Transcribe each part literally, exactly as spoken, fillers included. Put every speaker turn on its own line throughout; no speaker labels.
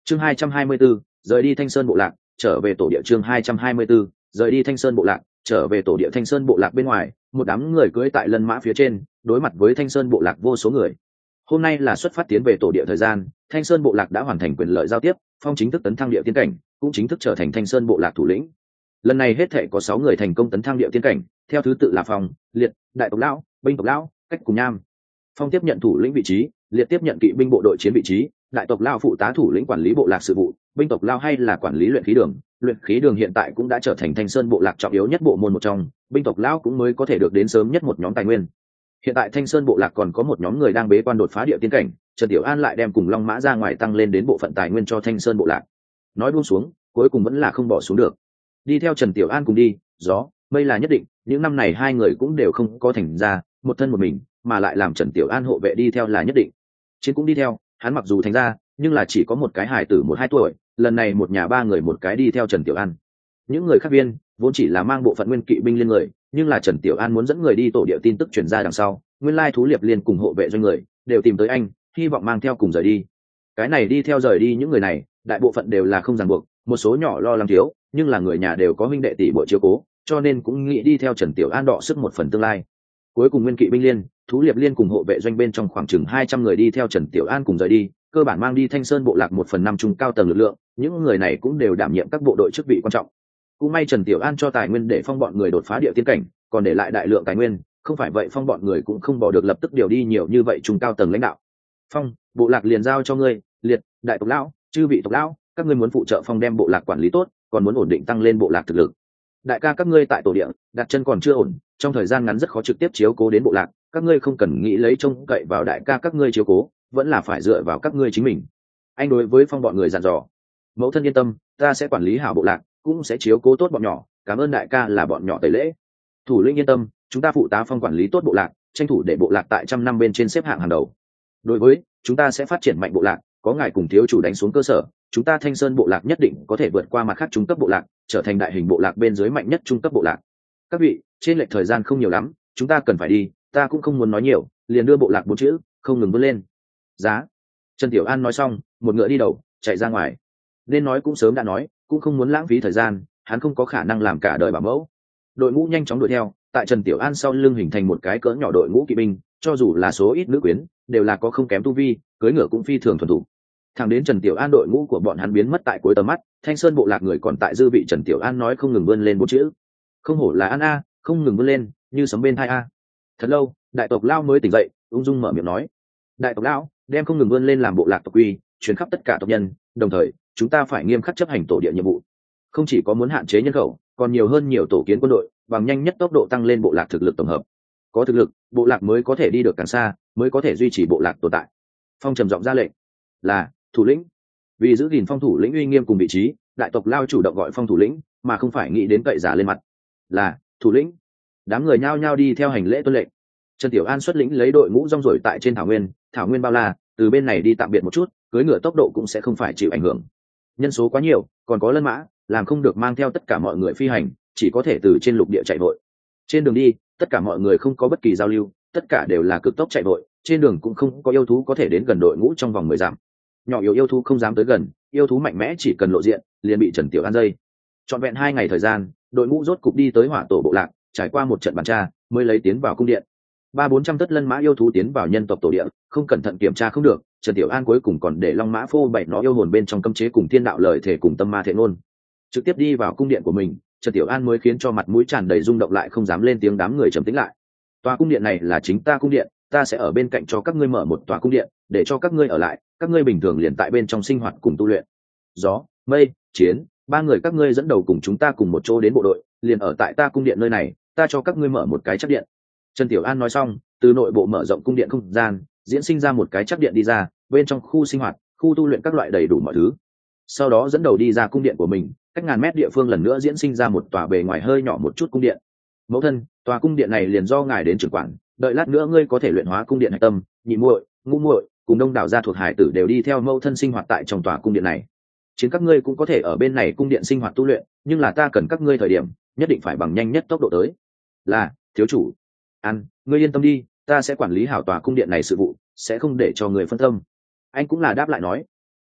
chương hai trăm hai mươi 224, rời đi Thanh Sơn bộ lạc, trở về tổ địa. chương hai trăm hai mươi 224, rời đi Thanh Sơn bộ lạc, trở về tổ địa. Thanh Sơn bộ lạc bên ngoài, một đám người cưỡi tại lân mã phía trên, đối mặt với Thanh Sơn bộ lạc vô số người. Hôm nay là xuất phát tiến về tổ địa thời gian, Thanh Sơn bộ lạc đã hoàn thành quyền lợi giao tiếp, Phong chính thức tấn thăng địa tiên cảnh, cũng chính thức trở thành Thanh Sơn bộ lạc thủ lĩnh. Lần này hết thảy có sáu người thành công tấn thăng địa tiên cảnh, theo thứ tự là Phong, Liệt, Đại tộc lão, Binh tộc lão, Cách cùng Nham. Phong tiếp nhận thủ lĩnh vị trí, Liệt tiếp nhận kỵ binh bộ đội chiến vị trí, Đại tộc lão phụ tá thủ lĩnh quản lý bộ lạc sự vụ, Binh tộc lão hay là quản lý luyện khí đường. Luyện khí đường hiện tại cũng đã trở thành Thanh Sơn bộ lạc trọng yếu nhất bộ môn một trong, Binh tộc lão cũng mới có thể được đến sớm nhất một nhóm tài nguyên. Hiện tại Thanh Sơn bộ lạc còn có một nhóm người đang bế quan đột phá địa tiên cảnh, Trần Tiểu An lại đem cùng Long Mã ra ngoài tăng lên đến bộ phận tài nguyên cho Thanh Sơn bộ lạc. Nói buông xuống, cuối cùng vẫn là không bỏ xuống được. Đi theo Trần Tiểu An cùng đi, gió, mây là nhất định, những năm này hai người cũng đều không có thành ra, một thân một mình, mà lại làm Trần Tiểu An hộ vệ đi theo là nhất định. Chiến cũng đi theo, hắn mặc dù thành ra, nhưng là chỉ có một cái hài tử một hai tuổi, lần này một nhà ba người một cái đi theo Trần Tiểu An. Những người khác viên vốn chỉ là mang bộ phận nguyên kỵ binh liên người, nhưng là Trần Tiểu An muốn dẫn người đi tổ địa tin tức truyền ra đằng sau, nguyên lai thú liệp liên cùng hộ vệ doanh người đều tìm tới anh, hy vọng mang theo cùng rời đi. Cái này đi theo rời đi những người này, đại bộ phận đều là không ràng buộc, một số nhỏ lo lắng thiếu, nhưng là người nhà đều có huynh đệ tỷ muội chiếu cố, cho nên cũng nghĩ đi theo Trần Tiểu An đọ sức một phần tương lai. Cuối cùng nguyên kỵ binh liên, thú liệp liên cùng hộ vệ doanh bên trong khoảng chừng hai trăm người đi theo Trần Tiểu An cùng rời đi, cơ bản mang đi Thanh Sơn bộ lạc một phần năm trung cao tầng lực lượng, những người này cũng đều đảm nhiệm các bộ đội chức vị quan trọng. Cũng may Trần Tiểu An cho tài nguyên để Phong bọn người đột phá địa tiên cảnh, còn để lại đại lượng tài nguyên, không phải vậy Phong bọn người cũng không bỏ được lập tức điều đi nhiều như vậy trung cao tầng lãnh đạo. Phong, bộ lạc liền giao cho ngươi, Liệt, Đại tộc lão, chư vị tộc lão, các ngươi muốn phụ trợ Phong đem bộ lạc quản lý tốt, còn muốn ổn định tăng lên bộ lạc thực lực. Đại ca các ngươi tại tổ địa, đặt chân còn chưa ổn, trong thời gian ngắn rất khó trực tiếp chiếu cố đến bộ lạc, các ngươi không cần nghĩ lấy trông cậy vào đại ca các ngươi chiếu cố, vẫn là phải dựa vào các ngươi chính mình. Anh đối với Phong bọn người dặn dò. Mẫu thân yên tâm, ta sẽ quản lý hảo bộ lạc, cũng sẽ chiếu cố tốt bọn nhỏ, cảm ơn đại ca là bọn nhỏ tẩy lễ. Thủ lĩnh yên tâm, chúng ta phụ tá Phong quản lý tốt bộ lạc, tranh thủ để bộ lạc tại trăm năm bên trên xếp hạng hàng đầu. Đối với chúng ta sẽ phát triển mạnh bộ lạc, có ngài cùng thiếu chủ đánh xuống cơ sở, chúng ta Thanh Sơn bộ lạc nhất định có thể vượt qua mặt khác trung cấp bộ lạc, trở thành đại hình bộ lạc bên dưới mạnh nhất trung cấp bộ lạc. Các vị, trên lệch thời gian không nhiều lắm, chúng ta cần phải đi, ta cũng không muốn nói nhiều, liền đưa bộ lạc bốn chữ, không ngừng vươn lên. Giá. Trần Tiểu An nói xong, một ngựa đi đầu, chạy ra ngoài. Nên nói cũng sớm đã nói, cũng không muốn lãng phí thời gian, hắn không có khả năng làm cả đời bảo mẫu. Đội ngũ nhanh chóng đuổi theo, tại Trần Tiểu An sau lưng hình thành một cái cỡ nhỏ đội ngũ kỵ binh, cho dù là số ít nữ quyến, đều là có không kém tu vi, cưỡi ngựa cũng phi thường thuần thủ. Thẳng đến Trần Tiểu An đội ngũ của bọn hắn biến mất tại cuối tầm mắt, Thanh Sơn bộ lạc người còn tại dư vị Trần Tiểu An nói không ngừng vươn lên bốn chữ. Không hổ là An a, không ngừng vươn lên, như sấm bên thai a. Thật lâu, đại tộc lão mới tỉnh dậy, ung dung mở miệng nói: "Đại tộc lão, đem không ngừng vươn lên làm bộ lạc tộc quy, truyền khắp tất cả tộc nhân, đồng thời, chúng ta phải nghiêm khắc chấp hành tổ địa nhiệm vụ. Không chỉ có muốn hạn chế nhân khẩu, còn nhiều hơn nhiều tổ kiến quân đội, bằng nhanh nhất tốc độ tăng lên bộ lạc thực lực tổng hợp. Có thực lực, bộ lạc mới có thể đi được càng xa, mới có thể duy trì bộ lạc tồn tại." Phong trầm giọng ra lệnh: "Là, thủ lĩnh." Vì giữ gìn Phong thủ lĩnh uy nghiêm cùng vị trí, đại tộc lao chủ động gọi Phong thủ lĩnh, mà không phải nghĩ đến cậy giả lên mặt. "Là, thủ lĩnh." Đám người nhao nhao đi theo hành lễ tuân lệnh. Trần Tiểu An xuất lĩnh lấy đội ngũ rong ruổi tại trên thảo nguyên, thảo nguyên bao la, từ bên này đi tạm biệt một chút, cưỡi ngựa tốc độ cũng sẽ không phải chịu ảnh hưởng. Nhân số quá nhiều, còn có lân mã, làm không được mang theo tất cả mọi người phi hành, chỉ có thể từ trên lục địa chạy vội. Trên đường đi, tất cả mọi người không có bất kỳ giao lưu, tất cả đều là cực tốc chạy vội, trên đường cũng không có yêu thú có thể đến gần đội ngũ trong vòng mười dặm. Nhỏ yếu yêu thú không dám tới gần, yêu thú mạnh mẽ chỉ cần lộ diện, liền bị Trần Tiểu An dây. Trọn vẹn hai ngày thời gian, đội ngũ rốt cục đi tới Hỏa Tổ bộ lạc, trải qua một trận bàn tra, mới lấy tiến vào cung điện. Ba bốn trăm tất lân mã yêu thú tiến vào nhân tộc tổ địa, không cẩn thận kiểm tra không được, Trần Tiểu An cuối cùng còn để Long Mã phô bày nó yêu hồn bên trong cấm chế cùng thiên đạo lời thể cùng tâm ma thể ngôn. Trực tiếp đi vào cung điện của mình, Trần Tiểu An mới khiến cho mặt mũi tràn đầy rung động lại không dám lên tiếng, đám người trầm tĩnh lại. Tòa cung điện này là chính ta cung điện, ta sẽ ở bên cạnh cho các ngươi mở một tòa cung điện, để cho các ngươi ở lại, các ngươi bình thường liền tại bên trong sinh hoạt cùng tu luyện. Gió, mây, chiến, ba người các ngươi dẫn đầu cùng chúng ta cùng một chỗ đến bộ đội, liền ở tại ta cung điện nơi này, ta cho các ngươi mở một cái chắc điện. Trần Tiểu An nói xong, từ nội bộ mở rộng cung điện không gian, diễn sinh ra một cái chắc điện đi ra, bên trong khu sinh hoạt, khu tu luyện các loại đầy đủ mọi thứ. Sau đó dẫn đầu đi ra cung điện của mình, cách ngàn mét địa phương lần nữa diễn sinh ra một tòa bề ngoài hơi nhỏ một chút cung điện. Mẫu thân, tòa cung điện này liền do ngài đến trưởng quản, đợi lát nữa ngươi có thể luyện hóa cung điện hạch tâm, nhị muội, ngũ muội cùng đông đảo gia thuộc hải tử đều đi theo mẫu thân sinh hoạt tại trong tòa cung điện này. Chính các ngươi cũng có thể ở bên này cung điện sinh hoạt tu luyện, nhưng là ta cần các ngươi thời điểm nhất định phải bằng nhanh nhất tốc độ tới. Là, thiếu chủ. An, ngươi yên tâm đi, ta sẽ quản lý hảo tòa cung điện này sự vụ, sẽ không để cho người phân tâm. Anh cũng là đáp lại nói.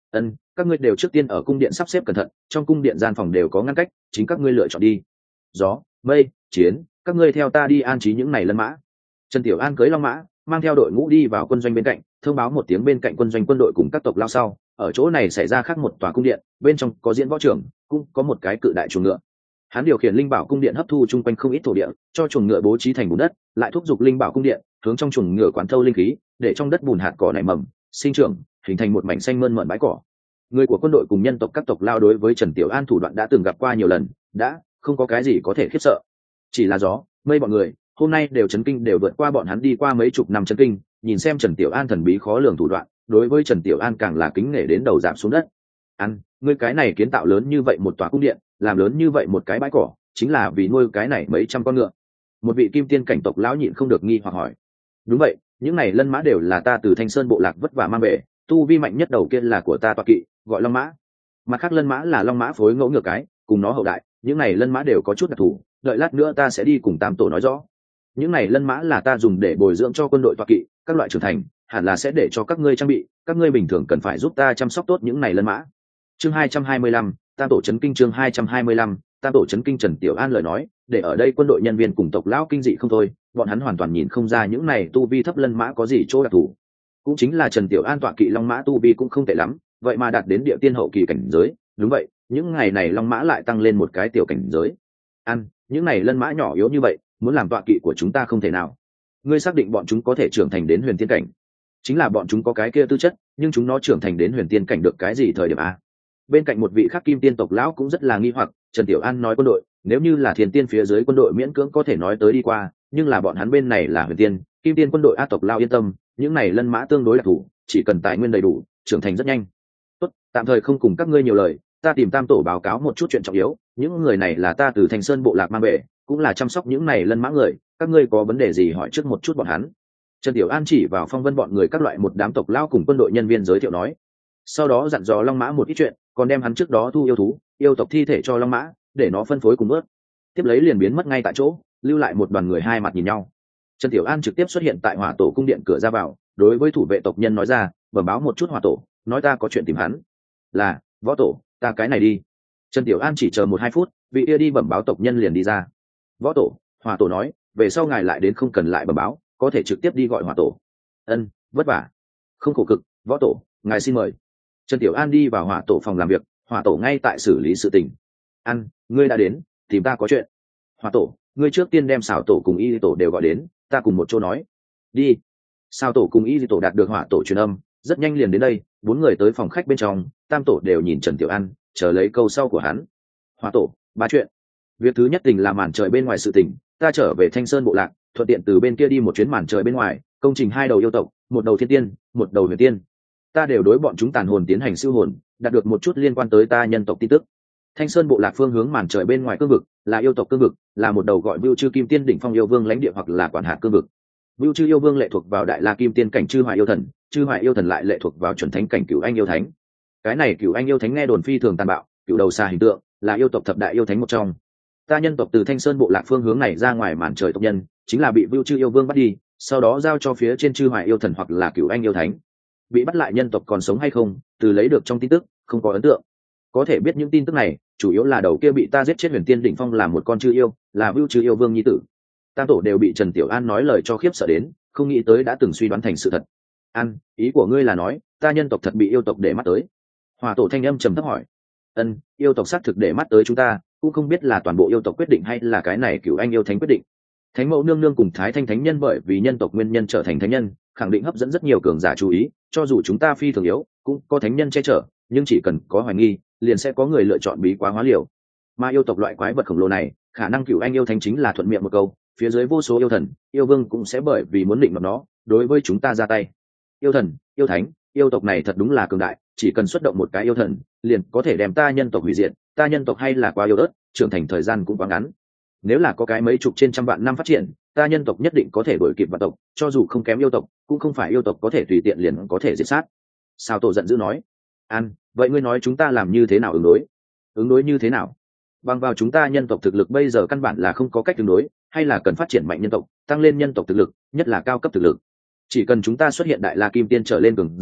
Ân, các ngươi đều trước tiên ở cung điện sắp xếp cẩn thận, trong cung điện gian phòng đều có ngăn cách, chính các ngươi lựa chọn đi. Gió, mây, chiến, các ngươi theo ta đi an trí những này lân mã. Trần Tiểu An cưỡi long mã, mang theo đội ngũ đi vào quân doanh bên cạnh, thông báo một tiếng bên cạnh quân doanh quân đội cùng các tộc lao sau. Ở chỗ này xảy ra khác một tòa cung điện, bên trong có diễn võ trưởng, cũng có một cái cự đại chuồng ngựa. Hắn điều khiển linh bảo cung điện hấp thu chung quanh không ít thổ địa, cho chuồng ngựa bố trí thành bùn đất, lại thúc giục linh bảo cung điện hướng trong chuồng ngựa quán thâu linh khí, để trong đất bùn hạt cỏ nảy mầm, sinh trưởng, hình thành một mảnh xanh mơn mởn bãi cỏ. Người của quân đội cùng nhân tộc các tộc lao đối với Trần Tiểu An thủ đoạn đã từng gặp qua nhiều lần, đã không có cái gì có thể khiếp sợ. Chỉ là gió, mây bọn người hôm nay đều chấn kinh, đều vượt qua bọn hắn đi qua mấy chục năm chấn kinh, nhìn xem Trần Tiểu An thần bí khó lường thủ đoạn, đối với Trần Tiểu An càng là kính nể đến đầu giảm xuống đất. Ăn, ngươi cái này kiến tạo lớn như vậy một tòa cung điện, làm lớn như vậy một cái bãi cỏ, chính là vì nuôi cái này mấy trăm con ngựa. Một vị kim tiên cảnh tộc lão nhịn không được nghi hoặc hỏi. Đúng vậy, những này lân mã đều là ta từ Thanh Sơn bộ lạc vất vả mang về, tu vi mạnh nhất đầu kia là của ta tọa kỵ, gọi long mã. Mặt khác lân mã là long mã phối ngẫu ngựa cái, cùng nó hậu đại, những này lân mã đều có chút đặc thù, đợi lát nữa ta sẽ đi cùng tam tổ nói rõ. Những này lân mã là ta dùng để bồi dưỡng cho quân đội tọa kỵ, các loại trưởng thành, hẳn là sẽ để cho các ngươi trang bị, các ngươi bình thường cần phải giúp ta chăm sóc tốt những này lân mã. Chương hai trăm hai mươi lăm, tam tổ chấn kinh. Chương hai trăm hai mươi lăm, tam tổ chấn kinh. Trần Tiểu An lời nói, để ở đây quân đội nhân viên cùng tộc lão kinh dị không thôi, bọn hắn hoàn toàn nhìn không ra những này tu vi thấp lân mã có gì chỗ đặc thù. Cũng chính là Trần Tiểu An tọa kỵ long mã tu vi cũng không tệ lắm, vậy mà đạt đến địa tiên hậu kỳ cảnh giới. Đúng vậy, những ngày này long mã lại tăng lên một cái tiểu cảnh giới. Ăn, những này lân mã nhỏ yếu như vậy, muốn làm tọa kỵ của chúng ta không thể nào. Ngươi xác định bọn chúng có thể trưởng thành đến huyền tiên cảnh? Chính là bọn chúng có cái kia tư chất, nhưng chúng nó trưởng thành đến huyền tiên cảnh được cái gì thời điểm a? Bên cạnh một vị khác kim tiên tộc lão cũng rất là nghi hoặc. Trần Tiểu An nói quân đội, nếu như là thiên tiên phía dưới quân đội miễn cưỡng có thể nói tới đi qua, nhưng là bọn hắn bên này là huyền tiên, kim tiên quân đội a tộc lao yên tâm, những này lân mã tương đối đặc thù, chỉ cần tài nguyên đầy đủ, trưởng thành rất nhanh. Tốt, tạm thời không cùng các ngươi nhiều lời, ta tìm tam tổ báo cáo một chút chuyện trọng yếu, những người này là ta từ Thanh Sơn bộ lạc mang về, cũng là chăm sóc những này lân mã người, các ngươi có vấn đề gì hỏi trước một chút bọn hắn. Trần Tiểu An chỉ vào Phong Vân bọn người các loại một đám tộc lao cùng quân đội nhân viên giới thiệu nói, sau đó dặn dò long mã một ít chuyện, còn đem hắn trước đó thu yêu thú yêu tộc thi thể cho long mã, để nó phân phối cùng bước, tiếp lấy liền biến mất ngay tại chỗ, lưu lại một đoàn người hai mặt nhìn nhau. Trần Tiểu An trực tiếp xuất hiện tại hỏa tổ cung điện cửa ra vào, đối với thủ vệ tộc nhân nói ra, bẩm báo một chút hỏa tổ, nói ta có chuyện tìm hắn. Là võ tổ, ta cái này đi. Trần Tiểu An chỉ chờ một hai phút, vị kia đi bẩm báo tộc nhân liền đi ra. Võ tổ, hỏa tổ nói, về sau ngài lại đến không cần lại bẩm báo, có thể trực tiếp đi gọi hỏa tổ. Ân, vất vả, không khổ cực, võ tổ, ngài xin mời. Trần Tiểu An đi vào hỏa tổ phòng làm việc, hỏa tổ ngay tại xử lý sự tình. An, ngươi đã đến, tìm ta có chuyện. Hỏa tổ, ngươi trước tiên đem xảo tổ cùng y tổ đều gọi đến, ta cùng một chỗ nói. Đi. Sao tổ cùng y tổ đạt được hỏa tổ truyền âm, rất nhanh liền đến đây, bốn người tới phòng khách bên trong, tam tổ đều nhìn Trần Tiểu An, chờ lấy câu sau của hắn. Hỏa tổ, ba chuyện. Việc thứ nhất tình là màn trời bên ngoài sự tình, ta trở về Thanh Sơn bộ lạc, thuận tiện từ bên kia đi một chuyến màn trời bên ngoài, công trình hai đầu yêu tộc, một đầu thiên tiên, một đầu huyền tiên. Ta đều đối bọn chúng tàn hồn tiến hành siêu hồn, đạt được một chút liên quan tới ta nhân tộc tin tức. Thanh Sơn bộ lạc phương hướng màn trời bên ngoài cương vực, là yêu tộc cương vực, là một đầu gọi Vưu Chư Kim Tiên đỉnh phong yêu vương lãnh địa hoặc là quản hạt cương vực. Vưu Chư yêu vương lệ thuộc vào Đại La Kim Tiên cảnh Chư Hoại yêu thần, Chư Hoại yêu thần lại lệ thuộc vào chuẩn thánh cảnh Cửu Anh yêu thánh. Cái này Cửu Anh yêu thánh nghe đồn phi thường tàn bạo, cửu đầu xà hình tượng, là yêu tộc thập đại yêu thánh một trong. Ta nhân tộc từ Thanh Sơn bộ lạc phương hướng này ra ngoài màn trời tộc nhân, chính là bị Vưu Chư yêu vương bắt đi, sau đó giao cho phía trên Chư Hoại yêu thần hoặc là Cửu Anh yêu thánh. Bị bắt lại nhân tộc còn sống hay không, từ lấy được trong tin tức không có ấn tượng. Có thể biết những tin tức này, chủ yếu là đầu kia bị ta giết chết huyền tiên đỉnh phong là một con chư yêu, là Vưu Chư yêu vương nhi tử. Tam tổ đều bị Trần Tiểu An nói lời cho khiếp sợ đến, không nghĩ tới đã từng suy đoán thành sự thật. An, ý của ngươi là nói ta nhân tộc thật bị yêu tộc để mắt tới? Hỏa tổ thanh âm trầm thấp hỏi. Ân, yêu tộc xác thực để mắt tới chúng ta, cũng không biết là toàn bộ yêu tộc quyết định hay là cái này Cửu Anh yêu thánh quyết định. Thánh mẫu nương nương cùng Thái Thanh thánh nhân bởi vì nhân tộc nguyên nhân trở thành thánh nhân, khẳng định hấp dẫn rất nhiều cường giả chú ý, cho dù chúng ta phi thường yếu, cũng có thánh nhân che chở, nhưng chỉ cần có hoài nghi, liền sẽ có người lựa chọn bí quá hóa liều. Mà yêu tộc loại quái vật khổng lồ này, khả năng Cửu Anh yêu thánh chính là thuận miệng một câu, phía dưới vô số yêu thần, yêu vương cũng sẽ bởi vì muốn định đoạt nó, đối với chúng ta ra tay. Yêu thần, yêu thánh, yêu tộc này thật đúng là cường đại, chỉ cần xuất động một cái yêu thần, liền có thể đem ta nhân tộc hủy diệt. Ta nhân tộc hay là quá yếu ớt, trưởng thành thời gian cũng quá ngắn. Nếu là có cái mấy chục trên trăm vạn năm phát triển, ta nhân tộc nhất định có thể đuổi kịp vạn tộc, cho dù không kém yêu tộc, cũng không phải yêu tộc có thể tùy tiện liền có thể diệt sát. Sao tổ giận dữ nói. An, vậy ngươi nói chúng ta làm như thế nào ứng đối? Ứng đối như thế nào? Bằng vào chúng ta nhân tộc thực lực bây giờ căn bản là không có cách ứng đối, hay là cần phát triển mạnh nhân tộc, tăng lên nhân tộc thực lực, nhất là cao cấp thực lực. Chỉ cần chúng ta xuất hiện Đại La Kim Tiên trở lên cường giả,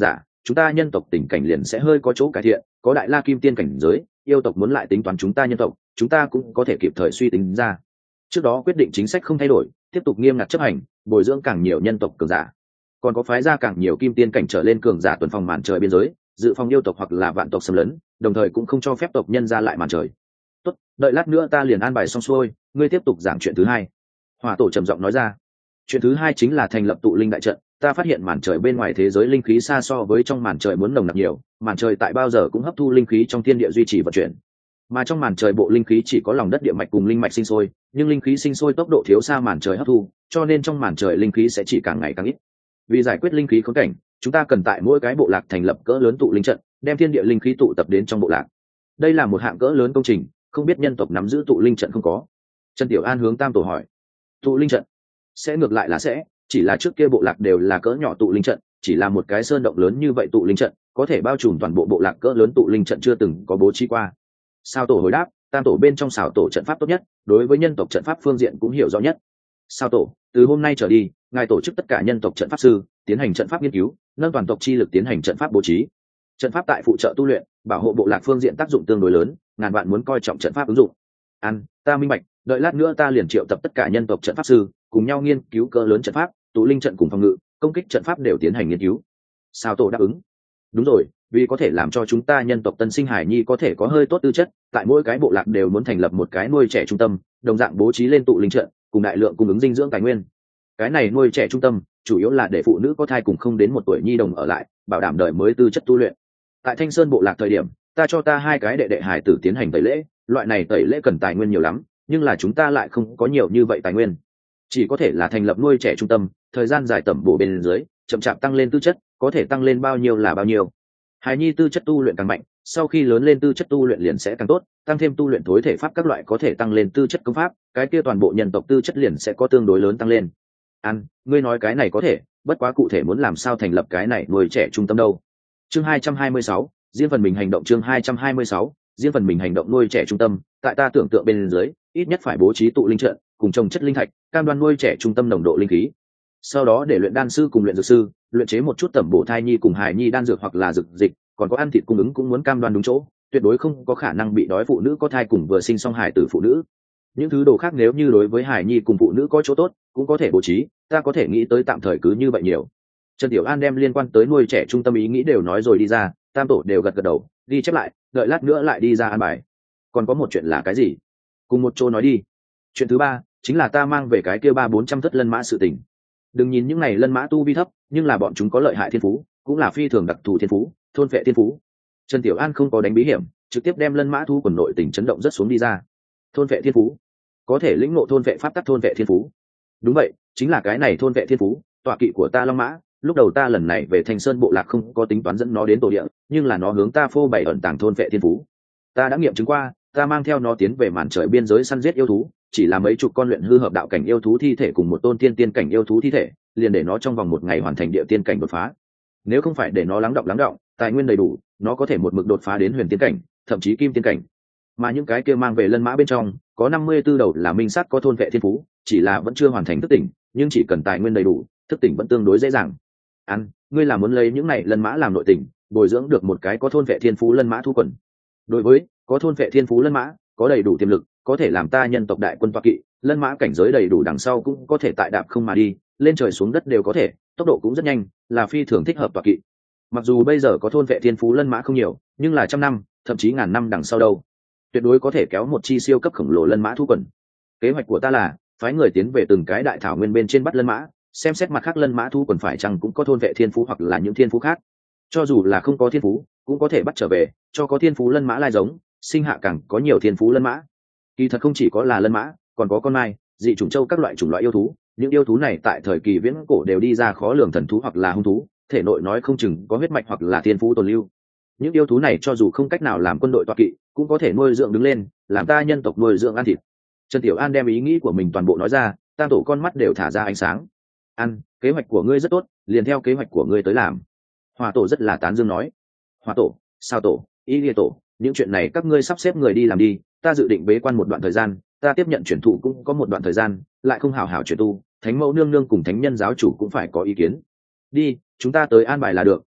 chúng ta nhân tộc tình cảnh liền sẽ hơi có chỗ cải thiện, có đại la kim tiên cảnh giới, yêu tộc muốn lại tính toán chúng ta nhân tộc, chúng ta cũng có thể kịp thời suy tính ra. Trước đó quyết định chính sách không thay đổi, tiếp tục nghiêm ngặt chấp hành, bồi dưỡng càng nhiều nhân tộc cường giả, còn có phái ra càng nhiều kim tiên cảnh trở lên cường giả tuần phòng màn trời biên giới, dự phòng yêu tộc hoặc là vạn tộc xâm lấn, đồng thời cũng không cho phép tộc nhân ra lại màn trời. Tốt, đợi lát nữa ta liền an bài xong xuôi, ngươi tiếp tục giảng chuyện thứ hai. Hỏa tổ trầm giọng nói ra. Chuyện thứ hai chính là thành lập tụ linh đại trận. Ta phát hiện màn trời bên ngoài thế giới linh khí xa so với trong màn trời muốn nồng nặc nhiều, màn trời tại bao giờ cũng hấp thu linh khí trong thiên địa duy trì vận chuyển, mà trong màn trời bộ linh khí chỉ có lòng đất địa mạch cùng linh mạch sinh sôi, nhưng linh khí sinh sôi tốc độ thiếu xa màn trời hấp thu, cho nên trong màn trời linh khí sẽ chỉ càng ngày càng ít. Vì giải quyết linh khí khốn cảnh, chúng ta cần tại mỗi cái bộ lạc thành lập cỡ lớn tụ linh trận, đem thiên địa linh khí tụ tập đến trong bộ lạc. Đây là một hạng cỡ lớn công trình, không biết nhân tộc nắm giữ tụ linh trận không có. Trần Tiểu An hướng Tam Tổ hỏi. Tụ linh trận sẽ ngược lại là sẽ, chỉ là trước kia bộ lạc đều là cỡ nhỏ tụ linh trận, chỉ là một cái sơn động lớn như vậy tụ linh trận có thể bao trùm toàn bộ bộ lạc cỡ lớn tụ linh trận chưa từng có bố trí qua. Sao Tổ hồi đáp. Tam Tổ bên trong xảo tổ trận pháp tốt nhất, đối với nhân tộc trận pháp phương diện cũng hiểu rõ nhất. Sao Tổ, từ hôm nay trở đi, ngài tổ chức tất cả nhân tộc trận pháp sư tiến hành trận pháp nghiên cứu, nâng toàn tộc chi lực tiến hành trận pháp bố trí. Trận pháp tại phụ trợ tu luyện, bảo hộ bộ lạc phương diện tác dụng tương đối lớn, ngàn vạn muốn coi trọng trận pháp ứng dụng. Ăn, ta minh bạch, đợi lát nữa ta liền triệu tập tất cả nhân tộc trận pháp sư cùng nhau nghiên cứu cỡ lớn trận pháp, tụ linh trận cùng phòng ngự, công kích trận pháp đều tiến hành nghiên cứu. Sao Tổ đáp ứng. Đúng rồi, vì có thể làm cho chúng ta nhân tộc tân sinh hải nhi có thể có hơi tốt tư chất, tại mỗi cái bộ lạc đều muốn thành lập một cái nuôi trẻ trung tâm, đồng dạng bố trí lên tụ linh trận, cùng đại lượng cung ứng dinh dưỡng tài nguyên. Cái này nuôi trẻ trung tâm chủ yếu là để phụ nữ có thai cùng không đến một tuổi nhi đồng ở lại, bảo đảm đời mới tư chất tu luyện. Tại Thanh Sơn bộ lạc thời điểm, ta cho ta hai cái đệ đệ hải tử tiến hành tẩy lễ, loại này tẩy lễ cần tài nguyên nhiều lắm, nhưng là chúng ta lại không có nhiều như vậy tài nguyên, chỉ có thể là thành lập nuôi trẻ trung tâm, thời gian dài tẩm bổ bên dưới, chậm chạp tăng lên tư chất, có thể tăng lên bao nhiêu là bao nhiêu. Hài nhi tư chất tu luyện càng mạnh, sau khi lớn lên tư chất tu luyện liền sẽ càng tốt, tăng thêm tu luyện thối thể pháp các loại có thể tăng lên tư chất công pháp, cái kia toàn bộ nhân tộc tư chất liền sẽ có tương đối lớn tăng lên. An, ngươi nói cái này có thể, bất quá cụ thể muốn làm sao thành lập cái này nuôi trẻ trung tâm đâu. Chương hai trăm hai mươi sáu, riêng phần mình hành động. Chương hai trăm hai mươi sáu, riêng phần mình hành động. Nuôi trẻ trung tâm, tại ta tưởng tượng bên dưới, ít nhất phải bố trí tụ linh trận, cùng trồng chất linh thạch, cam đoan nuôi trẻ trung tâm nồng độ linh khí. Sau đó để luyện đan sư cùng luyện dược sư luyện chế một chút tẩm bổ thai nhi cùng hài nhi đan dược hoặc là dược dịch, còn có ăn thịt cung ứng cũng muốn cam đoan đúng chỗ, tuyệt đối không có khả năng bị đói phụ nữ có thai cùng vừa sinh xong hài tử phụ nữ. Những thứ đồ khác nếu như đối với hài nhi cùng phụ nữ có chỗ tốt, cũng có thể bố trí, ta có thể nghĩ tới tạm thời cứ như vậy nhiều. Trần Tiểu An đem liên quan tới nuôi trẻ trung tâm ý nghĩ đều nói rồi đi ra, Tam Tổ đều gật gật đầu, đi chép lại, đợi lát nữa lại đi ra an bài. Còn có một chuyện là cái gì? Cùng một chỗ nói đi. Chuyện thứ ba chính là ta mang về cái kia ba bốn trăm thất lân mã sự tình. Đừng nhìn những này lân mã tu vi thấp, nhưng là bọn chúng có lợi hại thiên phú, cũng là phi thường đặc thù thiên phú, thôn phệ thiên phú. Trần Tiểu An không có đánh bí hiểm, trực tiếp đem lân mã thu quần nội tình chấn động rất xuống đi ra. Thôn phệ thiên phú, có thể lĩnh ngộ thôn phệ pháp tắc thôn phệ thiên phú. Đúng vậy, chính là cái này thôn phệ thiên phú, tọa kỵ của ta long mã. Lúc đầu ta lần này về Thanh Sơn bộ lạc không có tính toán dẫn nó đến tổ địa, nhưng là nó hướng ta phô bày ẩn tàng thôn phệ thiên phú. Ta đã nghiệm chứng qua, ta mang theo nó tiến về màn trời biên giới săn giết yêu thú, chỉ là mấy chục con luyện hư hợp đạo cảnh yêu thú thi thể cùng một tôn tiên tiên cảnh yêu thú thi thể, liền để nó trong vòng một ngày hoàn thành địa tiên cảnh đột phá. Nếu không phải để nó lắng động lắng động, tài nguyên đầy đủ, nó có thể một mực đột phá đến huyền tiên cảnh, thậm chí kim tiên cảnh. Mà những cái kia mang về lân mã bên trong, có năm mươi tư đầu là minh sát có thôn vệ thiên phú, chỉ là vẫn chưa hoàn thành thức tỉnh, nhưng chỉ cần tài nguyên đầy đủ, thức tỉnh vẫn tương đối dễ dàng. Ăn, ngươi là muốn lấy những này lân mã làm nội tình, bồi dưỡng được một cái có thôn vệ thiên phú lân mã thu quần. Đối với có thôn vệ thiên phú lân mã, có đầy đủ tiềm lực, có thể làm ta nhân tộc đại quân toa kỵ, lân mã cảnh giới đầy đủ đằng sau cũng có thể tại đạp không mà đi, lên trời xuống đất đều có thể, tốc độ cũng rất nhanh, là phi thường thích hợp toa kỵ. Mặc dù bây giờ có thôn vệ thiên phú lân mã không nhiều, nhưng là trăm năm, thậm chí ngàn năm đằng sau đâu, tuyệt đối có thể kéo một chi siêu cấp khổng lồ lân mã thu quần. Kế hoạch của ta là phái người tiến về từng cái đại thảo nguyên bên trên bắt lân mã, xem xét mặt khác lân mã thu quần phải chăng cũng có thôn vệ thiên phú hoặc là những thiên phú khác. Cho dù là không có thiên phú, cũng có thể bắt trở về, cho có thiên phú lân mã lai giống, sinh hạ càng có nhiều thiên phú lân mã. Kỳ thật không chỉ có là lân mã, còn có con mai, dị chủng châu các loại chủng loại yêu thú. Những yêu thú này tại thời kỳ viễn cổ đều đi ra khó lường thần thú hoặc là hung thú, thể nội nói không chừng có huyết mạch hoặc là thiên phú tồn lưu. Những yêu thú này cho dù không cách nào làm quân đội toa kỵ, cũng có thể nuôi dưỡng đứng lên, làm ta nhân tộc nuôi dưỡng ăn thịt. Trần Tiểu An đem ý nghĩ của mình toàn bộ nói ra, Tam Tổ con mắt đều thả ra ánh sáng. Ăn, kế hoạch của ngươi rất tốt, liền theo kế hoạch của ngươi tới làm. Hỏa Tổ rất là tán dương nói. Hỏa Tổ, Sao Tổ, Ý Lìa Tổ, những chuyện này các ngươi sắp xếp người đi làm đi, ta dự định bế quan một đoạn thời gian, ta tiếp nhận chuyển thụ cũng có một đoạn thời gian, lại không hảo hảo chuyển tu, thánh mẫu nương nương cùng thánh nhân giáo chủ cũng phải có ý kiến. Đi, chúng ta tới an bài là được,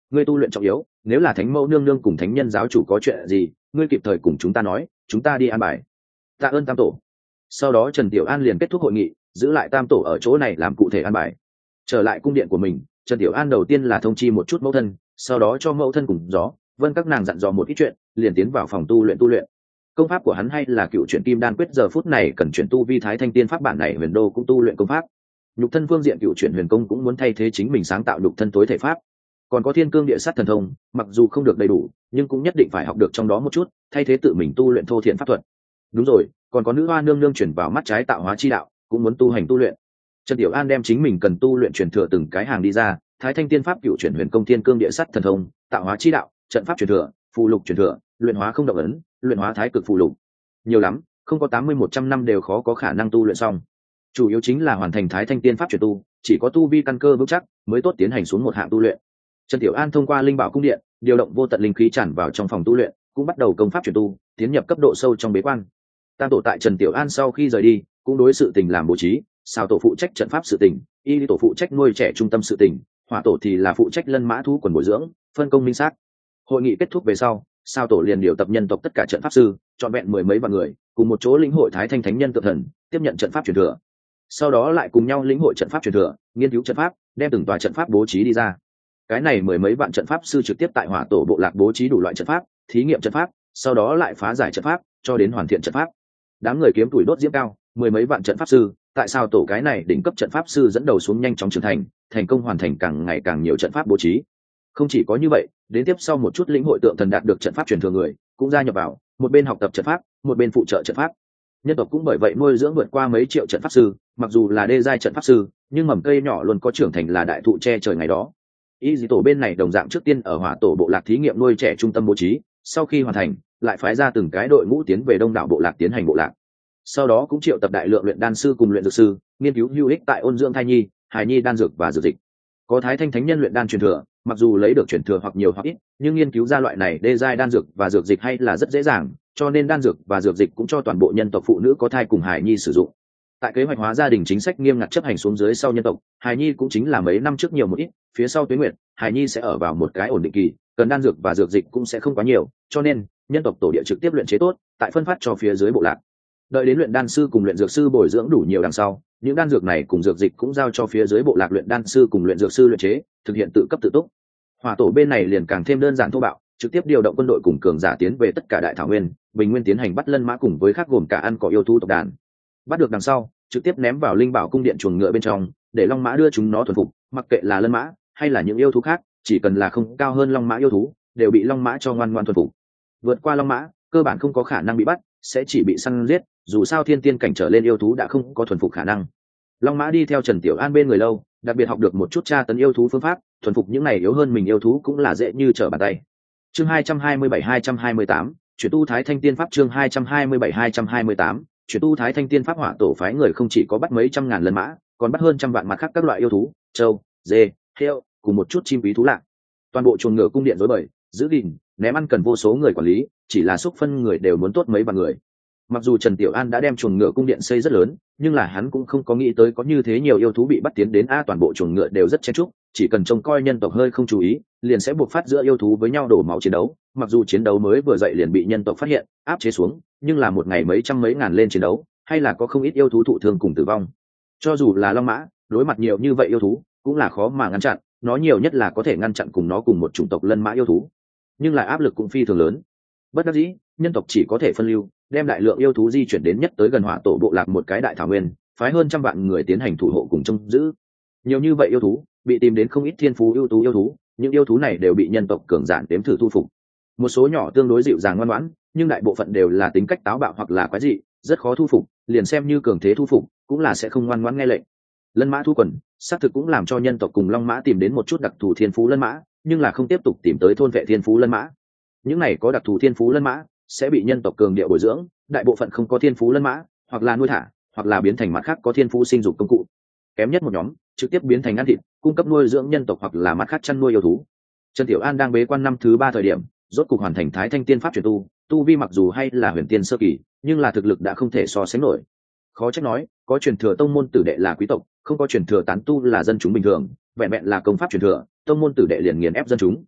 ngươi tu luyện trọng yếu, nếu là thánh mẫu nương nương cùng thánh nhân giáo chủ có chuyện gì, ngươi kịp thời cùng chúng ta nói, chúng ta đi an bài. Tạ ơn tam tổ. Sau đó Trần Tiểu An liền kết thúc hội nghị, giữ lại tam tổ ở chỗ này làm cụ thể an bài. Trở lại cung điện của mình, Trần Tiểu An đầu tiên là thông chi một chút mẫu thân, sau đó cho mẫu thân cùng gió vân các nàng dặn dò một ít chuyện, liền tiến vào phòng tu luyện tu luyện. Công pháp của hắn hay là cựu chuyển kim đan quyết, giờ phút này cần chuyển tu vi thái thanh tiên pháp bản này huyền đô cũng tu luyện công pháp. Nhục thân phương diện cựu chuyển huyền công cũng muốn thay thế chính mình sáng tạo nhục thân tối thể pháp. Còn có thiên cương địa sát thần thông, mặc dù không được đầy đủ nhưng cũng nhất định phải học được trong đó một chút, thay thế tự mình tu luyện thô thiện pháp thuật. Đúng rồi, còn có nữ hoa nương nương chuyển vào mắt trái tạo hóa chi đạo, cũng muốn tu hành tu luyện. Trần Tiểu An đem chính mình cần tu luyện truyền thừa từng cái hàng đi ra, thái thanh tiên pháp cựu chuyển huyền công, thiên cương địa sát thần thông, tạo hóa chi đạo, trận pháp truyền thừa, phù lục truyền thừa, luyện hóa không động ấn, luyện hóa thái cực phù lục. Nhiều lắm, không có tám mươi một trăm năm đều khó có khả năng tu luyện xong. Chủ yếu chính là hoàn thành thái thanh tiên pháp truyền tu, chỉ có tu vi căn cơ vững chắc mới tốt tiến hành xuống một hạng tu luyện. Trần Tiểu An thông qua linh bảo cung điện, điều động vô tận linh khí tràn vào trong phòng tu luyện, cũng bắt đầu công pháp truyền tu, tiến nhập cấp độ sâu trong bế quan. Tam tổ tại Trần Tiểu An sau khi rời đi, cũng đối sự tình làm bố trí, sao tổ phụ trách trận pháp sự tình, y tổ phụ trách nuôi trẻ trung tâm sự tình, hỏa tổ thì là phụ trách lân mã thú quần bồi dưỡng, phân công minh xác. Hội nghị kết thúc về sau, sao tổ liền điều tập nhân tộc tất cả trận pháp sư, chọn vẹn mười mấy vạn người, cùng một chỗ lĩnh hội thái thanh thánh nhân tượng thần, tiếp nhận trận pháp truyền thừa. Sau đó lại cùng nhau lĩnh hội trận pháp truyền thừa, nghiên cứu trận pháp, đem từng tòa trận pháp bố trí đi ra. Cái này mười mấy vạn trận pháp sư trực tiếp tại hỏa tổ bộ lạc bố trí đủ loại trận pháp, thí nghiệm trận pháp, sau đó lại phá giải trận pháp, cho đến hoàn thiện trận pháp. Đám người kiếm tuổi đốt diễm cao, mười mấy vạn trận pháp sư, tại sao tổ cái này đỉnh cấp trận pháp sư dẫn đầu xuống nhanh chóng trưởng thành, thành công hoàn thành càng ngày càng nhiều trận pháp bố trí. Không chỉ có như vậy, đến tiếp sau một chút lĩnh hội tượng thần đạt được trận pháp truyền thừa người cũng gia nhập vào, một bên học tập trận pháp, một bên phụ trợ trận pháp. Nhân tộc cũng bởi vậy nuôi dưỡng vượt qua mấy triệu trận pháp sư, mặc dù là đê giai trận pháp sư, nhưng mầm cây nhỏ luôn có trưởng thành là đại thụ che trời ngày đó. Y dì tổ bên này đồng dạng trước tiên ở hỏa tổ bộ lạc thí nghiệm nuôi trẻ trung tâm bố trí, sau khi hoàn thành, lại phái ra từng cái đội ngũ tiến về đông đảo bộ lạc tiến hành bộ lạc. Sau đó cũng triệu tập đại lượng luyện đan sư cùng luyện dược sư, nghiên cứu hữu ích tại ôn dưỡng thai nhi, hài nhi đan dược và dược dịch. Có thái thanh thánh nhân luyện đan truyền thừa, mặc dù lấy được truyền thừa hoặc nhiều hoặc ít, nhưng nghiên cứu ra loại này đê giai đan dược và dược dịch hay là rất dễ dàng, cho nên đan dược và dược dịch cũng cho toàn bộ nhân tộc phụ nữ có thai cùng hài nhi sử dụng. Tại kế hoạch hóa gia đình chính sách nghiêm ngặt chấp hành xuống dưới sau, nhân tộc hài nhi cũng chính là mấy năm trước nhiều một ít, phía sau tuế nguyệt hài nhi sẽ ở vào một cái ổn định kỳ, cần đan dược và dược dịch cũng sẽ không quá nhiều, cho nên nhân tộc tổ địa trực tiếp luyện chế tốt, tại phân phát cho phía dưới bộ lạc. Đợi đến luyện đan sư cùng luyện dược sư bồi dưỡng đủ nhiều đằng sau, những đan dược này cùng dược dịch cũng giao cho phía dưới bộ lạc luyện đan sư cùng luyện dược sư luyện chế, thực hiện tự cấp tự túc. Hỏa tổ bên này liền càng thêm đơn giản thô bạo, trực tiếp điều động quân đội cùng cường giả tiến về tất cả đại thảo nguyên, bình nguyên tiến hành bắt lân mã cùng với khác gồm cả ăn cỏ yêu thú tộc đàn. Bắt được đằng sau, trực tiếp ném vào linh bảo cung điện chuồng ngựa bên trong, để long mã đưa chúng nó thuần phục, mặc kệ là lân mã hay là những yêu thú khác, chỉ cần là không cao hơn long mã yêu thú, đều bị long mã cho ngoan ngoan thuần phục. Vượt qua long mã, cơ bản không có khả năng bị bắt, sẽ chỉ bị săn giết, dù sao thiên tiên cảnh trở lên yêu thú đã không có thuần phục khả năng. Long mã đi theo Trần Tiểu An bên người lâu, đặc biệt học được một chút tra tấn yêu thú phương pháp, thuần phục những này yếu hơn mình yêu thú cũng là dễ như trở bàn tay. Chương hai trăm hai mươi bảy hai trăm hai mươi tám, chuyển tu thái thanh tiên pháp. Chương hai trăm hai mươi bảy hai trăm hai mươi tám, chuyển tu thái thanh tiên pháp. Hỏa tổ phái người không chỉ có bắt mấy trăm ngàn lân mã, còn bắt hơn trăm vạn mặt khác các loại yêu thú, trâu, dê, heo, cùng một chút chim quý thú lạ. Toàn bộ chuồng ngựa cung điện rối bời, giữ gìn, ném ăn cần vô số người quản lý, chỉ là xúc phân người đều muốn tốt mấy vạn người. Mặc dù Trần Tiểu An đã đem chuồng ngựa cung điện xây rất lớn, nhưng là hắn cũng không có nghĩ tới có như thế nhiều yêu thú bị bắt tiến đến. A toàn bộ chuồng ngựa đều rất chen chúc, chỉ cần trông coi nhân tộc hơi không chú ý, liền sẽ buộc phát giữa yêu thú với nhau đổ máu chiến đấu. Mặc dù chiến đấu mới vừa dậy liền bị nhân tộc phát hiện, áp chế xuống, nhưng là một ngày mấy trăm mấy ngàn lên chiến đấu, hay là có không ít yêu thú thụ thương cùng tử vong. Cho dù là long mã, đối mặt nhiều như vậy yêu thú, cũng là khó mà ngăn chặn, nó nhiều nhất là có thể ngăn chặn cùng nó cùng một chủng tộc lân mã yêu thú, nhưng là áp lực cũng phi thường lớn. Bất đắc dĩ, nhân tộc chỉ có thể phân lưu, đem đại lượng yêu thú di chuyển đến nhất tới gần hỏa tổ bộ lạc một cái đại thảo nguyên, phái hơn trăm vạn người tiến hành thủ hộ cùng trông giữ. Nhiều như vậy yêu thú, bị tìm đến không ít thiên phú ưu tú yêu thú, những yêu thú này đều bị nhân tộc cường giản đếm thử thu phục. Một số nhỏ tương đối dịu dàng ngoan ngoãn, nhưng đại bộ phận đều là tính cách táo bạo hoặc là quái dị, rất khó thu phục, liền xem như cường thế thu phục, cũng là sẽ không ngoan ngoãn nghe lệnh. Lân mã thu quần, xác thực cũng làm cho nhân tộc cùng long mã tìm đến một chút đặc thù thiên phú lân mã, nhưng là không tiếp tục tìm tới thôn vệ thiên phú lân mã. Những này có đặc thù thiên phú lân mã sẽ bị nhân tộc cường điệu bồi dưỡng, đại bộ phận không có thiên phú lân mã, hoặc là nuôi thả, hoặc là biến thành mặt khác có thiên phú sinh dục công cụ. Kém nhất một nhóm, trực tiếp biến thành ăn thịt, cung cấp nuôi dưỡng nhân tộc hoặc là mặt khác chăn nuôi yêu thú. Trần Tiểu An đang bế quan năm thứ ba thời điểm, rốt cục hoàn thành thái thanh tiên pháp truyền tu, tu vi mặc dù hay là huyền tiên sơ kỳ, nhưng là thực lực đã không thể so sánh nổi. Khó trách nói, có truyền thừa tông môn tử đệ là quý tộc, không có truyền thừa tán tu là dân chúng bình thường, vẹn vẹn là công pháp truyền thừa, tông môn tử đệ liền nghiền ép dân chúng,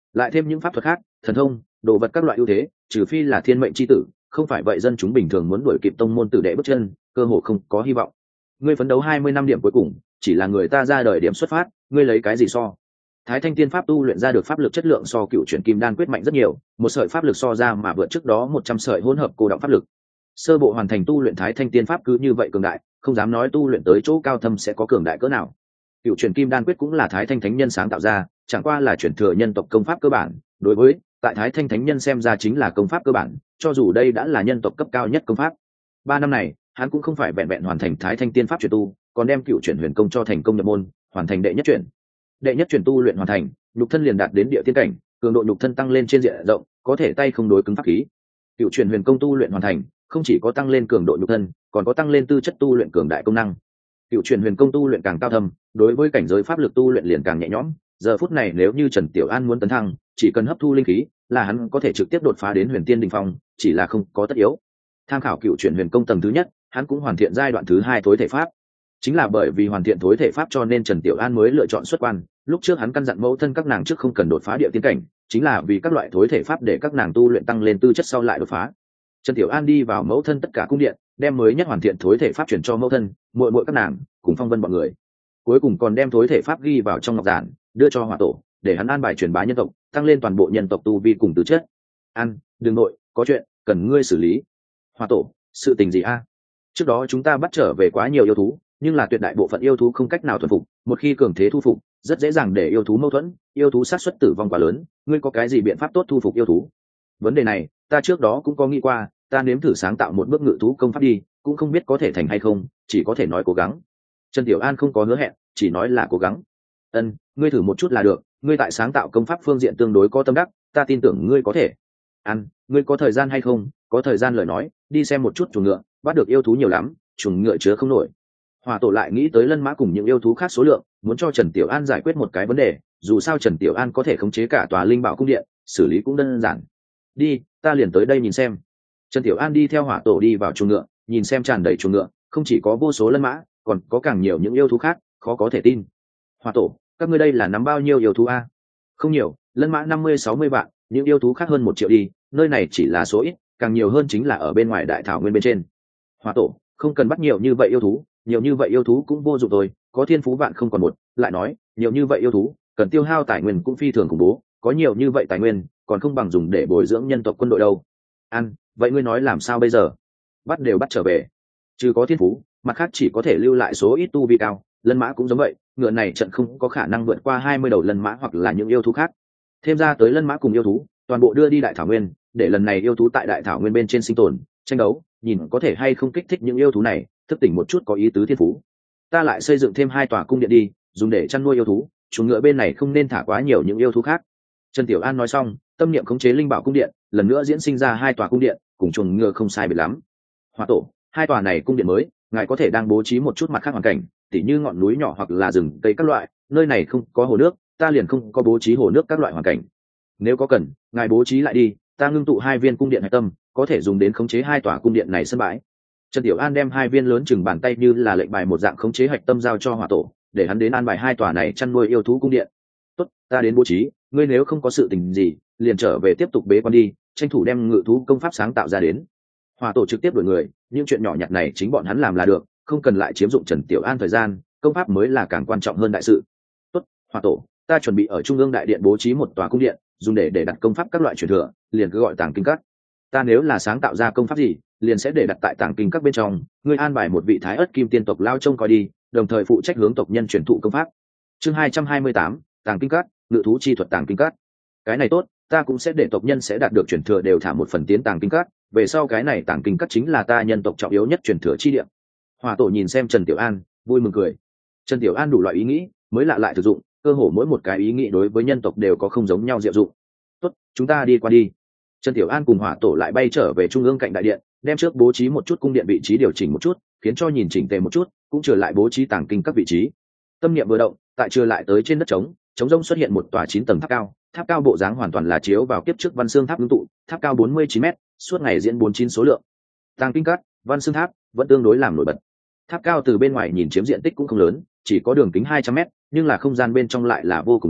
lại thêm những pháp thuật khác, thần thông, đồ vật các loại ưu thế, trừ phi là thiên mệnh chi tử, không phải vậy dân chúng bình thường muốn đuổi kịp tông môn tử đệ bước chân, cơ hội không có hy vọng. Ngươi phấn đấu hai mươi năm điểm cuối cùng, chỉ là người ta ra đời điểm xuất phát, ngươi lấy cái gì so? Thái Thanh Tiên Pháp tu luyện ra được pháp lực chất lượng so Cựu Chuyển Kim Đan quyết mạnh rất nhiều, một sợi pháp lực so ra mà vượt trước đó một trăm sợi hỗn hợp cô động pháp lực. Sơ bộ hoàn thành tu luyện Thái Thanh Tiên Pháp cứ như vậy cường đại, không dám nói tu luyện tới chỗ cao thâm sẽ có cường đại cỡ nào. Cựu Chuyển Kim Đan quyết cũng là Thái Thanh Thánh Nhân sáng tạo ra, chẳng qua là chuyển thừa nhân tộc công pháp cơ bản, đối với tại Thái Thanh Thánh Nhân xem ra chính là công pháp cơ bản, cho dù đây đã là nhân tộc cấp cao nhất công pháp. Ba năm này, hắn cũng không phải vẹn vẹn hoàn thành Thái Thanh Tiên Pháp chuyển tu, còn đem Cựu Chuyển Huyền Công cho thành công nhập môn, hoàn thành đệ nhất chuyển. Đệ nhất chuyển tu luyện hoàn thành, nhục thân liền đạt đến địa tiên cảnh, cường độ nhục thân tăng lên trên diện rộng, có thể tay không đối cứng pháp khí. Cựu Chuyển Huyền Công tu luyện hoàn thành, không chỉ có tăng lên cường độ nhục thân, còn có tăng lên tư chất tu luyện cường đại công năng. Cựu Chuyển Huyền Công tu luyện càng cao thâm, đối với cảnh giới pháp lực tu luyện liền càng nhẹ nhõm. Giờ phút này nếu như Trần Tiểu An muốn tấn thăng, chỉ cần hấp thu linh khí, là hắn có thể trực tiếp đột phá đến Huyền Tiên đỉnh phong, chỉ là không có tất yếu. Tham khảo Cựu Chuyển Huyền Công tầng thứ nhất, hắn cũng hoàn thiện giai đoạn thứ hai tối thể pháp. Chính là bởi vì hoàn thiện tối thể pháp cho nên Trần Tiểu An mới lựa chọn xuất quan. Lúc trước hắn căn dặn mẫu thân các nàng trước không cần đột phá địa tiên cảnh, chính là vì các loại tối thể pháp để các nàng tu luyện tăng lên tư chất sau lại đột phá. Trần Tiểu An đi vào mẫu thân tất cả cung điện, đem mới nhất hoàn thiện tối thể pháp chuyển cho mẫu thân, muội muội các nàng, cùng Phong Vân bọn người. Cuối cùng còn đem tối thể pháp ghi vào trong ngọc giản, đưa cho Hỏa Tổ, để hắn an bài truyền bá nhân tộc, tăng lên toàn bộ nhân tộc tu vi cùng tư chất. An, đừng nội, có chuyện cần ngươi xử lý. Hỏa Tổ, sự tình gì a? Trước đó chúng ta bắt trở về quá nhiều yêu thú, nhưng là tuyệt đại bộ phận yêu thú không cách nào thuần phục, một khi cường thế thu phục, rất dễ dàng để yêu thú mâu thuẫn, yêu thú sát suất tử vong quá lớn, ngươi có cái gì biện pháp tốt thu phục yêu thú? Vấn đề này, ta trước đó cũng có nghĩ qua, ta nếm thử sáng tạo một bước ngự thú công pháp đi, cũng không biết có thể thành hay không, chỉ có thể nói cố gắng. Trần Tiểu An không có hứa hẹn, chỉ nói là cố gắng. Ân, ngươi thử một chút là được, ngươi tại sáng tạo công pháp phương diện tương đối có tâm đắc, ta tin tưởng ngươi có thể. An, ngươi có thời gian hay không? Có thời gian lời nói, đi xem một chút chuồng ngựa, bắt được yêu thú nhiều lắm, chuồng ngựa chứa không nổi. Hỏa Tổ lại nghĩ tới lân mã cùng những yêu thú khác số lượng, muốn cho Trần Tiểu An giải quyết một cái vấn đề, dù sao Trần Tiểu An có thể khống chế cả tòa linh bảo cung điện, xử lý cũng đơn giản. Đi, ta liền tới đây nhìn xem. Trần Tiểu An đi theo Hỏa Tổ đi vào chuồng ngựa, nhìn xem tràn đầy chuồng ngựa, không chỉ có vô số lân mã, còn có càng nhiều những yêu thú khác, khó có thể tin. Hỏa Tổ, các ngươi đây là nắm bao nhiêu yêu thú a? Không nhiều, lân mã năm mươi sáu mươi vạn, những yêu thú khác hơn một triệu đi, nơi này chỉ là số ít, càng nhiều hơn chính là ở bên ngoài đại thảo nguyên bên trên. Hỏa Tổ, không cần bắt nhiều như vậy yêu thú, nhiều như vậy yêu thú cũng vô dụng rồi, có thiên phú vạn không còn một. Lại nói, nhiều như vậy yêu thú, cần tiêu hao tài nguyên cũng phi thường khủng bố, có nhiều như vậy tài nguyên, còn không bằng dùng để bồi dưỡng nhân tộc quân đội đâu. Ăn, vậy ngươi nói làm sao bây giờ? Bắt đều bắt trở về. Trừ có thiên phú, mặt khác chỉ có thể lưu lại số ít tu vi cao. Lân mã cũng giống vậy, ngựa này trận không có khả năng vượt qua hai mươi đầu lân mã hoặc là những yêu thú khác. Thêm ra tới lân mã cùng yêu thú, toàn bộ đưa đi đại thảo nguyên, để lần này yêu thú tại đại thảo nguyên bên trên sinh tồn, tranh đấu, nhìn có thể hay không kích thích những yêu thú này, thức tỉnh một chút có ý tứ thiên phú. Ta lại xây dựng thêm hai tòa cung điện đi, dùng để chăn nuôi yêu thú, chuồng ngựa bên này không nên thả quá nhiều những yêu thú khác. Trần Tiểu An nói xong, tâm niệm khống chế linh bảo cung điện, lần nữa diễn sinh ra hai tòa cung điện, cùng chuồng ngựa không sai biệt lắm. Hỏa Tổ, hai tòa này cung điện mới, ngài có thể đang bố trí một chút mặt khác hoàn cảnh, tỉ như ngọn núi nhỏ hoặc là rừng cây các loại, nơi này không có hồ nước, ta liền không có bố trí hồ nước các loại hoàn cảnh. Nếu có cần, ngài bố trí lại đi, ta ngưng tụ hai viên cung điện hạch tâm, có thể dùng đến khống chế hai tòa cung điện này sân bãi. Trần Tiểu An đem hai viên lớn chừng bàn tay như là lệnh bài một dạng khống chế hạch tâm giao cho Hỏa Tổ, để hắn đến an bài hai tòa này chăn nuôi yêu thú cung điện. Tốt, ta đến bố trí, ngươi nếu không có sự tình gì, liền trở về tiếp tục bế quan đi, tranh thủ đem ngự thú công pháp sáng tạo ra đến. Hỏa Tổ trực tiếp đuổi người, những chuyện nhỏ nhặt này chính bọn hắn làm là được, không cần lại chiếm dụng Trần Tiểu An thời gian, công pháp mới là càng quan trọng hơn đại sự. Tốt, Hỏa Tổ, ta chuẩn bị ở trung ương đại điện bố trí một tòa cung điện, dùng để để đặt công pháp các loại truyền thừa, liền cứ gọi Tàng Kinh Các. Ta nếu là sáng tạo ra công pháp gì, liền sẽ để đặt tại Tàng Kinh Các bên trong, ngươi an bài một vị Thái Ức Kim Tiên tộc lao trông coi đi, đồng thời phụ trách hướng tộc nhân truyền thụ công pháp. Chương hai trăm hai mươi tám, Tàng Kinh Các, ngự thú chi thuật Tàng Kinh Các. Cái này tốt, ta cũng sẽ để tộc nhân sẽ đạt được truyền thừa đều thả một phần tiến Tàng Kinh Các, về sau cái này Tàng Kinh Các chính là ta nhân tộc trọng yếu nhất truyền thừa chi địa. Hỏa Tổ nhìn xem Trần Tiểu An, vui mừng cười. Trần Tiểu An đủ loại ý nghĩ, mới lạ lại thực dụng, cơ hồ mỗi một cái ý nghĩ đối với nhân tộc đều có không giống nhau diệu dụng. Tốt, chúng ta đi qua đi. Trần Tiểu An cùng Hỏa Tổ lại bay trở về trung ương cạnh đại điện, đem trước bố trí một chút cung điện vị trí điều chỉnh một chút, khiến cho nhìn chỉnh tề một chút, cũng trở lại bố trí Tàng Kinh Các vị trí. Tâm niệm vừa động, tại trở lại tới trên đất trống, trống rông xuất hiện một tòa chín tầng tháp cao, tháp cao bộ dáng hoàn toàn là chiếu vào kiếp trước Văn Xương Tháp ngưng tụ, tháp cao bốn mươi chín mét, suốt ngày diễn bốn mươi chín số lượng. Tàng Kinh Các, Văn Xương Tháp vẫn tương đối làm nổi bật. Tháp cao từ bên ngoài nhìn chiếm diện tích cũng không lớn, chỉ có đường kính hai trăm mét, nhưng là không gian bên trong lại là vô cùng lớn,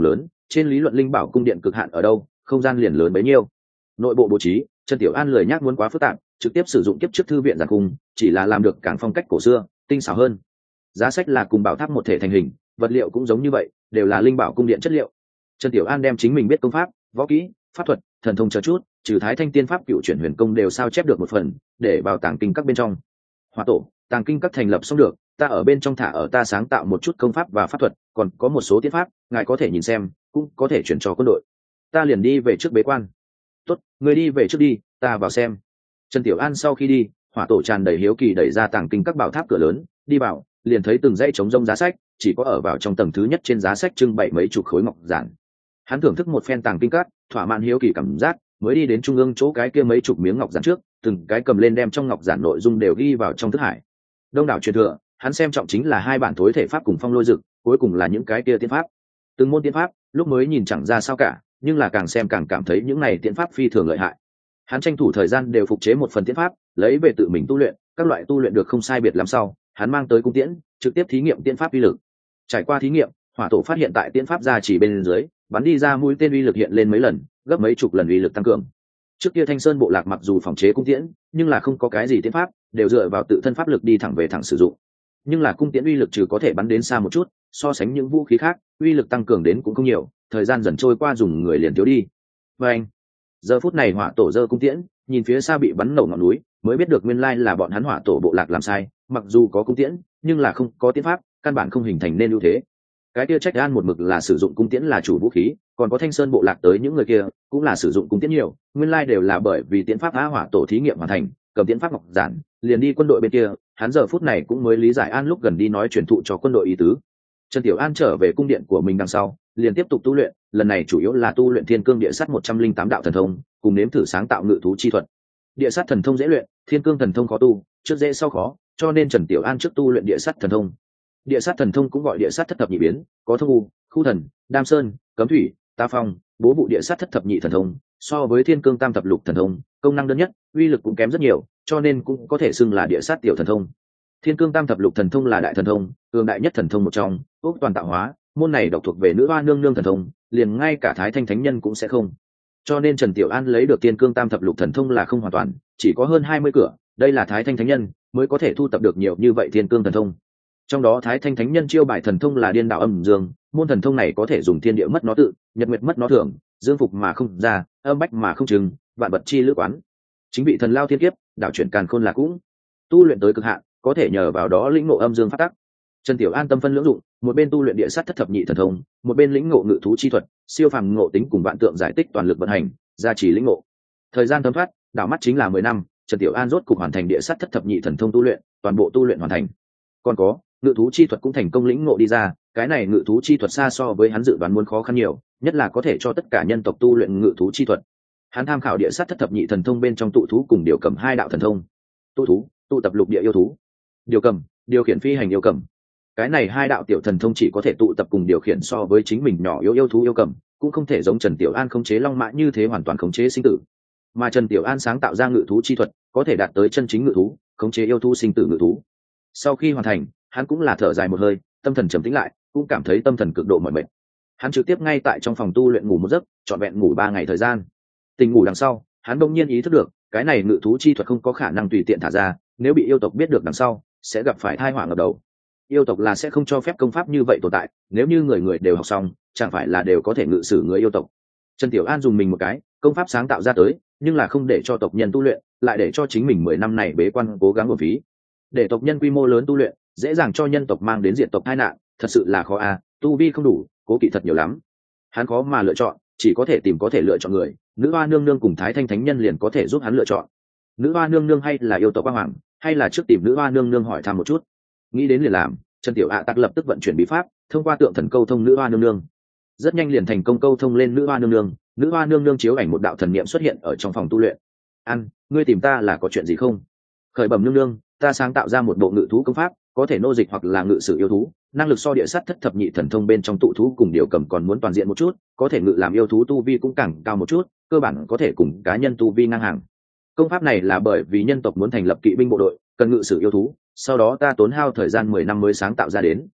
trên lý luận linh bảo cung điện cực hạn ở đâu, không gian liền lớn bấy nhiêu. Nội bộ bố trí, Trần Tiểu An lười nhác muốn quá phức tạp, trực tiếp sử dụng kiếp trước thư viện giản cung, chỉ là làm được càng phong cách cổ xưa, tinh xảo hơn. Giá sách là cùng bảo tháp một thể thành hình, vật liệu cũng giống như vậy, đều là linh bảo cung điện chất liệu. Trần Tiểu An đem chính mình biết công pháp, võ kỹ, pháp thuật, thần thông chờ chút, trừ Thái Thanh Tiên Pháp cựu chuyển huyền công đều sao chép được một phần, để vào tàng kinh các bên trong. Hỏa tổ, tàng kinh các thành lập xong được, ta ở bên trong thả ở ta sáng tạo một chút công pháp và pháp thuật, còn có một số tiên pháp, ngài có thể nhìn xem, cũng có thể chuyển cho quân đội. Ta liền đi về trước bế quan. Tốt, người đi về trước đi, ta vào xem. Trần Tiểu An sau khi đi, Hỏa tổ tràn đầy hiếu kỳ đẩy ra tàng kinh các bảo tháp cửa lớn, đi vào, liền thấy từng dãy trống rông giá sách, chỉ có ở vào trong tầng thứ nhất trên giá sách trưng bày mấy chục khối ngọc giản. Hắn thưởng thức một phen tàng kinh các, thỏa mãn hiếu kỳ cảm giác, mới đi đến trung ương chỗ cái kia mấy chục miếng ngọc giản trước, từng cái cầm lên đem trong ngọc giản nội dung đều ghi vào trong thức hải. Đông đảo truyền thừa, hắn xem trọng chính là hai bản tối thể pháp cùng phong lôi dực, cuối cùng là những cái kia tiên pháp. Từng môn tiên pháp, lúc mới nhìn chẳng ra sao cả, nhưng là càng xem càng cảm thấy những này tiên pháp phi thường lợi hại. Hắn tranh thủ thời gian đều phục chế một phần tiên pháp, lấy về tự mình tu luyện, các loại tu luyện được không sai biệt lắm sau, hắn mang tới cung tiễn, trực tiếp thí nghiệm tiên pháp uy lực. Trải qua thí nghiệm, Hỏa tổ phát hiện tại tiên pháp gia chỉ bên dưới, bắn đi ra mũi tên uy lực hiện lên mấy lần, gấp mấy chục lần uy lực tăng cường. Trước kia Thanh Sơn bộ lạc mặc dù phòng chế cung tiễn, nhưng là không có cái gì tiên pháp, đều dựa vào tự thân pháp lực đi thẳng về thẳng sử dụng. Nhưng là cung tiễn uy lực trừ có thể bắn đến xa một chút, so sánh những vũ khí khác, uy lực tăng cường đến cũng không nhiều, thời gian dần trôi qua dùng người liền thiếu đi. Và anh, giờ phút này Hỏa tổ giơ cung tiễn, nhìn phía xa bị bắn nổ ngọn núi, mới biết được nguyên lai là bọn hắn Hỏa tổ bộ lạc làm sai, mặc dù có cung tiễn, nhưng là không có tiên pháp, căn bản không hình thành nên ưu thế. Cái kia Trách An một mực là sử dụng cung tiễn là chủ vũ khí, còn có Thanh Sơn bộ lạc tới những người kia cũng là sử dụng cung tiễn nhiều, nguyên lai đều là bởi vì tiễn pháp Á Hỏa tổ thí nghiệm hoàn thành, cầm tiễn pháp ngọc giản, liền đi quân đội bên kia, hắn giờ phút này cũng mới lý giải An lúc gần đi nói truyền thụ cho quân đội ý tứ. Trần Tiểu An trở về cung điện của mình đằng sau, liền tiếp tục tu luyện, lần này chủ yếu là tu luyện Thiên Cương Địa Sắt một trăm linh tám đạo thần thông, cùng nếm thử sáng tạo ngự thú chi thuật. Địa Sắt thần thông dễ luyện, Thiên Cương thần thông khó tu, trước dễ sau khó, cho nên Trần Tiểu An trước tu luyện Địa Sắt thần thông. Địa Sát thần thông cũng gọi Địa Sát thất thập nhị biến, có thông u, khu thần, đam sơn, cấm thủy, ta phong, bố vụ Địa Sát thất thập nhị thần thông, so với Thiên Cương tam thập lục thần thông, công năng đơn nhất, uy lực cũng kém rất nhiều, cho nên cũng có thể xưng là Địa Sát tiểu thần thông. Thiên Cương tam thập lục thần thông là đại thần thông, cường đại nhất thần thông một trong, ốc toàn tạo hóa, môn này độc thuộc về nữ hoa nương nương thần thông, liền ngay cả Thái Thanh thánh nhân cũng sẽ không. Cho nên Trần Tiểu An lấy được Thiên Cương tam thập lục thần thông là không hoàn toàn, chỉ có hơn hai mươi cửa, đây là Thái Thanh thánh nhân mới có thể thu tập được nhiều như vậy Thiên Cương thần thông. Trong đó Thái Thanh thánh nhân chiêu bài thần thông là điên đạo âm dương, môn thần thông này có thể dùng thiên địa mất nó tự, nhật nguyệt mất nó thường, dương phục mà không ra, âm bách mà không chừng, vạn vật chi lữ quán. Chính vị thần lao thiên kiếp, đạo chuyển càn khôn là cũng tu luyện tới cực hạn, có thể nhờ vào đó lĩnh ngộ âm dương phát tắc. Trần Tiểu An tâm phân lưỡng dụng, một bên tu luyện Địa Sát thất thập nhị thần thông, một bên lĩnh ngộ ngự thú chi thuật, siêu phàm ngộ tính cùng vạn tượng giải tích toàn lực vận hành, gia trì lĩnh ngộ. Thời gian thấm thoát, đảo mắt chính là mười năm, Trần Tiểu An rốt cục hoàn thành Địa Sát thất thập nhị thần thông tu luyện, toàn bộ tu luyện hoàn thành. Còn có ngự thú chi thuật cũng thành công lĩnh ngộ đi ra, cái này ngự thú chi thuật xa so với hắn dự đoán muốn khó khăn nhiều, nhất là có thể cho tất cả nhân tộc tu luyện ngự thú chi thuật. Hắn tham khảo Địa Sát thất thập nhị thần thông bên trong tụ thú cùng điều cầm hai đạo thần thông. Tụ thú, tụ tập lục địa yêu thú; điều cầm, điều khiển phi hành yêu cầm. Cái này hai đạo tiểu thần thông chỉ có thể tụ tập cùng điều khiển so với chính mình nhỏ yếu yêu thú yêu cầm, cũng không thể giống Trần Tiểu An khống chế long mã như thế hoàn toàn khống chế sinh tử. Mà Trần Tiểu An sáng tạo ra ngự thú chi thuật, có thể đạt tới chân chính ngự thú, khống chế yêu thú sinh tử ngự thú. Sau khi hoàn thành, hắn cũng là thở dài một hơi, tâm thần trầm tĩnh lại, cũng cảm thấy tâm thần cực độ mỏi mệt. Hắn trực tiếp ngay tại trong phòng tu luyện ngủ một giấc, trọn vẹn ngủ ba ngày thời gian. Tỉnh ngủ đằng sau, hắn đông nhiên ý thức được, cái này ngự thú chi thuật không có khả năng tùy tiện thả ra, nếu bị yêu tộc biết được đằng sau, sẽ gặp phải tai họa ngập đầu. Yêu tộc là sẽ không cho phép công pháp như vậy tồn tại, nếu như người người đều học xong, chẳng phải là đều có thể ngự sử người yêu tộc. Trần Tiểu An dùng mình một cái, công pháp sáng tạo ra tới, nhưng là không để cho tộc nhân tu luyện, lại để cho chính mình mười năm này bế quan cố gắng uổng phí. Để tộc nhân quy mô lớn tu luyện, dễ dàng cho nhân tộc mang đến diện tộc tai nạn, thật sự là khó a, tu vi không đủ, cố kỵ thật nhiều lắm. Hắn khó mà lựa chọn, chỉ có thể tìm có thể lựa chọn người, nữ hoa nương nương cùng Thái Thanh thánh nhân liền có thể giúp hắn lựa chọn. Nữ hoa nương nương hay là yêu tộc quang hoàng, hay là trước tìm nữ hoa nương nương hỏi thăm một chút. Nghĩ đến liền làm, Trần Tiểu ạ tắc lập tức vận chuyển bí pháp, thông qua tượng thần câu thông nữ hoa nương nương. Rất nhanh liền thành công câu thông lên nữ hoa nương nương, nữ hoa nương nương chiếu ảnh một đạo thần niệm xuất hiện ở trong phòng tu luyện. An, ngươi tìm ta là có chuyện gì không? Khởi bẩm nương nương, ta sáng tạo ra một bộ ngự thú công pháp, có thể nô dịch hoặc là ngự sử yêu thú, năng lực so Địa Sát thất thập nhị thần thông bên trong tụ thú cùng điều cầm còn muốn toàn diện một chút, có thể ngự làm yêu thú tu vi cũng càng cao một chút, cơ bản có thể cùng cá nhân tu vi ngang hàng. Công pháp này là bởi vì nhân tộc muốn thành lập kỵ binh bộ đội, cần ngự sử yêu thú, sau đó ta tốn hao thời gian mười năm mới sáng tạo ra đến.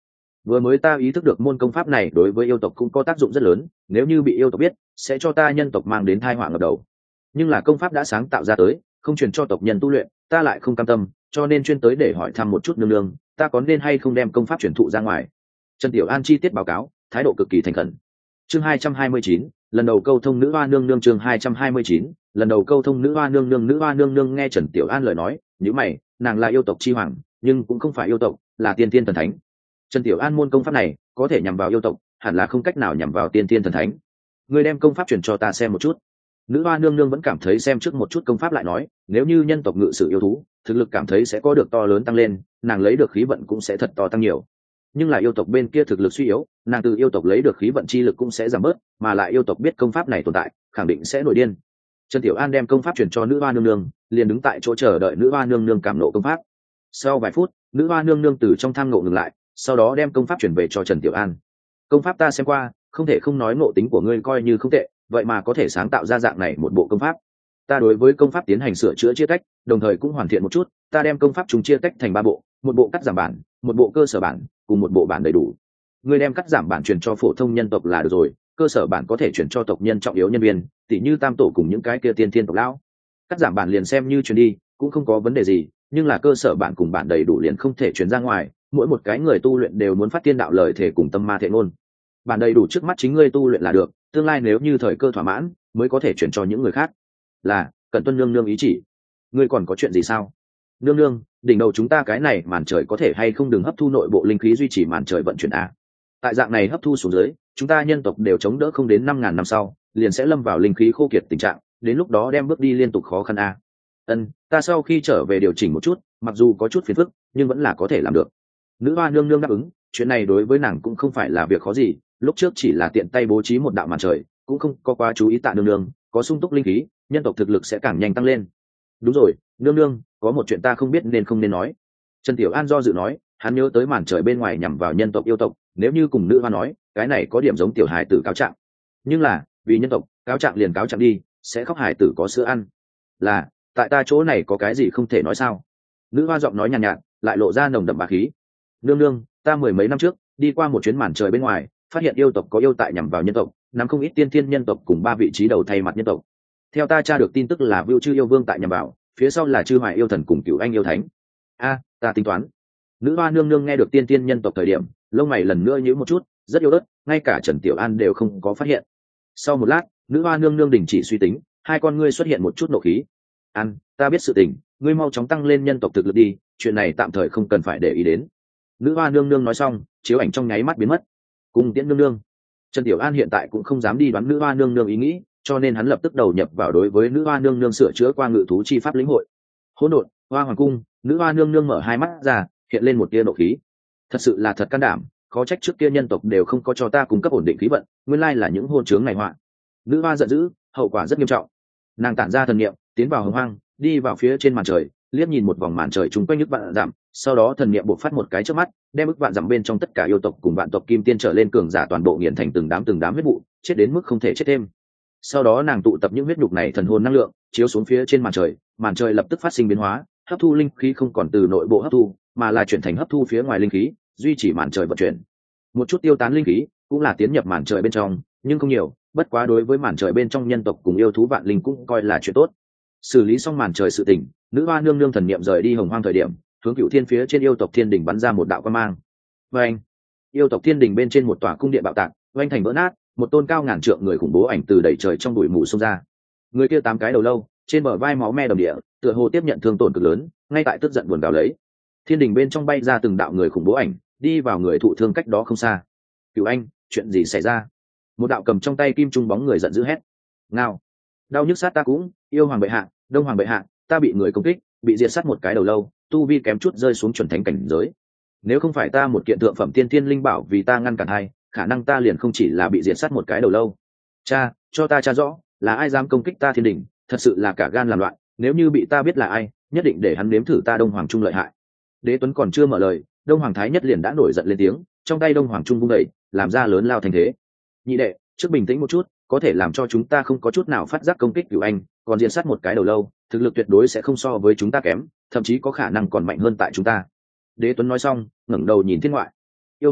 vừa mới ta ý thức được môn công pháp này đối với yêu tộc cũng có tác dụng rất lớn, nếu như bị yêu tộc biết sẽ cho ta nhân tộc mang đến tai họa ngập đầu. Nhưng là công pháp đã sáng tạo ra tới, không truyền cho tộc nhân tu luyện, ta lại không cam tâm, cho nên chuyên tới để hỏi thăm một chút nương nương, ta có nên hay không đem công pháp truyền thụ ra ngoài. Trần Tiểu An chi tiết báo cáo, thái độ cực kỳ thành khẩn. Chương hai trăm hai mươi chín, lần đầu câu thông nữ hoa nương nương. Chương hai trăm hai mươi chín, lần đầu câu thông nữ hoa nương nương. Nữ hoa nương nương nghe Trần Tiểu An lời nói, nhíu mày, nàng là yêu tộc chi hoàng, nhưng cũng không phải yêu tộc, là tiên tiên thần thánh. Trần Tiểu An môn công pháp này có thể nhằm vào yêu tộc, hẳn là không cách nào nhằm vào tiên tiên thần thánh. Ngươi đem công pháp truyền cho ta xem một chút. Nữ hoa nương nương vẫn cảm thấy xem trước một chút công pháp lại nói, nếu như nhân tộc ngự sử yêu thú, thực lực cảm thấy sẽ có được to lớn tăng lên, nàng lấy được khí vận cũng sẽ thật to tăng nhiều. Nhưng là yêu tộc bên kia thực lực suy yếu, nàng từ yêu tộc lấy được khí vận chi lực cũng sẽ giảm bớt, mà lại yêu tộc biết công pháp này tồn tại, khẳng định sẽ nổi điên. Trần Tiểu An đem công pháp truyền cho nữ hoa nương nương, liền đứng tại chỗ chờ đợi nữ hoa nương nương cảm nộ công pháp. Sau vài phút, nữ hoa nương nương từ trong tham ngộ ngừng lại, sau đó đem công pháp chuyển về cho Trần Tiểu An. Công pháp ta xem qua, không thể không nói ngộ tính của ngươi coi như không tệ, vậy mà có thể sáng tạo ra dạng này một bộ công pháp. Ta đối với công pháp tiến hành sửa chữa chia tách, đồng thời cũng hoàn thiện một chút, ta đem công pháp chúng chia tách thành ba bộ, một bộ cắt giảm bản, một bộ cơ sở bản, cùng một bộ bản đầy đủ. Ngươi đem cắt giảm bản truyền cho phổ thông nhân tộc là được rồi, cơ sở bản có thể chuyển cho tộc nhân trọng yếu nhân viên, tỉ như tam tổ cùng những cái kia tiên thiên tộc lão. Cắt giảm bản liền xem như truyền đi, cũng không có vấn đề gì, nhưng là cơ sở bản cùng bản đầy đủ liền không thể truyền ra ngoài, mỗi một cái người tu luyện đều muốn phát tiên đạo lời thể cùng tâm ma thể ngôn. Bản đầy đủ trước mắt chính ngươi tu luyện là được, tương lai nếu như thời cơ thỏa mãn mới có thể chuyển cho những người khác. Là, cần tuân nương nương ý chỉ. Ngươi còn có chuyện gì sao? Nương nương, đỉnh đầu chúng ta cái này màn trời có thể hay không đừng hấp thu nội bộ linh khí duy trì màn trời vận chuyển à? Tại dạng này hấp thu xuống dưới, chúng ta nhân tộc đều chống đỡ không đến năm ngàn năm sau, liền sẽ lâm vào linh khí khô kiệt tình trạng, đến lúc đó đem bước đi liên tục khó khăn à? Ân, ta sau khi trở về điều chỉnh một chút, mặc dù có chút phiền phức, nhưng vẫn là có thể làm được. Nữ hoa nương nương đáp ứng, chuyện này đối với nàng cũng không phải là việc khó gì, lúc trước chỉ là tiện tay bố trí một đạo màn trời, cũng không có quá chú ý Tạ nương nương, có sung túc linh khí, nhân tộc thực lực sẽ càng nhanh tăng lên. Đúng rồi, nương nương, có một chuyện ta không biết nên không nên nói. Trần Tiểu An do dự nói, hắn nhớ tới màn trời bên ngoài nhằm vào nhân tộc yêu tộc, nếu như cùng nữ hoa nói, cái này có điểm giống tiểu hài tử cáo trạng. Nhưng là, vì nhân tộc, cáo trạng liền cáo trạng đi, sẽ khóc hài tử có sữa ăn. Là, tại ta chỗ này có cái gì không thể nói sao? Nữ hoa giọng nói nhàn nhạt, nhạt, lại lộ ra nồng đậm bá khí. Nương nương, ta mười mấy năm trước đi qua một chuyến màn trời bên ngoài, phát hiện yêu tộc có yêu tại nhằm vào nhân tộc, nắm không ít tiên thiên nhân tộc cùng ba vị trí đầu thay mặt nhân tộc. Theo ta tra được tin tức là Vưu Chư yêu vương tại nhằm vào, phía sau là Chư Hoài yêu thần cùng Cửu Anh yêu thánh. A, ta tính toán. Nữ hoa nương nương nghe được tiên thiên nhân tộc thời điểm, lông mày lần nữa nhíu một chút, rất yếu ớt, ngay cả Trần Tiểu An đều không có phát hiện. Sau một lát, nữ hoa nương nương đình chỉ suy tính, hai con ngươi xuất hiện một chút nộ khí. An, ta biết sự tình, ngươi mau chóng tăng lên nhân tộc thực lực đi, chuyện này tạm thời không cần phải để ý đến. Nữ hoa nương nương nói xong, chiếu ảnh trong nháy mắt biến mất. Cùng tiễn nương nương. Trần Tiểu An hiện tại cũng không dám đi đoán nữ hoa nương nương ý nghĩ, cho nên hắn lập tức đầu nhập vào đối với nữ hoa nương nương sửa chữa qua ngự thú chi pháp lĩnh hội. Hỗn độn, hoa hoàng cung, nữ hoa nương nương mở hai mắt ra, hiện lên một tia nộ khí. Thật sự là thật can đảm, khó trách trước kia nhân tộc đều không có cho ta cung cấp ổn định khí vận, nguyên lai là những hôn chướng này họa. Nữ hoa giận dữ, hậu quả rất nghiêm trọng. Nàng tản ra thần niệm, tiến vào hồng hoang, đi vào phía trên màn trời, liếc nhìn một vòng màn trời chung quanh nước vạn dặm, sau đó thần niệm bộc phát một cái trước mắt, đem ức vạn dặm bên trong tất cả yêu tộc cùng vạn tộc kim tiên trở lên cường giả toàn bộ nghiền thành từng đám từng đám huyết vụ, chết đến mức không thể chết thêm. Sau đó nàng tụ tập những huyết nhục này thần hồn năng lượng, chiếu xuống phía trên màn trời, màn trời lập tức phát sinh biến hóa, hấp thu linh khí không còn từ nội bộ hấp thu, mà là chuyển thành hấp thu phía ngoài linh khí, duy trì màn trời vận chuyển. Một chút tiêu tán linh khí cũng là tiến nhập màn trời bên trong, nhưng không nhiều, bất quá đối với màn trời bên trong nhân tộc cùng yêu thú vạn linh cũng coi là chuyện tốt. Xử lý xong màn trời sự tình, nữ hoa nương nương thần niệm rời đi hồng hoang thời điểm, hướng Cửu Thiên phía trên yêu tộc thiên đình bắn ra một đạo quang mang. Và anh, yêu tộc thiên đình bên trên một tòa cung điện bạo tạc, oanh thành vỡ nát, một tôn cao ngàn trượng người khủng bố ảnh từ đầy trời trong bụi mù xông ra. Người kia tám cái đầu lâu, trên bờ vai máu me đầm địa, tựa hồ tiếp nhận thương tổn cực lớn, ngay tại tức giận buồn gào lấy. Thiên đình bên trong bay ra từng đạo người khủng bố ảnh, đi vào người thụ thương cách đó không xa. Cửu Anh, chuyện gì xảy ra? Một đạo cầm trong tay kim trung bóng người giận dữ hét. Ngao, đau nhức sát ta cũng, yêu hoàng bệ hạ, đông hoàng bệ hạ, ta bị người công kích, bị diệt sát một cái đầu lâu, tu vi kém chút rơi xuống chuẩn thánh cảnh giới. Nếu không phải ta một kiện thượng phẩm tiên thiên linh bảo vì ta ngăn cản hai, khả năng ta liền không chỉ là bị diệt sát một cái đầu lâu. Cha, cho ta tra rõ, là ai dám công kích ta thiên đình, thật sự là cả gan làm loạn, nếu như bị ta biết là ai, nhất định để hắn nếm thử ta đông hoàng trung lợi hại. Đế Tuấn còn chưa mở lời, đông hoàng thái nhất liền đã nổi giận lên tiếng, trong tay đông hoàng trung vung đẩy, làm ra lớn lao thành thế. Nhị đệ, trước bình tĩnh một chút, có thể làm cho chúng ta không có chút nào phát giác công kích Cửu Anh, còn diệt sát một cái đầu lâu, thực lực tuyệt đối sẽ không so với chúng ta kém, thậm chí có khả năng còn mạnh hơn tại chúng ta. Đế Tuấn nói xong, ngẩng đầu nhìn thiên ngoại. Yêu hoàng,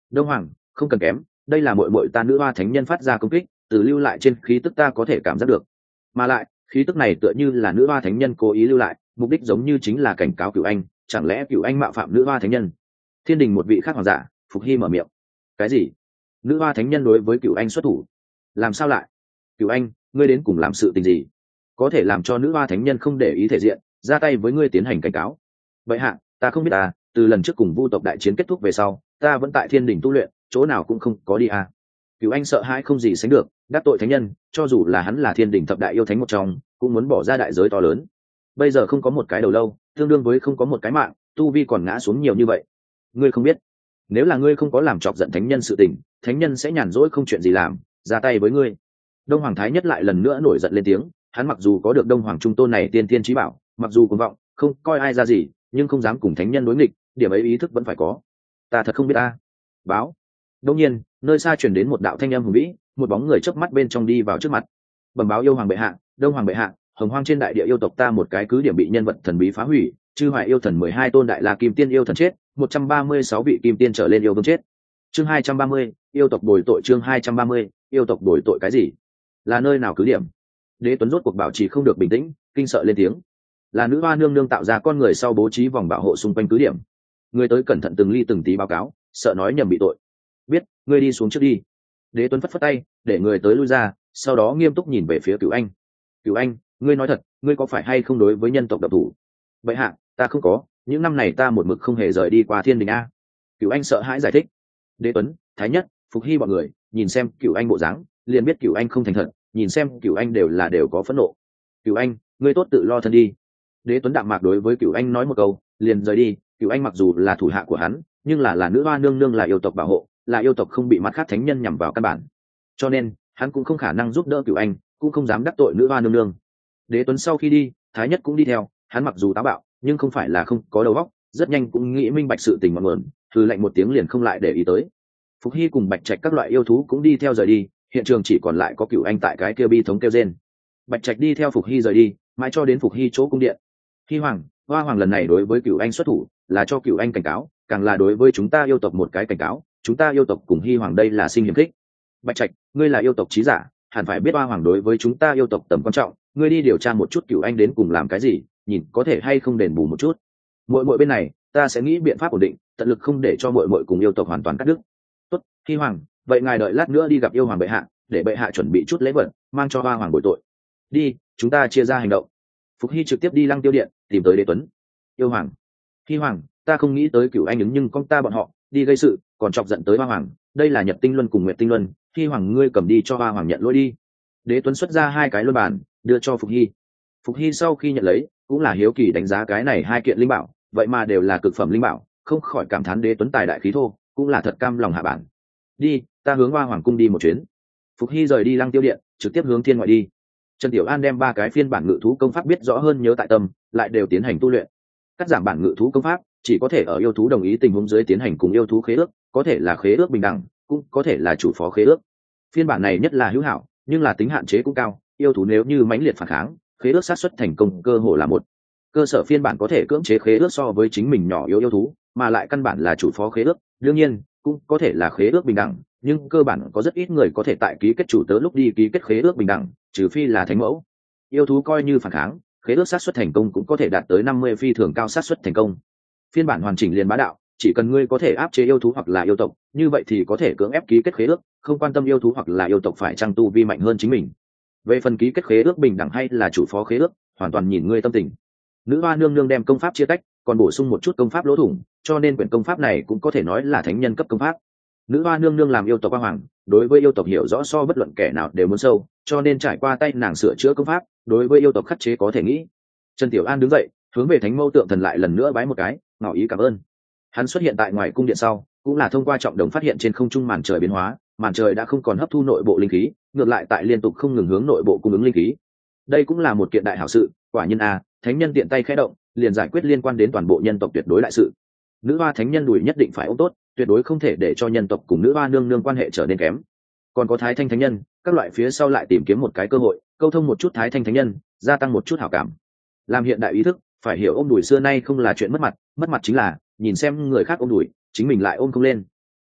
Đông Hoàng, không cần kém, đây là muội muội ta nữ hoa thánh nhân phát ra công kích, từ lưu lại trên khí tức ta có thể cảm giác được. Mà lại, khí tức này tựa như là nữ hoa thánh nhân cố ý lưu lại, mục đích giống như chính là cảnh cáo Cửu Anh, chẳng lẽ Cửu Anh mạo phạm nữ hoa thánh nhân? Thiên đình một vị khác hoàng giả, Phục Hy mở miệng. Cái gì? Nữ hoa thánh nhân đối với Cửu Anh xuất thủ? Làm sao lại? Cửu Anh, ngươi đến cùng làm sự tình gì? Có thể làm cho nữ hoa thánh nhân không để ý thể diện, ra tay với ngươi tiến hành cảnh cáo? Vậy hạ, ta không biết à, từ lần trước cùng Vu tộc đại chiến kết thúc về sau, ta vẫn tại Thiên đình tu luyện, chỗ nào cũng không có đi à. Cửu Anh sợ hãi không gì sánh được, đắc tội thánh nhân, cho dù là hắn là Thiên đình thập đại yêu thánh một trong, cũng muốn bỏ ra đại giới to lớn. Bây giờ không có một cái đầu lâu, tương đương với không có một cái mạng, tu vi còn ngã xuống nhiều như vậy. Ngươi không biết, nếu là ngươi không có làm chọc giận thánh nhân sự tình, thánh nhân sẽ nhàn rỗi không chuyện gì làm, ra tay với ngươi. Đông Hoàng Thái Nhất lại lần nữa nổi giận lên tiếng, hắn mặc dù có được Đông Hoàng Trung Tôn này tiên tiên trí bảo, mặc dù cuồng vọng, không coi ai ra gì, nhưng không dám cùng thánh nhân đối nghịch, điểm ấy ý thức vẫn phải có. Ta thật không biết ta. Báo. Đông nhiên, nơi xa truyền đến một đạo thanh âm hùng vĩ, một bóng người chớp mắt bên trong đi vào trước mặt. Bẩm báo yêu hoàng bệ hạ, Đông Hoàng bệ hạ, hồng hoang trên đại địa yêu tộc ta một cái cứ điểm bị nhân vật thần bí phá hủy, chư hoại yêu thần mười hai tôn đại la kim tiên yêu thần chết, một trăm ba mươi sáu vị kim tiên trở lên yêu vương chết. Chương hai trăm ba mươi, yêu tộc bồi tội. Chương hai trăm ba mươi, yêu tộc bồi tội cái gì? Là nơi nào cứ điểm? Đế Tuấn rốt cuộc bảo trì không được bình tĩnh, kinh sợ lên tiếng. Là nữ hoa nương nương tạo ra con người sau bố trí vòng bảo hộ xung quanh cứ điểm. Người tới cẩn thận từng ly từng tí báo cáo, sợ nói nhầm bị tội. Biết, ngươi đi xuống trước đi. Đế Tuấn phất phất tay, để người tới lui ra, sau đó nghiêm túc nhìn về phía Cửu Anh. Cửu Anh, ngươi nói thật, ngươi có phải hay không đối với nhân tộc độc thủ? Vậy hạ, ta không có, những năm này ta một mực không hề rời đi qua Thiên đình a. Cửu Anh sợ hãi giải thích. Đế Tuấn, Thái Nhất, Phục Hy bọn người nhìn xem Cửu Anh bộ dáng, liền biết Cửu Anh không thành thật, nhìn xem Cửu Anh đều là đều có phẫn nộ. Cửu Anh, ngươi tốt tự lo thân đi. Đế Tuấn đạm mạc đối với Cửu Anh nói một câu, liền rời đi. Cửu Anh mặc dù là thủ hạ của hắn, nhưng là là nữ hoa nương nương, là yêu tộc bảo hộ, là yêu tộc không bị mặt khác thánh nhân nhằm vào căn bản, cho nên hắn cũng không khả năng giúp đỡ Cửu Anh, cũng không dám đắc tội nữ hoa nương nương. Đế Tuấn sau khi đi, Thái Nhất cũng đi theo, hắn mặc dù táo bạo, nhưng không phải là không có đầu óc, rất nhanh cũng nghĩ minh bạch sự tình ngọn nguồn, thư lệnh một tiếng liền không lại để ý tới. Phục Hy cùng Bạch Trạch các loại yêu thú cũng đi theo rời đi, hiện trường chỉ còn lại có Cửu Anh tại cái kia bi thống kêu rên. Bạch Trạch đi theo Phục Hy rời đi, mãi cho đến Phục Hy chỗ cung điện. Hy hoàng, Hoa hoàng lần này đối với Cửu Anh xuất thủ, là cho Cửu Anh cảnh cáo, càng là đối với chúng ta yêu tộc một cái cảnh cáo, chúng ta yêu tộc cùng Hy hoàng đây là sinh hiểm khích. Bạch Trạch, ngươi là yêu tộc trí giả, hẳn phải biết Hoa hoàng đối với chúng ta yêu tộc tầm quan trọng, ngươi đi điều tra một chút Cửu Anh đến cùng làm cái gì, nhìn có thể hay không đền bù một chút. Muội muội bên này, ta sẽ nghĩ biện pháp ổn định, tận lực không để cho muội muội cùng yêu tộc hoàn toàn cắt đứt. Tốt, Hy hoàng, vậy ngài đợi lát nữa đi gặp yêu hoàng bệ hạ, để bệ hạ chuẩn bị chút lễ vật, mang cho Hoa hoàng bồi tội. Đi, chúng ta chia ra hành động. Phục Hy trực tiếp đi Lăng Tiêu điện, tìm tới Đế Tuấn. Yêu hoàng, Hy hoàng, ta không nghĩ tới Cửu Anh ứng nhưng con ta bọn họ đi gây sự, còn chọc giận tới Hoa hoàng, đây là Nhật Tinh Luân cùng Nguyệt Tinh Luân, Hy hoàng ngươi cầm đi cho Hoa hoàng nhận lỗi đi. Đế Tuấn xuất ra hai cái luân bàn, đưa cho Phục Hy. Phục Hy sau khi nhận lấy, cũng là hiếu kỳ đánh giá cái này hai kiện linh bảo, vậy mà đều là cực phẩm linh bảo, không khỏi cảm thán Đế Tuấn tài đại khí thô, cũng là thật cam lòng hạ bản. Đi, ta hướng Hoa hoàng cung đi một chuyến. Phục Hy rời đi Lăng Tiêu điện, trực tiếp hướng thiên ngoại đi. Trần Tiểu An đem ba cái phiên bản ngự thú công pháp biết rõ hơn nhớ tại tâm, lại đều tiến hành tu luyện. Cắt giảm bản ngự thú công pháp chỉ có thể ở yêu thú đồng ý tình huống dưới tiến hành cùng yêu thú khế ước, có thể là khế ước bình đẳng, cũng có thể là chủ phó khế ước. Phiên bản này nhất là hữu hảo, nhưng là tính hạn chế cũng cao, yêu thú nếu như mãnh liệt phản kháng, khế ước xác suất thành công cơ hồ là một. Cơ sở phiên bản có thể cưỡng chế khế ước so với chính mình nhỏ yếu yêu thú, mà lại căn bản là chủ phó khế ước, đương nhiên cũng có thể là khế ước bình đẳng, nhưng cơ bản có rất ít người có thể tại ký kết chủ tớ lúc đi ký kết khế ước bình đẳng, trừ phi là thánh mẫu. Yêu thú coi như phản kháng, khế ước xác suất thành công cũng có thể đạt tới năm mươi phi thường cao xác suất thành công. Phiên bản hoàn chỉnh liền bá đạo, chỉ cần ngươi có thể áp chế yêu thú hoặc là yêu tộc, như vậy thì có thể cưỡng ép ký kết khế ước, không quan tâm yêu thú hoặc là yêu tộc phải trang tu vi mạnh hơn chính mình. Về phần ký kết khế ước bình đẳng hay là chủ phó khế ước, hoàn toàn nhìn ngươi tâm tình. Nữ hoa nương nương đem công pháp chia tách, còn bổ sung một chút công pháp lỗ thủng, cho nên quyển công pháp này cũng có thể nói là thánh nhân cấp công pháp. Nữ hoa nương nương làm yêu tộc Hoa hoàng, đối với yêu tộc hiểu rõ so bất luận kẻ nào đều muốn sâu, cho nên trải qua tay nàng sửa chữa công pháp, đối với yêu tộc khắc chế có thể nghĩ. Trần Tiểu An đứng dậy, hướng về thánh mẫu tượng thần lại lần nữa bái một cái, ngỏ ý cảm ơn. Hắn xuất hiện tại ngoài cung điện sau, cũng là thông qua trọng đồng phát hiện trên không trung màn trời biến hóa, màn trời đã không còn hấp thu nội bộ linh khí, ngược lại tại liên tục không ngừng hướng nội bộ cung ứng linh khí. Đây cũng là một kiện đại hảo sự, quả nhiên a, thánh nhân tiện tay khẽ động, liền giải quyết liên quan đến toàn bộ nhân tộc tuyệt đối đại sự. Nữ hoa thánh nhân đùi nhất định phải ôm tốt, tuyệt đối không thể để cho nhân tộc cùng nữ hoa nương nương quan hệ trở nên kém. Còn có Thái Thanh thánh nhân, các loại phía sau lại tìm kiếm một cái cơ hội, câu thông một chút Thái Thanh thánh nhân, gia tăng một chút hảo cảm. Làm hiện đại ý thức, phải hiểu ôm đùi xưa nay không là chuyện mất mặt, mất mặt chính là nhìn xem người khác ôm đùi, chính mình lại ôm không lên.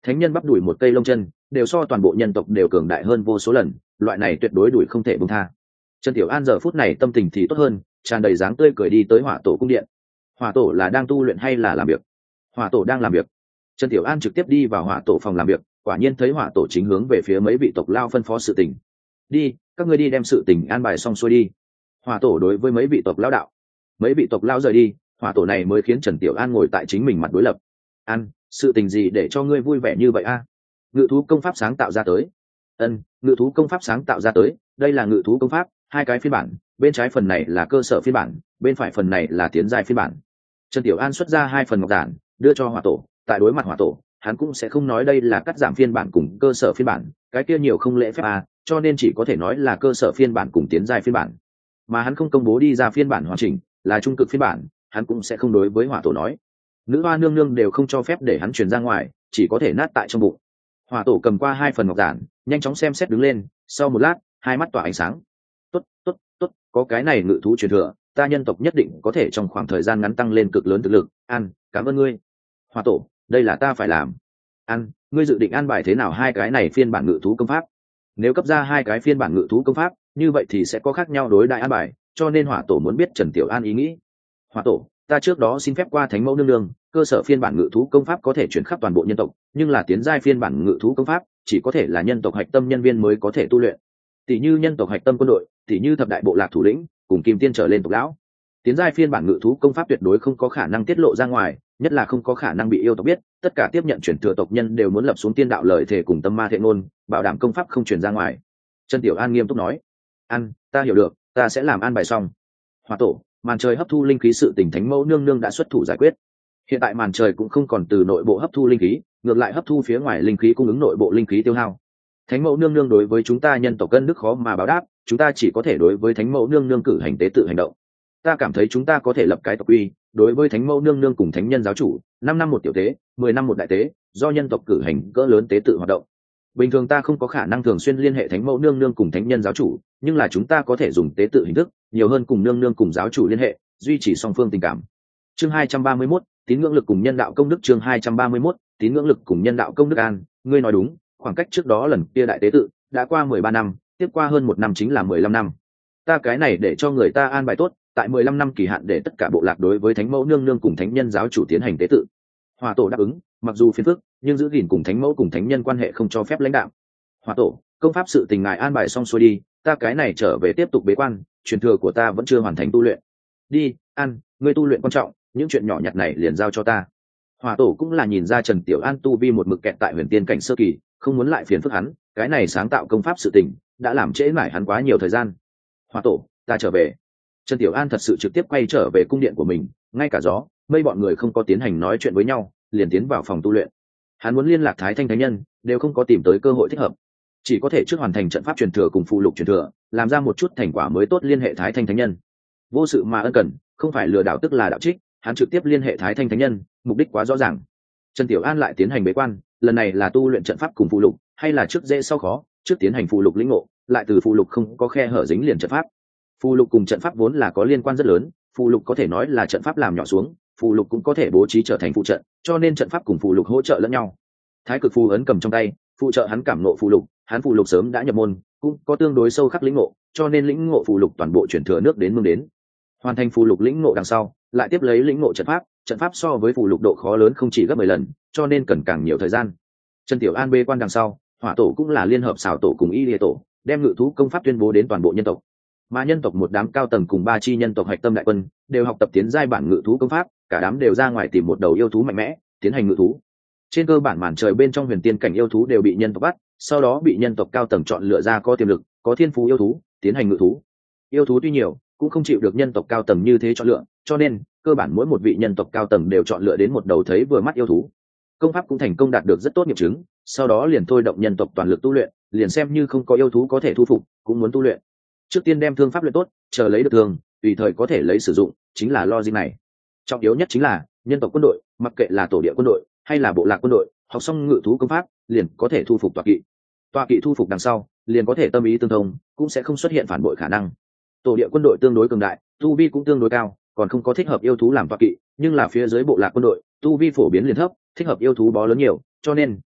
thánh nhân bắp đuổi một cây lông chân đều so toàn bộ nhân tộc đều cường đại hơn vô số lần, loại này tuyệt đối đuổi không thể buông tha. Trần Tiểu An giờ phút này tâm tình thì tốt hơn, tràn đầy dáng tươi cười đi tới hỏa tổ cung điện. Hỏa tổ là đang tu luyện hay là làm việc? Hỏa tổ đang làm việc. Trần Tiểu An trực tiếp đi vào hỏa tổ phòng làm việc, quả nhiên thấy hỏa tổ chính hướng về phía mấy vị tộc lao phân phó sự tình. Đi, các ngươi đi đem sự tình an bài xong xuôi đi. Hỏa tổ đối với mấy vị tộc lao đạo. Mấy vị tộc lao rời đi, hỏa tổ này mới khiến Trần Tiểu An ngồi tại chính mình mặt đối lập. An, sự tình gì để cho ngươi vui vẻ như vậy a? Ngự thú công pháp sáng tạo ra tới. Ân, ngự thú công pháp sáng tạo ra tới, đây là ngự thú công pháp, hai cái phiên bản, bên trái phần này là cơ sở phiên bản, bên phải phần này là tiến giai phiên bản. Trần Tiểu An xuất ra hai phần ngọc giản, đưa cho hỏa tổ. Tại đối mặt hỏa tổ, hắn cũng sẽ không nói đây là cắt giảm phiên bản cùng cơ sở phiên bản, cái kia nhiều không lễ phép à, cho nên chỉ có thể nói là cơ sở phiên bản cùng tiến giai phiên bản. Mà hắn không công bố đi ra phiên bản hoàn chỉnh, là trung cực phiên bản, hắn cũng sẽ không đối với hỏa tổ nói. Nữ hoa nương nương đều không cho phép để hắn truyền ra ngoài, chỉ có thể nát tại trong bụng. Hỏa tổ cầm qua hai phần ngọc giản, nhanh chóng xem xét đứng lên, sau một lát, hai mắt tỏa ánh sáng. Tốt, tốt, tốt, có cái này ngự thú truyền thừa, ta nhân tộc nhất định có thể trong khoảng thời gian ngắn tăng lên cực lớn thực lực. An, cảm ơn ngươi. Hỏa tổ, đây là ta phải làm. An, ngươi dự định an bài thế nào hai cái này phiên bản ngự thú công pháp? Nếu cấp ra hai cái phiên bản ngự thú công pháp, như vậy thì sẽ có khác nhau đối đại an bài, cho nên hỏa tổ muốn biết Trần Tiểu An ý nghĩ. Hỏa tổ, ta trước đó xin phép qua thánh mẫu nương nương, cơ sở phiên bản ngự thú công pháp có thể chuyển khắp toàn bộ nhân tộc, nhưng là tiến giai phiên bản ngự thú công pháp chỉ có thể là nhân tộc hạch tâm nhân viên mới có thể tu luyện. Tỷ như nhân tộc hạch tâm quân đội, tỷ như thập đại bộ lạc thủ lĩnh, cùng kim tiên trở lên tộc lão. Tiến giai phiên bản ngự thú công pháp tuyệt đối không có khả năng tiết lộ ra ngoài, nhất là không có khả năng bị yêu tộc biết, tất cả tiếp nhận chuyển thừa tộc nhân đều muốn lập xuống tiên đạo lời thề cùng tâm ma thệ ngôn, bảo đảm công pháp không truyền ra ngoài. Trần Tiểu An nghiêm túc nói. An, ta hiểu được, ta sẽ làm an bài xong. Hỏa tổ, màn trời hấp thu linh khí sự tình thánh mẫu nương nương đã xuất thủ giải quyết. Hiện tại màn trời cũng không còn từ nội bộ hấp thu linh khí, ngược lại hấp thu phía ngoài linh khí cung ứng nội bộ linh khí tiêu hao. Thánh mẫu nương nương đối với chúng ta nhân tộc cân đức khó mà báo đáp, chúng ta chỉ có thể đối với thánh mẫu nương nương cử hành tế tự hành động. Ta cảm thấy chúng ta có thể lập cái tộc uy, đối với thánh mẫu nương nương cùng thánh nhân giáo chủ, năm năm một tiểu tế, mười năm một đại tế, do nhân tộc cử hành cỡ lớn tế tự hoạt động. Bình thường ta không có khả năng thường xuyên liên hệ thánh mẫu nương nương cùng thánh nhân giáo chủ, nhưng là chúng ta có thể dùng tế tự hình thức, nhiều hơn cùng nương nương cùng giáo chủ liên hệ, duy trì song phương tình cảm. Chương hai trăm ba mươi mốt, tín ngưỡng lực cùng nhân đạo công đức. Chương hai trăm ba mươi mốt, tín ngưỡng lực cùng nhân đạo công đức. An, ngươi nói đúng, khoảng cách trước đó lần kia đại tế tự đã qua mười ba năm, tiếp qua hơn một năm chính là mười lăm năm. Ta cái này để cho người ta an bài tốt, tại mười lăm năm kỳ hạn để tất cả bộ lạc đối với thánh mẫu nương nương cùng thánh nhân giáo chủ tiến hành tế tự. Hỏa tổ đáp ứng, mặc dù phiền phức, nhưng giữ gìn cùng thánh mẫu cùng thánh nhân quan hệ không cho phép lãnh đạo. Hỏa tổ, công pháp sự tình ngài an bài xong xuôi đi, ta cái này trở về tiếp tục bế quan, truyền thừa của ta vẫn chưa hoàn thành tu luyện. Đi, An, ngươi tu luyện quan trọng, những chuyện nhỏ nhặt này liền giao cho ta. Hỏa tổ cũng là nhìn ra Trần Tiểu An tu vi một mực kẹt tại huyền tiên cảnh sơ kỳ, không muốn lại phiền phức hắn, cái này sáng tạo công pháp sự tình đã làm trễ mãi hắn quá nhiều thời gian. Hỏa tổ, ta trở về. Trần Tiểu An thật sự trực tiếp quay trở về cung điện của mình, ngay cả gió mây bọn người không có tiến hành nói chuyện với nhau, liền tiến vào phòng tu luyện. Hắn muốn liên lạc Thái Thanh Thánh Nhân, đều không có tìm tới cơ hội thích hợp, chỉ có thể trước hoàn thành trận pháp truyền thừa cùng phụ lục truyền thừa, làm ra một chút thành quả mới tốt liên hệ Thái Thanh Thánh Nhân. Vô sự mà ân cần, không phải lừa đảo tức là đạo trích, hắn trực tiếp liên hệ Thái Thanh Thánh Nhân, mục đích quá rõ ràng. Trần Tiểu An lại tiến hành bế quan, lần này là tu luyện trận pháp cùng phụ lục, hay là trước dễ sau khó, trước tiến hành phụ lục lĩnh ngộ, lại từ phụ lục không có khe hở dính liền trận pháp. Phụ lục cùng trận pháp vốn là có liên quan rất lớn, phụ lục có thể nói là trận pháp làm nhỏ xuống, phụ lục cũng có thể bố trí trở thành phụ trận, cho nên trận pháp cùng phụ lục hỗ trợ lẫn nhau. Thái cực phù ấn cầm trong tay, phụ trợ hắn cảm ngộ phụ lục, hắn phụ lục sớm đã nhập môn, cũng có tương đối sâu khắc lĩnh ngộ, cho nên lĩnh ngộ phụ lục toàn bộ chuyển thừa nước đến mương đến. Hoàn thành phụ lục lĩnh ngộ đằng sau, lại tiếp lấy lĩnh ngộ trận pháp, trận pháp so với phụ lục độ khó lớn không chỉ gấp mười lần, cho nên cần càng nhiều thời gian. Trần Tiểu An bê quan đằng sau, Hỏa tổ cũng là liên hợp xảo tổ cùng Y Lìa tổ, đem ngự thú công pháp tuyên bố đến toàn bộ nhân tộc. Mà nhân tộc một đám cao tầng cùng ba chi nhân tộc hạch tâm đại quân đều học tập tiến giai bản ngự thú công pháp, cả đám đều ra ngoài tìm một đầu yêu thú mạnh mẽ, tiến hành ngự thú. Trên cơ bản màn trời bên trong huyền tiên cảnh yêu thú đều bị nhân tộc bắt, sau đó bị nhân tộc cao tầng chọn lựa ra có tiềm lực, có thiên phú yêu thú, tiến hành ngự thú. Yêu thú tuy nhiều, cũng không chịu được nhân tộc cao tầng như thế chọn lựa, cho nên cơ bản mỗi một vị nhân tộc cao tầng đều chọn lựa đến một đầu thấy vừa mắt yêu thú. Công pháp cũng thành công đạt được rất tốt nghiệm chứng, sau đó liền thôi động nhân tộc toàn lực tu luyện, liền xem như không có yêu thú có thể thu phục, cũng muốn tu luyện. Trước tiên đem thương pháp luyện tốt, chờ lấy được thương, tùy thời có thể lấy sử dụng, chính là logic này. Trọng yếu nhất chính là nhân tộc quân đội, mặc kệ là tổ địa quân đội hay là bộ lạc quân đội, học xong ngự thú công pháp, liền có thể thu phục tọa kỵ. Tọa kỵ thu phục đằng sau, liền có thể tâm ý tương thông, cũng sẽ không xuất hiện phản bội khả năng. Tổ địa quân đội tương đối cường đại, tu vi cũng tương đối cao, còn không có thích hợp yêu thú làm tọa kỵ, nhưng là phía dưới bộ lạc quân đội, tu vi phổ biến liền thấp, thích hợp yêu thú bó lớn nhiều, cho nên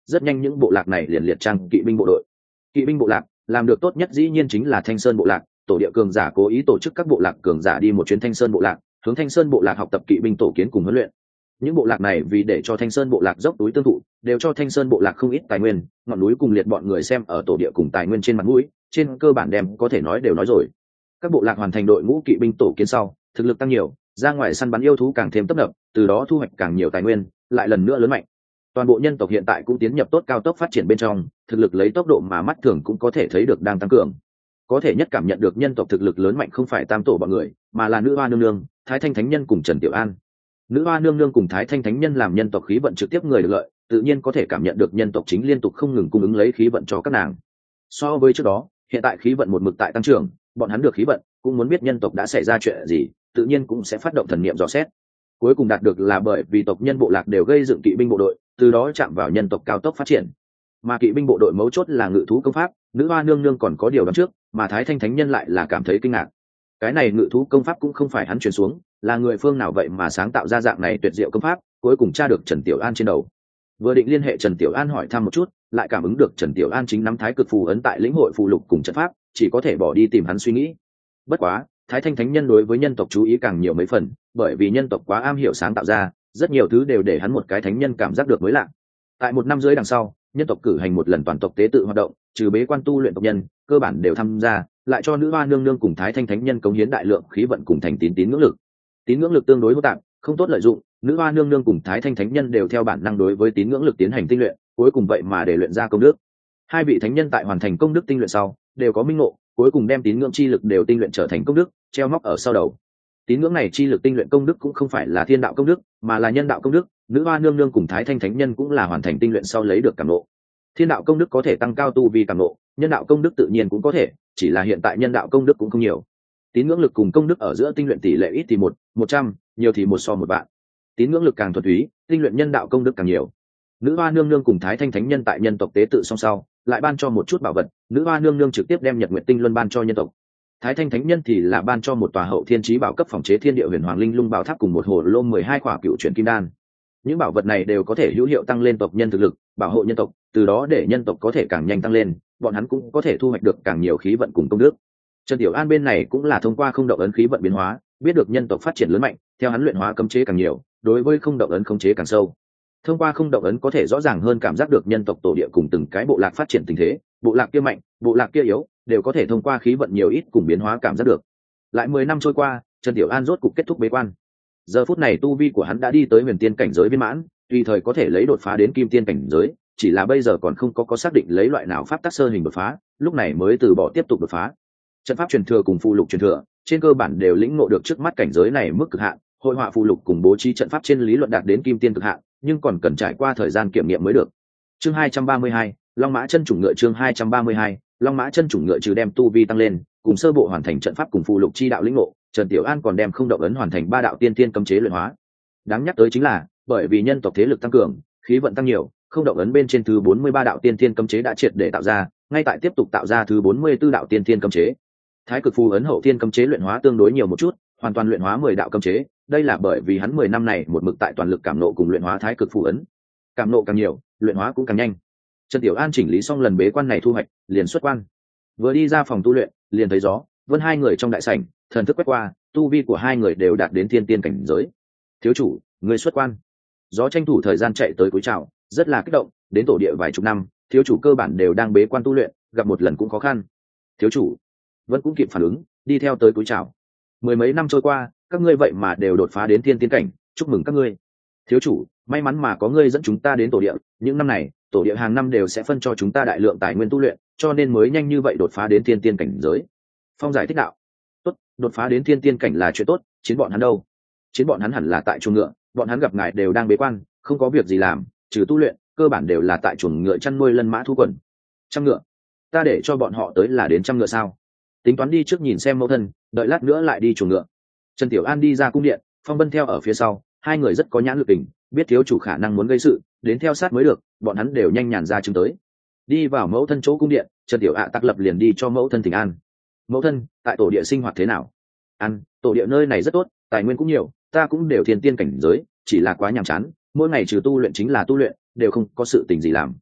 rất nhanh những bộ lạc này liền liệt trang kỵ binh bộ đội. Kỵ binh bộ lạc làm được tốt nhất dĩ nhiên chính là Thanh Sơn bộ lạc. Tổ địa cường giả cố ý tổ chức các bộ lạc cường giả đi một chuyến Thanh Sơn bộ lạc, hướng Thanh Sơn bộ lạc học tập kỵ binh tổ kiến cùng huấn luyện. Những bộ lạc này vì để cho Thanh Sơn bộ lạc dốc túi tương thụ, đều cho Thanh Sơn bộ lạc không ít tài nguyên, ngọn núi cùng liệt bọn người xem ở tổ địa cùng tài nguyên trên mặt mũi, trên cơ bản đem có thể nói đều nói rồi. Các bộ lạc hoàn thành đội ngũ kỵ binh tổ kiến sau, thực lực tăng nhiều, ra ngoài săn bắn yêu thú càng thêm tấp nập, từ đó thu hoạch càng nhiều tài nguyên, lại lần nữa lớn mạnh. Toàn bộ nhân tộc hiện tại cũng tiến nhập tốt cao tốc phát triển bên trong, thực lực lấy tốc độ mà mắt thường cũng có thể thấy được đang tăng cường. Có thể nhất cảm nhận được nhân tộc thực lực lớn mạnh không phải tam tổ bọn người, mà là nữ hoa nương nương, Thái Thanh Thánh Nhân cùng Trần Tiểu An. Nữ hoa nương nương cùng Thái Thanh Thánh Nhân làm nhân tộc khí vận trực tiếp người được lợi, tự nhiên có thể cảm nhận được nhân tộc chính liên tục không ngừng cung ứng lấy khí vận cho các nàng. So với trước đó, hiện tại khí vận một mực tại tăng trưởng, bọn hắn được khí vận, cũng muốn biết nhân tộc đã xảy ra chuyện gì, tự nhiên cũng sẽ phát động thần niệm dò xét. Cuối cùng đạt được là bởi vì tộc nhân bộ lạc đều gây dựng kỵ binh bộ đội, từ đó chạm vào nhân tộc cao tốc phát triển. Mà kỵ binh bộ đội mấu chốt là ngự thú công pháp, nữ hoa nương nương còn có điều đoán trước, mà Thái Thanh Thánh Nhân lại là cảm thấy kinh ngạc. Cái này ngự thú công pháp cũng không phải hắn truyền xuống, là người phương nào vậy mà sáng tạo ra dạng này tuyệt diệu công pháp, cuối cùng tra được Trần Tiểu An trên đầu. Vừa định liên hệ Trần Tiểu An hỏi thăm một chút, lại cảm ứng được Trần Tiểu An chính nắm thái cực phù ấn tại lĩnh hội phù lục cùng trận pháp, chỉ có thể bỏ đi tìm hắn suy nghĩ. Bất quá, Thái Thanh Thánh Nhân đối với nhân tộc chú ý càng nhiều mấy phần, bởi vì nhân tộc quá am hiểu sáng tạo ra, rất nhiều thứ đều để hắn một cái thánh nhân cảm giác được mới lạ. Tại một năm dưới đằng sau, nhân tộc cử hành một lần toàn tộc tế tự hoạt động, trừ bế quan tu luyện tộc nhân, cơ bản đều tham gia, lại cho nữ hoa nương nương cùng Thái Thanh Thánh Nhân cống hiến đại lượng khí vận cùng thành tín tín ngưỡng lực. Tín ngưỡng lực tương đối hỗn tạp, không tốt lợi dụng, nữ hoa nương nương cùng Thái Thanh Thánh Nhân đều theo bản năng đối với tín ngưỡng lực tiến hành tinh luyện, cuối cùng vậy mà để luyện ra công đức. Hai vị thánh nhân tại hoàn thành công đức tinh luyện sau, đều có minh ngộ, cuối cùng đem tín ngưỡng chi lực đều tinh luyện trở thành công đức, treo móc ở sau đầu. Tín ngưỡng này chi lực tinh luyện công đức cũng không phải là thiên đạo công đức, mà là nhân đạo công đức, nữ hoa nương nương cùng Thái Thanh Thánh Nhân cũng là hoàn thành tinh luyện sau lấy được cảm ngộ. Thiên đạo công đức có thể tăng cao tu vi cảm ngộ, nhân đạo công đức tự nhiên cũng có thể, chỉ là hiện tại nhân đạo công đức cũng không nhiều. Tín ngưỡng lực cùng công đức ở giữa tinh luyện tỷ lệ ít thì một, một trăm, nhiều thì một so một vạn. Tín ngưỡng lực càng thuần túy, tinh luyện nhân đạo công đức càng nhiều. Nữ hoa nương nương cùng Thái Thanh Thánh Nhân tại nhân tộc tế tự song sau, lại ban cho một chút bảo vật, nữ hoa nương nương trực tiếp đem Nhật Nguyệt Tinh Luân ban cho nhân tộc. Thái Thanh Thánh Nhân thì là ban cho một tòa hậu thiên chí bảo cấp phòng chế thiên địa huyền hoàng linh lung bảo tháp cùng một hồ lô mười hai quả cựu chuyển kim đan. Những bảo vật này đều có thể hữu hiệu tăng lên tộc nhân thực lực, bảo hộ nhân tộc, từ đó để nhân tộc có thể càng nhanh tăng lên, bọn hắn cũng có thể thu hoạch được càng nhiều khí vận cùng công đức. Trần Tiểu An bên này cũng là thông qua không động ấn khí vận biến hóa, biết được nhân tộc phát triển lớn mạnh, theo hắn luyện hóa cấm chế càng nhiều, đối với không động ấn khống chế càng sâu. Thông qua không động ấn có thể rõ ràng hơn cảm giác được nhân tộc tổ địa cùng từng cái bộ lạc phát triển tình thế, bộ lạc kia mạnh, bộ lạc kia yếu, đều có thể thông qua khí vận nhiều ít cùng biến hóa cảm giác được. Lại mười năm trôi qua, Trần Tiểu An rốt cục kết thúc bế quan. Giờ phút này tu vi của hắn đã đi tới huyền tiên cảnh giới viên mãn, tùy thời có thể lấy đột phá đến kim tiên cảnh giới, chỉ là bây giờ còn không có có xác định lấy loại nào pháp tắc sơ hình đột phá, lúc này mới từ bỏ tiếp tục đột phá. Trận pháp truyền thừa cùng phù lục truyền thừa, trên cơ bản đều lĩnh ngộ được trước mắt cảnh giới này mức cực hạn, hội họa phù lục cùng bố trí trận pháp trên lý luận đạt đến kim tiên cực hạn, nhưng còn cần trải qua thời gian kiểm nghiệm mới được. Chương hai trăm ba mươi hai, Long Mã chân chủng ngựa chương hai trăm ba mươi hai, Long Mã chân chủng ngựa trừ đem tu vi tăng lên, cùng sơ bộ hoàn thành trận pháp cùng phù lục chi đạo lĩnh ngộ, Trần Tiểu An còn đem không động ấn hoàn thành ba đạo tiên tiên cấm chế luyện hóa. Đáng nhắc tới chính là, bởi vì nhân tộc thế lực tăng cường, khí vận tăng nhiều, không động ấn bên trên thứ bốn mươi ba đạo tiên tiên cấm chế đã triệt để tạo ra, ngay tại tiếp tục tạo ra thứ bốn mươi tư đạo tiên tiên cấm chế. Thái cực phù ấn hậu tiên cấm chế luyện hóa tương đối nhiều một chút, hoàn toàn luyện hóa mười đạo cấm chế, đây là bởi vì hắn mười năm này một mực tại toàn lực cảm nộ cùng luyện hóa thái cực phù ấn. Cảm nộ càng nhiều, luyện hóa cũng càng nhanh. Trần Tiểu An chỉnh lý xong lần bế quan này thu hoạch, liền xuất quan. Vừa đi ra phòng tu luyện, liền thấy Gió, Vân hai người trong đại sảnh, thần thức quét qua, tu vi của hai người đều đạt đến thiên tiên cảnh giới. Thiếu chủ, người xuất quan. Gió tranh thủ thời gian chạy tới cúi chào, rất là kích động, đến tổ địa vài chục năm, thiếu chủ cơ bản đều đang bế quan tu luyện, gặp một lần cũng khó khăn. Thiếu chủ, Vân cũng kịp phản ứng, đi theo tới cúi chào. Mười mấy năm trôi qua, các ngươi vậy mà đều đột phá đến thiên tiên cảnh, chúc mừng các ngươi. Thiếu chủ, may mắn mà có ngươi dẫn chúng ta đến tổ địa, những năm này, tổ địa hàng năm đều sẽ phân cho chúng ta đại lượng tài nguyên tu luyện, cho nên mới nhanh như vậy đột phá đến thiên tiên cảnh giới. Phong giải thích đạo. Tốt, đột phá đến thiên tiên cảnh là chuyện tốt, chiến bọn hắn đâu? Chiến bọn hắn hẳn là tại chuồng ngựa, bọn hắn gặp ngài đều đang bế quan, không có việc gì làm, trừ tu luyện, cơ bản đều là tại chuồng ngựa chăn nuôi lân mã thú quần. Trăm ngựa, ta để cho bọn họ tới là đến trăm ngựa sao? Tính toán đi trước nhìn xem mẫu thân, đợi lát nữa lại đi chuồng ngựa. Trần Tiểu An đi ra cung điện, Phong Vân theo ở phía sau, hai người rất có nhãn lực tình, biết thiếu chủ khả năng muốn gây sự, đến theo sát mới được, bọn hắn đều nhanh nhàn ra chứng tới. Đi vào mẫu thân chỗ cung điện, Trần Tiểu ạ tắc lập liền đi cho mẫu thân thỉnh an. Mẫu thân, tại tổ địa sinh hoạt thế nào? Ăn, tổ địa nơi này rất tốt, tài nguyên cũng nhiều, ta cũng đều thiên tiên cảnh giới, chỉ là quá nhàm chán, mỗi ngày trừ tu luyện chính là tu luyện, đều không có sự tình gì làm.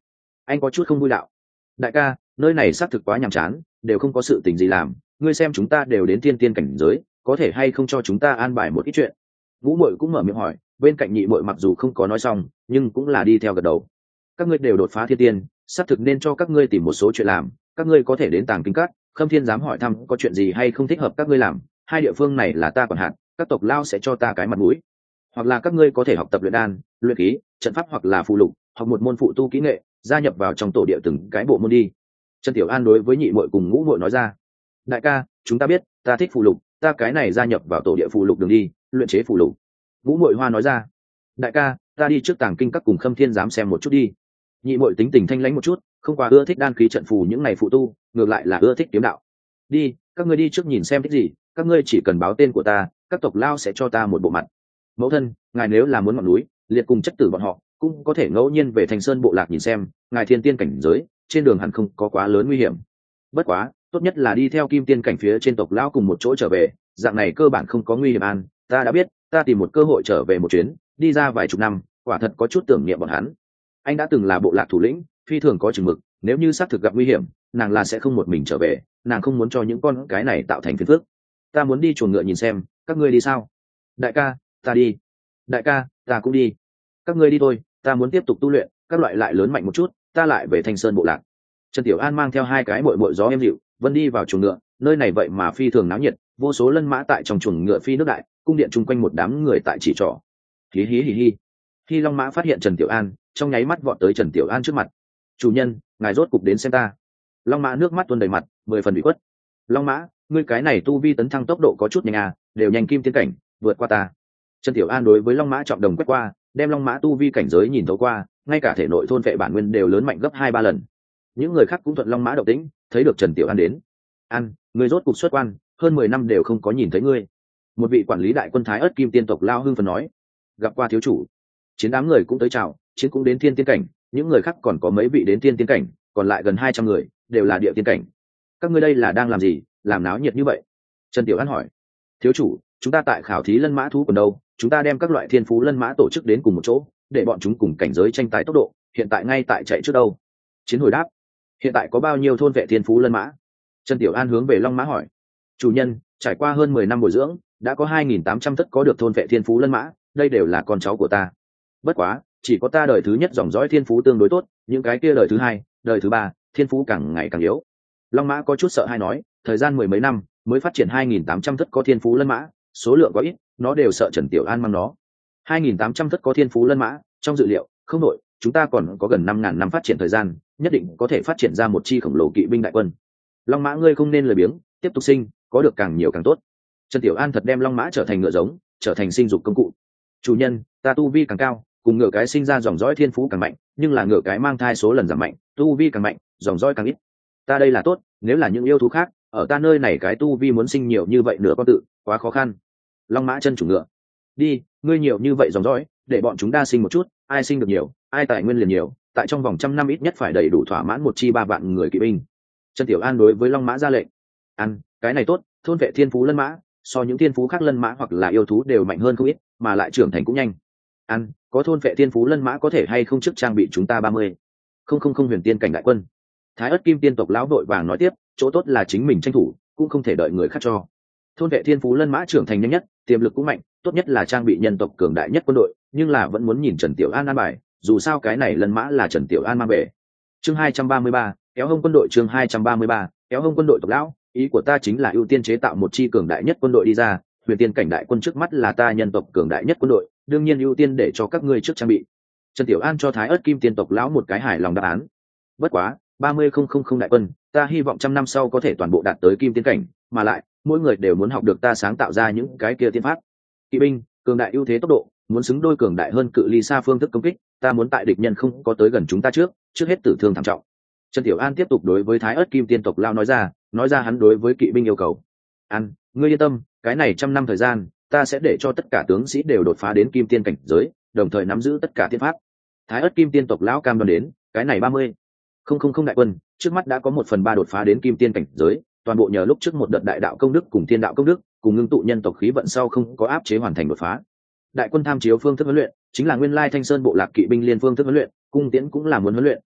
Anh có chút không vui đạo. Đại ca, nơi này xác thực quá nhàm chán, đều không có sự tình gì làm, ngươi xem chúng ta đều đến thiên tiên cảnh giới, có thể hay không cho chúng ta an bài một ít chuyện. Vũ Mội cũng mở miệng hỏi, bên cạnh Nhị Mội mặc dù không có nói xong nhưng cũng là đi theo gật đầu. Các ngươi đều đột phá thiên tiên, xác thực nên cho các ngươi tìm một số chuyện làm, các ngươi có thể đến Tàng Kinh Các, Khâm Thiên dám hỏi thăm có chuyện gì hay không thích hợp các ngươi làm, hai địa phương này là ta quản hạt, các tộc lao sẽ cho ta cái mặt mũi. Hoặc là các ngươi có thể học tập luyện đan, luyện khí, trận pháp hoặc là phụ lục, học một môn phụ tu kỹ nghệ, gia nhập vào trong tổ địa từng cái bộ môn đi. Trần Tiểu An đối với Nhị Mội cùng Ngũ Mội nói ra. Đại ca, chúng ta biết, ta thích phụ lục, ta cái này gia nhập vào tổ địa phụ lục đường đi, luyện chế phụ lục. Ngũ Mội Hoa nói ra. Đại ca, ta đi trước Tàng Kinh Các cùng Khâm Thiên dám xem một chút đi. Nhị Mội tính tình thanh lãnh một chút, không quá ưa thích đan khí trận phù những này phụ tu, ngược lại là ưa thích kiếm đạo. Đi, các ngươi đi trước nhìn xem thích gì, các ngươi chỉ cần báo tên của ta, các tộc lao sẽ cho ta một bộ mặt. Mẫu thân, ngài nếu là muốn ngọn núi, liệt cùng chất tử bọn họ, cũng có thể ngẫu nhiên về Thành Sơn bộ lạc nhìn xem, ngài thiên tiên cảnh giới, trên đường hẳn không có quá lớn nguy hiểm. Bất quá, tốt nhất là đi theo kim tiên cảnh phía trên tộc lao cùng một chỗ trở về, dạng này cơ bản không có nguy hiểm an. Ta đã biết, ta tìm một cơ hội trở về một chuyến, đi ra vài chục năm, quả thật có chút tưởng niệm bọn hắn. Anh đã từng là bộ lạc thủ lĩnh, phi thường có chừng mực, nếu như xác thực gặp nguy hiểm, nàng là sẽ không một mình trở về, nàng không muốn cho những con cái này tạo thành phiền phức. Ta muốn đi chuồng ngựa nhìn xem, các ngươi đi sao? Đại ca, ta đi. Đại ca, ta cũng đi. Các ngươi đi thôi, ta muốn tiếp tục tu luyện, các loại lại lớn mạnh một chút, ta lại về Thanh Sơn bộ lạc. Trần Tiểu An mang theo hai cái muội muội gió êm dịu, vân đi vào chuồng ngựa, nơi này vậy mà phi thường náo nhiệt, vô số lân mã tại trong chuồng ngựa phi nước đại, cung điện chung quanh một đám người tại chỉ trỏ. Hí hí hí hí. Khi Long Mã phát hiện Trần Tiểu An, trong nháy mắt vọt tới Trần Tiểu An trước mặt. Chủ nhân, ngài rốt cục đến xem ta. Long Mã nước mắt tuôn đầy mặt, mười phần bị khuất. Long Mã, ngươi cái này tu vi tấn thăng tốc độ có chút nhanh à, đều nhanh kim tiên cảnh, vượt qua ta. Trần Tiểu An đối với Long Mã trọng đồng quét qua, đem Long Mã tu vi cảnh giới nhìn thấu qua, ngay cả thể nội thôn vệ bản nguyên đều lớn mạnh gấp hai ba lần. Những người khác cũng thuận Long Mã động tĩnh, thấy được Trần Tiểu An đến. An, ngươi rốt cục xuất quan, hơn mười năm đều không có nhìn thấy ngươi. Một vị quản lý đại quân Thái Ức Kim Tiên tộc lao hưng phấn nói. Gặp qua thiếu chủ. Chiến đám người cũng tới chào, chiến cũng đến thiên tiên cảnh, những người khác còn có mấy vị đến thiên tiên cảnh, còn lại gần hai trăm người, đều là địa tiên cảnh. Các ngươi đây là đang làm gì, làm náo nhiệt như vậy? Trần Tiểu An hỏi. Thiếu chủ, chúng ta tại khảo thí lân mã thú còn đâu, chúng ta đem các loại thiên phú lân mã tổ chức đến cùng một chỗ, để bọn chúng cùng cảnh giới tranh tài tốc độ, hiện tại ngay tại chạy trước đâu. Chiến hồi đáp. Hiện tại có bao nhiêu thôn vệ thiên phú lân mã? Trần Tiểu An hướng về Long Mã hỏi. Chủ nhân, trải qua hơn mười năm bồi dưỡng, đã có hai nghìn tám trăm thất có được thôn vệ thiên phú lân mã, đây đều là con cháu của ta. Bất quá, chỉ có ta đời thứ nhất dòng dõi thiên phú tương đối tốt, những cái kia đời thứ hai, đời thứ ba, thiên phú càng ngày càng yếu. Long Mã có chút sợ hay nói, thời gian mười mấy năm mới phát triển hai nghìn tám trăm thất có thiên phú lân mã, số lượng quá ít, nó đều sợ Trần Tiểu An mang nó. hai nghìn tám trăm thất có thiên phú lân mã, trong dự liệu, không nội, chúng ta còn có gần năm ngàn năm phát triển thời gian, nhất định có thể phát triển ra một chi khổng lồ kỵ binh đại quân. Long Mã ngươi không nên lười biếng, tiếp tục sinh, có được càng nhiều càng tốt. Trần Tiểu An thật đem Long Mã trở thành ngựa giống, trở thành sinh dục công cụ. Chủ nhân, ta tu vi càng cao, cùng ngựa cái sinh ra dòng dõi thiên phú càng mạnh, nhưng là ngựa cái mang thai số lần giảm mạnh, tu vi càng mạnh, dòng dõi càng ít. Ta đây là tốt, nếu là những yêu thú khác, ở ta nơi này cái tu vi muốn sinh nhiều như vậy nửa con tự, quá khó khăn. Long Mã chân chủ ngựa. Đi, ngươi nhiều như vậy dòng dõi, để bọn chúng đa sinh một chút, ai sinh được nhiều, ai tài nguyên liền nhiều, tại trong vòng trăm năm ít nhất phải đầy đủ thỏa mãn một chi ba vạn người kỵ binh. Trần Tiểu An đối với Long Mã ra lệnh. Ăn, cái này tốt, thôn vệ thiên phú lân mã, so những thiên phú khác lân mã hoặc là yêu thú đều mạnh hơn không ít, mà lại trưởng thành cũng nhanh. Ăn, có thôn vệ thiên phú lân mã có thể hay không trước trang bị chúng ta ba mươi. Không không không huyền tiên cảnh đại quân. Thái Ức Kim Tiên tộc lão đội vàng nói tiếp, chỗ tốt là chính mình tranh thủ, cũng không thể đợi người khác cho. Thôn vệ thiên phú lân mã trưởng thành nhanh nhất, tiềm lực cũng mạnh, tốt nhất là trang bị nhân tộc cường đại nhất quân đội, nhưng là vẫn muốn nhìn Trần Tiểu An an bài, dù sao cái này lân mã là Trần Tiểu An mang về. Chương hai trăm ba mươi ba, kéo hông quân đội chương hai trăm ba mươi ba, kéo hông quân đội tộc lão, ý của ta chính là ưu tiên chế tạo một chi cường đại nhất quân đội đi ra, huyền tiên cảnh đại quân trước mắt là ta nhân tộc cường đại nhất quân đội, đương nhiên ưu tiên để cho các ngươi trước trang bị. Trần Tiểu An cho Thái Ức Kim Tiên tộc lão một cái hài lòng đáp án. Bất quá, ba mươi không không không đại quân, ta hy vọng trăm năm sau có thể toàn bộ đạt tới kim tiên cảnh, mà lại, mỗi người đều muốn học được ta sáng tạo ra những cái kia tiên pháp. Kỵ binh, cường đại ưu thế tốc độ, muốn xứng đôi cường đại hơn cự ly xa phương thức công kích, ta muốn tại địch nhân không có tới gần chúng ta trước, trước hết tử thương thảm trọng. Trần Tiểu An tiếp tục đối với Thái Ức Kim Tiên tộc lao nói ra, nói ra hắn đối với kỵ binh yêu cầu. An, ngươi yên tâm, cái này trăm năm thời gian, ta sẽ để cho tất cả tướng sĩ đều đột phá đến kim tiên cảnh giới, đồng thời nắm giữ tất cả tiên pháp. Thái Ức Kim Tiên tộc lão cam đoan đến, cái này ba mươi không không không đại quân, trước mắt đã có một phần ba đột phá đến kim tiên cảnh giới, toàn bộ nhờ lúc trước một đợt đại đạo công đức cùng thiên đạo công đức, cùng ngưng tụ nhân tộc khí vận sau không có áp chế hoàn thành đột phá. Đại quân tham chiếu phương thức huấn luyện, chính là nguyên lai Thanh Sơn bộ lạc kỵ binh liên phương thức huấn luyện, cung tiễn cũng là muốn huấn luyện,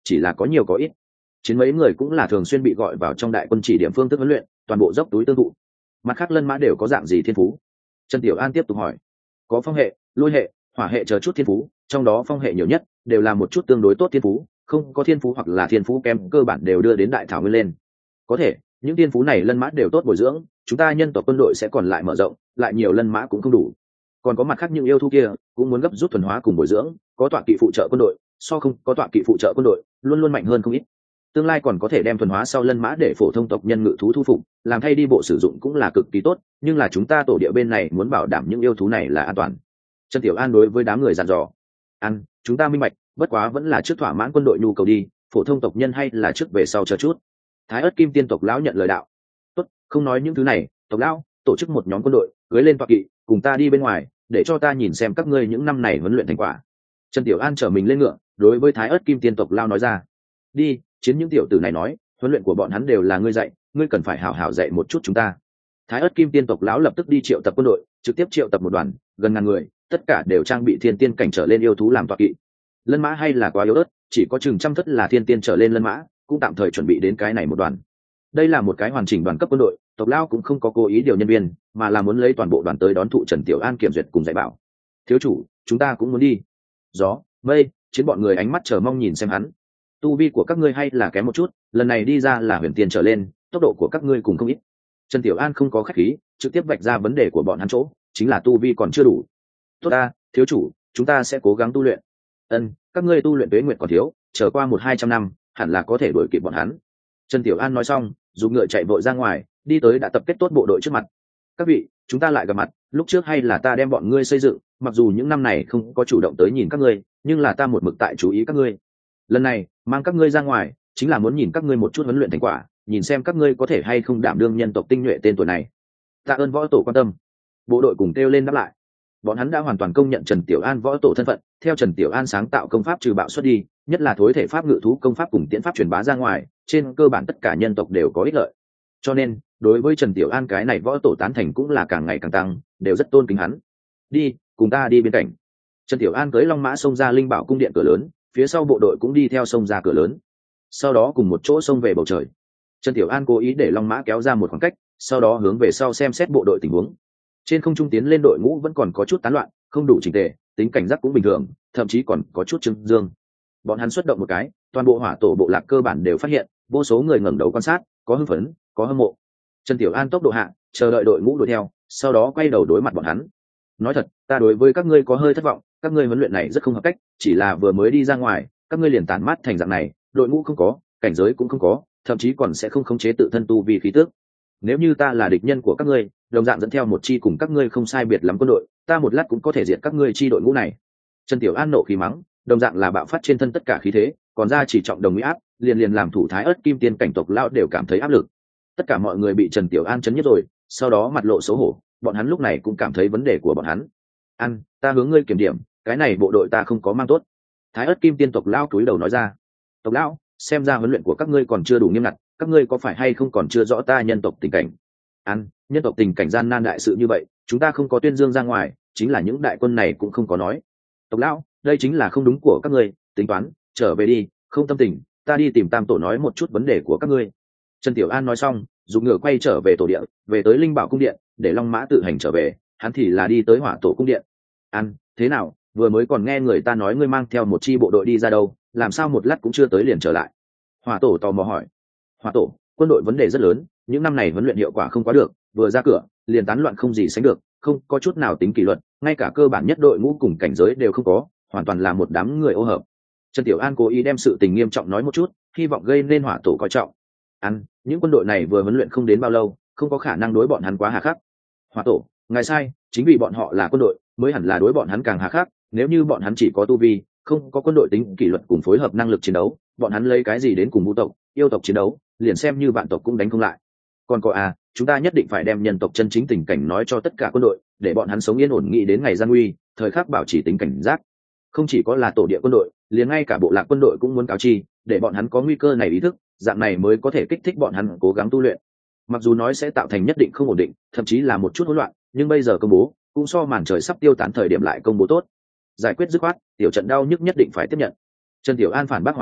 chỉ là có nhiều có ít. Chiến mấy người cũng là thường xuyên bị gọi vào trong đại quân chỉ điểm phương thức huấn luyện, toàn bộ dốc túi tương thụ. Mặt khác lân mã đều có dạng gì thiên phú? Trần Tiểu An tiếp tục hỏi. Có phong hệ, lôi hệ, hỏa hệ chờ chút thiên phú, trong đó phong hệ nhiều nhất đều là một chút tương đối tốt thiên phú, không có thiên phú hoặc là thiên phú kém cơ bản đều đưa đến đại thảo nguyên lên. Có thể những thiên phú này lân mã đều tốt bồi dưỡng, chúng ta nhân tộc quân đội sẽ còn lại mở rộng, lại nhiều lân mã cũng không đủ. Còn có mặt khác những yêu thú kia cũng muốn gấp rút thuần hóa cùng bồi dưỡng, có tọa kỵ phụ trợ quân đội, so không có tọa kỵ phụ trợ quân đội luôn luôn mạnh hơn không ít. Tương lai còn có thể đem thuần hóa sau lân mã để phổ thông tộc nhân ngự thú thu phục, làm thay đi bộ sử dụng cũng là cực kỳ tốt, nhưng là chúng ta tổ địa bên này muốn bảo đảm những yêu thú này là an toàn. Trần Tiểu An đối với đám người dặn dò. Ăn, chúng ta minh bạch, bất quá vẫn là trước thỏa mãn quân đội nhu cầu đi, phổ thông tộc nhân hay là trước về sau chờ chút. Thái Ức Kim Tiên tộc lão nhận lời đạo. Tốt, không nói những thứ này, tộc lão, tổ chức một nhóm quân đội, cưới lên tọa kỵ, cùng ta đi bên ngoài, để cho ta nhìn xem các ngươi những năm này huấn luyện thành quả. Trần Tiểu An trở mình lên ngựa, đối với Thái Ức Kim Tiên tộc lão nói ra. Đi, chiến những tiểu tử này nói, huấn luyện của bọn hắn đều là ngươi dạy, ngươi cần phải hảo hảo dạy một chút chúng ta. Thái Ức Kim Tiên tộc lão lập tức đi triệu tập quân đội, trực tiếp triệu tập một đoàn gần ngàn người, tất cả đều trang bị thiên tiên cảnh trở lên yêu thú làm tọa kỵ. Lân mã hay là quá yếu ớt, chỉ có chừng trăm thất là thiên tiên trở lên lân mã, cũng tạm thời chuẩn bị đến cái này một đoàn. Đây là một cái hoàn chỉnh đoàn cấp quân đội, tộc lão cũng không có cố ý điều nhân viên, mà là muốn lấy toàn bộ đoàn tới đón thụ Trần Tiểu An kiểm duyệt cùng dạy bảo. Thiếu chủ, chúng ta cũng muốn đi. Gió, mây, chiến bọn người ánh mắt chờ mong nhìn xem hắn. Tu vi của các ngươi hay là kém một chút, lần này đi ra là huyền tiên trở lên, tốc độ của các ngươi cùng không ít. Trần Tiểu An không có khách khí, trực tiếp vạch ra vấn đề của bọn hắn chỗ, chính là tu vi còn chưa đủ. Tốt ta, thiếu chủ, chúng ta sẽ cố gắng tu luyện. Ân, các ngươi tu luyện tuế nguyện còn thiếu, chờ qua một hai trăm năm, hẳn là có thể đuổi kịp bọn hắn. Trần Tiểu An nói xong, dùng ngựa chạy vội ra ngoài, đi tới đã tập kết tốt bộ đội trước mặt. Các vị, chúng ta lại gặp mặt, lúc trước hay là ta đem bọn ngươi xây dựng, mặc dù những năm này không có chủ động tới nhìn các ngươi, nhưng là ta một mực tại chú ý các ngươi. Lần này, mang các ngươi ra ngoài, chính là muốn nhìn các ngươi một chút huấn luyện thành quả, nhìn xem các ngươi có thể hay không đảm đương nhân tộc tinh nhuệ tên tuổi này. Tạ ơn võ tổ quan tâm. Bộ đội cùng kêu lên đáp lại. Bọn hắn đã hoàn toàn công nhận Trần Tiểu An võ tổ thân phận, theo Trần Tiểu An sáng tạo công pháp trừ bạo xuất đi, nhất là thối thể pháp ngự thú công pháp cùng tiễn pháp truyền bá ra ngoài, trên cơ bản tất cả nhân tộc đều có ích lợi. Cho nên, đối với Trần Tiểu An cái này võ tổ tán thành cũng là càng ngày càng tăng, đều rất tôn kính hắn. Đi, cùng ta đi bên cạnh. Trần Tiểu An cưỡi long mã xông ra linh bảo cung điện cửa lớn, phía sau bộ đội cũng đi theo xông ra cửa lớn, sau đó cùng một chỗ xông về bầu trời. Trần Tiểu An cố ý để long mã kéo ra một khoảng cách, sau đó hướng về sau xem xét bộ đội tình huống. Trên không trung tiến lên đội ngũ vẫn còn có chút tán loạn, không đủ chỉnh tề, tính cảnh giác cũng bình thường, thậm chí còn có chút trưng dương. Bọn hắn xuất động một cái, toàn bộ hỏa tổ bộ lạc cơ bản đều phát hiện, vô số người ngẩng đầu quan sát, có hưng phấn, có hâm mộ. Trần Tiểu An tốc độ hạ, chờ đợi đội ngũ đuổi theo, sau đó quay đầu đối mặt bọn hắn. Nói thật, ta đối với các ngươi có hơi thất vọng, các ngươi huấn luyện này rất không hợp cách, chỉ là vừa mới đi ra ngoài, các ngươi liền tản mát thành dạng này, đội ngũ không có, cảnh giới cũng không có, thậm chí còn sẽ không khống chế tự thân tu vi khí tức. Nếu như ta là địch nhân của các ngươi, đồng dạng dẫn theo một chi cùng các ngươi không sai biệt lắm quân đội, ta một lát cũng có thể diệt các ngươi chi đội ngũ này. Trần Tiểu An nộ khí mắng, đồng dạng là bạo phát trên thân tất cả khí thế, còn ra chỉ trọng đồng uy áp, liền liền làm thủ Thái Ức Kim Tiên cảnh tộc lão đều cảm thấy áp lực. Tất cả mọi người bị Trần Tiểu An chấn nhất rồi, sau đó mặt lộ xấu hổ, bọn hắn lúc này cũng cảm thấy vấn đề của bọn hắn. Ăn, ta hướng ngươi kiểm điểm, cái này bộ đội ta không có mang tốt. Thái Ức Kim Tiên tộc lão cúi đầu nói ra. Tộc lão, xem ra huấn luyện của các ngươi còn chưa đủ nghiêm ngặt, các ngươi có phải hay không còn chưa rõ ta nhân tộc tình cảnh. Ăn, nhân tộc tình cảnh gian nan đại sự như vậy, chúng ta không có tuyên dương ra ngoài, chính là những đại quân này cũng không có nói. Tộc lão, đây chính là không đúng của các ngươi, tính toán, trở về đi, không tâm tình, ta đi tìm Tam tổ nói một chút vấn đề của các ngươi. Trần Tiểu An nói xong, dùng ngựa quay trở về tổ địa, về tới Linh Bảo cung điện, để Long Mã tự hành trở về, hắn thì là đi tới Hỏa tổ cung điện. Ăn, thế nào, vừa mới còn nghe người ta nói ngươi mang theo một chi bộ đội đi ra đâu, làm sao một lát cũng chưa tới liền trở lại? Hỏa tổ tò mò hỏi. Hỏa tổ, quân đội vấn đề rất lớn, những năm này huấn luyện hiệu quả không quá được, vừa ra cửa liền tán loạn không gì sánh được, không có chút nào tính kỷ luật, ngay cả cơ bản nhất đội ngũ cùng cảnh giới đều không có, hoàn toàn là một đám người ô hợp. Trần Tiểu An cố ý đem sự tình nghiêm trọng nói một chút, hy vọng gây nên Hỏa tổ coi trọng. Ăn, những quân đội này vừa huấn luyện không đến bao lâu, không có khả năng đối bọn hắn quá hà khắc. Hỏa tổ, ngài sai, chính vì bọn họ là quân đội, mới hẳn là đối bọn hắn càng hà khắc, nếu như bọn hắn chỉ có tu vi, không có quân đội tính kỷ luật cùng phối hợp năng lực chiến đấu, bọn hắn lấy cái gì đến cùng vũ tộc, yêu tộc chiến đấu, liền xem như vạn tộc cũng đánh không lại. Còn có à, chúng ta nhất định phải đem nhân tộc chân chính tình cảnh nói cho tất cả quân đội, để bọn hắn sống yên ổn nghĩ đến ngày gian nguy, thời khắc bảo trì tính cảnh giác. Không chỉ có là tổ địa quân đội, liền ngay cả bộ lạc quân đội cũng muốn cáo chi, để bọn hắn có nguy cơ này ý thức, dạng này mới có thể kích thích bọn hắn cố gắng tu luyện. Mặc dù nói sẽ tạo thành nhất định không ổn định, thậm chí là một chút hỗn loạn, nhưng bây giờ công bố, cũng so màn trời sắp tiêu tán thời điểm lại công bố tốt. Giải quyết dứt khoát, tiểu trận đau nhức nhất định phải tiếp nhận. Trần Tiểu An phản bác Hỏa tổ,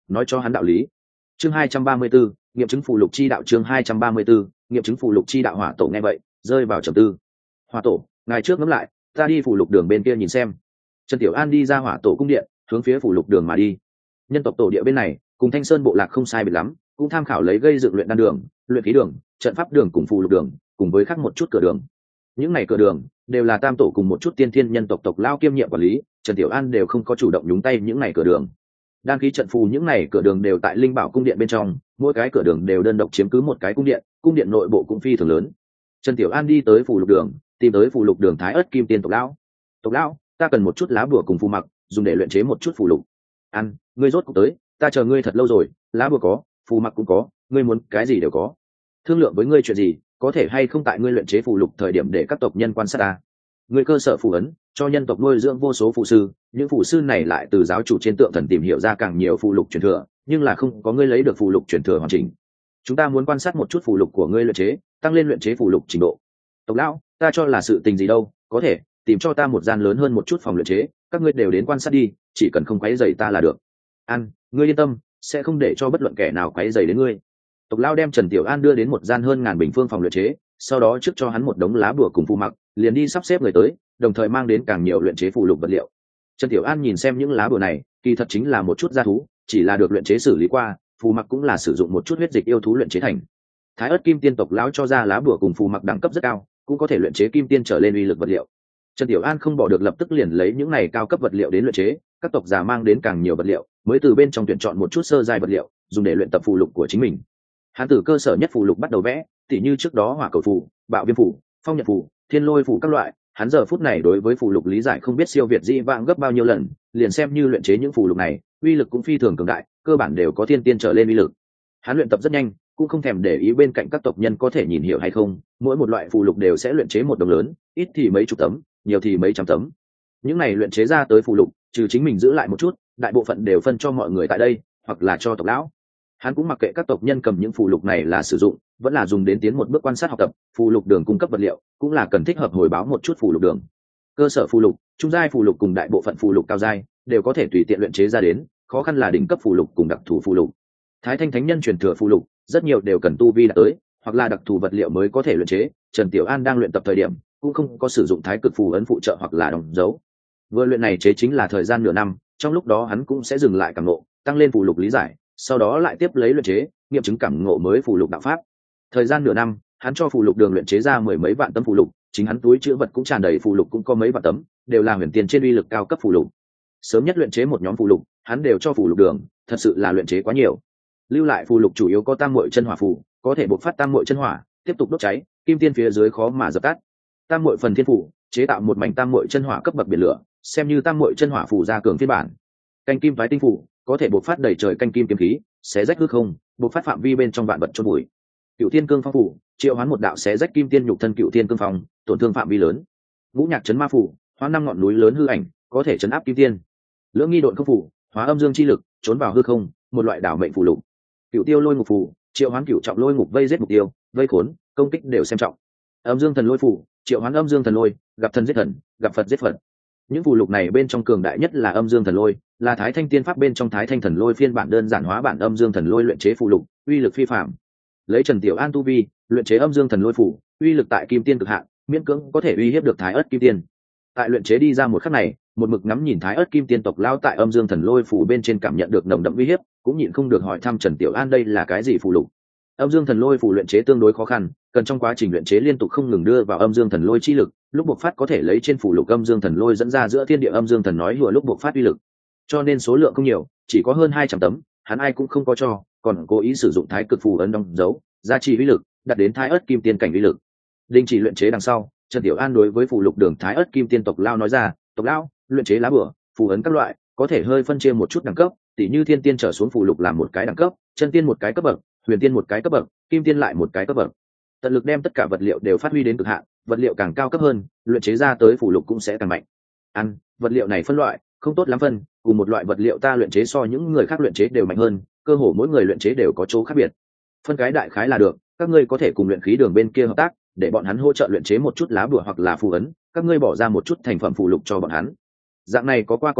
nói cho hắn đạo lý. Chương hai trăm ba mươi 234, nghiệm chứng phù lục chi đạo. Chương hai trăm ba mươi 234, nghiệm chứng phù lục chi đạo. Hỏa tổ nghe vậy rơi vào trầm tư. Hỏa tổ, ngài trước ngẫm lại, ta đi phù lục đường bên kia nhìn xem. Trần Tiểu An đi ra hỏa tổ cung điện, hướng phía phù lục đường mà đi. Nhân tộc tổ địa bên này cùng Thanh Sơn bộ lạc không sai biệt lắm, cũng tham khảo lấy gây dựng luyện đan đường, luyện khí đường, trận pháp đường cùng phù lục đường, cùng với khác một chút cửa đường. Những này cửa đường đều là tam tổ cùng một chút tiên thiên nhân tộc tộc lao kiêm nhiệm quản lý, Trần Tiểu An đều không có chủ động nhúng tay những này cửa đường. Đan khí trận phù những này cửa đường đều tại Linh Bảo cung điện bên trong, mỗi cái cửa đường đều đơn độc chiếm cứ một cái cung điện, cung điện nội bộ cũng phi thường lớn. Trần Tiểu An đi tới phù lục đường, tìm tới phù lục đường Thái Ức Kim Tiên tộc lão. Tộc lão, ta cần một chút lá bùa cùng phù mặc, dùng để luyện chế một chút phù lục. Ăn, ngươi rốt cuộc tới, ta chờ ngươi thật lâu rồi, lá bùa có, phù mặc cũng có, ngươi muốn cái gì đều có. Thương lượng với ngươi chuyện gì, có thể hay không tại ngươi luyện chế phù lục thời điểm để các tộc nhân quan sát ta. Ngươi cơ sở phù ấn, cho nhân tộc nuôi dưỡng vô số phù sư, những phù sư này lại từ giáo chủ trên tượng thần tìm hiểu ra càng nhiều phù lục truyền thừa, nhưng là không có ngươi lấy được phù lục truyền thừa hoàn chỉnh. Chúng ta muốn quan sát một chút phù lục của ngươi luyện chế, tăng lên luyện chế phù lục trình độ. Tộc lão, ta cho là sự tình gì đâu, có thể tìm cho ta một gian lớn hơn một chút phòng luyện chế, các ngươi đều đến quan sát đi, chỉ cần không quấy rầy ta là được. An, ngươi yên tâm, sẽ không để cho bất luận kẻ nào quấy rầy đến ngươi. Tộc lão đem Trần Tiểu An đưa đến một gian hơn ngàn bình phương phòng luyện chế, sau đó trước cho hắn một đống lá bùa cùng phù mặc, liền đi sắp xếp người tới, đồng thời mang đến càng nhiều luyện chế phù lục vật liệu. Trần Tiểu An nhìn xem những lá bùa này, kỳ thật chính là một chút gia thú, chỉ là được luyện chế xử lý qua, phù mặc cũng là sử dụng một chút huyết dịch yêu thú luyện chế thành. Thái Ức Kim Tiên tộc lão cho ra lá bùa cùng phù mặc đẳng cấp rất cao, cũng có thể luyện chế kim tiên trở lên uy lực vật liệu. Trần Tiểu An không bỏ được lập tức liền lấy những này cao cấp vật liệu đến luyện chế, các tộc già mang đến càng nhiều vật liệu, mới từ bên trong tuyển chọn một chút sơ giai vật liệu, dùng để luyện tập phù lục của chính mình. Hắn từ cơ sở nhất phù lục bắt đầu vẽ, tỉ như trước đó hỏa cầu phù, bạo viêm phù, phong nhật phù, thiên lôi phù các loại, hắn giờ phút này đối với phù lục lý giải không biết siêu việt dĩ vãng gấp bao nhiêu lần, liền xem như luyện chế những phù lục này, uy lực cũng phi thường cường đại, cơ bản đều có thiên tiên trở lên uy lực. Hắn luyện tập rất nhanh, cũng không thèm để ý bên cạnh các tộc nhân có thể nhìn hiểu hay không, mỗi một loại phù lục đều sẽ luyện chế một đồng lớn, ít thì mấy chục tấm, nhiều thì mấy trăm tấm. Những này luyện chế ra tới phù lục, trừ chính mình giữ lại một chút, đại bộ phận đều phân cho mọi người tại đây, hoặc là cho tộc lão. Hắn cũng mặc kệ các tộc nhân cầm những phù lục này là sử dụng, vẫn là dùng đến tiến một bước quan sát học tập, phù lục đường cung cấp vật liệu, cũng là cần thích hợp hồi báo một chút phù lục đường. Cơ sở phù lục, trung giai phù lục cùng đại bộ phận phù lục cao giai, đều có thể tùy tiện luyện chế ra đến, khó khăn là đỉnh cấp phù lục cùng đặc thù phù lục. Thái Thanh Thánh Nhân truyền thừa phù lục, rất nhiều đều cần tu vi đạt tới, hoặc là đặc thù vật liệu mới có thể luyện chế. Trần Tiểu An đang luyện tập thời điểm, cũng không có sử dụng thái cực phù ấn phụ trợ hoặc là đóng dấu. Vừa luyện này chế chính là thời gian nửa năm, trong lúc đó hắn cũng sẽ dừng lại cảm ngộ, tăng lên phù lục lý giải, sau đó lại tiếp lấy luyện chế, nghiệm chứng cảm ngộ mới phù lục đạo pháp. Thời gian nửa năm, hắn cho phù lục đường luyện chế ra mười mấy vạn tấm phù lục, chính hắn túi chứa vật cũng tràn đầy phù lục cũng có mấy vạn tấm, đều là huyền tiên trên uy lực cao cấp phù lục. Sớm nhất luyện chế một nhóm phù lục, hắn đều cho phù lục đường, thật sự là luyện chế quá nhiều. Lưu lại phù lục chủ yếu có tam muội chân hỏa phù, có thể bộc phát tam muội chân hỏa, tiếp tục đốt cháy, kim tiên phía dưới khó mà dập tắt. Tam muội phần thiên phù, chế tạo một mảnh tam muội chân hỏa cấp bậc biển lửa, xem như tam muội chân hỏa phù gia cường phiên bản. Canh kim phái tinh phù, có thể bộc phát đầy trời canh kim kiếm khí, xé rách hư không, bộc phát phạm vi bên trong vạn vật chôn bụi. Cựu Thiên Cương Phong phù, triệu hoán một đạo xé rách kim tiên nhục thân Cựu Thiên Cương Phong, tổn thương phạm vi lớn. Ngũ Nhạc Chấn Ma phù, hóa năm ngọn núi lớn hư ảnh, có thể chấn áp kim tiên. Lưỡng Nghi Độn Không phù, hóa âm dương chi lực, trốn vào hư không, một loại đảo mệnh phù lục. Cựu Tiêu Lôi Ngục phù, triệu hoán cựu trọng lôi ngục vây giết mục tiêu, vây khốn, công kích đều xem trọng. Âm Dương Thần Lôi phù, triệu hoán âm dương thần lôi, gặp thần giết thần, gặp Phật giết Phật. Những phù lục này bên trong cường đại nhất là âm dương thần lôi, là Thái Thanh Tiên pháp bên trong Thái Thanh thần lôi phiên bản đơn giản hóa bản âm dương thần lôi luyện chế phù lục, uy lực phi phàm. Lấy Trần Tiểu An tu vi, luyện chế âm dương thần lôi phù, uy lực tại kim tiên cực hạn, miễn cưỡng có thể uy hiếp được Thái Ức Kim Tiên. Tại luyện chế đi ra một khắc này, một mực ngắm nhìn Thái Ức Kim Tiên tộc lao tại âm dương thần lôi phù bên trên cảm nhận được nồng đậm uy hiếp, cũng nhịn không được hỏi thăm Trần Tiểu An đây là cái gì phù lục. Âm dương thần lôi phù luyện chế tương đối khó khăn, cần trong quá trình luyện chế liên tục không ngừng đưa vào âm dương thần lôi chi lực, lúc bộc phát có thể lấy trên phù lục âm dương thần lôi dẫn ra giữa thiên địa âm dương thần nói hùa lúc bộc phát uy lực. Cho nên số lượng không nhiều, chỉ có hơn hai trăm tấm, hắn ai cũng không có cho, còn cố ý sử dụng thái cực phù ấn đóng dấu, gia trì uy lực, đạt đến Thái Ức Kim Tiên cảnh uy lực. Đình chỉ luyện chế đằng sau, Trần Tiểu An đối với phù lục đường Thái Ức Kim Tiên tộc lao nói ra, "Tộc lao, luyện chế lá bùa, phù ấn các loại, có thể hơi phân chia một chút đẳng cấp, tỉ như thiên tiên trở xuống phù lục làm một cái đẳng cấp, chân tiên một cái cấp bậc, huyền tiên một cái cấp bậc, kim tiên lại một cái cấp bậc. Tận lực đem tất cả vật liệu đều phát huy đến cực hạn, vật liệu càng cao cấp hơn, luyện chế ra tới phù lục cũng sẽ càng mạnh. Ăn, vật liệu này phân loại, không tốt lắm phân, cùng một loại vật liệu ta luyện chế so những người khác luyện chế đều mạnh hơn, cơ hồ mỗi người luyện chế đều có chỗ khác biệt. Phân cái đại khái là được, các ngươi có thể cùng luyện khí đường bên kia hợp tác, để bọn hắn hỗ trợ luyện chế một chút lá bùa hoặc là phù ấn, các ngươi bỏ ra một chút thành phẩm phù lục cho bọn hắn. Dạng này có qua có lại,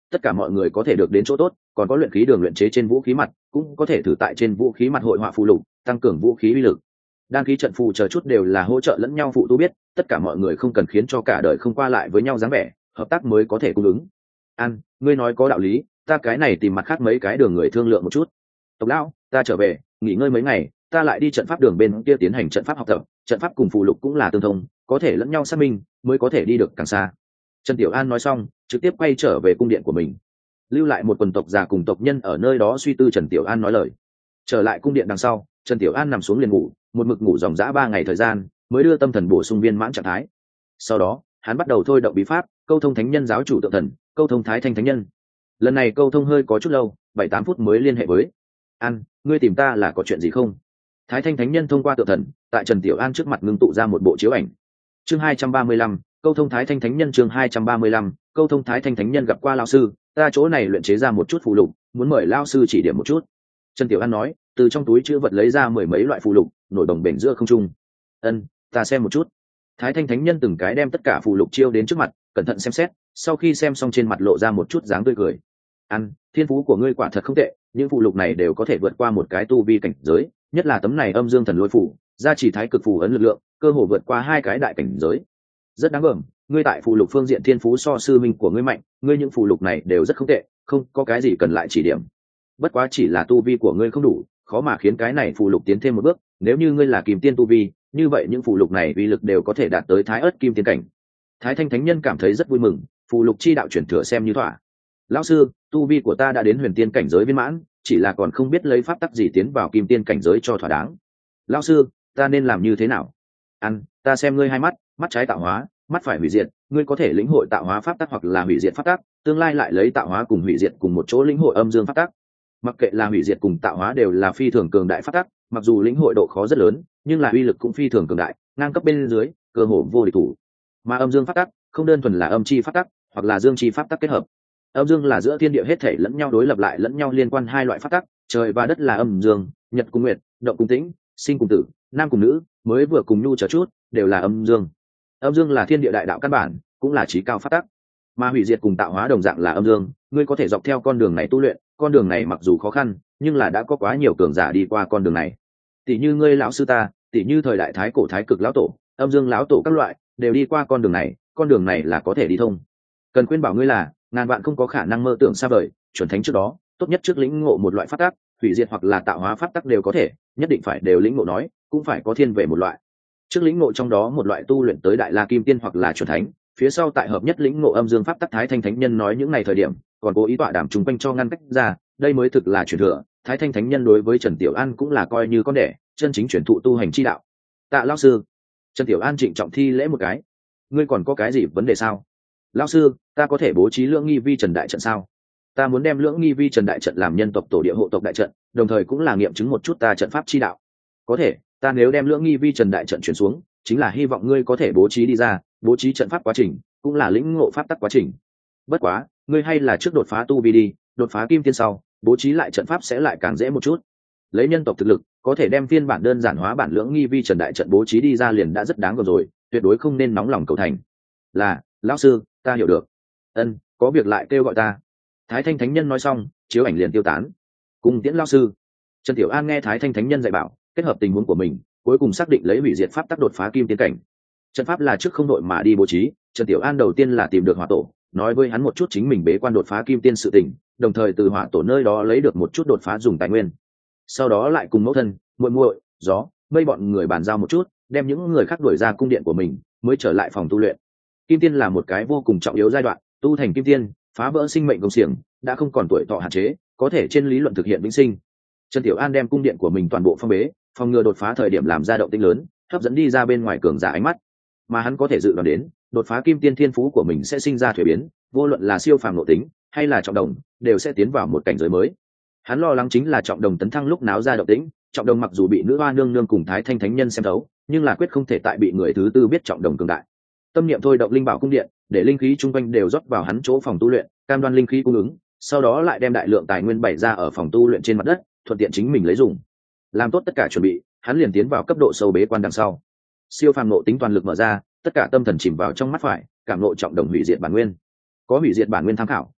tất cả mọi người có thể được đến chỗ tốt, còn có luyện khí đường luyện chế trên vũ khí mặt cũng có thể thử tại trên vũ khí mặt hội họa phù lục, tăng cường vũ khí uy lực. Đan khí trận phù chờ chút đều là hỗ trợ lẫn nhau phụ tu biết, tất cả mọi người không cần khiến cho cả đời không qua lại với nhau dáng vẻ, hợp tác mới có thể cung ứng. An, ngươi nói có đạo lý, ta cái này tìm mặt khác mấy cái đường người thương lượng một chút. Tộc lão, ta trở về nghỉ ngơi mấy ngày, ta lại đi trận pháp đường bên kia tiến hành trận pháp học tập, trận pháp cùng phù lục cũng là tương thông, có thể lẫn nhau xác minh mới có thể đi được càng xa. Trần Tiểu An nói xong trực tiếp quay trở về cung điện của mình, lưu lại một quần tộc già cùng tộc nhân ở nơi đó suy tư Trần Tiểu An nói lời. Trở lại cung điện đằng sau, Trần Tiểu An nằm xuống liền ngủ, một mực ngủ dòng dã ba ngày thời gian mới đưa tâm thần bổ sung viên mãn trạng thái. Sau đó hắn bắt đầu thôi động bí pháp câu thông thánh nhân giáo chủ tượng thần, câu thông thái thanh thánh nhân. Lần này câu thông hơi có chút lâu, bảy tám phút mới liên hệ với An, ngươi tìm ta là có chuyện gì không? Thái thanh thánh nhân thông qua tượng thần tại Trần Tiểu An trước mặt ngưng tụ ra một bộ chiếu ảnh. Chương hai trăm ba mươi lăm, câu thông thái thanh thánh nhân. Chương hai trăm ba mươi lăm, câu thông thái thanh thánh nhân. Gặp qua lão sư, ta chỗ này luyện chế ra một chút phù lục, muốn mời lão sư chỉ điểm một chút. Trần Tiểu An nói, từ trong túi chữ vật lấy ra mười mấy loại phù lục, nổi đồng bền giữa không trung. Ân, ta xem một chút. Thái thanh thánh nhân từng cái đem tất cả phù lục chiêu đến trước mặt, cẩn thận xem xét, sau khi xem xong trên mặt lộ ra một chút dáng tươi cười. Ăn, thiên phú của ngươi quả thật không tệ, những phù lục này đều có thể vượt qua một cái tu vi cảnh giới, nhất là tấm này âm dương thần lôi phù, gia trì thái cực phù ấn lực lượng, cơ hồ vượt qua hai cái đại cảnh giới. Rất đáng gờm, ngươi tại phù lục phương diện thiên phú so sư minh của ngươi mạnh, ngươi những phù lục này đều rất không tệ, không có cái gì cần lại chỉ điểm. Bất quá chỉ là tu vi của ngươi không đủ, khó mà khiến cái này phù lục tiến thêm một bước, nếu như ngươi là kim tiên tu vi, như vậy những phù lục này uy lực đều có thể đạt tới thái ớt kim tiên cảnh. Thái thanh thánh nhân cảm thấy rất vui mừng, phù lục chi đạo chuyển thừa xem như thỏa. Lão sư, tu vi của ta đã đến huyền tiên cảnh giới viên mãn, chỉ là còn không biết lấy pháp tắc gì tiến vào kim tiên cảnh giới cho thỏa đáng. Lão sư, ta nên làm như thế nào? Ăn, ta xem ngươi hai mắt, mắt trái tạo hóa, mắt phải hủy diệt, ngươi có thể lĩnh hội tạo hóa pháp tắc hoặc là hủy diệt pháp tắc, tương lai lại lấy tạo hóa cùng hủy diệt cùng một chỗ lĩnh hội âm dương pháp tắc. Mặc kệ là hủy diệt cùng tạo hóa đều là phi thường cường đại pháp tắc, mặc dù lĩnh hội độ khó rất lớn, nhưng là uy lực cũng phi thường cường đại, ngang cấp bên dưới, cơ hồ vô địch thủ. Mà âm dương pháp tắc không đơn thuần là âm chi pháp tắc, hoặc là dương chi pháp tắc kết hợp. Âm dương là giữa thiên địa hết thể lẫn nhau đối lập lại lẫn nhau liên quan hai loại pháp tắc, trời và đất là âm dương, nhật cùng nguyệt, động cùng tĩnh, sinh cùng tử, nam cùng nữ, mới vừa cùng nhu chờ chút, đều là âm dương. Âm dương là thiên địa đại đạo căn bản, cũng là chí cao pháp tắc. Mà hủy diệt cùng tạo hóa đồng dạng là âm dương, ngươi có thể dọc theo con đường này tu luyện, con đường này mặc dù khó khăn, nhưng là đã có quá nhiều cường giả đi qua con đường này. Tỷ như ngươi lão sư ta, tỷ như thời đại thái cổ thái cực lão tổ, âm dương lão tổ các loại, đều đi qua con đường này, con đường này là có thể đi thông. Cần khuyên bảo ngươi là, ngàn vạn không có khả năng mơ tưởng xa vời, chuẩn thánh trước đó, tốt nhất trước lĩnh ngộ một loại pháp tắc, hủy diệt hoặc là tạo hóa pháp tắc đều có thể, nhất định phải đều lĩnh ngộ nói, cũng phải có thiên về một loại. Trước lĩnh ngộ trong đó một loại tu luyện tới đại la kim tiên hoặc là chuẩn thánh, phía sau tại hợp nhất lĩnh ngộ âm dương pháp tắc. Thái thanh thánh nhân nói những ngày thời điểm, còn cố ý tọa đảm trùng quanh cho ngăn cách ra, đây mới thực là truyền thừa. Thái thanh thánh nhân đối với Trần Tiểu An cũng là coi như con đẻ, chân chính truyền thụ tu hành chi đạo. Tạ lão sư. Trần Tiểu An trịnh trọng thi lễ một cái. Ngươi còn có cái gì vấn đề sao? Lão sư, ta có thể bố trí lưỡng nghi vi trần đại trận sao? Ta muốn đem lưỡng nghi vi trần đại trận làm nhân tộc tổ địa hộ tộc đại trận, đồng thời cũng là nghiệm chứng một chút ta trận pháp chi đạo. Có thể, ta nếu đem lưỡng nghi vi trần đại trận chuyển xuống, chính là hy vọng ngươi có thể bố trí đi ra, bố trí trận pháp quá trình, cũng là lĩnh ngộ pháp tắc quá trình. Bất quá, ngươi hay là trước đột phá tu vi đi, đột phá kim tiên sau, bố trí lại trận pháp sẽ lại càng dễ một chút. Lấy nhân tộc thực lực, có thể đem phiên bản đơn giản hóa bản lưỡng nghi vi trần đại trận bố trí đi ra liền đã rất đáng gờm rồi, tuyệt đối không nên nóng lòng cầu thành. Là, lão sư, ta hiểu được. Ân, có việc lại kêu gọi ta. Thái thanh thánh nhân nói xong, chiếu ảnh liền tiêu tán. Cùng tiễn lão sư. Trần Tiểu An nghe Thái thanh thánh nhân dạy bảo, kết hợp tình huống của mình, cuối cùng xác định lấy hủy diệt pháp tắc đột phá kim tiên cảnh. Trận pháp là trước không đội mà đi bố trí, Trần Tiểu An đầu tiên là tìm được hỏa tổ, nói với hắn một chút chính mình bế quan đột phá kim tiên sự tình, đồng thời từ hỏa tổ nơi đó lấy được một chút đột phá dùng tài nguyên. Sau đó lại cùng mẫu thân, muội muội, gió, mây bọn người bàn giao một chút, đem những người khác đuổi ra cung điện của mình, mới trở lại phòng tu luyện. Kim tiên là một cái vô cùng trọng yếu giai đoạn, tu thành kim tiên, phá vỡ sinh mệnh công xiềng, đã không còn tuổi thọ hạn chế, có thể trên lý luận thực hiện vĩnh sinh. Trần Tiểu An đem cung điện của mình toàn bộ phong bế, phòng ngừa đột phá thời điểm làm ra động tĩnh lớn, hấp dẫn đi ra bên ngoài cường giả ánh mắt. Mà hắn có thể dự đoán đến, đột phá kim tiên thiên phú của mình sẽ sinh ra thuế biến, vô luận là siêu phàm nội tính hay là trọng đồng, đều sẽ tiến vào một cảnh giới mới. Hắn lo lắng chính là trọng đồng tấn thăng lúc náo ra động tĩnh, trọng đồng mặc dù bị nữ hoa nương nương cùng Thái thanh thánh nhân xem thấu, nhưng là quyết không thể tại bị người thứ tư biết trọng đồng cường đại. Tâm niệm thôi động linh bảo cung điện, để linh khí chung quanh đều rót vào hắn chỗ phòng tu luyện, cam đoan linh khí cung ứng, sau đó lại đem đại lượng tài nguyên bày ra ở phòng tu luyện trên mặt đất, thuận tiện chính mình lấy dùng. Làm tốt tất cả chuẩn bị, hắn liền tiến vào cấp độ sâu bế quan đằng sau. Siêu phàm nộ tính toàn lực mở ra, tất cả tâm thần chìm vào trong mắt phải, cảm ngộ trọng đồng hủy diệt bản nguyên. Có hủy diệt bản nguyên tham khảo,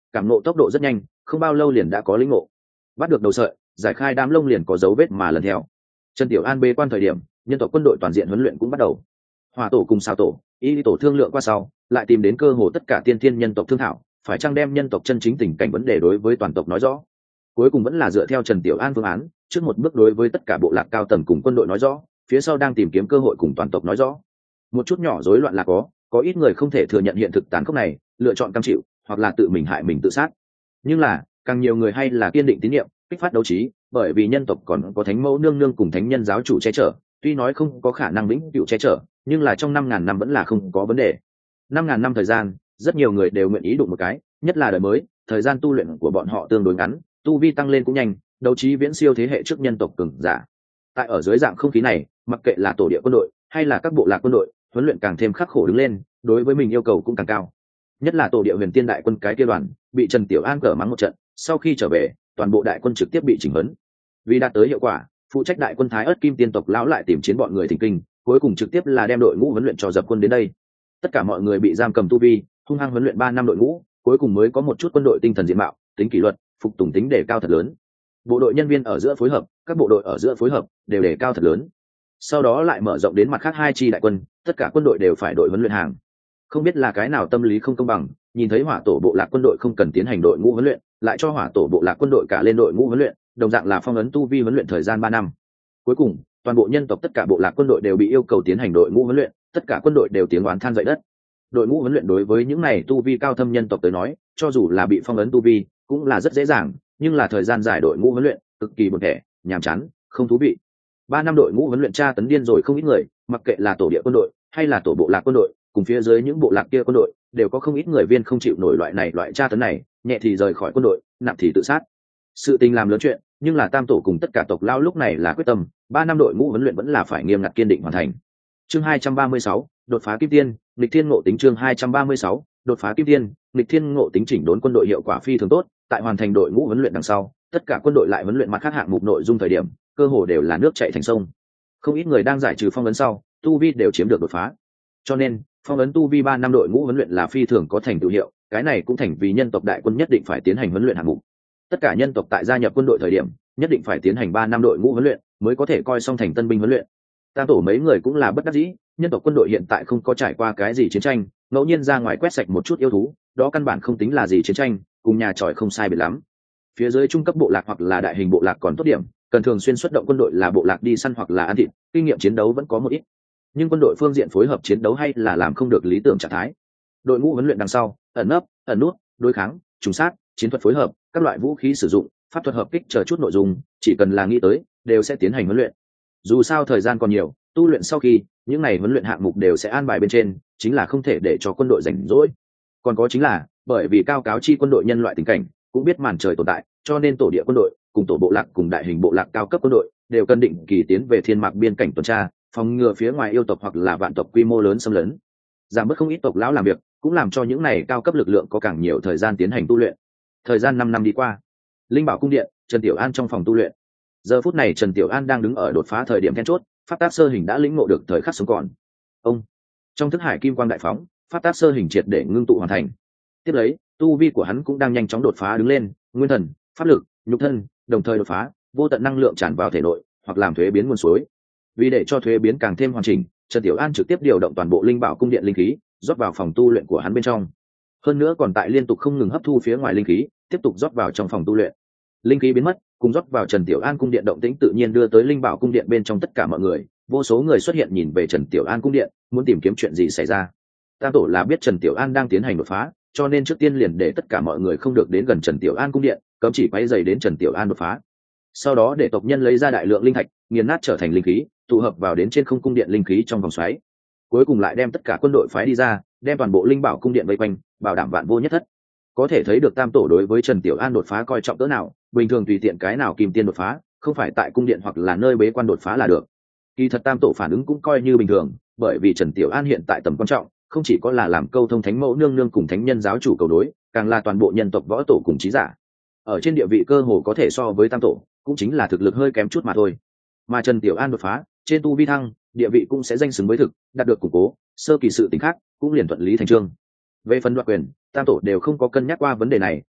cảm nộ tốc độ rất nhanh, không bao lâu liền đã có lĩnh ngộ. Bắt được đầu sợi, giải khai đám lông liền có dấu vết mà lần theo. Trần Tiểu An bế quan thời điểm, nhân tộc quân đội toàn diện huấn luyện cũng bắt đầu. Hỏa tổ cùng Sao tổ, Y tổ thương lượng qua sau, lại tìm đến cơ hồ tất cả tiên thiên nhân tộc thương thảo, phải chăng đem nhân tộc chân chính tình cảnh vấn đề đối với toàn tộc nói rõ. Cuối cùng vẫn là dựa theo Trần Tiểu An phương án, trước một bước đối với tất cả bộ lạc cao tầng cùng quân đội nói rõ, phía sau đang tìm kiếm cơ hội cùng toàn tộc nói rõ. Một chút nhỏ rối loạn là có, có ít người không thể thừa nhận hiện thực tàn khốc này, lựa chọn cam chịu, hoặc là tự mình hại mình tự sát. Nhưng là, càng nhiều người hay là kiên định tín nhiệm, kích phát đấu trí, bởi vì nhân tộc còn có thánh mẫu nương nương cùng thánh nhân giáo chủ che chở, tuy nói không có khả năng vĩnh cửu che chở, nhưng là trong năm ngàn năm vẫn là không có vấn đề. Năm ngàn năm thời gian, rất nhiều người đều nguyện ý đụng một cái, nhất là đời mới, thời gian tu luyện của bọn họ tương đối ngắn, tu vi tăng lên cũng nhanh, đấu trí viễn siêu thế hệ trước nhân tộc cường giả. Tại ở dưới dạng không khí này, mặc kệ là tổ địa quân đội hay là các bộ lạc quân đội, huấn luyện càng thêm khắc khổ đứng lên, đối với mình yêu cầu cũng càng cao. Nhất là tổ địa Huyền Tiên đại quân cái kia đoàn, bị Trần Tiểu An cở mắng một trận, sau khi trở về, toàn bộ đại quân trực tiếp bị chỉnh huấn. Vì đạt tới hiệu quả, phụ trách đại quân Thái Ức Kim Tiên tộc lão lại tìm chiến bọn người thỉnh kinh, cuối cùng trực tiếp là đem đội ngũ huấn luyện cho dập quân đến đây. Tất cả mọi người bị giam cầm tu vi, hung hăng huấn luyện ba năm đội ngũ, cuối cùng mới có một chút quân đội tinh thần diện mạo, tính kỷ luật, phục tùng tính đề cao thật lớn. Bộ đội nhân viên ở giữa phối hợp, các bộ đội ở giữa phối hợp đều đề cao thật lớn. Sau đó lại mở rộng đến mặt khác hai chi đại quân, tất cả quân đội đều phải đội huấn luyện hàng. Không biết là cái nào tâm lý không công bằng, nhìn thấy hỏa tổ bộ lạc quân đội không cần tiến hành đội ngũ huấn luyện, lại cho hỏa tổ bộ lạc quân đội cả lên đội ngũ huấn luyện, đồng dạng là phong ấn tu vi huấn luyện thời gian ba năm. Cuối cùng, toàn bộ nhân tộc tất cả bộ lạc quân đội đều bị yêu cầu tiến hành đội ngũ huấn luyện, tất cả quân đội đều tiếng oán than dậy đất. Đội ngũ huấn luyện đối với những này tu vi cao thâm nhân tộc tới nói, cho dù là bị phong ấn tu vi, cũng là rất dễ dàng, nhưng là thời gian dài đội ngũ huấn luyện, cực kỳ buồn tẻ, nhàm chán, không thú vị. Ba năm đội ngũ huấn luyện tra tấn điên rồi không ít người, mặc kệ là tổ địa quân đội hay là tổ bộ lạc quân đội, cùng phía dưới những bộ lạc kia quân đội, đều có không ít người viên không chịu nổi loại này loại tra tấn này, nhẹ thì rời khỏi quân đội, nặng thì tự sát. Sự tình làm lớn chuyện, nhưng là Tam tổ cùng tất cả tộc lao lúc này là quyết tâm, ba năm đội ngũ huấn luyện vẫn là phải nghiêm ngặt kiên định hoàn thành. Chương hai trăm ba mươi sáu, đột phá kim tiên, nghịch thiên ngộ tính chương hai trăm ba mươi sáu, đột phá kim tiên, nghịch thiên ngộ tính chỉnh đốn quân đội hiệu quả phi thường tốt, tại hoàn thành đội ngũ huấn luyện đằng sau, tất cả quân đội lại huấn luyện mặt khác hạng mục nội dung thời điểm, cơ hồ đều là nước chảy thành sông. Không ít người đang giải trừ phong ấn sau, tu vi đều chiếm được đột phá. Cho nên, phong ấn tu vi ba năm đội ngũ huấn luyện là phi thường có thành tựu hiệu, cái này cũng thành vì nhân tộc đại quân nhất định phải tiến hành huấn luyện hạng mục. Tất cả nhân tộc tại gia nhập quân đội thời điểm, nhất định phải tiến hành ba năm đội ngũ huấn luyện, mới có thể coi xong thành tân binh huấn luyện. Tam tổ mấy người cũng là bất đắc dĩ, nhân tộc quân đội hiện tại không có trải qua cái gì chiến tranh, ngẫu nhiên ra ngoài quét sạch một chút yêu thú, đó căn bản không tính là gì chiến tranh, cùng nhà tròi không sai biệt lắm. Phía dưới trung cấp bộ lạc hoặc là đại hình bộ lạc còn tốt điểm, cần thường xuyên xuất động quân đội là bộ lạc đi săn hoặc là ăn thịt, kinh nghiệm chiến đấu vẫn có một ít. Nhưng quân đội phương diện phối hợp chiến đấu hay là làm không được lý tưởng trạng thái. Đội ngũ huấn luyện đằng sau, ẩn nấp, ẩn nút, đối kháng, trùng sát, chiến thuật phối hợp, các loại vũ khí sử dụng, pháp thuật hợp kích chờ chút nội dung, chỉ cần là nghĩ tới, đều sẽ tiến hành huấn luyện. Dù sao thời gian còn nhiều, tu luyện sau khi, những này huấn luyện hạng mục đều sẽ an bài bên trên, chính là không thể để cho quân đội rảnh rỗi. Còn có chính là, bởi vì cao cáo chi quân đội nhân loại tình cảnh, cũng biết màn trời tồn tại, cho nên tổ địa quân đội, cùng tổ bộ lạc cùng đại hình bộ lạc cao cấp quân đội, đều cần định kỳ tiến về thiên mạc biên cảnh tuần tra, phòng ngừa phía ngoài yêu tộc hoặc là vạn tộc quy mô lớn xâm lấn. Giảm bớt không ít tộc lão làm việc, cũng làm cho những này cao cấp lực lượng có càng nhiều thời gian tiến hành tu luyện. Thời gian năm năm đi qua, Linh Bảo cung điện, Trần Tiểu An trong phòng tu luyện. Giờ phút này Trần Tiểu An đang đứng ở đột phá thời điểm then chốt, pháp tác sơ hình đã lĩnh ngộ được thời khắc sống còn. Ông trong thức hải kim quang đại phóng, pháp tác sơ hình triệt để ngưng tụ hoàn thành. Tiếp lấy, tu vi của hắn cũng đang nhanh chóng đột phá đứng lên, nguyên thần, pháp lực, nhục thân, đồng thời đột phá, vô tận năng lượng tràn vào thể nội, hoặc làm thuế biến nguồn suối. Vì để cho thuế biến càng thêm hoàn chỉnh, Trần Tiểu An trực tiếp điều động toàn bộ Linh Bảo cung điện linh khí, rót vào phòng tu luyện của hắn bên trong. Hơn nữa còn tại liên tục không ngừng hấp thu phía ngoài linh khí, tiếp tục rót vào trong phòng tu luyện. Linh khí biến mất, cùng rót vào Trần Tiểu An cung điện động tĩnh tự nhiên đưa tới Linh Bảo cung điện bên trong tất cả mọi người, vô số người xuất hiện nhìn về Trần Tiểu An cung điện, muốn tìm kiếm chuyện gì xảy ra. Tam tổ là biết Trần Tiểu An đang tiến hành đột phá, cho nên trước tiên liền để tất cả mọi người không được đến gần Trần Tiểu An cung điện, cấm chỉ quấy rầy đến Trần Tiểu An đột phá. Sau đó để tộc nhân lấy ra đại lượng linh thạch, nghiền nát trở thành linh khí, tụ hợp vào đến trên không cung điện linh khí trong vòng xoáy. Cuối cùng lại đem tất cả quân đội phái đi ra, đem toàn bộ Linh Bảo cung điện vây quanh, bảo đảm vạn vô nhất thất. Có thể thấy được Tam tổ đối với Trần Tiểu An đột phá coi trọng cỡ nào, bình thường tùy tiện cái nào kim tiên đột phá, không phải tại cung điện hoặc là nơi bế quan đột phá là được. Kỳ thật Tam tổ phản ứng cũng coi như bình thường, bởi vì Trần Tiểu An hiện tại tầm quan trọng, không chỉ có là làm câu thông thánh mẫu nương nương cùng thánh nhân giáo chủ cầu đối, càng là toàn bộ nhân tộc võ tổ cùng trí giả. Ở trên địa vị cơ hồ có thể so với Tam tổ, cũng chính là thực lực hơi kém chút mà thôi. Mà Trần Tiểu An đột phá, trên tu vi thăng, địa vị cũng sẽ danh xứng với thực, đạt được củng cố, sơ kỳ sự tình khác cũng liền thuận lý thành chương. Về phần đoạt quyền, Tam tổ đều không có cân nhắc qua vấn đề này,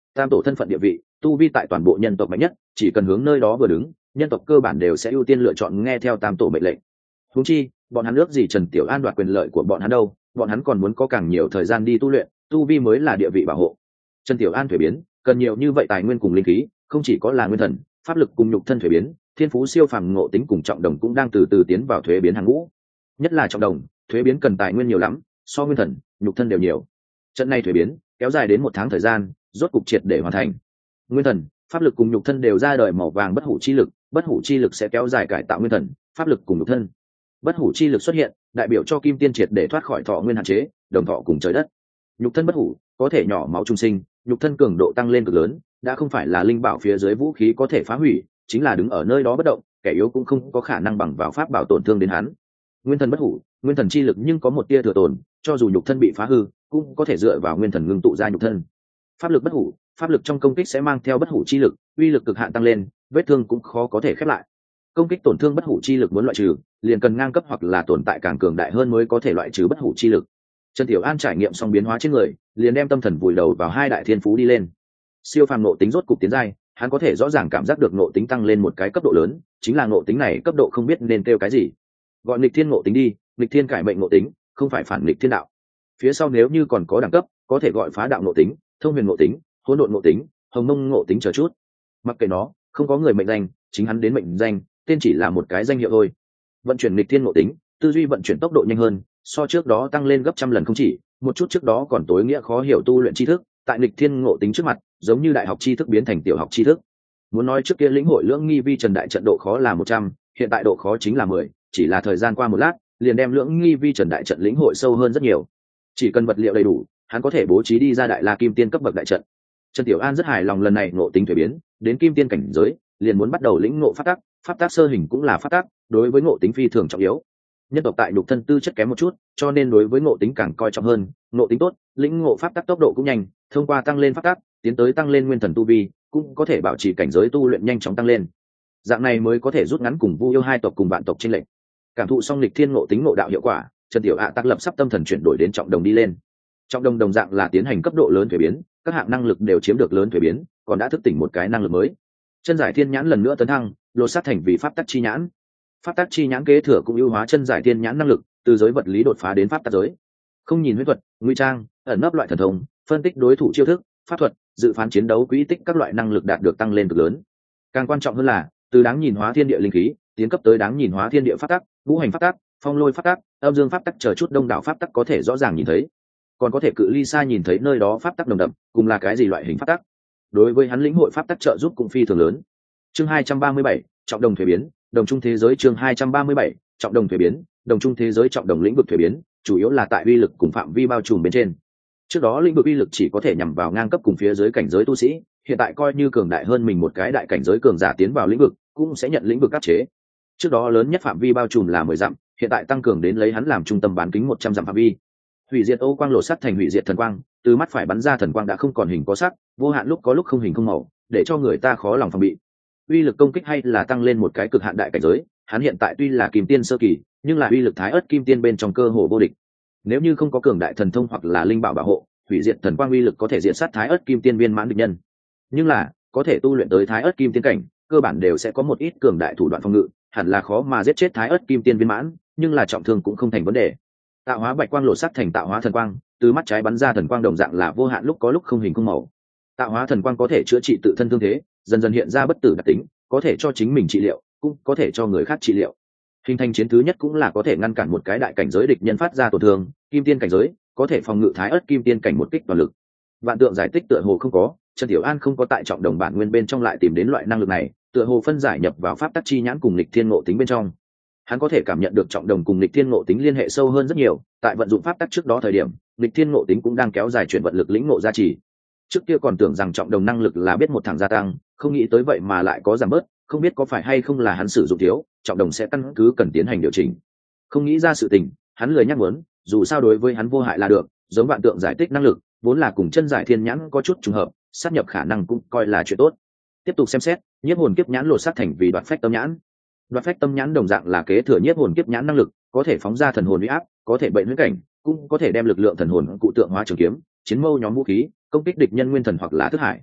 tam tổ thân phận địa vị, tu vi tại toàn bộ nhân tộc mạnh nhất, chỉ cần hướng nơi đó vừa đứng, nhân tộc cơ bản đều sẽ ưu tiên lựa chọn nghe theo tam tổ mệnh lệnh. Huống chi bọn hắn ước gì Trần Tiểu An đoạt quyền lợi của bọn hắn đâu, bọn hắn còn muốn có càng nhiều thời gian đi tu luyện, tu vi mới là địa vị bảo hộ. Trần Tiểu An thuế biến cần nhiều như vậy tài nguyên cùng linh khí, không chỉ có là nguyên thần, pháp lực cùng nhục thân thuế biến, thiên phú siêu phàm ngộ tính cùng trọng đồng cũng đang từ từ tiến vào thuế biến hàng ngũ. Nhất là trọng đồng, thuế biến cần tài nguyên nhiều lắm, so nguyên thần, nhục thân đều nhiều. Trận này thuế biến kéo dài đến một tháng thời gian, rốt cục triệt để hoàn thành. Nguyên thần, pháp lực cùng nhục thân đều ra đời màu vàng bất hủ chi lực, bất hủ chi lực sẽ kéo dài cải tạo nguyên thần, pháp lực cùng nhục thân. Bất hủ chi lực xuất hiện, đại biểu cho kim tiên triệt để thoát khỏi thọ nguyên hạn chế, đồng thọ cùng trời đất. Nhục thân bất hủ, có thể nhỏ máu trung sinh, nhục thân cường độ tăng lên cực lớn, đã không phải là linh bảo phía dưới vũ khí có thể phá hủy, chính là đứng ở nơi đó bất động, kẻ yếu cũng không có khả năng bằng vào pháp bảo tổn thương đến hắn. Nguyên thần bất hủ, nguyên thần chi lực nhưng có một tia thừa tồn, cho dù nhục thân bị phá hư, cũng có thể dựa vào nguyên thần ngưng tụ ra nhục thân. Pháp lực bất hủ, pháp lực trong công kích sẽ mang theo bất hủ chi lực, uy lực cực hạn tăng lên, vết thương cũng khó có thể khép lại. Công kích tổn thương bất hủ chi lực muốn loại trừ, liền cần ngang cấp hoặc là tồn tại càng cường đại hơn mới có thể loại trừ bất hủ chi lực. Trần Tiểu An trải nghiệm xong biến hóa trên người, liền đem tâm thần vùi đầu vào hai đại thiên phú đi lên. Siêu phàm ngộ tính rốt cục tiến giai, hắn có thể rõ ràng cảm giác được ngộ tính tăng lên một cái cấp độ lớn, chính là ngộ tính này cấp độ không biết nên kêu cái gì. Gọi nghịch thiên ngộ tính đi, nghịch thiên cải mệnh ngộ tính, không phải phản nghịch thiên đạo. Phía sau nếu như còn có đẳng cấp, có thể gọi phá đạo ngộ tính, thông huyền ngộ tính, hỗn độn ngộ tính, hồng mông ngộ tính chờ chút. Mặc kệ nó, không có người mệnh danh, chính hắn đến mệnh danh, tên chỉ là một cái danh hiệu thôi. Vận chuyển nghịch thiên ngộ tính, tư duy vận chuyển tốc độ nhanh hơn, so trước đó tăng lên gấp trăm lần không chỉ, một chút trước đó còn tối nghĩa khó hiểu tu luyện tri thức, tại nghịch thiên ngộ tính trước mặt, giống như đại học tri thức biến thành tiểu học tri thức. Muốn nói trước kia lĩnh hội lưỡng nghi vi trần đại trận độ khó là một trăm, hiện tại độ khó chính là mười, chỉ là thời gian qua một lát, liền đem lưỡng nghi vi trần đại trận lĩnh hội sâu hơn rất nhiều. Chỉ cần vật liệu đầy đủ, hắn có thể bố trí đi ra đại la kim tiên cấp bậc đại trận. Trần Tiểu An rất hài lòng lần này ngộ tính thuế biến, đến kim tiên cảnh giới, liền muốn bắt đầu lĩnh ngộ pháp tắc, pháp tắc sơ hình cũng là pháp tắc, đối với ngộ tính phi thường trọng yếu. Nhân tộc tại nhục thân tư chất kém một chút, cho nên đối với ngộ tính càng coi trọng hơn, ngộ tính tốt, lĩnh ngộ pháp tắc tốc độ cũng nhanh, thông qua tăng lên pháp tắc, tiến tới tăng lên nguyên thần tu vi, cũng có thể bảo trì cảnh giới tu luyện nhanh chóng tăng lên. Dạng này mới có thể rút ngắn cùng Vu yêu hai tộc cùng vạn tộc chênh lệch. Cảm thụ xong lịch thiên ngộ tính ngộ đạo hiệu quả, Trần Tiểu ạ tác lập sắp tâm thần chuyển đổi đến trọng đồng đi lên. Trọng đồng đồng dạng là tiến hành cấp độ lớn thuế biến, các hạng năng lực đều chiếm được lớn thuế biến, còn đã thức tỉnh một cái năng lực mới. Chân giải thiên nhãn lần nữa tấn thăng, lột xác thành vì pháp tắc chi nhãn. Pháp tắc chi nhãn kế thừa cũng ưu hóa chân giải thiên nhãn năng lực, từ giới vật lý đột phá đến pháp tắc giới. Không nhìn huyễn thuật, ngụy trang, ẩn nấp loại thần thông, phân tích đối thủ chiêu thức, pháp thuật, dự phán chiến đấu quỹ tích các loại năng lực đạt được tăng lên cực lớn. Càng quan trọng hơn là, từ đáng nhìn hóa thiên địa linh khí, tiến cấp tới đáng nhìn hóa thiên địa pháp tắc, ngũ hành pháp tắc, phong lôi pháp tắc, âm dương pháp tắc chờ chút đông đảo pháp tắc có thể rõ ràng nhìn thấy. Còn có thể cự ly xa nhìn thấy nơi đó pháp tắc đồng đậm, cùng là cái gì loại hình pháp tắc. Đối với hắn lĩnh hội pháp tắc trợ giúp cũng phi thường lớn. Chương hai trăm ba mươi bảy, trọng đồng thuế biến, đồng trung thế giới chương hai trăm ba mươi bảy, trọng đồng thuế biến, đồng trung thế giới trọng đồng lĩnh vực thuế biến, chủ yếu là tại uy lực cùng phạm vi bao trùm bên trên. Trước đó lĩnh vực uy lực chỉ có thể nhằm vào ngang cấp cùng phía dưới cảnh giới tu sĩ, hiện tại coi như cường đại hơn mình một cái đại cảnh giới cường giả tiến vào lĩnh vực, cũng sẽ nhận lĩnh vực áp chế. Trước đó lớn nhất phạm vi bao trùm là mười dặm, hiện tại tăng cường đến lấy hắn làm trung tâm bán kính một trăm dặm phạm vi. Hủy diệt ô quang lộ sắt thành hủy diệt thần quang, từ mắt phải bắn ra thần quang đã không còn hình có sắc, vô hạn lúc có lúc không hình không màu, để cho người ta khó lòng phòng bị. Uy lực công kích hay là tăng lên một cái cực hạn đại cảnh giới, hắn hiện tại tuy là kim tiên sơ kỳ, nhưng là uy lực thái ớt kim tiên bên trong cơ hồ vô địch. Nếu như không có cường đại thần thông hoặc là linh bảo bảo hộ, hủy diệt thần quang uy lực có thể diệt sát thái ớt kim tiên viên mãn địch nhân. Nhưng là, có thể tu luyện tới thái ớt kim tiên cảnh, cơ bản đều sẽ có một ít cường đại thủ đoạn phòng ngự, hẳn là khó mà giết chết thái ớt kim tiên viên mãn, nhưng là trọng thương cũng không thành vấn đề. Tạo hóa bạch quang lộ sắc thành tạo hóa thần quang, từ mắt trái bắn ra thần quang đồng dạng là vô hạn lúc có lúc không hình không màu. Tạo hóa thần quang có thể chữa trị tự thân thương thế, dần dần hiện ra bất tử đặc tính, có thể cho chính mình trị liệu, cũng có thể cho người khác trị liệu. Hình thành chiến thứ nhất cũng là có thể ngăn cản một cái đại cảnh giới địch nhân phát ra tổn thương, kim tiên cảnh giới có thể phòng ngự thái ớt kim tiên cảnh một kích toàn lực. Vạn tượng giải tích tựa hồ không có, Trần Tiểu An không có tại trọng đồng bản nguyên bên trong lại tìm đến loại năng lực này, tựa hồ phân giải nhập vào pháp tắc chi nhãn cùng lịch thiên ngộ tính bên trong. Hắn có thể cảm nhận được trọng đồng cùng lịch thiên ngộ tính liên hệ sâu hơn rất nhiều, tại vận dụng pháp tắc trước đó thời điểm, lịch thiên ngộ tính cũng đang kéo dài chuyển vận lực lĩnh ngộ gia trì. Trước kia còn tưởng rằng trọng đồng năng lực là biết một thẳng gia tăng, không nghĩ tới vậy mà lại có giảm bớt, không biết có phải hay không là hắn sử dụng thiếu, trọng đồng sẽ căn cứ cần tiến hành điều chỉnh. Không nghĩ ra sự tình, hắn lười nhắc muốn, dù sao đối với hắn vô hại là được, giống vạn tượng giải tích năng lực, vốn là cùng chân giải thiên nhãn có chút trùng hợp, sát nhập khả năng cũng coi là chuyện tốt. Tiếp tục xem xét, nhiếp hồn kiếp nhãn lột xác thành vì đoạt phách tâm nhãn. Đoạt phách tâm nhãn đồng dạng là kế thừa nhiếp hồn kiếp nhãn năng lực, có thể phóng ra thần hồn uy áp, có thể bệnh huyết cảnh, cũng có thể đem lực lượng thần hồn cụ tượng hóa trường kiếm, chiến mâu nhóm vũ khí, công kích địch nhân nguyên thần hoặc là thức hải.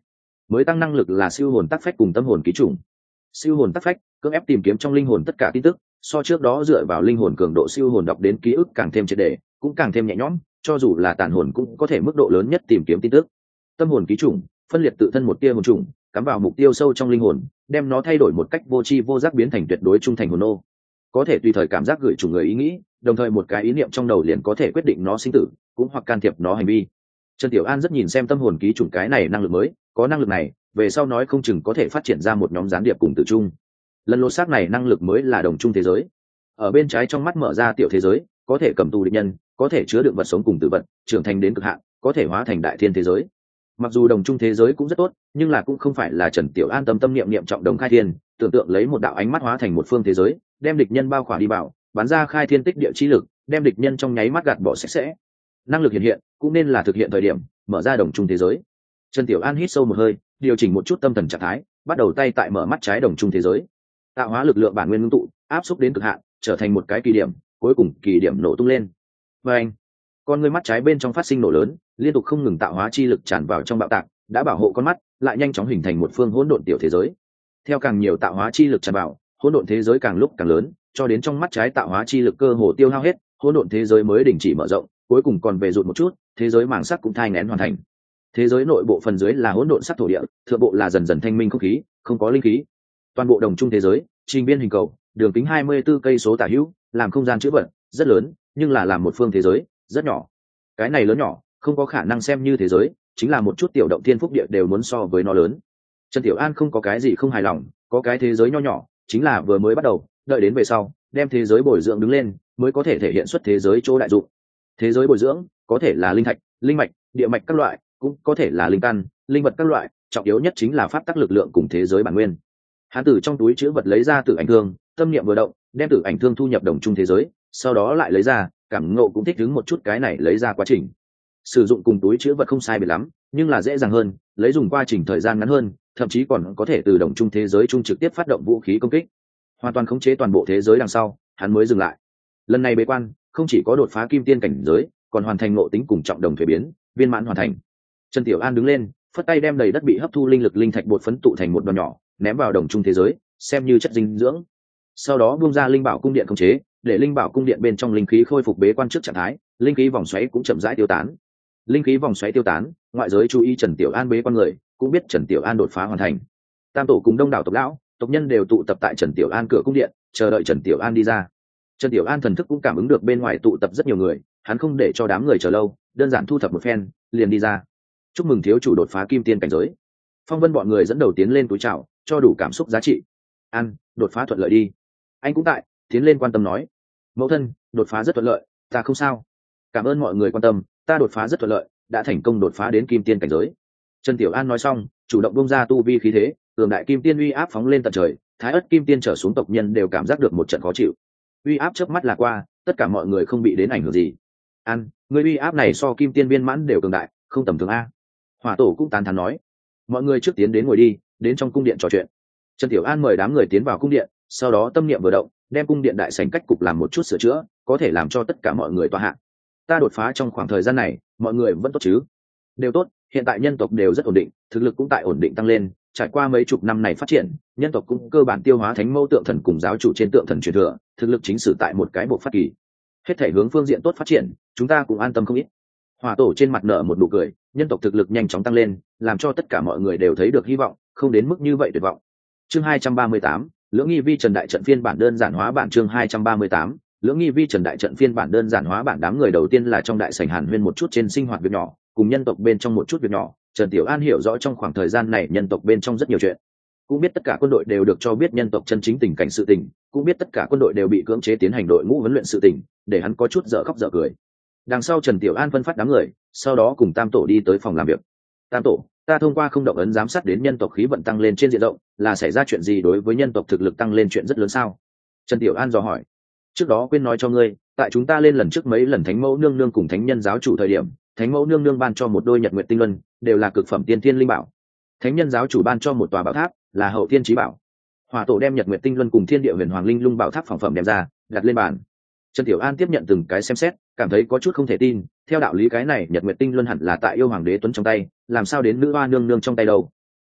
Mới tăng năng lực là siêu hồn tác phách cùng tâm hồn ký trùng. Siêu hồn tác phách cưỡng ép tìm kiếm trong linh hồn tất cả tin tức, so trước đó dựa vào linh hồn cường độ siêu hồn đọc đến ký ức càng thêm triệt để, cũng càng thêm nhẹ nhõm, cho dù là tàn hồn cũng có thể mức độ lớn nhất tìm kiếm tin tức. Tâm hồn ký trùng phân liệt tự thân một tia hồn trùng, cắm vào mục tiêu sâu trong linh hồn, đem nó thay đổi một cách vô tri vô giác biến thành tuyệt đối trung thành hồn nô, có thể tùy thời cảm giác gửi chủ người ý nghĩ, đồng thời một cái ý niệm trong đầu liền có thể quyết định nó sinh tử, cũng hoặc can thiệp nó hành vi. Trần Tiểu An rất nhìn xem tâm hồn ký trùng cái này năng lực mới, có năng lực này về sau nói không chừng có thể phát triển ra một nhóm gián điệp cùng tử trung. Lần lột xác này năng lực mới là đồng trung thế giới. Ở bên trái trong mắt mở ra tiểu thế giới, có thể cầm tù địch nhân, có thể chứa đựng vật sống cùng tử vật, trưởng thành đến cực hạn, có thể hóa thành đại thiên thế giới. Mặc dù đồng trung thế giới cũng rất tốt, nhưng là cũng không phải là Trần Tiểu An tâm tâm niệm niệm trọng đồng khai thiên, tưởng tượng lấy một đạo ánh mắt hóa thành một phương thế giới, đem địch nhân bao khỏa đi vào, bắn ra khai thiên tích địa chi lực, đem địch nhân trong nháy mắt gạt bỏ sạch sẽ. Năng lực hiện hiện cũng nên là thực hiện thời điểm mở ra đồng trung thế giới. Trần Tiểu An hít sâu một hơi, điều chỉnh một chút tâm thần trạng thái, bắt đầu tay tại mở mắt trái đồng trung thế giới, tạo hóa lực lượng bản nguyên ngưng tụ, áp xúc đến cực hạn, trở thành một cái kỳ điểm, cuối cùng kỳ điểm nổ tung lên. Và anh, con ngươi mắt trái bên trong phát sinh nổ lớn, liên tục không ngừng tạo hóa chi lực tràn vào trong bạo tạc, đã bảo hộ con mắt, lại nhanh chóng hình thành một phương hỗn độn tiểu thế giới. Theo càng nhiều tạo hóa chi lực tràn vào, hỗn độn thế giới càng lúc càng lớn, cho đến trong mắt trái tạo hóa chi lực cơ hồ tiêu hao hết, hỗn độn thế giới mới đình chỉ mở rộng, cuối cùng còn về rụt một chút, thế giới màng sắc cũng thai nghén hoàn thành. Thế giới nội bộ phần dưới là hỗn độn sắc thổ địa, thượng bộ là dần dần thanh minh không khí, không có linh khí. Toàn bộ đồng trung thế giới, trình biên hình cầu, đường kính hai mươi tư cây số tả hữu, làm không gian chứa vật, rất lớn, nhưng là làm một phương thế giới, rất nhỏ. Cái này lớn nhỏ, không có khả năng xem như thế giới, chính là một chút tiểu động thiên phúc địa đều muốn so với nó lớn. Trần Tiểu An không có cái gì không hài lòng, có cái thế giới nho nhỏ, chính là vừa mới bắt đầu, đợi đến về sau, đem thế giới bồi dưỡng đứng lên, mới có thể thể hiện xuất thế giới chỗ đại dụng. Thế giới bồi dưỡng có thể là linh thạch, linh mạch, địa mạch các loại, cũng có thể là linh căn, linh vật các loại, trọng yếu nhất chính là pháp tắc lực lượng cùng thế giới bản nguyên. Hắn từ trong túi chứa vật lấy ra tử ảnh thương, tâm niệm vừa động, đem tử ảnh thương thu nhập đồng trung thế giới, sau đó lại lấy ra, cảm ngộ cũng thích ứng một chút cái này lấy ra quá trình. Sử dụng cùng túi chứa vật không sai biệt lắm, nhưng là dễ dàng hơn, lấy dùng quá trình thời gian ngắn hơn, thậm chí còn có thể từ đồng trung thế giới trung trực tiếp phát động vũ khí công kích, hoàn toàn khống chế toàn bộ thế giới đằng sau, hắn mới dừng lại. Lần này bế quan không chỉ có đột phá kim tiên cảnh giới, còn hoàn thành ngộ tính cùng trọng đồng thuế biến, viên mãn hoàn thành. Trần Tiểu An đứng lên, phất tay đem đầy đất bị hấp thu linh lực linh thạch bột phấn tụ thành một đoàn nhỏ, ném vào đồng trung thế giới, xem như chất dinh dưỡng. Sau đó buông ra linh bảo cung điện khống chế, để linh bảo cung điện bên trong linh khí khôi phục bế quan trước trạng thái, linh khí vòng xoáy cũng chậm rãi tiêu tán. Linh khí vòng xoáy tiêu tán, ngoại giới chú ý Trần Tiểu An bế quan người, cũng biết Trần Tiểu An đột phá hoàn thành. Tam tổ cùng đông đảo tộc lão, tộc nhân đều tụ tập tại Trần Tiểu An cửa cung điện, chờ đợi Trần Tiểu An đi ra. Trần Tiểu An thần thức cũng cảm ứng được bên ngoài tụ tập rất nhiều người, hắn không để cho đám người chờ lâu, đơn giản thu thập một phen, liền đi ra. Chúc mừng thiếu chủ đột phá kim tiên cảnh giới. Phong Vân bọn người dẫn đầu tiến lên túi chào, cho đủ cảm xúc giá trị. An, đột phá thuận lợi đi. Anh cũng tại, tiến lên quan tâm nói. Mẫu thân, đột phá rất thuận lợi, ta không sao. Cảm ơn mọi người quan tâm, ta đột phá rất thuận lợi, đã thành công đột phá đến kim tiên cảnh giới. Trần Tiểu An nói xong, chủ động bung ra tu vi khí thế, cường đại kim tiên uy áp phóng lên tận trời, thái ất kim tiên trở xuống tộc nhân đều cảm giác được một trận khó chịu. Uy áp chớp mắt là qua, tất cả mọi người không bị đến ảnh hưởng gì. An, người uy áp này so kim tiên viên mãn đều cường đại, không tầm thường a. Hỏa tổ cũng tán thán nói. Mọi người trước tiến đến ngồi đi, đến trong cung điện trò chuyện. Trần Tiểu An mời đám người tiến vào cung điện, sau đó tâm niệm vừa động, đem cung điện đại sảnh cách cục làm một chút sửa chữa, có thể làm cho tất cả mọi người tọa hạ. Ta đột phá trong khoảng thời gian này, mọi người vẫn tốt chứ? Đều tốt, hiện tại nhân tộc đều rất ổn định, thực lực cũng tại ổn định tăng lên, trải qua mấy chục năm này phát triển, nhân tộc cũng cơ bản tiêu hóa thánh mẫu tượng thần cùng giáo chủ trên tượng thần truyền thừa, thực lực chính sử tại một cái bộ phát kỳ. Hết thể hướng phương diện tốt phát triển, chúng ta cũng an tâm không ít. Hỏa tổ trên mặt nở một nụ cười, nhân tộc thực lực nhanh chóng tăng lên, làm cho tất cả mọi người đều thấy được hy vọng, không đến mức như vậy tuyệt vọng. Chương hai trăm ba mươi tám, Lưỡng nghi vi trần đại trận phiên bản đơn giản hóa bản chương hai trăm ba mươi tám, Lưỡng nghi vi trần đại trận phiên bản đơn giản hóa bản đám người đầu tiên là trong đại sảnh hàn huyên một chút trên sinh hoạt việc nhỏ, cùng nhân tộc bên trong một chút việc nhỏ. Trần Tiểu An hiểu rõ trong khoảng thời gian này nhân tộc bên trong rất nhiều chuyện, cũng biết tất cả quân đội đều được cho biết nhân tộc chân chính tình cảnh sự tình, cũng biết tất cả quân đội đều bị cưỡng chế tiến hành đội ngũ huấn luyện sự tình, để hắn có chút dở khóc dở cười. Đằng sau Trần Tiểu An phân phát đám người, sau đó cùng Tam tổ đi tới phòng làm việc. Tam tổ, ta thông qua không động ấn giám sát đến nhân tộc khí vận tăng lên trên diện rộng, là xảy ra chuyện gì đối với nhân tộc thực lực tăng lên chuyện rất lớn sao? Trần Tiểu An dò hỏi. Trước đó quên nói cho ngươi, tại chúng ta lên lần trước mấy lần thánh mẫu nương nương cùng thánh nhân giáo chủ thời điểm, thánh mẫu nương nương ban cho một đôi nhật nguyệt tinh luân, đều là cực phẩm tiên thiên linh bảo. Thánh nhân giáo chủ ban cho một tòa bảo tháp, là hậu thiên chí bảo. Hỏa tổ đem nhật nguyệt tinh luân cùng thiên địa huyền hoàng linh lung bảo tháp phẳng phẩm đem ra, đặt lên bàn. Trần Tiểu An tiếp nhận từng cái xem xét, cảm thấy có chút không thể tin, theo đạo lý cái này nhật nguyệt tinh luân hẳn là tại yêu hoàng đế tuấn trong tay, làm sao đến nữ hoa nương nương trong tay đâu?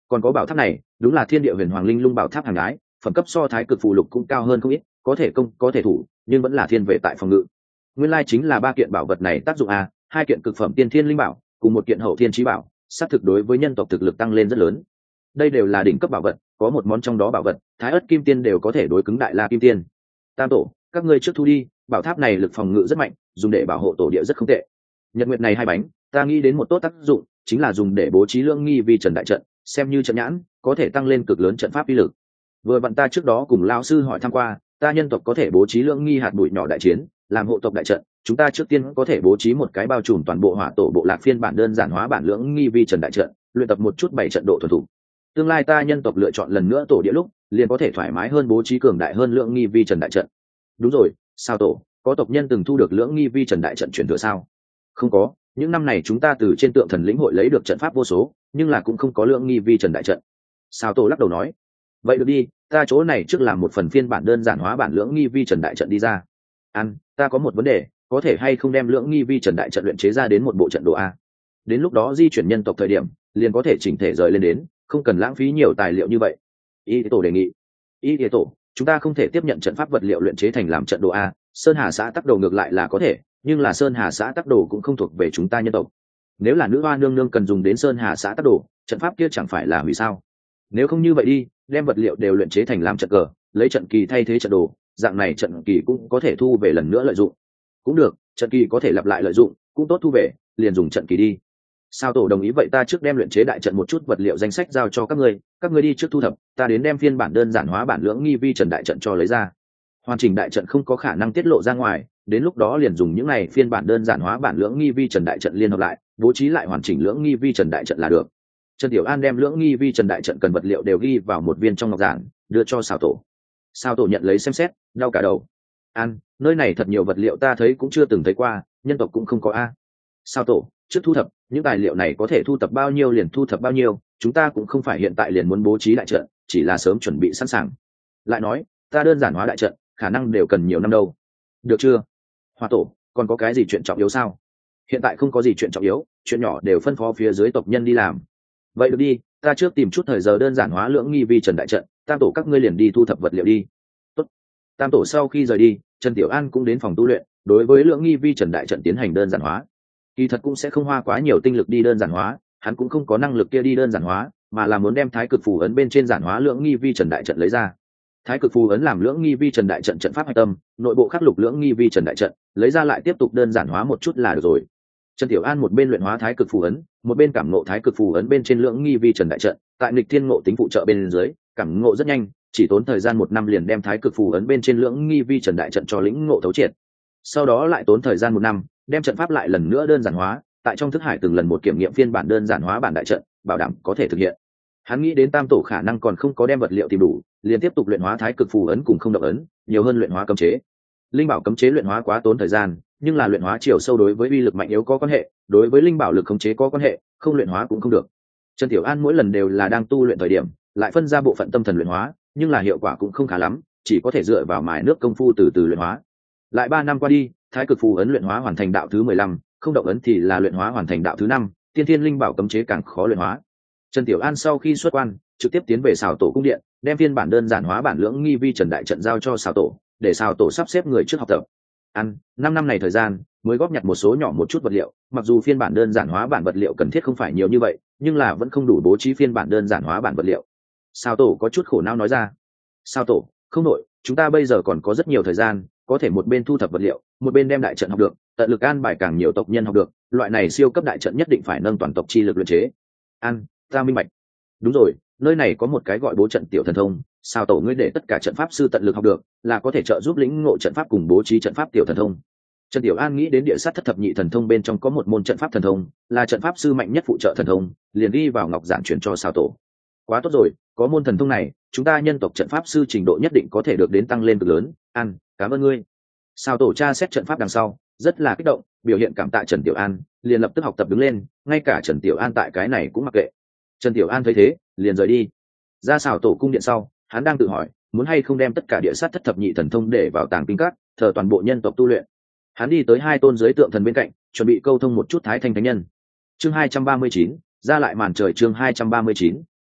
còn có bảo tháp này đúng là thiên địa huyền hoàng linh lung bảo tháp hàng ái, phẩm cấp so thái cực phù lục cũng cao hơn không ít, có thể công có thể thủ, nhưng vẫn là thiên về tại phòng ngự. Nguyên lai chính là ba kiện bảo vật này tác dụng a, hai kiện cực phẩm tiên thiên linh bảo cùng một kiện hậu thiên trí bảo, xác thực đối với nhân tộc thực lực tăng lên rất lớn. Đây đều là đỉnh cấp bảo vật, có một món trong đó bảo vật thái ớt kim tiên đều có thể đối cứng đại la kim tiên. Tam tổ, các ngươi trước thu đi, bảo tháp này lực phòng ngự rất mạnh, dùng để bảo hộ tổ địa rất không tệ. Nhật nguyệt này hai bánh, ta nghĩ đến một tốt tác dụng, chính là dùng để bố trí lưỡng nghi vi trần đại trận, xem như trận nhãn, có thể tăng lên cực lớn trận pháp uy lực. Vừa vặn ta trước đó cùng lão sư hỏi tham qua, ta nhân tộc có thể bố trí lưỡng nghi hạt bụi nhỏ đại chiến, làm hộ tộc đại trận, chúng ta trước tiên có thể bố trí một cái bao trùm toàn bộ hỏa tổ bộ lạc phiên bản đơn giản hóa bản lưỡng nghi vi trần đại trận, luyện tập một chút bảy trận độ thuần thủ. Tương lai ta nhân tộc lựa chọn lần nữa tổ địa lúc, liền có thể thoải mái hơn bố trí cường đại hơn lưỡng nghi vi trần đại trận. Đúng rồi, sao tổ, có tộc nhân từng thu được lưỡng nghi vi trần đại trận chuyển thừa sao? Không có, những năm này chúng ta từ trên tượng thần lĩnh hội lấy được trận pháp vô số, nhưng là cũng không có lưỡng nghi vi trần đại trận. Sao tổ lắc đầu nói, vậy được đi, ta chỗ này trước làm một phần phiên bản đơn giản hóa bản lưỡng nghi vi trần đại trận đi ra. Ăn, ta có một vấn đề, có thể hay không đem lưỡng nghi vi trần đại trận luyện chế ra đến một bộ trận đồ a? Đến lúc đó di chuyển nhân tộc thời điểm, liền có thể chỉnh thể rời lên đến, không cần lãng phí nhiều tài liệu như vậy. Y tổ đề nghị. Y tổ, chúng ta không thể tiếp nhận trận pháp vật liệu luyện chế thành làm trận đồ a. Sơn Hà xã tắc đồ ngược lại là có thể, nhưng là Sơn Hà xã tắc đồ cũng không thuộc về chúng ta nhân tộc. Nếu là nữ hoa nương nương cần dùng đến Sơn Hà xã tắc đồ, trận pháp kia chẳng phải là hủy sao? Nếu không như vậy đi, đem vật liệu đều luyện chế thành làm trận cờ, lấy trận kỳ thay thế trận đồ, dạng này trận kỳ cũng có thể thu về lần nữa lợi dụng. Cũng được, trận kỳ có thể lặp lại lợi dụng, cũng tốt thu về, liền dùng trận kỳ đi. Sao tổ đồng ý, vậy ta trước đem luyện chế đại trận một chút vật liệu danh sách giao cho các ngươi, các ngươi đi trước thu thập, ta đến đem phiên bản đơn giản hóa bản lưỡng nghi vi trần đại trận cho lấy ra. Hoàn chỉnh đại trận không có khả năng tiết lộ ra ngoài, đến lúc đó liền dùng những này phiên bản đơn giản hóa bản lưỡng nghi vi trần đại trận liên hợp lại, bố trí lại hoàn chỉnh lưỡng nghi vi trần đại trận là được. Trần Tiểu An đem lưỡng nghi vi trần đại trận cần vật liệu đều ghi vào một viên trong ngọc giản, đưa cho Sao tổ. Sao tổ nhận lấy xem xét, đau cả đầu. An, nơi này thật nhiều vật liệu ta thấy cũng chưa từng thấy qua, nhân tộc cũng không có a. Sao tổ, trước thu thập, những tài liệu này có thể thu thập bao nhiêu liền thu thập bao nhiêu, chúng ta cũng không phải hiện tại liền muốn bố trí đại trận, chỉ là sớm chuẩn bị sẵn sàng. Lại nói, ta đơn giản hóa đại trận, khả năng đều cần nhiều năm đâu. Được chưa? Hoa tổ, còn có cái gì chuyện trọng yếu sao? Hiện tại không có gì chuyện trọng yếu, chuyện nhỏ đều phân phó phía dưới tộc nhân đi làm. Vậy được đi, ta trước tìm chút thời giờ đơn giản hóa lưỡng nghi vi trần đại trận, tam tổ các ngươi liền đi thu thập vật liệu đi. Tốt. Tam tổ sau khi rời đi, Trần Tiểu An cũng đến phòng tu luyện, đối với lưỡng nghi vi trần đại trận tiến hành đơn giản hóa. Kỳ thật cũng sẽ không hoa quá nhiều tinh lực đi đơn giản hóa, hắn cũng không có năng lực kia đi đơn giản hóa, mà là muốn đem thái cực phù ấn bên trên giản hóa lưỡng nghi vi trần đại trận lấy ra. Thái cực phù ấn làm lưỡng nghi vi trần đại trận trận pháp hạch tâm, nội bộ khắc lục lưỡng nghi vi trần đại trận, lấy ra lại tiếp tục đơn giản hóa một chút là được rồi. Trần Tiểu An một bên luyện hóa thái cực phù ấn, một bên cảm ngộ thái cực phù ấn bên trên lưỡng nghi vi trần đại trận, tại nghịch thiên ngộ tính phụ trợ bên dưới, cảm ngộ rất nhanh, chỉ tốn thời gian một năm liền đem thái cực phù ấn bên trên lưỡng nghi vi trần đại trận cho lĩnh ngộ thấu triệt. Sau đó lại tốn thời gian một năm, đem trận pháp lại lần nữa đơn giản hóa, tại trong thức hải từng lần một kiểm nghiệm phiên bản đơn giản hóa bản đại trận, bảo đảm có thể thực hiện. Hắn nghĩ đến tam tổ khả năng còn không có đem vật liệu tìm đủ, liền tiếp tục luyện hóa thái cực phù ấn cùng không động ấn, nhiều hơn luyện hóa cấm chế. Linh bảo cấm chế luyện hóa quá tốn thời gian, nhưng là luyện hóa chiều sâu đối với uy lực mạnh yếu có quan hệ, đối với linh bảo lực khống chế có quan hệ, không luyện hóa cũng không được. Trần Tiểu An mỗi lần đều là đang tu luyện thời điểm, lại phân ra bộ phận tâm thần luyện hóa, nhưng là hiệu quả cũng không khá lắm, chỉ có thể dựa vào mài nước công phu từ từ luyện hóa. Lại ba năm qua đi, thái cực phù ấn luyện hóa hoàn thành đạo thứ mười lăm, không động ấn thì là luyện hóa hoàn thành đạo thứ năm, tiên thiên linh bảo cấm chế càng khó luyện hóa. Trần Tiểu An sau khi xuất quan, trực tiếp tiến về Sào tổ cung điện, đem phiên bản đơn giản hóa bản lưỡng nghi vi trần đại trận giao cho Sào tổ, để Sào tổ sắp xếp người trước học tập. Ăn, năm năm này thời gian, mới góp nhặt một số nhỏ một chút vật liệu, mặc dù phiên bản đơn giản hóa bản vật liệu cần thiết không phải nhiều như vậy, nhưng là vẫn không đủ bố trí phiên bản đơn giản hóa bản vật liệu. Sào tổ có chút khổ não nói ra. Sào tổ, không nội, chúng ta bây giờ còn có rất nhiều thời gian, có thể một bên thu thập vật liệu, một bên đem đại trận học được, tận lực an bài càng nhiều tộc nhân học được, loại này siêu cấp đại trận nhất định phải nâng toàn tộc chi lực luyện chế. Ăn, ta minh bạch. Đúng rồi, nơi này có một cái gọi bố trận tiểu thần thông, sao tổ ngươi để tất cả trận pháp sư tận lực học được, là có thể trợ giúp lĩnh ngộ trận pháp cùng bố trí trận pháp tiểu thần thông. Trần Tiểu An nghĩ đến địa sát thất thập nhị thần thông bên trong có một môn trận pháp thần thông, là trận pháp sư mạnh nhất phụ trợ thần thông, liền đi vào ngọc giản chuyển cho sao tổ. Quá tốt rồi, có môn thần thông này, chúng ta nhân tộc trận pháp sư trình độ nhất định có thể được đến tăng lên cực lớn. An, cảm ơn ngươi. Sao tổ tra xét trận pháp đằng sau, rất là kích động, biểu hiện cảm tạ Trần Tiểu An, liền lập tức học tập đứng lên, ngay cả Trần Tiểu An tại cái này cũng mặc kệ. Trần Tiểu An thấy thế, liền rời đi. Ra Sào tổ cung điện sau, hắn đang tự hỏi, muốn hay không đem tất cả địa sát thất thập nhị thần thông để vào tàng kinh các, thờ toàn bộ nhân tộc tu luyện. Hắn đi tới hai tôn dưới tượng thần bên cạnh, chuẩn bị câu thông một chút Thái Thanh Thánh Nhân. Chương hai trăm ba mươi chín, ra lại màn trời chương hai trăm ba mươi chín,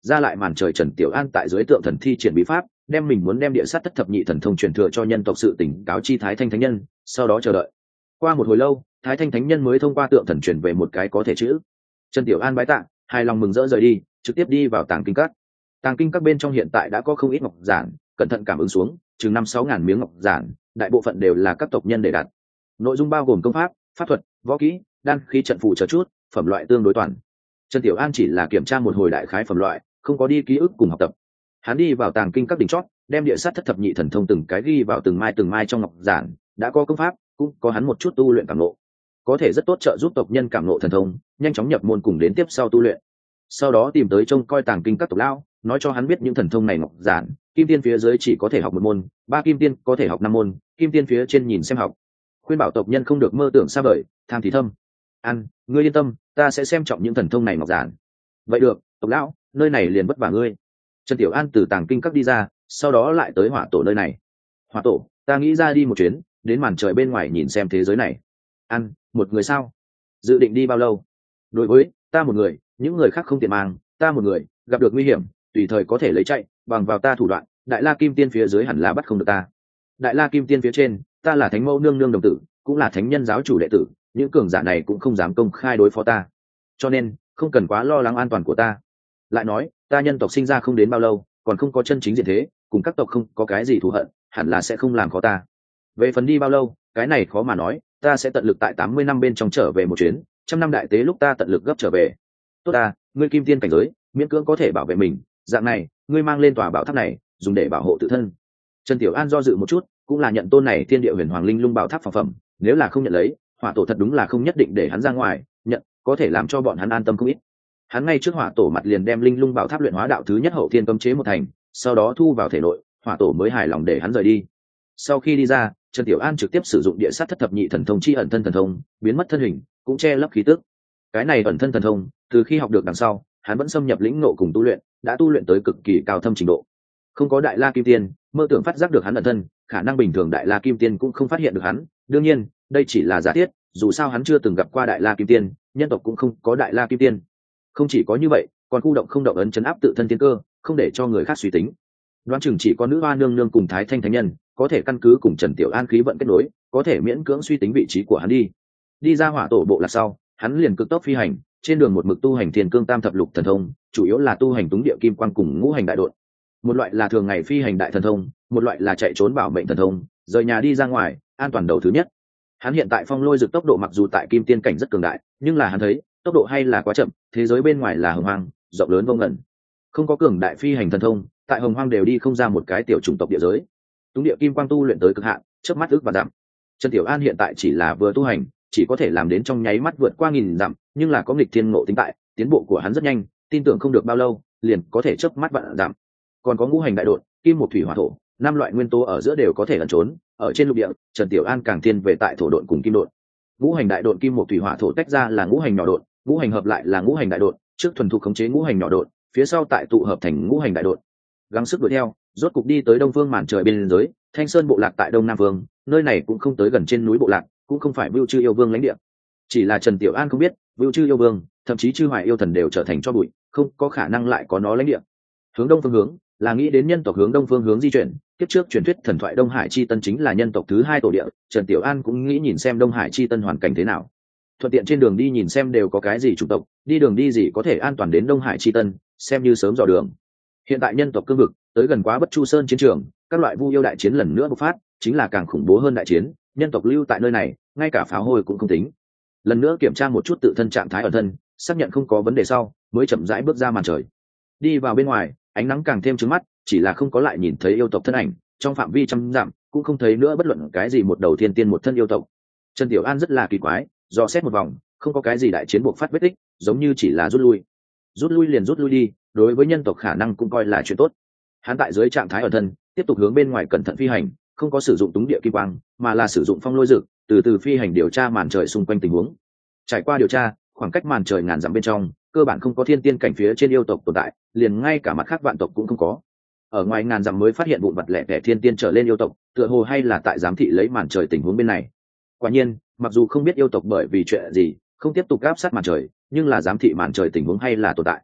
ra lại màn trời Trần Tiểu An tại dưới tượng thần thi triển bí pháp, đem mình muốn đem địa sát thất thập nhị thần thông truyền thừa cho nhân tộc sự tỉnh cáo chi Thái Thanh Thánh Nhân, sau đó chờ đợi. Qua một hồi lâu, Thái Thanh Thánh Nhân mới thông qua tượng thần truyền về một cái có thể chữ. Trần Tiểu An bái tạ, hài lòng mừng rỡ rời đi, trực tiếp đi vào tàng kinh các. Tàng kinh các bên trong hiện tại đã có không ít ngọc giản, cẩn thận cảm ứng xuống, chừng năm sáu ngàn miếng ngọc giản, đại bộ phận đều là các tộc nhân để đặt. Nội dung bao gồm công pháp, pháp thuật, võ kỹ, đan khí trận phù chờ chút, phẩm loại tương đối toàn. Trần Tiểu An chỉ là kiểm tra một hồi đại khái phẩm loại, không có đi ký ức cùng học tập. Hắn đi vào tàng kinh các đỉnh chót, đem địa sát thất thập nhị thần thông từng cái ghi vào từng mai từng mai trong ngọc giản, đã có công pháp, cũng có hắn một chút tu luyện cảm ngộ, có thể rất tốt trợ giúp tộc nhân cảm ngộ thần thông, nhanh chóng nhập môn cùng đến tiếp sau tu luyện. Sau đó tìm tới trông coi tàng kinh các tộc lão, nói cho hắn biết những thần thông này ngọc giản, kim tiên phía dưới chỉ có thể học một môn, ba kim tiên có thể học năm môn, kim tiên phía trên nhìn xem học. Khuyên bảo tộc nhân không được mơ tưởng xa vời, tham thì thâm. An, ngươi yên tâm, ta sẽ xem trọng những thần thông này ngọc giản. Vậy được, tộc lão, nơi này liền vất vả ngươi. Trần Tiểu An từ tàng kinh các đi ra, sau đó lại tới hỏa tổ nơi này. Hỏa tổ, ta nghĩ ra đi một chuyến, đến màn trời bên ngoài nhìn xem thế giới này. An, một người sao? Dự định đi bao lâu? Đối với ta một người, những người khác không tiện mang, ta một người, gặp được nguy hiểm, tùy thời có thể lấy chạy, bằng vào ta thủ đoạn, Đại La Kim Tiên phía dưới hẳn là bắt không được ta. Đại La Kim Tiên phía trên, ta là Thánh Mẫu nương nương đồng tử, cũng là Thánh Nhân giáo chủ đệ tử, những cường giả này cũng không dám công khai đối phó ta. Cho nên, không cần quá lo lắng an toàn của ta. Lại nói, ta nhân tộc sinh ra không đến bao lâu, còn không có chân chính diện thế, cùng các tộc không có cái gì thù hận, hẳn là sẽ không làm khó ta. Về phần đi bao lâu, cái này khó mà nói, ta sẽ tận lực tại tám mươi năm bên trong trở về một chuyến, trăm năm đại tế lúc ta tận lực gấp trở về. Tốt ta, ngươi kim tiên cảnh giới, miễn cưỡng có thể bảo vệ mình, dạng này, ngươi mang lên tòa bảo tháp này, dùng để bảo hộ tự thân. Trần Tiểu An do dự một chút, cũng là nhận tôn này thiên địa huyền hoàng linh lung bảo tháp phàm phẩm, nếu là không nhận lấy, hỏa tổ thật đúng là không nhất định để hắn ra ngoài, nhận, có thể làm cho bọn hắn an tâm không ít. Hắn ngay trước hỏa tổ mặt liền đem linh lung bảo tháp luyện hóa đạo thứ nhất hậu thiên cấm chế một thành, sau đó thu vào thể nội, hỏa tổ mới hài lòng để hắn rời đi. Sau khi đi ra, Trần Tiểu An trực tiếp sử dụng địa sát thất thập nhị thần thông chi ẩn thân thần thông, biến mất thân hình, cũng che lấp khí tức. Cái này ẩn thân thần thông, từ khi học được đằng sau, hắn vẫn xâm nhập lĩnh ngộ cùng tu luyện, đã tu luyện tới cực kỳ cao thâm trình độ. Không có Đại La Kim Tiên, mơ tưởng phát giác được hắn ẩn thân, khả năng bình thường Đại La Kim Tiên cũng không phát hiện được hắn. Đương nhiên, đây chỉ là giả thiết, dù sao hắn chưa từng gặp qua Đại La Kim Tiên, nhân tộc cũng không có Đại La Kim Tiên. Không chỉ có như vậy, còn khu động không động ấn chấn áp tự thân tiên cơ, không để cho người khác suy tính. Đoán chừng chỉ có nữ hoa nương nương cùng Thái Thanh Thánh Nhân có thể căn cứ cùng Trần Tiểu An khí vận kết nối, có thể miễn cưỡng suy tính vị trí của hắn đi. Đi ra hỏa tổ bộ lạc sau, hắn liền cực tốc phi hành, trên đường một mực tu hành thiên cương tam thập lục thần thông, chủ yếu là tu hành túng địa kim quang cùng ngũ hành đại đột. Một loại là thường ngày phi hành đại thần thông, một loại là chạy trốn bảo mệnh thần thông, rời nhà đi ra ngoài, an toàn đầu thứ nhất. Hắn hiện tại phong lôi dược tốc độ mặc dù tại kim tiên cảnh rất cường đại, nhưng là hắn thấy tốc độ hay là quá chậm, thế giới bên ngoài là hồng hoang, rộng lớn vô ngần, không có cường đại phi hành thần thông, tại hồng hoang đều đi không ra một cái tiểu chủng tộc địa giới. Túng địa kim quang tu luyện tới cực hạn, chớp mắt ước và dặm. Trần Tiểu An hiện tại chỉ là vừa tu hành, chỉ có thể làm đến trong nháy mắt vượt qua nghìn dặm, nhưng là có nghịch thiên ngộ tính tại, tiến bộ của hắn rất nhanh, tin tưởng không được bao lâu, liền có thể chớp mắt vạn dặm. Còn có ngũ hành đại đột, kim một thủy hỏa thổ, năm loại nguyên tố ở giữa đều có thể lẩn trốn, ở trên lục địa, Trần Tiểu An càng thiên về tại thổ độn cùng kim độn. Ngũ hành đại độn kim một thủy hỏa thổ tách ra là ngũ hành nhỏ độn, ngũ hành hợp lại là ngũ hành đại độn, trước thuần thục khống chế ngũ hành nhỏ độn, phía sau tại tụ hợp thành ngũ hành đại độn. Gắng sức đuổi theo, rốt cục đi tới đông phương màn trời bên giới, Thanh Sơn bộ lạc tại đông nam vương, nơi này cũng không tới gần trên núi bộ lạc, cũng không phải Vưu Chư yêu vương lãnh địa. Chỉ là Trần Tiểu An không biết, Vưu Chư yêu vương, thậm chí Chư Hoài yêu thần đều trở thành cho bụi, không có khả năng lại có nó lãnh địa. Hướng đông phương hướng, là nghĩ đến nhân tộc hướng đông phương hướng di chuyển, tiếp trước truyền thuyết thần thoại Đông Hải chi tân chính là nhân tộc thứ hai tổ địa, Trần Tiểu An cũng nghĩ nhìn xem Đông Hải chi tân hoàn cảnh thế nào. Thuận tiện trên đường đi nhìn xem đều có cái gì chủng tộc, đi đường đi gì có thể an toàn đến Đông Hải chi tân, xem như sớm dò đường. Hiện tại nhân tộc cương vực tới gần quá Bất Chu Sơn chiến trường, các loại vu yêu đại chiến lần nữa bộc phát, chính là càng khủng bố hơn đại chiến, nhân tộc lưu tại nơi này, ngay cả pháo hôi cũng không tính. Lần nữa kiểm tra một chút tự thân trạng thái ẩn thân, xác nhận không có vấn đề sau, mới chậm rãi bước ra màn trời. Đi vào bên ngoài, ánh nắng càng thêm trứng mắt, chỉ là không có lại nhìn thấy yêu tộc thân ảnh, trong phạm vi trăm dặm cũng không thấy nữa bất luận cái gì một đầu thiên tiên một thân yêu tộc. Trần Tiểu An rất là kỳ quái, dò xét một vòng, không có cái gì đại chiến buộc phát vết tích, giống như chỉ là rút lui. Rút lui liền rút lui đi, đối với nhân tộc khả năng cũng coi là chuyện tốt. Hắn tại dưới trạng thái ẩn thân, tiếp tục hướng bên ngoài cẩn thận phi hành, không có sử dụng túng địa kim quang, mà là sử dụng phong lôi dực, từ từ phi hành điều tra màn trời xung quanh tình huống. Trải qua điều tra, khoảng cách màn trời ngàn dặm bên trong, cơ bản không có thiên tiên cảnh phía trên yêu tộc tồn tại, liền ngay cả mặt khác vạn tộc cũng không có. Ở ngoài ngàn dặm mới phát hiện vụn vặt lẻ tẻ thiên tiên trở lên yêu tộc, tựa hồ hay là tại giám thị lấy màn trời tình huống bên này. Quả nhiên, mặc dù không biết yêu tộc bởi vì chuyện gì không tiếp tục áp sát màn trời, nhưng là giám thị màn trời tình huống hay là tồn tại.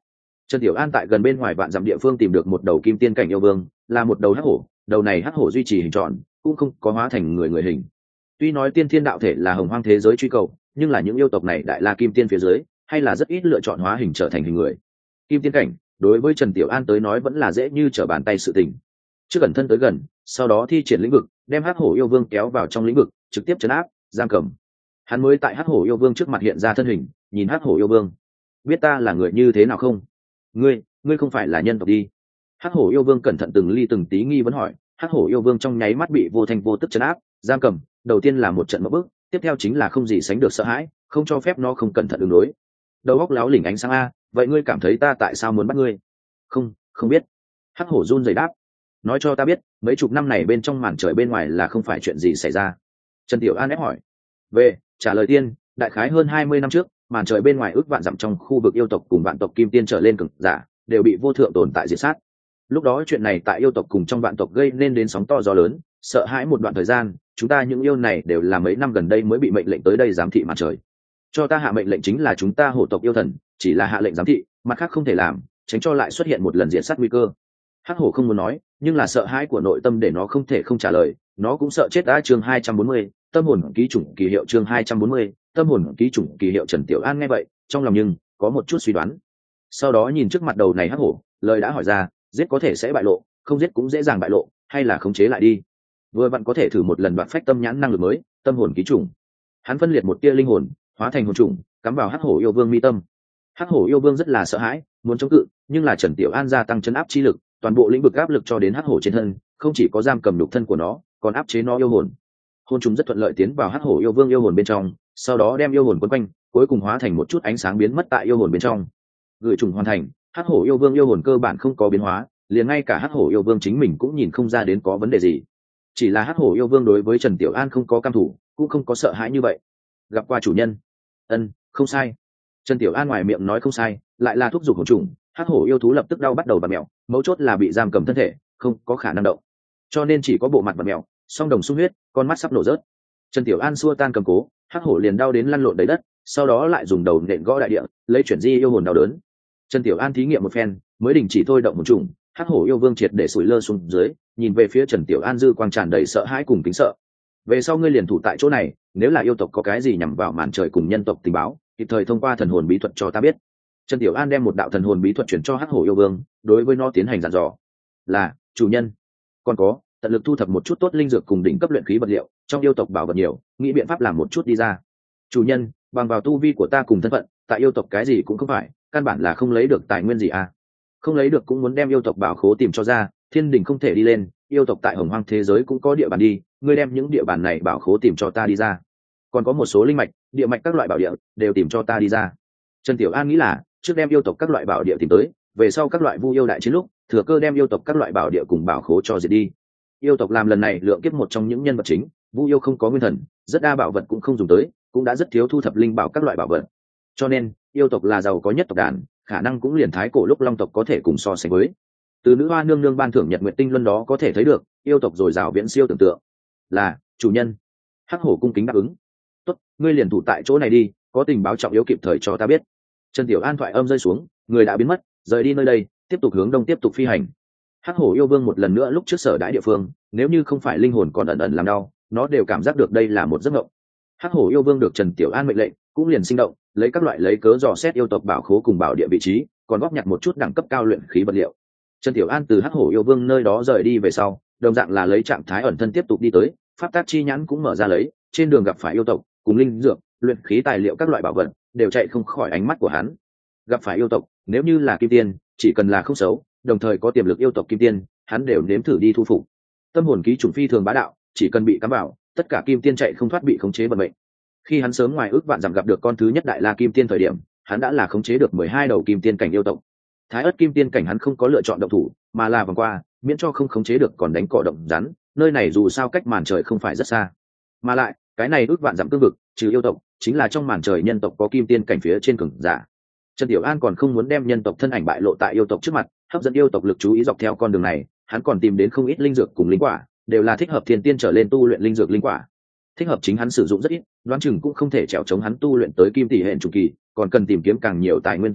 Trần Tiểu An tại gần bên ngoài vạn dặm địa phương tìm được một đầu kim tiên cảnh yêu vương, là một đầu hắc hổ, đầu này hắc hổ duy trì hình tròn, cũng không có hóa thành người người hình. Tuy nói tiên thiên đạo thể là hồng hoang thế giới truy cầu, nhưng là những yêu tộc này đại la kim tiên phía dưới, hay là rất ít lựa chọn hóa hình trở thành hình người. Kim tiên cảnh, đối với Trần Tiểu An tới nói vẫn là dễ như trở bàn tay sự tình. Trước gần thân tới gần, sau đó thi triển lĩnh vực, đem hắc hổ yêu vương kéo vào trong lĩnh vực, trực tiếp trấn áp, giam cầm. Hắn mới tại hắc hổ yêu vương trước mặt hiện ra thân hình, nhìn hắc hổ yêu vương, biết ta là người như thế nào không? Ngươi, ngươi không phải là nhân tộc đi? Hắc hổ yêu vương cẩn thận từng ly từng tí nghi vấn hỏi. Hắc hổ yêu vương trong nháy mắt bị vô thanh vô tức trấn áp, giam cầm. Đầu tiên là một trận mộng bức, tiếp theo chính là không gì sánh được sợ hãi, không cho phép nó không cẩn thận ứng đối. Đầu óc láo lỉnh ánh sáng a, vậy ngươi cảm thấy ta tại sao muốn bắt ngươi? Không, không biết. Hắc hổ run rẩy đáp. Nói cho ta biết, mấy chục năm này bên trong màn trời bên ngoài là không phải chuyện gì xảy ra? Trần Tiểu An ép hỏi. Về, trả lời tiên, đại khái hơn hai mươi năm trước, màn trời bên ngoài ước vạn dặm trong khu vực yêu tộc cùng vạn tộc kim tiên trở lên cường giả, đều bị vô thượng tồn tại diệt sát. Lúc đó chuyện này tại yêu tộc cùng trong vạn tộc gây nên đến sóng to gió lớn, sợ hãi một đoạn thời gian, chúng ta những yêu này đều là mấy năm gần đây mới bị mệnh lệnh tới đây giám thị màn trời. Cho ta hạ mệnh lệnh chính là chúng ta hổ tộc yêu thần, chỉ là hạ lệnh giám thị, mặt khác không thể làm, tránh cho lại xuất hiện một lần diệt sát nguy cơ. Hắc hổ không muốn nói, nhưng là sợ hãi của nội tâm để nó không thể không trả lời, nó cũng sợ chết đã. Chương hai trăm bốn mươi, tâm hồn ký chủng kỳ hiệu. Chương hai trăm bốn mươi, tâm hồn ký chủng kỳ hiệu. Trần Tiểu An nghe vậy, trong lòng nhưng có một chút suy đoán. Sau đó nhìn trước mặt đầu này hắc hổ, lời đã hỏi ra, giết có thể sẽ bại lộ, không giết cũng dễ dàng bại lộ, hay là khống chế lại đi. Vừa vặn có thể thử một lần đoạt phách tâm nhãn năng lực mới, tâm hồn ký chủng. Hắn phân liệt một tia linh hồn, hóa thành hồn trùng, cắm vào hắc hổ yêu vương mi tâm. Hắc hổ yêu vương rất là sợ hãi, muốn chống cự, nhưng là Trần Tiểu An gia tăng chấn áp chi lực, toàn bộ lĩnh vực áp lực cho đến hắc hổ trên thân, không chỉ có giam cầm nhục thân của nó, còn áp chế nó yêu hồn. Hồn trùng rất thuận lợi tiến vào hắc hổ yêu vương yêu hồn bên trong, sau đó đem yêu hồn quấn quanh, cuối cùng hóa thành một chút ánh sáng biến mất tại yêu hồn bên trong. Gửi trùng hoàn thành, hắc hổ yêu vương yêu hồn cơ bản không có biến hóa, liền ngay cả hắc hổ yêu vương chính mình cũng nhìn không ra đến có vấn đề gì. Chỉ là hắc hổ yêu vương đối với Trần Tiểu An không có cam thủ, cũng không có sợ hãi như vậy. Gặp qua chủ nhân. Ân, không sai. Trần Tiểu An ngoài miệng nói không sai, lại là thúc giục hồn trùng, hắc hổ yêu thú lập tức đau bắt đầu bật mèo, mấu chốt là bị giam cầm thân thể, không có khả năng động, cho nên chỉ có bộ mặt bật mèo, song đồng sung huyết, con mắt sắp nổ rớt. Trần Tiểu An xua tan cầm cố, hắc hổ liền đau đến lăn lộn đầy đất, sau đó lại dùng đầu nện gõ đại địa, lấy chuyển di yêu hồn đau đớn. Trần Tiểu An thí nghiệm một phen, mới đình chỉ thôi động một trùng, hắc hổ yêu vương triệt để sủi lơ xuống dưới, nhìn về phía Trần Tiểu An dư quang tràn đầy sợ hãi cùng kính sợ. Về sau ngươi liền thủ tại chỗ này, nếu là yêu tộc có cái gì nhằm vào màn trời cùng nhân tộc tình báo, kịp thời thông qua thần hồn bí thuật cho ta biết. Trần Tiểu An đem một đạo thần hồn bí thuật chuyển cho hắc hổ yêu vương, đối với nó tiến hành dặn dò. Là, chủ nhân. Còn có, tận lực thu thập một chút tốt linh dược cùng đỉnh cấp luyện khí vật liệu, trong yêu tộc bảo vật nhiều, nghĩ biện pháp làm một chút đi ra. Chủ nhân, bằng vào tu vi của ta cùng thân phận, tại yêu tộc cái gì cũng không phải, căn bản là không lấy được tài nguyên gì à. Không lấy được cũng muốn đem yêu tộc bảo khố tìm cho ra, thiên đình không thể đi lên, yêu tộc tại hồng hoang thế giới cũng có địa bàn đi, ngươi đem những địa bàn này bảo khố tìm cho ta đi ra. Còn có một số linh mạch, địa mạch các loại bảo địa đều tìm cho ta đi ra. Trần Tiểu An nghĩ là trước đem yêu tộc các loại bảo địa tìm tới, về sau các loại vu yêu đại chiến lúc thừa cơ đem yêu tộc các loại bảo địa cùng bảo khố cho diệt đi. Yêu tộc làm lần này lượng kiếp một trong những nhân vật chính, vu yêu không có nguyên thần, rất đa bảo vật cũng không dùng tới, cũng đã rất thiếu thu thập linh bảo các loại bảo vật, cho nên yêu tộc là giàu có nhất tộc đàn, khả năng cũng liền thái cổ lúc long tộc có thể cùng so sánh với. Từ nữ hoa nương nương ban thưởng nhật nguyệt tinh luân đó có thể thấy được, yêu tộc dồi dào viễn siêu tưởng tượng. Là chủ nhân. Hắc hổ cung kính đáp ứng. Tốt, ngươi liền thủ tại chỗ này đi, có tình báo trọng yếu kịp thời cho ta biết. Trần Tiểu An thoại âm rơi xuống, người đã biến mất, rời đi nơi đây, tiếp tục hướng đông tiếp tục phi hành. Hắc hổ yêu vương một lần nữa lúc trước sở đãi địa phương, nếu như không phải linh hồn còn ẩn ẩn làm đau, nó đều cảm giác được đây là một giấc mộng. Hắc hổ yêu vương được Trần Tiểu An mệnh lệnh, cũng liền sinh động, lấy các loại lấy cớ dò xét yêu tộc bảo khố cùng bảo địa vị trí, còn góp nhặt một chút đẳng cấp cao luyện khí vật liệu. Trần Tiểu An từ Hắc hổ yêu vương nơi đó rời đi về sau, đồng dạng là lấy trạng thái ẩn thân tiếp tục đi tới, pháp tác chi nhãn cũng mở ra lấy, trên đường gặp phải yêu tộc, cùng linh dược, luyện khí tài liệu các loại bảo vật, đều chạy không khỏi ánh mắt của hắn. Gặp phải yêu tộc, nếu như là kim tiên, chỉ cần là không xấu, đồng thời có tiềm lực yêu tộc kim tiên, hắn đều nếm thử đi thu phục. Tâm hồn ký chủng phi thường bá đạo, chỉ cần bị cắm vào, tất cả kim tiên chạy không thoát bị khống chế vận mệnh. Khi hắn sớm ngoài ước vạn dặm gặp được con thứ nhất đại la kim tiên thời điểm, hắn đã là khống chế được mười hai đầu kim tiên cảnh yêu tộc. Thái ất kim tiên cảnh hắn không có lựa chọn động thủ, mà là vòng qua, miễn cho không khống chế được còn đánh cỏ động rắn, nơi này dù sao cách màn trời không phải rất xa. Mà lại, cái này ước vạn dặm cương vực, trừ yêu tộc, chính là trong màn trời nhân tộc có kim tiên cảnh phía trên cường giả. Trần Tiểu An còn không muốn đem nhân tộc thân ảnh bại lộ tại yêu tộc trước mặt, hấp dẫn yêu tộc lực chú ý dọc theo con đường này, hắn còn tìm đến không ít linh dược cùng linh quả, đều là thích hợp thiên tiên trở lên tu luyện linh dược linh quả. Thích hợp chính hắn sử dụng rất ít, đoán chừng cũng không thể trèo chống hắn tu luyện tới kim tỷ hện chủ kỳ, còn cần tìm kiếm càng nhiều tài nguyên tu luyện,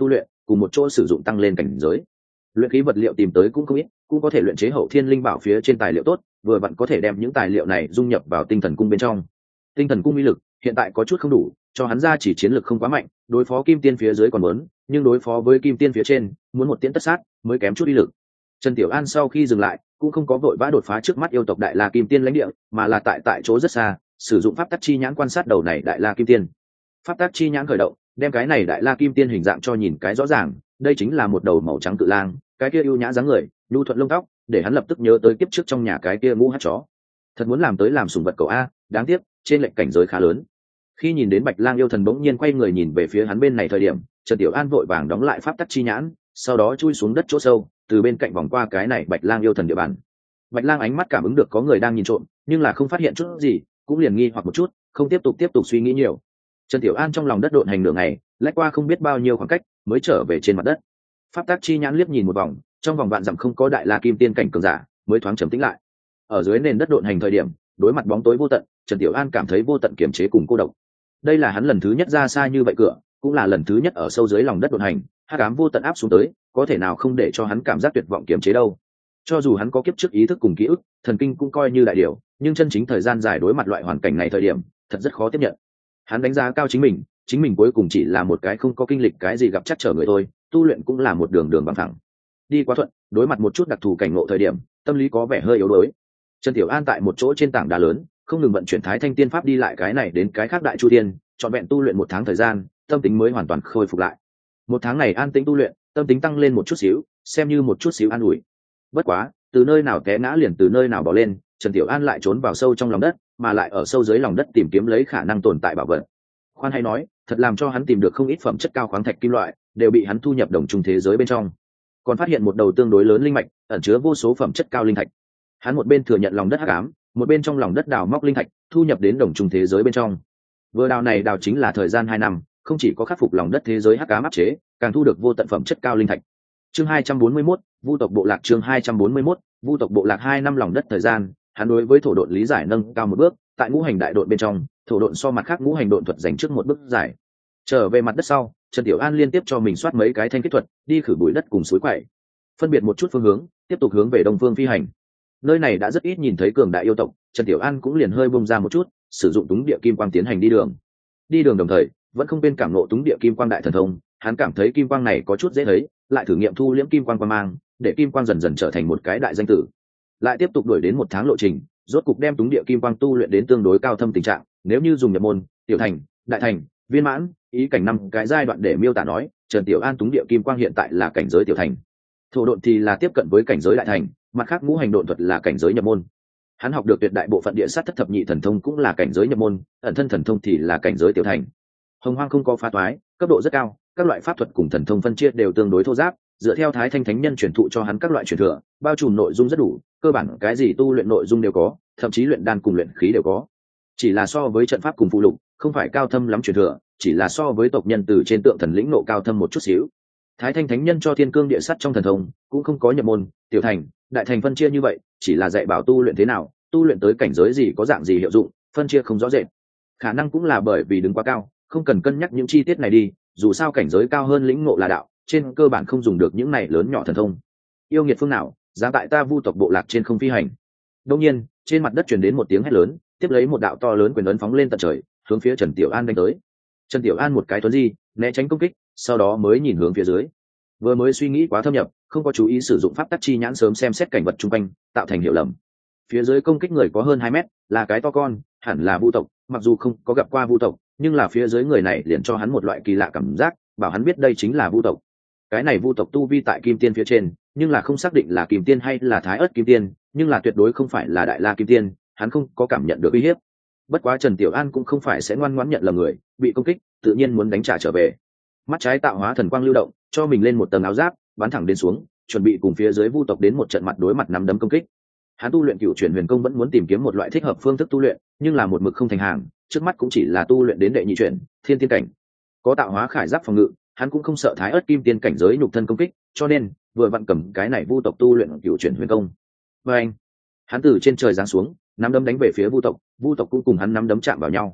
cùng một chỗ sử dụng tăng lên cảnh giới. Luyện khí vật liệu tìm tới cũng không ít, cũng có thể luyện chế hậu thiên linh bảo phía trên tài liệu tốt, vừa vặn có thể đem những tài liệu này dung nhập vào tinh thần cung bên trong. Tinh thần cung uy lực hiện tại có chút không đủ, cho hắn ra chỉ chiến lực không quá mạnh, đối phó kim tiên phía dưới còn muốn, nhưng đối phó với kim tiên phía trên, muốn một tiễn tất sát mới kém chút uy lực. Trần Tiểu An sau khi dừng lại, cũng không có vội vã đột phá trước mắt yêu tộc Đại La Kim Tiên lãnh địa, mà là tại tại chỗ rất xa, sử dụng pháp tắc chi nhãn quan sát đầu này Đại La Kim Tiên. Pháp tắc chi nhãn khởi động, đem cái này Đại La Kim Tiên hình dạng cho nhìn cái rõ ràng, đây chính là một đầu màu trắng cự lang, cái kia ưu nhã dáng người, nhu thuận lông tóc, để hắn lập tức nhớ tới kiếp trước trong nhà cái kia ngũ hát chó. Thật muốn làm tới làm sủng vật cậu a, đáng tiếc, trên lệnh cảnh giới khá lớn. Khi nhìn đến Bạch Lang yêu thần bỗng nhiên quay người nhìn về phía hắn bên này thời điểm, Trần Tiểu An vội vàng đóng lại pháp tắc chi nhãn, sau đó chui xuống đất chỗ sâu, từ bên cạnh vòng qua cái này Bạch Lang yêu thần địa bàn. Bạch Lang ánh mắt cảm ứng được có người đang nhìn trộm, nhưng là không phát hiện chút gì, cũng liền nghi hoặc một chút, không tiếp tục tiếp tục suy nghĩ nhiều. Trần Tiểu An trong lòng đất độn hành nửa ngày, lách qua không biết bao nhiêu khoảng cách, mới trở về trên mặt đất. Pháp tắc chi nhãn liếc nhìn một vòng, trong vòng vạn dặm không có Đại La Kim Tiên cảnh cường giả, mới thoáng trầm tĩnh lại. Ở dưới nền đất độn hành thời điểm, đối mặt bóng tối vô tận, Trần Tiểu An cảm thấy vô tận kiềm chế cùng cô độc. Đây là hắn lần thứ nhất ra xa như vậy cửa, cũng là lần thứ nhất ở sâu dưới lòng đất độn hành, hắc ám vô tận áp xuống tới, có thể nào không để cho hắn cảm giác tuyệt vọng kiềm chế đâu. Cho dù hắn có kiếp trước ý thức cùng ký ức, thần kinh cũng coi như đại điều, nhưng chân chính thời gian dài đối mặt loại hoàn cảnh này thời điểm, thật rất khó tiếp nhận. Hắn đánh giá cao chính mình, chính mình cuối cùng chỉ là một cái không có kinh lịch cái gì gặp chắc trở người thôi, tu luyện cũng là một đường đường bằng thẳng. Đi quá thuận, đối mặt một chút đặc thù cảnh ngộ thời điểm, tâm lý có vẻ hơi yếu đuối. Trần Tiểu An tại một chỗ trên tảng đá lớn, không ngừng vận chuyển Thái Thanh Tiên Pháp đi lại cái này đến cái khác đại chu tiên, trọn vẹn tu luyện một tháng thời gian, tâm tính mới hoàn toàn khôi phục lại. Một tháng này an tĩnh tu luyện, tâm tính tăng lên một chút xíu, xem như một chút xíu an ủi. Bất quá, từ nơi nào té ngã liền từ nơi nào bò lên, Trần Tiểu An lại trốn vào sâu trong lòng đất, mà lại ở sâu dưới lòng đất tìm kiếm lấy khả năng tồn tại bảo vật. Khoan hay nói, thật làm cho hắn tìm được không ít phẩm chất cao khoáng thạch kim loại, đều bị hắn thu nhập đồng trung thế giới bên trong. Còn phát hiện một đầu tương đối lớn linh mạch, ẩn chứa vô số phẩm chất cao linh thạch. Hắn một bên thừa nhận lòng đất hắc ám, một bên trong lòng đất đào móc linh thạch, thu nhập đến đồng trung thế giới bên trong. Vừa đào này đào chính là thời gian hai năm, không chỉ có khắc phục lòng đất thế giới hắc ám áp chế, càng thu được vô tận phẩm chất cao linh thạch. Chương hai trăm bốn mươi mốt, Vu tộc bộ lạc chương hai trăm bốn mươi mốt, Vu tộc bộ lạc hai năm lòng đất thời gian, hắn đối với thổ độn lý giải nâng cao một bước, tại ngũ hành đại độn bên trong, thổ độn so mặt khác ngũ hành độn thuật dành trước một bước giải. Trở về mặt đất sau, Trần Tiểu An liên tiếp cho mình soát mấy cái thanh kết thuật, đi khử bụi đất cùng suối quậy, phân biệt một chút phương hướng, tiếp tục hướng về đông phương phi hành. Nơi này đã rất ít nhìn thấy cường đại yêu tộc, Trần Tiểu An cũng liền hơi bung ra một chút, sử dụng túng địa kim quang tiến hành đi đường. Đi đường đồng thời, vẫn không bên cảm ngộ túng địa kim quang đại thần thông, hắn cảm thấy kim quang này có chút dễ thấy, lại thử nghiệm thu liễm kim quang quang mang, để kim quang dần dần trở thành một cái đại danh tử. Lại tiếp tục đuổi đến một tháng lộ trình, rốt cục đem túng địa kim quang tu luyện đến tương đối cao thâm tình trạng, nếu như dùng nhập môn, tiểu thành, đại thành, viên mãn, ý cảnh năm cái giai đoạn để miêu tả nói, Trần Tiểu An túng địa kim quang hiện tại là cảnh giới tiểu thành. Thổ độn thì là tiếp cận với cảnh giới đại thành, mặt khác ngũ hành độn thuật là cảnh giới nhập môn. Hắn học được tuyệt đại bộ phận địa sát thất thập nhị thần thông cũng là cảnh giới nhập môn, ẩn thân thần thông thì là cảnh giới tiểu thành. Hồng Hoang không có phá toái, cấp độ rất cao, các loại pháp thuật cùng thần thông phân chia đều tương đối thô ráp, dựa theo Thái Thanh Thánh Nhân truyền thụ cho hắn các loại truyền thừa, bao trùm nội dung rất đủ, cơ bản cái gì tu luyện nội dung đều có, thậm chí luyện đan cùng luyện khí đều có. Chỉ là so với trận pháp cùng phụ lục, không phải cao thâm lắm truyền thừa, chỉ là so với tộc nhân từ trên tượng thần lĩnh nộ cao thâm một chút xíu. Thái Thanh Thánh Nhân cho thiên cương địa sắt trong thần thông, cũng không có nhập môn, tiểu thành, đại thành phân chia như vậy, chỉ là dạy bảo tu luyện thế nào, tu luyện tới cảnh giới gì có dạng gì hiệu dụng, phân chia không rõ rệt. Khả năng cũng là bởi vì đứng quá cao, không cần cân nhắc những chi tiết này đi, dù sao cảnh giới cao hơn lĩnh ngộ là đạo, trên cơ bản không dùng được những này lớn nhỏ thần thông. Yêu nghiệt phương nào, dám tại ta Vu tộc bộ lạc trên không phi hành. Đương nhiên, trên mặt đất truyền đến một tiếng hét lớn, tiếp lấy một đạo to lớn quyền ấn phóng lên tận trời, hướng phía Trần Tiểu An đánh tới. Trần Tiểu An một cái tuấn di, né tránh công kích, sau đó mới nhìn hướng phía dưới. Vừa mới suy nghĩ quá thâm nhập, không có chú ý sử dụng pháp tắc chi nhãn sớm xem xét cảnh vật xung quanh, tạo thành hiểu lầm. Phía dưới công kích người có hơn hai mét, là cái to con, hẳn là Vu tộc, mặc dù không có gặp qua Vu tộc, nhưng là phía dưới người này liền cho hắn một loại kỳ lạ cảm giác, bảo hắn biết đây chính là Vu tộc. Cái này Vu tộc tu vi tại kim tiên phía trên, nhưng là không xác định là kim tiên hay là thái ớt kim tiên, nhưng là tuyệt đối không phải là đại la kim tiên, hắn không có cảm nhận được uy hiếp. Bất quá Trần Tiểu An cũng không phải sẽ ngoan ngoãn nhận lầm người, bị công kích, tự nhiên muốn đánh trả trở về. Mắt trái tạo hóa thần quang lưu động, cho mình lên một tầng áo giáp, bắn thẳng đến xuống, chuẩn bị cùng phía dưới Vu tộc đến một trận mặt đối mặt nắm đấm công kích. Hắn tu luyện cựu chuyển huyền công vẫn muốn tìm kiếm một loại thích hợp phương thức tu luyện, nhưng là một mực không thành hàng, trước mắt cũng chỉ là tu luyện đến đệ nhị chuyển, thiên tiên cảnh. Có tạo hóa khải giáp phòng ngự, hắn cũng không sợ thái ớt kim tiên cảnh giới nhục thân công kích, cho nên vừa vặn cầm cái này Vu tộc tu luyện cựu chuyển huyền công. Và anh, hắn từ trên trời giáng xuống, nắm đấm đánh về phía Vu tộc, Vu tộc cũng cùng hắn nắm đấm chạm vào nhau.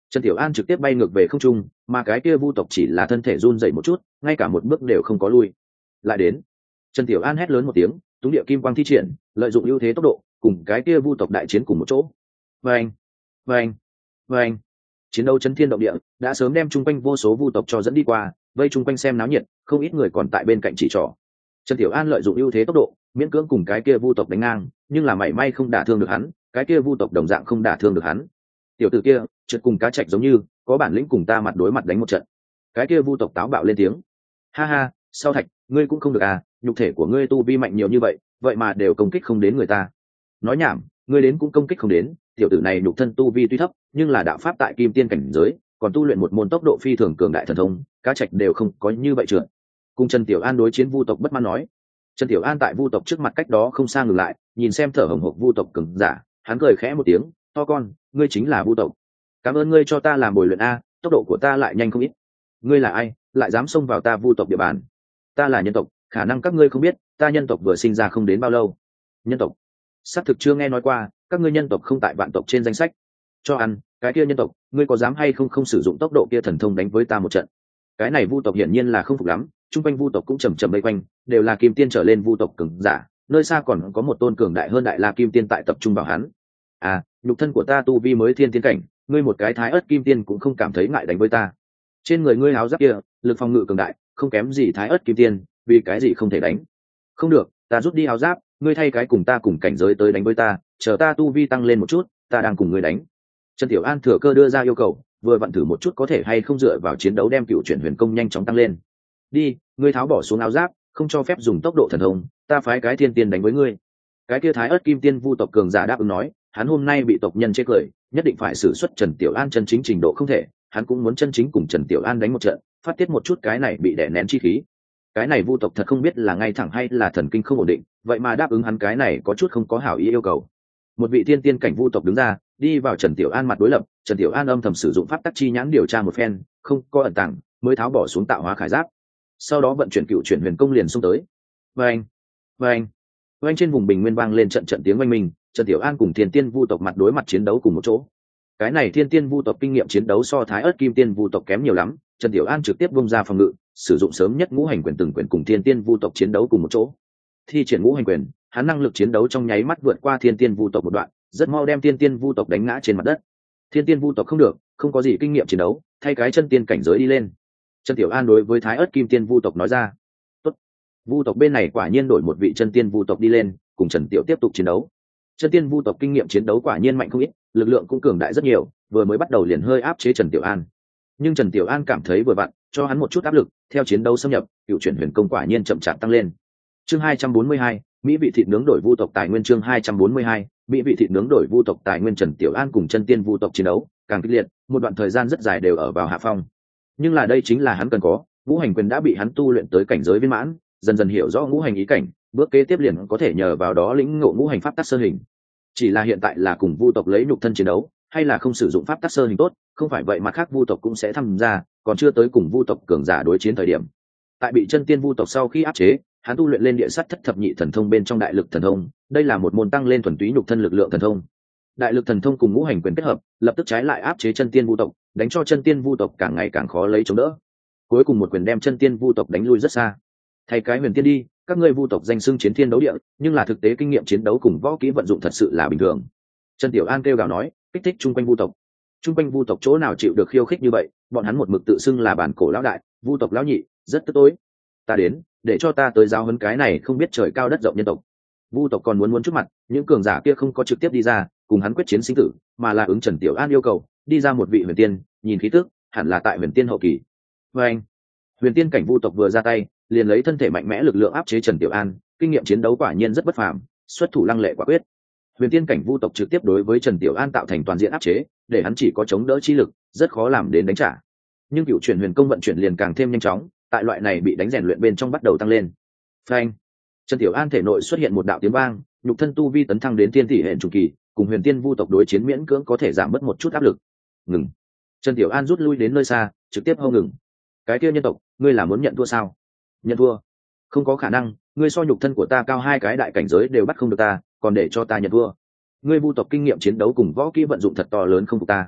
Trần Tiểu An trực tiếp bay ngược về không trung, mà cái kia vu tộc chỉ là thân thể run rẩy một chút, ngay cả một bước đều không có lui. Lại đến. Trần Tiểu An hét lớn một tiếng, túng địa kim quang thi triển, lợi dụng ưu thế tốc độ, cùng cái kia vu tộc đại chiến cùng một chỗ. Vâng, vâng, vâng. Chiến đấu chấn thiên động địa, đã sớm đem chung quanh vô số vu tộc cho dẫn đi qua, vây chung quanh xem náo nhiệt, không ít người còn tại bên cạnh chỉ trỏ. Trần Tiểu An lợi dụng ưu thế tốc độ, miễn cưỡng cùng cái kia vu tộc đánh ngang, nhưng là mảy may không đả thương được hắn, cái kia vu tộc đồng dạng không đả thương được hắn. Tiểu tử kia, chợt cùng cá trạch giống như, có bản lĩnh cùng ta mặt đối mặt đánh một trận. Cái kia vu tộc táo bạo lên tiếng. Ha ha, Sau Thạch, ngươi cũng không được à, nhục thể của ngươi tu vi mạnh nhiều như vậy, vậy mà đều công kích không đến người ta. Nói nhảm, ngươi đến cũng công kích không đến, tiểu tử này nhục thân tu vi tuy thấp, nhưng là đạo pháp tại kim tiên cảnh giới, còn tu luyện một môn tốc độ phi thường cường đại thần thông, cá trạch đều không có như vậy trượt. Cùng Trần Tiểu An đối chiến vu tộc bất mãn nói. Trần Tiểu An tại vu tộc trước mặt cách đó không xa ngừng lại, nhìn xem thở hổn hộc vu tộc cường giả, hắn cười khẽ một tiếng, to con, ngươi chính là vu tộc. Cảm ơn ngươi cho ta làm bồi luyện a, tốc độ của ta lại nhanh không ít. Ngươi là ai, lại dám xông vào ta vu tộc địa bàn? Ta là nhân tộc, khả năng các ngươi không biết, ta nhân tộc vừa sinh ra không đến bao lâu. Nhân tộc? Xác thực chưa nghe nói qua, các ngươi nhân tộc không tại vạn tộc trên danh sách. Cho ăn, cái kia nhân tộc, ngươi có dám hay không không sử dụng tốc độ kia thần thông đánh với ta một trận? Cái này vu tộc hiển nhiên là không phục lắm, chung quanh vu tộc cũng chầm chậm vây quanh, đều là kim tiên trở lên vu tộc cường giả, nơi xa còn có một tôn cường đại hơn đại la kim tiên tại tập trung vào hắn. À, nhục thân của ta tu vi mới thiên tiên cảnh, ngươi một cái thái ớt kim tiên cũng không cảm thấy ngại đánh với ta. Trên người ngươi áo giáp kia, lực phòng ngự cường đại, không kém gì thái ớt kim tiên, vì cái gì không thể đánh? Không được, ta rút đi áo giáp, ngươi thay cái cùng ta cùng cảnh giới tới đánh với ta, chờ ta tu vi tăng lên một chút, ta đang cùng ngươi đánh. Trần Tiểu An thừa cơ đưa ra yêu cầu, vừa vặn thử một chút có thể hay không dựa vào chiến đấu đem cựu chuyển huyền công nhanh chóng tăng lên. Đi, ngươi tháo bỏ xuống áo giáp, không cho phép dùng tốc độ thần thông, ta phái cái thiên tiên đánh với ngươi. Cái kia thái ớt kim tiên vu tộc cường giả đáp ứng nói, hắn hôm nay bị tộc nhân chế cười, nhất định phải sử xuất Trần Tiểu An chân chính trình độ không thể, hắn cũng muốn chân chính cùng Trần Tiểu An đánh một trận, phát tiết một chút cái này bị đè nén chi khí. Cái này vu tộc thật không biết là ngay thẳng hay là thần kinh không ổn định, vậy mà đáp ứng hắn cái này có chút không có hảo ý yêu cầu. Một vị thiên tiên cảnh vu tộc đứng ra, đi vào Trần Tiểu An mặt đối lập, Trần Tiểu An âm thầm sử dụng pháp tắc chi nhãn điều tra một phen, không có ẩn tàng, mới tháo bỏ xuống tạo hóa khải giáp. Sau đó vận chuyển cựu chuyển huyền công liền xông tới. Vâng, vâng, vâng, trên vùng bình nguyên vang lên trận trận tiếng oanh minh, Trần Tiểu An cùng thiên tiên vu tộc mặt đối mặt chiến đấu cùng một chỗ. Cái này thiên tiên vu tộc kinh nghiệm chiến đấu so thái ớt kim tiên vu tộc kém nhiều lắm, Trần Tiểu An trực tiếp bung ra phòng ngự, sử dụng sớm nhất ngũ hành quyền từng quyền cùng thiên tiên vu tộc chiến đấu cùng một chỗ. Thi triển ngũ hành quyền, hắn năng lực chiến đấu trong nháy mắt vượt qua thiên tiên vu tộc một đoạn, rất mau đem thiên tiên vu tộc đánh ngã trên mặt đất. Thiên tiên vu tộc không được, không có gì kinh nghiệm chiến đấu, thay cái chân tiên cảnh giới đi lên. Trần Tiểu An đối với thái ớt kim tiên vu tộc nói ra. Tốt. Vu tộc bên này quả nhiên đổi một vị chân tiên vu tộc đi lên, cùng Trần Tiểu tiếp tục chiến đấu. Chân tiên vu tộc kinh nghiệm chiến đấu quả nhiên mạnh không ít, lực lượng cũng cường đại rất nhiều, vừa mới bắt đầu liền hơi áp chế Trần Tiểu An. Nhưng Trần Tiểu An cảm thấy vừa vặn, cho hắn một chút áp lực, theo chiến đấu xâm nhập, cựu chuyển huyền công quả nhiên chậm chạp tăng lên. Chương hai trăm bốn mươi hai, mỹ vị thịt nướng đổi vu tộc tài nguyên. Chương hai trăm bốn mươi hai, mỹ vị thịt nướng đổi vu tộc tài nguyên. Trần Tiểu An cùng chân tiên vu tộc chiến đấu càng kịch liệt, một đoạn thời gian rất dài đều ở vào hạ phong. Nhưng là đây chính là hắn cần có, ngũ hành quyền đã bị hắn tu luyện tới cảnh giới viên mãn, dần dần hiểu rõ ngũ hành ý cảnh, bước kế tiếp liền có thể nhờ vào đó lĩnh ngộ ngũ hành pháp tắc sơ hình. Chỉ là hiện tại là cùng vu tộc lấy nhục thân chiến đấu, hay là không sử dụng pháp tắc sơ hình tốt, không phải vậy mặt khác vu tộc cũng sẽ tham gia, còn chưa tới cùng vu tộc cường giả đối chiến thời điểm. Tại bị chân tiên vu tộc sau khi áp chế, hắn tu luyện lên địa sắt thất thập nhị thần thông bên trong đại lực thần thông, đây là một môn tăng lên thuần túy nhục thân lực lượng thần thông. Đại lực thần thông cùng ngũ hành quyền kết hợp, lập tức trái lại áp chế chân tiên vu tộc, đánh cho chân tiên vu tộc càng ngày càng khó lấy chống đỡ. Cuối cùng một quyền đem chân tiên vu tộc đánh lui rất xa. Thay cái huyền tiên đi, các ngươi vu tộc danh xưng chiến thiên đấu địa, nhưng là thực tế kinh nghiệm chiến đấu cùng võ kỹ vận dụng thật sự là bình thường. Trần Tiểu An kêu gào nói, kích thích chung quanh vu tộc. Chung quanh vu tộc chỗ nào chịu được khiêu khích như vậy, bọn hắn một mực tự xưng là bản cổ lão đại, vu tộc lão nhị, rất tức tối. Ta đến, để cho ta tới giáo huấn cái này không biết trời cao đất rộng nhân tộc. Vu tộc còn muốn muốn chút mặt, những cường giả kia không có trực tiếp đi ra cùng hắn quyết chiến sinh tử, mà là ứng Trần Tiểu An yêu cầu, đi ra một vị huyền tiên, nhìn khí tức, hẳn là tại huyền tiên hậu kỳ. Và anh, huyền tiên cảnh vu tộc vừa ra tay, liền lấy thân thể mạnh mẽ lực lượng áp chế Trần Tiểu An, kinh nghiệm chiến đấu quả nhiên rất bất phàm, xuất thủ lăng lệ quả quyết. Huyền tiên cảnh vu tộc trực tiếp đối với Trần Tiểu An tạo thành toàn diện áp chế, để hắn chỉ có chống đỡ chi lực, rất khó làm đến đánh trả. Nhưng cựu chuyển huyền công vận chuyển liền càng thêm nhanh chóng, tại loại này bị đánh rèn luyện bên trong bắt đầu tăng lên. Phanh! Trần Tiểu An thể nội xuất hiện một đạo tiếng vang, nhục thân tu vi tấn thăng đến thiên tỷ hệ trung kỳ, cùng huyền tiên vu tộc đối chiến miễn cưỡng có thể giảm bớt một chút áp lực. Ngừng! Trần Tiểu An rút lui đến nơi xa, trực tiếp hô ngừng. Cái kia nhân tộc, ngươi là muốn nhận thua sao? Nhận thua? Không có khả năng, ngươi so nhục thân của ta cao hai cái đại cảnh giới đều bắt không được ta, còn để cho ta nhận thua? Ngươi vu tộc kinh nghiệm chiến đấu cùng võ kỹ vận dụng thật to lớn không phục ta.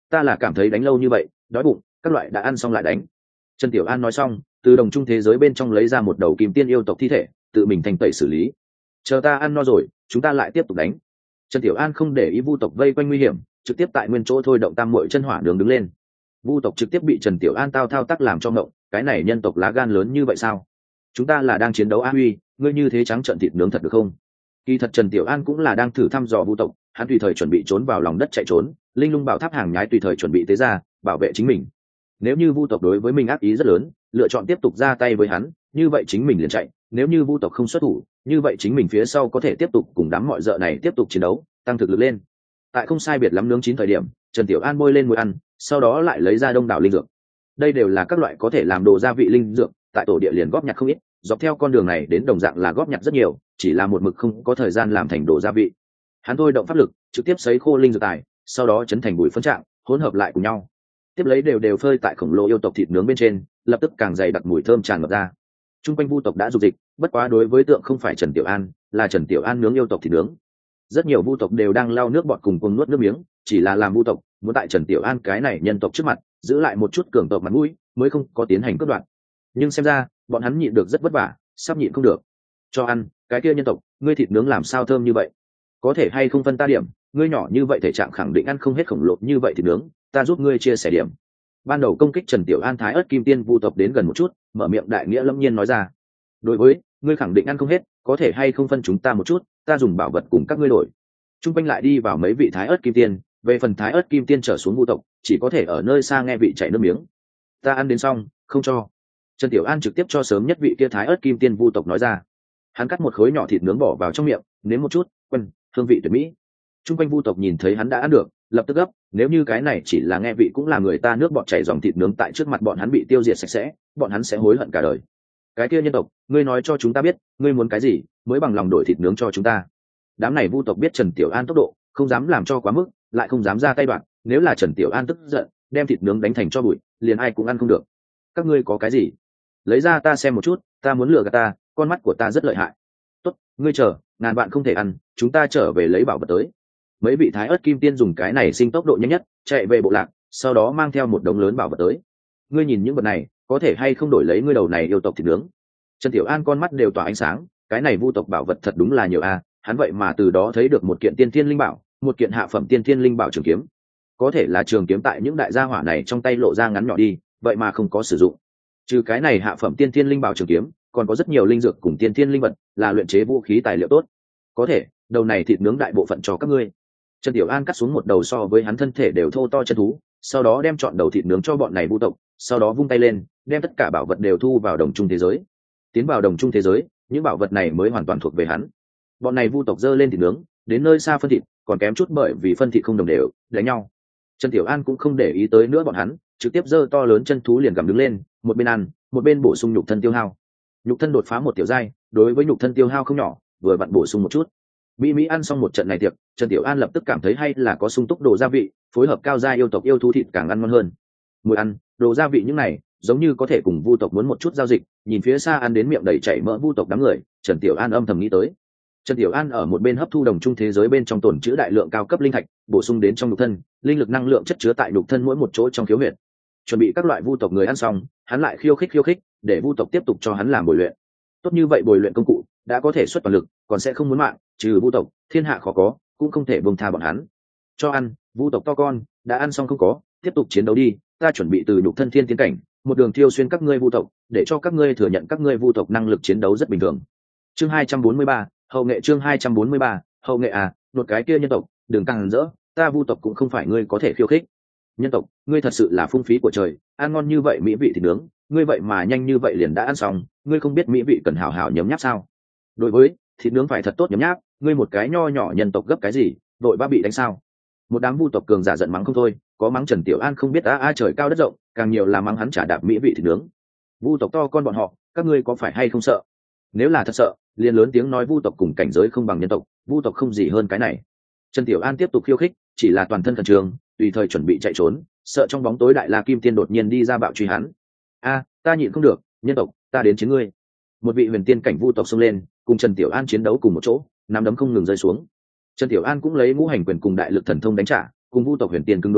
ta là cảm thấy đánh lâu như vậy đói bụng, các loại đã ăn xong lại đánh. Trần Tiểu An nói xong, từ đồng trung thế giới bên trong lấy ra một đầu kim tiên yêu tộc thi thể, tự mình thanh tẩy xử lý. Chờ ta ăn no rồi, chúng ta lại tiếp tục đánh. Trần Tiểu An không để ý vu tộc vây quanh nguy hiểm, trực tiếp tại nguyên chỗ thôi động tam muội chân hỏa đường đứng lên. Vu tộc trực tiếp bị Trần Tiểu An tao thao tác làm cho ngộng, cái này nhân tộc lá gan lớn như vậy sao? Chúng ta là đang chiến đấu a huy, ngươi như thế trắng trợn thịt nướng thật được không? Kỳ thật Trần Tiểu An cũng là đang thử thăm dò vu tộc, hắn tùy thời chuẩn bị trốn vào lòng đất chạy trốn, linh lung bảo tháp hàng nhái tùy thời chuẩn bị tế ra, bảo vệ chính mình. Nếu như vu tộc đối với mình ác ý rất lớn, lựa chọn tiếp tục ra tay với hắn, như vậy chính mình liền chạy, nếu như vu tộc không xuất thủ, như vậy chính mình phía sau có thể tiếp tục cùng đám mọi dợ này tiếp tục chiến đấu, tăng thực lực lên. Tại không sai biệt lắm nướng chín thời điểm, Trần Tiểu An bôi lên mùi ăn, sau đó lại lấy ra đông đảo linh dược. Đây đều là các loại có thể làm đồ gia vị linh dược, tại tổ địa liền góp nhặt không ít, dọc theo con đường này đến đồng dạng là góp nhặt rất nhiều, chỉ là một mực không có thời gian làm thành đồ gia vị. Hắn thôi động pháp lực, trực tiếp sấy khô linh dược tài, sau đó chấn thành bụi phân trạng, hỗn hợp lại cùng nhau. Tiếp lấy đều đều phơi tại khổng lồ yêu tộc thịt nướng bên trên, lập tức càng dày đặc mùi thơm tràn ngập ra. Trung quanh vu tộc đã dục dịch, bất quá đối với tượng không phải Trần Tiểu An, là Trần Tiểu An nướng yêu tộc thịt nướng. Rất nhiều vu tộc đều đang lau nước bọt cùng cùng nuốt nước miếng, chỉ là làm vu tộc muốn tại Trần Tiểu An cái này nhân tộc trước mặt giữ lại một chút cường tộc mặt mũi, mới không có tiến hành cướp đoạt. Nhưng xem ra bọn hắn nhịn được rất vất vả, sắp nhịn không được. Cho ăn, cái kia nhân tộc, ngươi thịt nướng làm sao thơm như vậy? Có thể hay không phân ta điểm, ngươi nhỏ như vậy thể trạng khẳng định ăn không hết khổng lồ như vậy thịt nướng, ta giúp ngươi chia sẻ điểm. Ban đầu công kích Trần Tiểu An thái ớt kim tiên vu tộc đến gần một chút, mở miệng đại nghĩa lâm nhiên nói ra. Đối với, ngươi khẳng định ăn không hết, có thể hay không phân chúng ta một chút, ta dùng bảo vật cùng các ngươi đổi. Trung quanh lại đi vào mấy vị thái ớt kim tiên, về phần thái ớt kim tiên trở xuống vu tộc, chỉ có thể ở nơi xa nghe vị chảy nước miếng. Ta ăn đến xong, không cho. Trần Tiểu An trực tiếp cho sớm nhất vị kia thái ớt kim tiên vu tộc nói ra. Hắn cắt một khối nhỏ thịt nướng bỏ vào trong miệng, nếm một chút, quân, hương vị tuyệt mỹ. Trung quanh vu tộc nhìn thấy hắn đã ăn được, lập tức gấp, nếu như cái này chỉ là nghe vị cũng là người ta nước bọt chảy dòng thịt nướng tại trước mặt bọn hắn bị tiêu diệt sạch sẽ, bọn hắn sẽ hối hận cả đời. Cái kia nhân tộc, ngươi nói cho chúng ta biết, ngươi muốn cái gì, mới bằng lòng đổi thịt nướng cho chúng ta. Đám này vu tộc biết Trần Tiểu An tốc độ, không dám làm cho quá mức, lại không dám ra tay đoạn, nếu là Trần Tiểu An tức giận, đem thịt nướng đánh thành cho bụi, liền ai cũng ăn không được. Các ngươi có cái gì? Lấy ra ta xem một chút, ta muốn lừa gạt ta, con mắt của ta rất lợi hại. Tốt, ngươi chờ, ngàn bạn không thể ăn, chúng ta trở về lấy bảo vật tới. Mấy vị thái ớt kim tiên dùng cái này sinh tốc độ nhanh nhất, chạy về bộ lạc, sau đó mang theo một đống lớn bảo vật tới. Ngươi nhìn những vật này, có thể hay không đổi lấy ngươi đầu này yêu tộc thịt nướng? Trần Tiểu An con mắt đều tỏa ánh sáng, cái này vu tộc bảo vật thật đúng là nhiều a, hắn vậy mà từ đó thấy được một kiện tiên thiên linh bảo, một kiện hạ phẩm tiên thiên linh bảo trường kiếm. Có thể là trường kiếm tại những đại gia hỏa này trong tay lộ ra ngắn nhỏ đi, vậy mà không có sử dụng. Trừ cái này hạ phẩm tiên thiên linh bảo trường kiếm, còn có rất nhiều linh dược cùng tiên thiên linh vật, là luyện chế vũ khí tài liệu tốt. Có thể, đầu này thịt nướng đại bộ phận cho các ngươi. Trần Tiểu An cắt xuống một đầu so với hắn thân thể đều thô to chân thú, sau đó đem chọn đầu thịt nướng cho bọn này vu tộc, sau đó vung tay lên, đem tất cả bảo vật đều thu vào đồng trung thế giới. Tiến vào đồng trung thế giới, những bảo vật này mới hoàn toàn thuộc về hắn. Bọn này vu tộc dơ lên thịt nướng, đến nơi xa phân thịt, còn kém chút bởi vì phân thịt không đồng đều, đánh nhau. Trần Tiểu An cũng không để ý tới nữa bọn hắn, trực tiếp dơ to lớn chân thú liền gặm đứng lên, một bên ăn, một bên bổ sung nhục thân tiêu hao. Nhục thân đột phá một tiểu giai, đối với nhục thân tiêu hao không nhỏ, vừa vặn bổ sung một chút. Mỹ Mỹ ăn xong một trận này tiệc, Trần Tiểu An lập tức cảm thấy hay là có sung túc đồ gia vị, phối hợp cao gia yêu tộc yêu thú thịt càng ăn ngon hơn. Mùi ăn, đồ gia vị những này, giống như có thể cùng vu tộc muốn một chút giao dịch, nhìn phía xa ăn đến miệng đầy chảy mỡ vu tộc đám người, Trần Tiểu An âm thầm nghĩ tới. Trần Tiểu An ở một bên hấp thu đồng trung thế giới bên trong tồn trữ đại lượng cao cấp linh thạch, bổ sung đến trong nhục thân, linh lực năng lượng chất chứa tại nhục thân mỗi một chỗ trong khiếu huyệt. Chuẩn bị các loại vu tộc người ăn xong, hắn lại khiêu khích khiêu khích, để vu tộc tiếp tục cho hắn làm bồi luyện. Tốt như vậy bồi luyện công cụ, đã có thể xuất toàn lực, còn sẽ không muốn mạng, trừ vu tộc, thiên hạ khó có, cũng không thể buông tha bọn hắn. Cho ăn, vu tộc to con, đã ăn xong không có, tiếp tục chiến đấu đi, ta chuẩn bị từ nhục thân thiên tiến cảnh, một đường thiêu xuyên các ngươi vu tộc, để cho các ngươi thừa nhận các ngươi vu tộc năng lực chiến đấu rất bình thường. Chương hai trăm bốn mươi ba, hậu nghệ chương hai trăm bốn mươi ba, hậu nghệ à, một cái kia nhân tộc, đừng càng rỡ, ta vu tộc cũng không phải ngươi có thể khiêu khích. Nhân tộc, ngươi thật sự là phung phí của trời, ăn ngon như vậy mỹ vị thì nướng, ngươi vậy mà nhanh như vậy liền đã ăn xong, ngươi không biết mỹ vị cần hảo hảo nhấm nháp sao? Đối với thịt nướng phải thật tốt nhấm nháp, ngươi một cái nho nhỏ nhân tộc gấp cái gì, vội ba bị đánh sao? Một đám vu tộc cường giả giận mắng không thôi, có mắng Trần Tiểu An không biết a a trời cao đất rộng, càng nhiều là mắng hắn trả đạp mỹ vị thịt nướng. Vu tộc to con bọn họ, các ngươi có phải hay không sợ? Nếu là thật sợ, liền lớn tiếng nói vu tộc cùng cảnh giới không bằng nhân tộc, vu tộc không gì hơn cái này. Trần Tiểu An tiếp tục khiêu khích, chỉ là toàn thân thần trường, tùy thời chuẩn bị chạy trốn, sợ trong bóng tối đại la kim tiên đột nhiên đi ra bạo truy hắn. A, ta nhịn không được, nhân tộc, ta đến chiến ngươi. Một vị huyền tiên cảnh vu tộc xông lên, cùng Trần Tiểu An chiến đấu cùng một chỗ, nắm đấm không ngừng rơi xuống. Trần Tiểu An cũng lấy ngũ hành quyền cùng đại lực thần thông đánh trả, cùng vu tộc huyền tiên cứng đối cứng,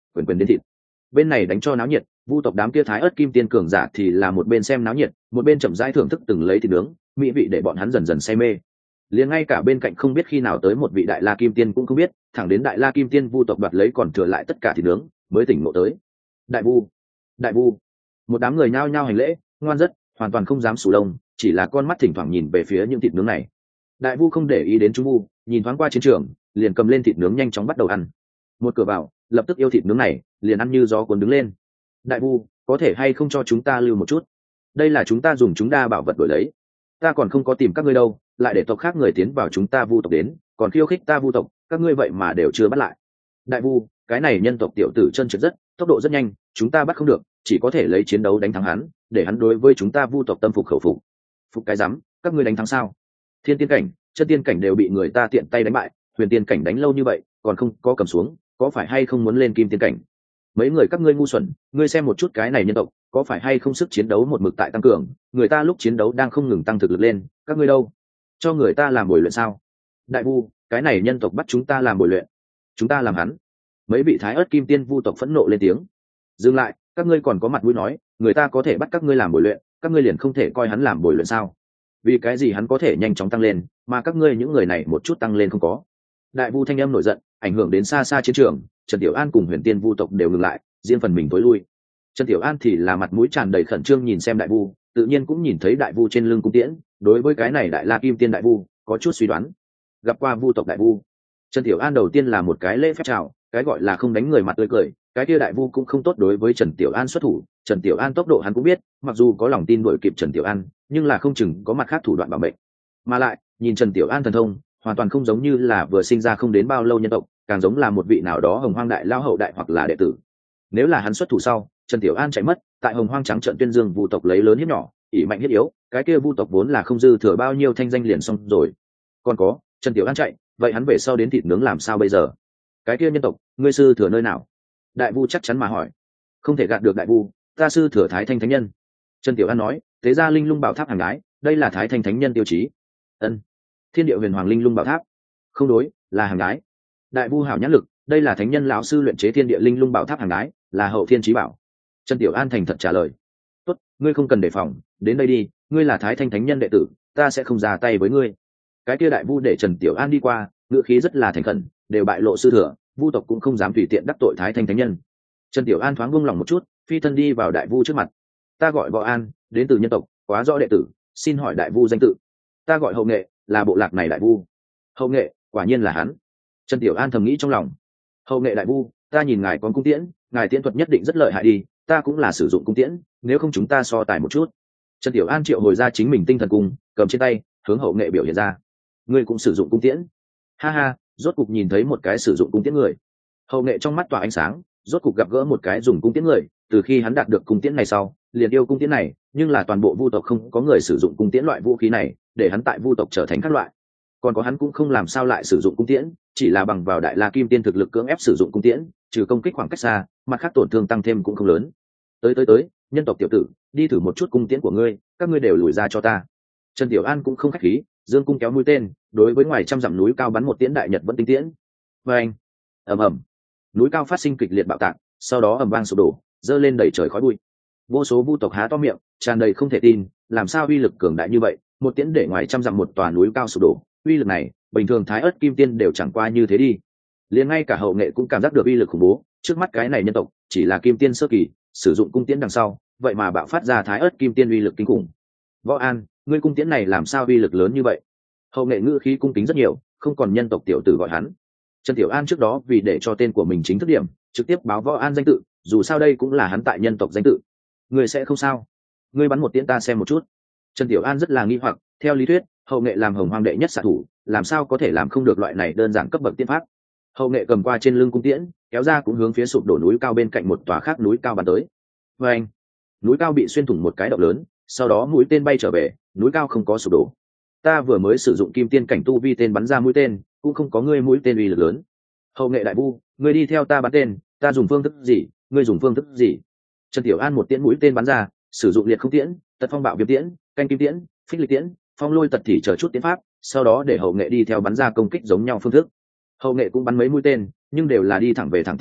quyền quyền đến thịt. Bên này đánh cho náo nhiệt, vu tộc đám kia thái ớt kim tiên cường giả thì là một bên xem náo nhiệt, một bên chậm rãi thưởng thức từng lấy thịt nướng mỹ vị để bọn hắn dần dần say mê. Liền ngay cả bên cạnh không biết khi nào tới một vị đại la kim tiên cũng không biết, thẳng đến đại la kim tiên vu tộc đoạt lấy còn thừa lại tất cả thịt nướng mới tỉnh ngộ tới. Đại vu, đại vu. Một đám người nhao nhao hành lễ, ngoan rất, hoàn toàn không dám sù lông, chỉ là con mắt thỉnh thoảng nhìn về phía những thịt nướng này. Đại vu không để ý đến chúng vu, nhìn thoáng qua chiến trường, liền cầm lên thịt nướng nhanh chóng bắt đầu ăn. Một cửa vào, lập tức yêu thịt nướng này, liền ăn như gió cuốn đứng lên. Đại vu, có thể hay không cho chúng ta lưu một chút? Đây là chúng ta dùng chúng đa bảo vật đổi lấy. Ta còn không có tìm các ngươi đâu, lại để tộc khác người tiến vào chúng ta vu tộc đến, còn khiêu khích ta vu tộc, các ngươi vậy mà đều chưa bắt lại. Đại vu, cái này nhân tộc tiểu tử chân trượt rất, tốc độ rất nhanh, chúng ta bắt không được, chỉ có thể lấy chiến đấu đánh thắng hắn, để hắn đối với chúng ta vu tộc tâm phục khẩu phục. Phục cái rắm, các ngươi đánh thắng sao? Thiên tiên cảnh, chân tiên cảnh đều bị người ta tiện tay đánh bại, huyền tiên cảnh đánh lâu như vậy, còn không có cầm xuống, có phải hay không muốn lên kim tiên cảnh? Mấy người các ngươi ngu xuẩn, ngươi xem một chút cái này nhân tộc, có phải hay không sức chiến đấu một mực tại tăng cường, người ta lúc chiến đấu đang không ngừng tăng thực lực lên, các ngươi đâu? Cho người ta làm bồi luyện sao? Đại vu, cái này nhân tộc bắt chúng ta làm bồi luyện, chúng ta làm hắn. Mấy vị thái ớt kim tiên vu tộc phẫn nộ lên tiếng. Dừng lại, các ngươi còn có mặt mũi nói, người ta có thể bắt các ngươi làm bồi luyện, các ngươi liền không thể coi hắn làm bồi luyện sao? Vì cái gì hắn có thể nhanh chóng tăng lên, mà các ngươi những người này một chút tăng lên không có? Đại vu thanh âm nổi giận, ảnh hưởng đến xa xa chiến trường, Trần Tiểu An cùng huyền tiên vu tộc đều ngừng lại, riêng phần mình tối lui. Trần Tiểu An thì là mặt mũi tràn đầy khẩn trương nhìn xem đại vu, tự nhiên cũng nhìn thấy đại vu trên lưng cung tiễn, đối với cái này đại la kim tiên đại vu có chút suy đoán. Gặp qua vu tộc đại vu, Trần Tiểu An đầu tiên là một cái lễ phép chào, cái gọi là không đánh người mặt tươi cười, cái kia đại vu cũng không tốt đối với Trần Tiểu An xuất thủ. Trần Tiểu An tốc độ hắn cũng biết, mặc dù có lòng tin đuổi kịp Trần Tiểu An, nhưng là không chừng có mặt khác thủ đoạn bảo mệnh. Mà lại, nhìn Trần Tiểu An thần thông, hoàn toàn không giống như là vừa sinh ra không đến bao lâu nhân tộc, càng giống là một vị nào đó hồng hoang đại lao hậu đại hoặc là đệ tử. Nếu là hắn xuất thủ sau, Trần Tiểu An chạy mất, tại hồng hoang trắng trận tuyên dương vu tộc lấy lớn hiếp nhỏ, ỷ mạnh hiếp yếu, cái kia vu tộc vốn là không dư thừa bao nhiêu thanh danh liền xong rồi. Còn có, Trần Tiểu An chạy, vậy hắn về sau đến thịt nướng làm sao bây giờ? Cái kia nhân tộc, ngươi sư thừa nơi nào? Đại vu chắc chắn mà hỏi. Không thể gạt được đại vu, ta sư thừa Thái Thanh Thánh Nhân. Trần Tiểu An nói, thế ra linh lung bảo tháp hàng gái, đây là Thái Thanh Thánh Nhân tiêu chí. Ân. Thiên địa huyền hoàng linh lung bảo tháp. Không đối, là hàng gái. Đại vu hảo nhãn lực, đây là thánh nhân lão sư luyện chế thiên địa linh lung bảo tháp hàng gái, là hậu thiên chí bảo. Trần Tiểu An thành thật trả lời. Tốt, ngươi không cần đề phòng, đến đây đi, ngươi là Thái Thanh Thánh Nhân đệ tử, ta sẽ không ra tay với ngươi. Cái kia đại vu để Trần Tiểu An đi qua, ngữ khí rất là thành khẩn, đều bại lộ sư thừa, vu tộc cũng không dám tùy tiện đắc tội Thái Thanh Thánh Nhân. Trần Tiểu An thoáng buông lòng một chút, phi thân đi vào đại vu trước mặt. Ta gọi Võ An, đến từ nhân tộc, quá rõ đệ tử, xin hỏi đại vu danh tự. Ta gọi Hậu Nghệ, là bộ lạc này đại vu. Hậu Nghệ, quả nhiên là hắn. Trần Tiểu An thầm nghĩ trong lòng. Hậu Nghệ đại vu, ta nhìn ngài có cung tiễn, ngài tiễn thuật nhất định rất lợi hại đi, ta cũng là sử dụng cung tiễn, nếu không chúng ta so tài một chút. Trần Tiểu An triệu hồi ra chính mình tinh thần cung, cầm trên tay, hướng Hậu Nghệ biểu hiện ra. Ngươi cũng sử dụng cung tiễn? Ha ha, rốt cục nhìn thấy một cái sử dụng cung tiễn người. Hậu Nghệ trong mắt tỏa ánh sáng, rốt cục gặp gỡ một cái dùng cung tiễn người, từ khi hắn đạt được cung tiễn này sau, liền yêu cung tiễn này, nhưng là toàn bộ vu tộc không có người sử dụng cung tiễn loại vũ khí này, để hắn tại vu tộc trở thành các loại. Còn có hắn cũng không làm sao lại sử dụng cung tiễn, chỉ là bằng vào đại la kim tiên thực lực cưỡng ép sử dụng cung tiễn, trừ công kích khoảng cách xa, mặt khác tổn thương tăng thêm cũng không lớn. Tới tới tới, nhân tộc tiểu tử, đi thử một chút cung tiễn của ngươi, các ngươi đều lùi ra cho ta. Trần Tiểu An cũng không khách khí, dương cung kéo mũi tên, đối với ngoài trăm dặm núi cao bắn một tiễn đại nhật vẫn tinh tiễn. Và anh, ầm ầm, núi cao phát sinh kịch liệt bạo tạc, sau đó ầm vang sụp đổ, dơ lên đầy trời khói bụi. Vô số vu tộc há to miệng, tràn đầy không thể tin, làm sao uy lực cường đại như vậy, một tiễn để ngoài trăm dặm một tòa núi cao sụp đổ, uy lực này, bình thường Thái Ức Kim Tiên đều chẳng qua như thế đi. Liền ngay cả Hậu Nghệ cũng cảm giác được uy lực khủng bố, trước mắt cái này nhân tộc chỉ là Kim Tiên sơ kỳ, sử dụng cung tiễn đằng sau, vậy mà bạo phát ra Thái Ức Kim Tiên uy lực kinh khủng. Võ An, ngươi cung tiễn này làm sao uy lực lớn như vậy? Hậu Nghệ ngữ khí cung kính rất nhiều, không còn nhân tộc tiểu tử gọi hắn. Trần Tiểu An trước đó vì để cho tên của mình chính thức điểm, trực tiếp báo Võ An danh tự, dù sao đây cũng là hắn tại nhân tộc danh tự. Ngươi sẽ không sao? Ngươi bắn một tiễn ta xem một chút. Trần Tiểu An rất là nghi hoặc, theo lý thuyết, Hậu Nghệ làm hồng hoang đệ nhất xạ thủ, làm sao có thể làm không được loại này đơn giản cấp bậc tiên pháp. Hậu Nghệ cầm qua trên lưng cung tiễn, kéo ra cũng hướng phía sụp đổ núi cao bên cạnh một tòa khác núi cao bắn tới. Và anh, núi cao bị xuyên thủng một cái động lớn, sau đó mũi tên bay trở về, núi cao không có sụp đổ. Ta vừa mới sử dụng kim tiên cảnh tu vi tên bắn ra mũi tên, cũng không có ngươi mũi tên uy lực lớn. Hậu Nghệ đại vu, ngươi đi theo ta bắn tên, ta dùng phương thức gì, ngươi dùng phương thức gì? Trần Tiểu An một tiễn mũi tên bắn ra, sử dụng liệt không tiễn, tật phong bạo viêm tiễn, canh kim tiễn, phích lịch tiễn, phong lôi tật thị chờ chút tiễn pháp, sau đó để Hậu Nghệ đi theo bắn ra công kích giống nhau phương thức. Hậu Nghệ cũng bắn mấy mũi tên, nhưng đều là đi thẳng về thẳng tiễn pháp,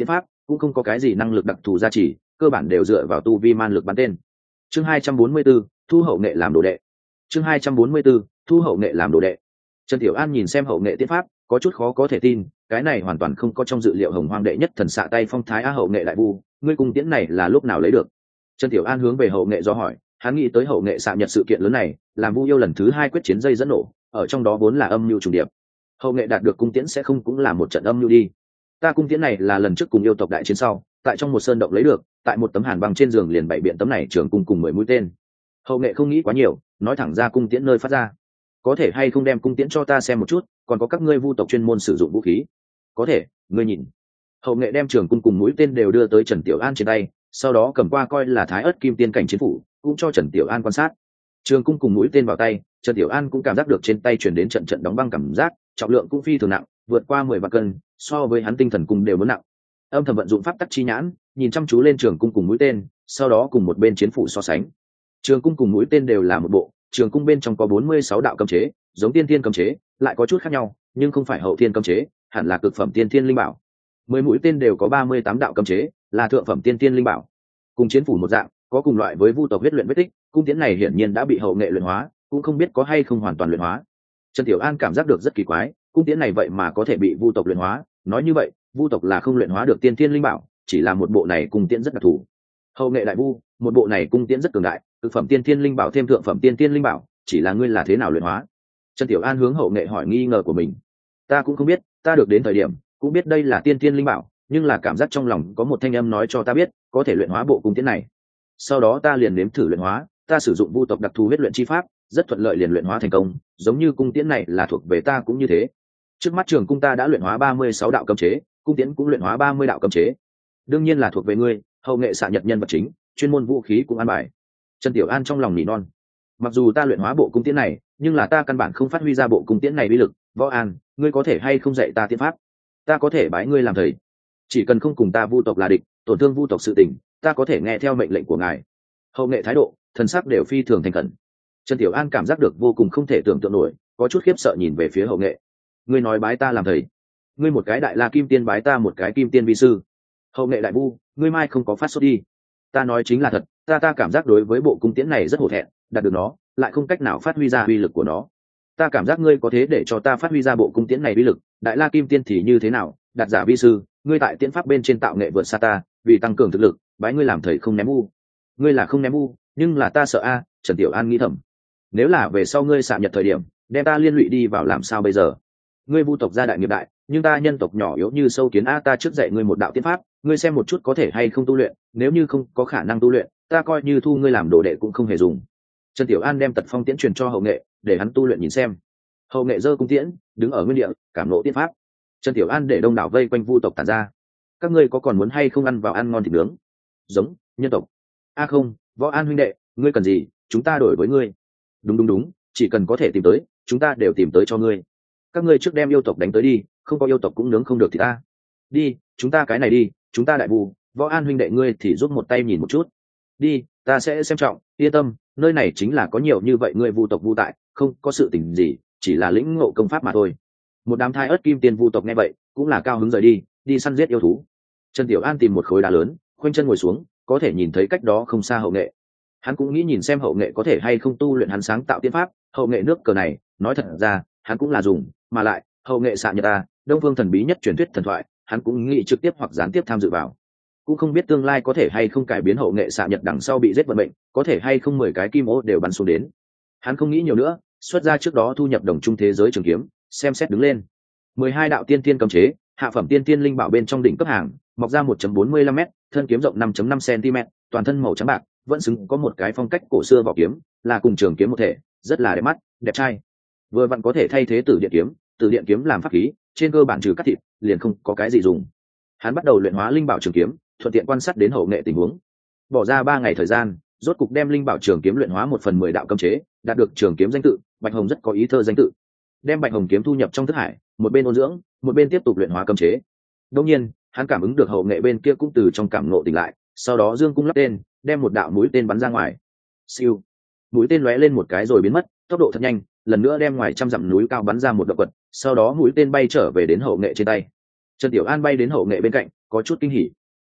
cũng không có cái gì năng lực đặc thù gia trì, cơ bản đều dựa vào tu vi man lực bắn tên. Chương hai trăm bốn mươi 4, thu hậu nghệ làm đồ đệ. Chương hai trăm bốn mươi 4, thu hậu nghệ làm đồ đệ. Trần Tiểu An nhìn xem hậu nghệ tiết pháp, có chút khó có thể tin, cái này hoàn toàn không có trong dự liệu Hồng Hoang đệ nhất thần xạ tay phong thái a hậu nghệ đại vu, ngươi cung tiễn này là lúc nào lấy được? Trần Tiểu An hướng về hậu nghệ do hỏi, hắn nghĩ tới hậu nghệ xạ nhật sự kiện lớn này, làm Vu yêu lần thứ hai quyết chiến dây dẫn nổ, ở trong đó vốn là âm mưu trùng điệp. Hậu nghệ đạt được cung tiễn sẽ không cũng là một trận âm mưu đi. Ta cung tiễn này là lần trước cùng yêu tộc đại chiến sau, tại trong một sơn động lấy được, tại một tấm hàn băng trên giường liền bày biện tấm này trường cung cùng mười mũi tên. Hậu nghệ không nghĩ quá nhiều, nói thẳng ra cung tiễn nơi phát ra. Có thể hay không đem cung tiễn cho ta xem một chút, còn có các ngươi Vu tộc chuyên môn sử dụng vũ khí. Có thể, ngươi nhìn. Hậu nghệ đem trường cung cùng mũi tên đều đưa tới Trần Tiểu An trên tay, sau đó cầm qua coi là thái ớt kim tiên cảnh chiến phủ, cũng cho Trần Tiểu An quan sát. Trường cung cùng mũi tên vào tay, Trần Tiểu An cũng cảm giác được trên tay truyền đến trận trận đóng băng cảm giác, trọng lượng cũng phi thường nặng, vượt qua mười vạn cân, so với hắn tinh thần cung đều muốn nặng. Âm thầm vận dụng pháp tắc chi nhãn, nhìn chăm chú lên trường cung cùng mũi tên, sau đó cùng một bên chiến phủ so sánh. Trường cung cùng mũi tên đều là một bộ, trường cung bên trong có bốn mươi sáu đạo cấm chế, giống tiên thiên cấm chế, lại có chút khác nhau, nhưng không phải hậu thiên cấm chế, hẳn là cực phẩm tiên thiên linh bảo. Mười mũi tên đều có ba mươi tám đạo cấm chế, là thượng phẩm tiên thiên linh bảo. Cùng chiến phủ một dạng, có cùng loại với Vu tộc huyết luyện vết tích, cung tiễn này hiển nhiên đã bị hậu nghệ luyện hóa, cũng không biết có hay không hoàn toàn luyện hóa. Trần Tiểu An cảm giác được rất kỳ quái, cung tiễn này vậy mà có thể bị Vu tộc luyện hóa, nói như vậy, Vu tộc là không luyện hóa được tiên thiên linh bảo, chỉ là một bộ này cung tiễn rất đặc thù. Hậu nghệ đại vu, một bộ này cung tiễn rất cường đại, cực phẩm tiên thiên linh bảo thêm thượng phẩm tiên thiên linh bảo, chỉ là ngươi là thế nào luyện hóa? Trần Tiểu An hướng hậu nghệ hỏi nghi ngờ của mình. Ta cũng không biết, ta được đến thời điểm, cũng biết đây là tiên thiên linh bảo, nhưng là cảm giác trong lòng có một thanh âm nói cho ta biết, có thể luyện hóa bộ cung tiễn này. Sau đó ta liền nếm thử luyện hóa, ta sử dụng Vu tộc đặc thù huyết luyện chi pháp, rất thuận lợi liền luyện hóa thành công, giống như cung tiễn này là thuộc về ta cũng như thế. Trước mắt trường cung ta đã luyện hóa ba mươi sáu đạo cấm chế, cung tiễn cũng luyện hóa ba mươi đạo cấm chế. Đương nhiên là thuộc về ngươi, hậu nghệ xạ nhật nhân vật chính, chuyên môn vũ khí cũng an bài. Trần Tiểu An trong lòng nỉ non. Mặc dù ta luyện hóa bộ cung tiễn này, nhưng là ta căn bản không phát huy ra bộ cung tiễn này uy lực, Võ An, ngươi có thể hay không dạy ta tiễn pháp? Ta có thể bái ngươi làm thầy. Chỉ cần không cùng ta Vu tộc là địch, tổn thương Vu tộc sự tình, ta có thể nghe theo mệnh lệnh của ngài. Hậu nghệ thái độ, thần sắc đều phi thường thành khẩn. Trần Tiểu An cảm giác được vô cùng không thể tưởng tượng nổi, có chút khiếp sợ nhìn về phía hậu nghệ. Ngươi nói bái ta làm thầy? Ngươi một cái đại la kim tiên bái ta một cái kim tiên vi sư? Hậu nghệ đại vu, ngươi mai không có phát sốt đi? Ta nói chính là thật, ta ta cảm giác đối với bộ cung tiễn này rất hổ thẹn, đạt được nó, lại không cách nào phát huy ra uy lực của nó. Ta cảm giác ngươi có thế để cho ta phát huy ra bộ cung tiễn này uy lực, đại la kim tiên thì như thế nào, đạt giả vi sư, ngươi tại tiễn pháp bên trên tạo nghệ vượt xa ta, vì tăng cường thực lực, bái ngươi làm thầy không ném u. Ngươi là không ném u, nhưng là ta sợ a. Trần Tiểu An nghĩ thầm. Nếu là về sau ngươi xạ nhật thời điểm, đem ta liên lụy đi vào làm sao bây giờ? Ngươi Vu tộc gia đại nghiệp đại, nhưng ta nhân tộc nhỏ yếu như sâu kiến a, ta trước dạy ngươi một đạo tiễn pháp, ngươi xem một chút có thể hay không tu luyện, nếu như không có khả năng tu luyện, ta coi như thu ngươi làm đồ đệ cũng không hề dùng. Trần Tiểu An đem tật phong tiễn truyền cho hậu nghệ, để hắn tu luyện nhìn xem. Hậu nghệ giơ cung tiễn, đứng ở nguyên địa, cảm nộ tiễn pháp. Trần Tiểu An để đông đảo vây quanh Vu tộc tản ra. Các ngươi có còn muốn hay không ăn vào ăn ngon thịt nướng? Giống nhân tộc. A không, Võ An huynh đệ, ngươi cần gì, chúng ta đổi với ngươi. Đúng đúng đúng, chỉ cần có thể tìm tới, chúng ta đều tìm tới cho ngươi. Các ngươi trước đem yêu tộc đánh tới đi, không có yêu tộc cũng nướng không được thì ta. Đi, chúng ta cái này đi, chúng ta đại bù, Võ An huynh đệ ngươi thì giúp một tay nhìn một chút. Đi, ta sẽ xem trọng, yên tâm, nơi này chính là có nhiều như vậy ngươi Vu tộc Vu tại, không có sự tình gì, chỉ là lĩnh ngộ công pháp mà thôi. Một đám thai ớt kim tiên Vu tộc nghe vậy, cũng là cao hứng rời đi, đi săn giết yêu thú. Trần Tiểu An tìm một khối đá lớn, khoanh chân ngồi xuống, có thể nhìn thấy cách đó không xa hậu nghệ. Hắn cũng nghĩ nhìn xem hậu nghệ có thể hay không tu luyện hắn sáng tạo tiên pháp, hậu nghệ nước cờ này, nói thật ra, hắn cũng là dùng, mà lại, hậu nghệ xạ nhật ta, Đông Phương thần bí nhất truyền thuyết thần thoại, hắn cũng nghĩ trực tiếp hoặc gián tiếp tham dự vào. Cũng không biết tương lai có thể hay không cải biến hậu nghệ xạ nhật đằng sau bị giết vận mệnh, có thể hay không mười cái kim ô đều bắn xuống đến. Hắn không nghĩ nhiều nữa, xuất ra trước đó thu nhập đồng trung thế giới trường kiếm, xem xét đứng lên. Mười hai đạo tiên tiên cấm chế, hạ phẩm tiên tiên linh bảo bên trong đỉnh cấp hàng, mọc ra một phẩy bốn mươi lăm mét, thân kiếm rộng năm phẩy năm xăng-ti-mét, toàn thân màu trắng bạc, vẫn xứng có một cái phong cách cổ xưa vỏ kiếm, là cùng trường kiếm một thể, rất là đẹp mắt, đẹp trai. Vừa vặn có thể thay thế Tử Điện kiếm, Tử Điện kiếm làm pháp khí, trên cơ bản trừ cắt thịt, liền không có cái gì dùng. Hắn bắt đầu luyện hóa linh bảo trường kiếm, thuận tiện quan sát đến hậu nghệ tình huống. Bỏ ra ba ngày thời gian, rốt cục đem linh bảo trường kiếm luyện hóa một phần mười đạo cấm chế, đạt được trường kiếm danh tự, Bạch Hồng rất có ý thơ danh tự. Đem Bạch Hồng kiếm thu nhập trong thức hải, một bên ôn dưỡng, một bên tiếp tục luyện hóa cấm chế. Đương nhiên, hắn cảm ứng được hậu nghệ bên kia cũng từ trong cảm ngộ tỉnh lại, sau đó dương cung lắp tên, đem một đạo mũi tên bắn ra ngoài. Siêu, mũi tên lóe lên một cái rồi biến mất, tốc độ thật nhanh, lần nữa đem ngoài trăm dặm núi cao bắn ra một động vật, sau đó mũi tên bay trở về đến hậu nghệ trên tay. Trần Tiểu An bay đến hậu nghệ bên cạnh, có chút kinh hỉ.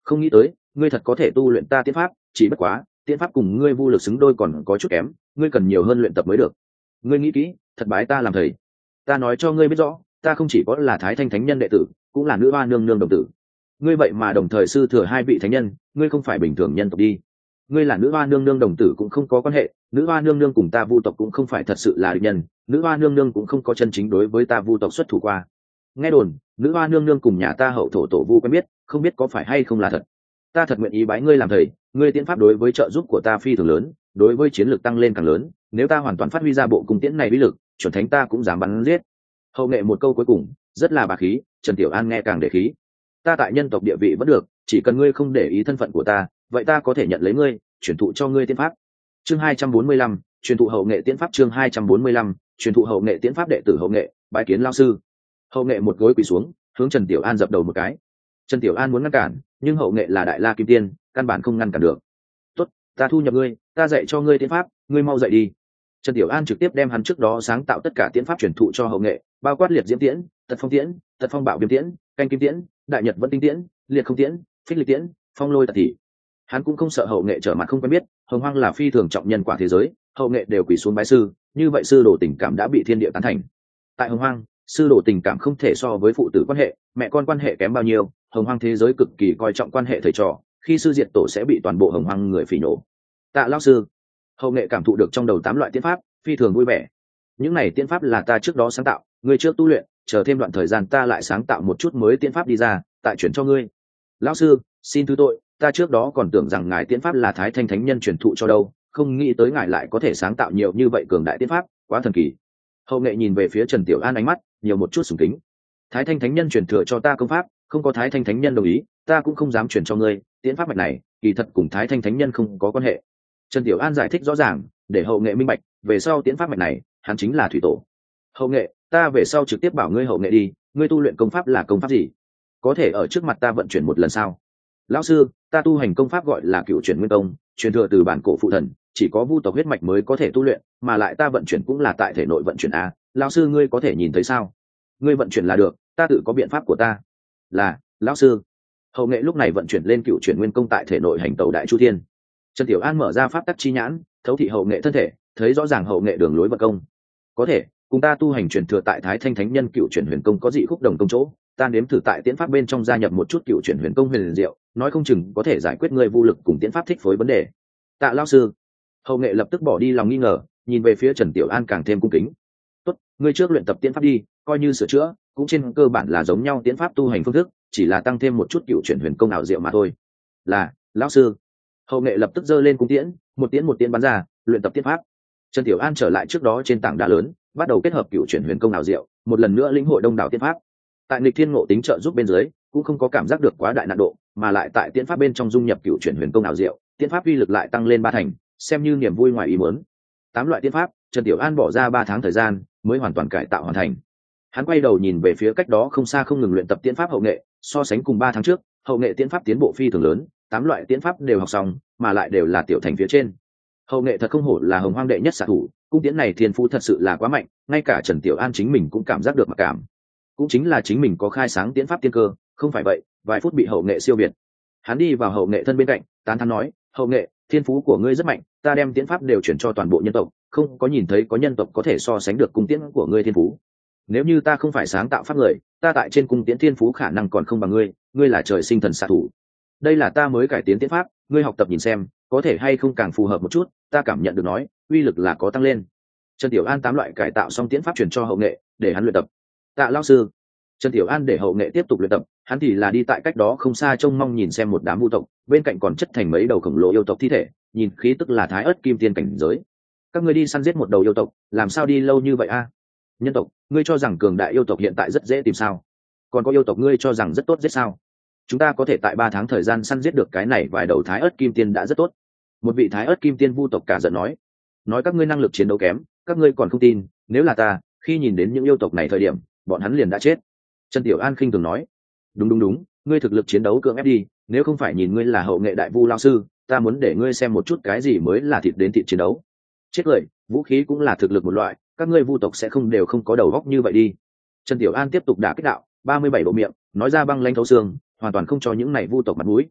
không nghĩ tới ngươi thật có thể tu luyện ta tiến pháp, chỉ bất quá tiến pháp cùng ngươi vu lực xứng đôi còn có chút kém, ngươi cần nhiều hơn luyện tập mới được. Ngươi nghĩ kỹ, thật bái ta làm thầy. Ta nói cho ngươi biết rõ, ta không chỉ có là Thái Thanh thánh nhân đệ tử, cũng là nữ hoa nương nương đồng tử. Ngươi vậy mà đồng thời sư thừa hai vị thánh nhân, ngươi không phải bình thường nhân tộc đi. Ngươi là nữ hoa nương nương đồng tử cũng không có quan hệ, nữ hoa nương nương cùng ta vu tộc cũng không phải thật sự là địch nhân, nữ hoa nương nương cũng không có chân chính đối với ta vu tộc xuất thủ qua. Nghe đồn nữ hoa nương nương cùng nhà ta hậu thổ tổ vu quen biết, không biết có phải hay không là thật. Ta thật nguyện ý bái ngươi làm thầy, ngươi tiễn pháp đối với trợ giúp của ta phi thường lớn, đối với chiến lược tăng lên càng lớn, nếu ta hoàn toàn phát huy ra bộ cung tiễn này uy lực, chuẩn thánh ta cũng dám bắn giết. Hậu nghệ một câu cuối cùng rất là bà khí, Trần Tiểu An nghe càng để khí. Ta tại nhân tộc địa vị vẫn được, chỉ cần ngươi không để ý thân phận của ta, vậy ta có thể nhận lấy ngươi, chuyển thụ cho ngươi tiễn pháp. Chương hai trăm bốn mươi lăm, truyền thụ hậu nghệ tiễn pháp. Chương hai trăm bốn mươi lăm, truyền thụ hậu nghệ tiễn pháp. Đệ tử hậu nghệ bái kiến lao sư. Hậu nghệ một gối quỳ xuống, hướng Trần Tiểu An dập đầu một cái. Trần Tiểu An muốn ngăn cản, nhưng hậu nghệ là đại la kim tiên, căn bản không ngăn cản được. Tốt, ta thu nhập ngươi, ta dạy cho ngươi tiễn pháp, ngươi mau dạy đi. Trần Tiểu An trực tiếp đem hắn trước đó sáng tạo tất cả tiễn pháp truyền thụ cho hậu nghệ, bao quát liệt diễm tiễn, tật phong tiễn, tật phong bạo viêm tiễn, canh kim tiễn, đại nhật vẫn tinh tiễn, liệt không tiễn, phích lịch tiễn, phong lôi tật thị. Hắn cũng không sợ hậu nghệ trở mặt không quen biết, hồng hoang là phi thường trọng nhân quả thế giới, hậu nghệ đều quỳ xuống bái sư, như vậy sư đồ tình cảm đã bị thiên địa tán thành. Tại hồng hoang, sư đồ tình cảm không thể so với phụ tử quan hệ, mẹ con quan hệ kém bao nhiêu, hồng hoang thế giới cực kỳ coi trọng quan hệ thầy trò, khi sư diệt tổ sẽ bị toàn bộ hồng hoang người phỉ nổ. Tạ lão sư. Hậu nghệ cảm thụ được trong đầu tám loại tiễn pháp, phi thường vui vẻ. Những này tiễn pháp là ta trước đó sáng tạo, ngươi trước tu luyện, chờ thêm đoạn thời gian ta lại sáng tạo một chút mới tiễn pháp đi ra, tại chuyển cho ngươi. Lão sư, xin thứ tội, ta trước đó còn tưởng rằng ngài tiễn pháp là Thái Thanh thánh nhân truyền thụ cho đâu, không nghĩ tới ngài lại có thể sáng tạo nhiều như vậy cường đại tiễn pháp, quá thần kỳ. Hậu nghệ nhìn về phía Trần Tiểu An ánh mắt nhiều một chút sùng kính. Thái Thanh thánh nhân truyền thừa cho ta công pháp, không có Thái Thanh thánh nhân đồng ý, ta cũng không dám truyền cho ngươi, tiễn pháp mạch này kỳ thật cùng Thái Thanh thánh nhân không có quan hệ. Trần Tiểu An giải thích rõ ràng, để hậu nghệ minh bạch, về sau tiễn pháp mạch này, hắn chính là thủy tổ. Hậu nghệ, ta về sau trực tiếp bảo ngươi hậu nghệ đi, ngươi tu luyện công pháp là công pháp gì? Có thể ở trước mặt ta vận chuyển một lần sao? Lão sư, ta tu hành công pháp gọi là Cựu Chuyển Nguyên Công, truyền thừa từ bản cổ phụ thần, chỉ có vu tộc huyết mạch mới có thể tu luyện, mà lại ta vận chuyển cũng là tại thể nội vận chuyển a. Lão sư ngươi có thể nhìn thấy sao? Ngươi vận chuyển là được, ta tự có biện pháp của ta. Là, lão sư. Hậu nghệ lúc này vận chuyển lên Cựu Chuyển Nguyên Công tại thể nội hành tẩu đại chu thiên. Trần Tiểu An mở ra pháp tắc chi nhãn, thấu thị hậu nghệ thân thể, thấy rõ ràng hậu nghệ đường lối vận công. Có thể, cùng ta tu hành truyền thừa tại Thái Thanh thánh nhân Cựu Chuyển Huyền Công có dị khúc đồng công chỗ, ta nếm thử tại tiễn pháp bên trong gia nhập một chút Cựu Chuyển Huyền Công huyền diệu, nói không chừng có thể giải quyết ngươi vô lực cùng tiễn pháp thích phối vấn đề. Tạ lão sư. Hậu nghệ lập tức bỏ đi lòng nghi ngờ, nhìn về phía Trần Tiểu An càng thêm cung kính. Tốt, ngươi trước luyện tập tiễn pháp đi, coi như sửa chữa, cũng trên cơ bản là giống nhau tiễn pháp tu hành phương thức, chỉ là tăng thêm một chút Cựu Chuyển Huyền Công ảo diệu mà thôi. Là, lão sư. Hậu nghệ lập tức giơ lên cung tiễn, một tiễn một tiễn bắn ra, luyện tập tiễn pháp. Trần Tiểu An trở lại trước đó trên tảng đá lớn, bắt đầu kết hợp Cựu Chuyển Huyền Công ảo diệu, một lần nữa lĩnh hội đông đảo tiễn pháp. Tại nghịch thiên ngộ tính trợ giúp bên dưới, cũng không có cảm giác được quá đại nạn độ, mà lại tại tiễn pháp bên trong dung nhập Cựu Chuyển Huyền Công ảo diệu, tiễn pháp uy lực lại tăng lên ba thành, xem như niềm vui ngoài ý muốn. Tám loại tiễn pháp, Trần Tiểu An bỏ ra ba tháng thời gian mới hoàn toàn cải tạo hoàn thành. Hắn quay đầu nhìn về phía cách đó không xa không ngừng luyện tập tiễn pháp hậu nghệ, so sánh cùng ba tháng trước, hậu nghệ tiễn pháp tiến bộ phi thường lớn, tám loại tiễn pháp đều học xong, mà lại đều là tiểu thành phía trên. Hậu nghệ thật không hổ là hồng hoang đệ nhất xạ thủ, cung tiễn này thiên phú thật sự là quá mạnh, ngay cả Trần Tiểu An chính mình cũng cảm giác được mặc cảm. Cũng chính là chính mình có khai sáng tiễn pháp tiên cơ, không phải vậy, vài phút bị hậu nghệ siêu việt. Hắn đi vào hậu nghệ thân bên cạnh, tán thán nói, hậu nghệ, thiên phú của ngươi rất mạnh, ta đem tiễn pháp đều chuyển cho toàn bộ nhân tộc, không có nhìn thấy có nhân tộc có thể so sánh được cung tiễn của ngươi thiên phú. Nếu như ta không phải sáng tạo pháp người, ta tại trên cung tiễn thiên phú khả năng còn không bằng ngươi, ngươi là trời sinh thần xạ thủ. Đây là ta mới cải tiến tiễn pháp, ngươi học tập nhìn xem, có thể hay không càng phù hợp một chút, ta cảm nhận được nói, uy lực là có tăng lên. Trần Tiểu An tám loại cải tạo xong tiễn pháp chuyển cho hậu nghệ, để hắn luyện tập. Tạ lão sư. Trần Tiểu An để hậu nghệ tiếp tục luyện tập, hắn thì là đi tại cách đó không xa trông mong nhìn xem một đám vu tộc, bên cạnh còn chất thành mấy đầu khổng lồ yêu tộc thi thể, nhìn khí tức là thái ớt kim tiên cảnh giới. Các ngươi đi săn giết một đầu yêu tộc, làm sao đi lâu như vậy a? Nhân tộc, ngươi cho rằng cường đại yêu tộc hiện tại rất dễ tìm sao? Còn có yêu tộc ngươi cho rằng rất tốt giết sao? Chúng ta có thể tại ba tháng thời gian săn giết được cái này vài đầu thái ớt kim tiên đã rất tốt. Một vị thái ớt kim tiên vu tộc cả giận nói, nói các ngươi năng lực chiến đấu kém, các ngươi còn không tin, nếu là ta, khi nhìn đến những yêu tộc này thời điểm, bọn hắn liền đã chết. Trần Tiểu An khinh thường nói, đúng đúng đúng, ngươi thực lực chiến đấu cưỡng ép đi, nếu không phải nhìn ngươi là hậu nghệ đại vu lao sư, ta muốn để ngươi xem một chút cái gì mới là thịt đến thịt chiến đấu. Chết cười, vũ khí cũng là thực lực một loại, các ngươi vu tộc sẽ không đều không có đầu óc như vậy đi. Trần Tiểu An tiếp tục đả kích đạo, ba mươi bảy độ miệng, nói ra băng lãnh thấu xương, hoàn toàn không cho những này vu tộc mặt mũi.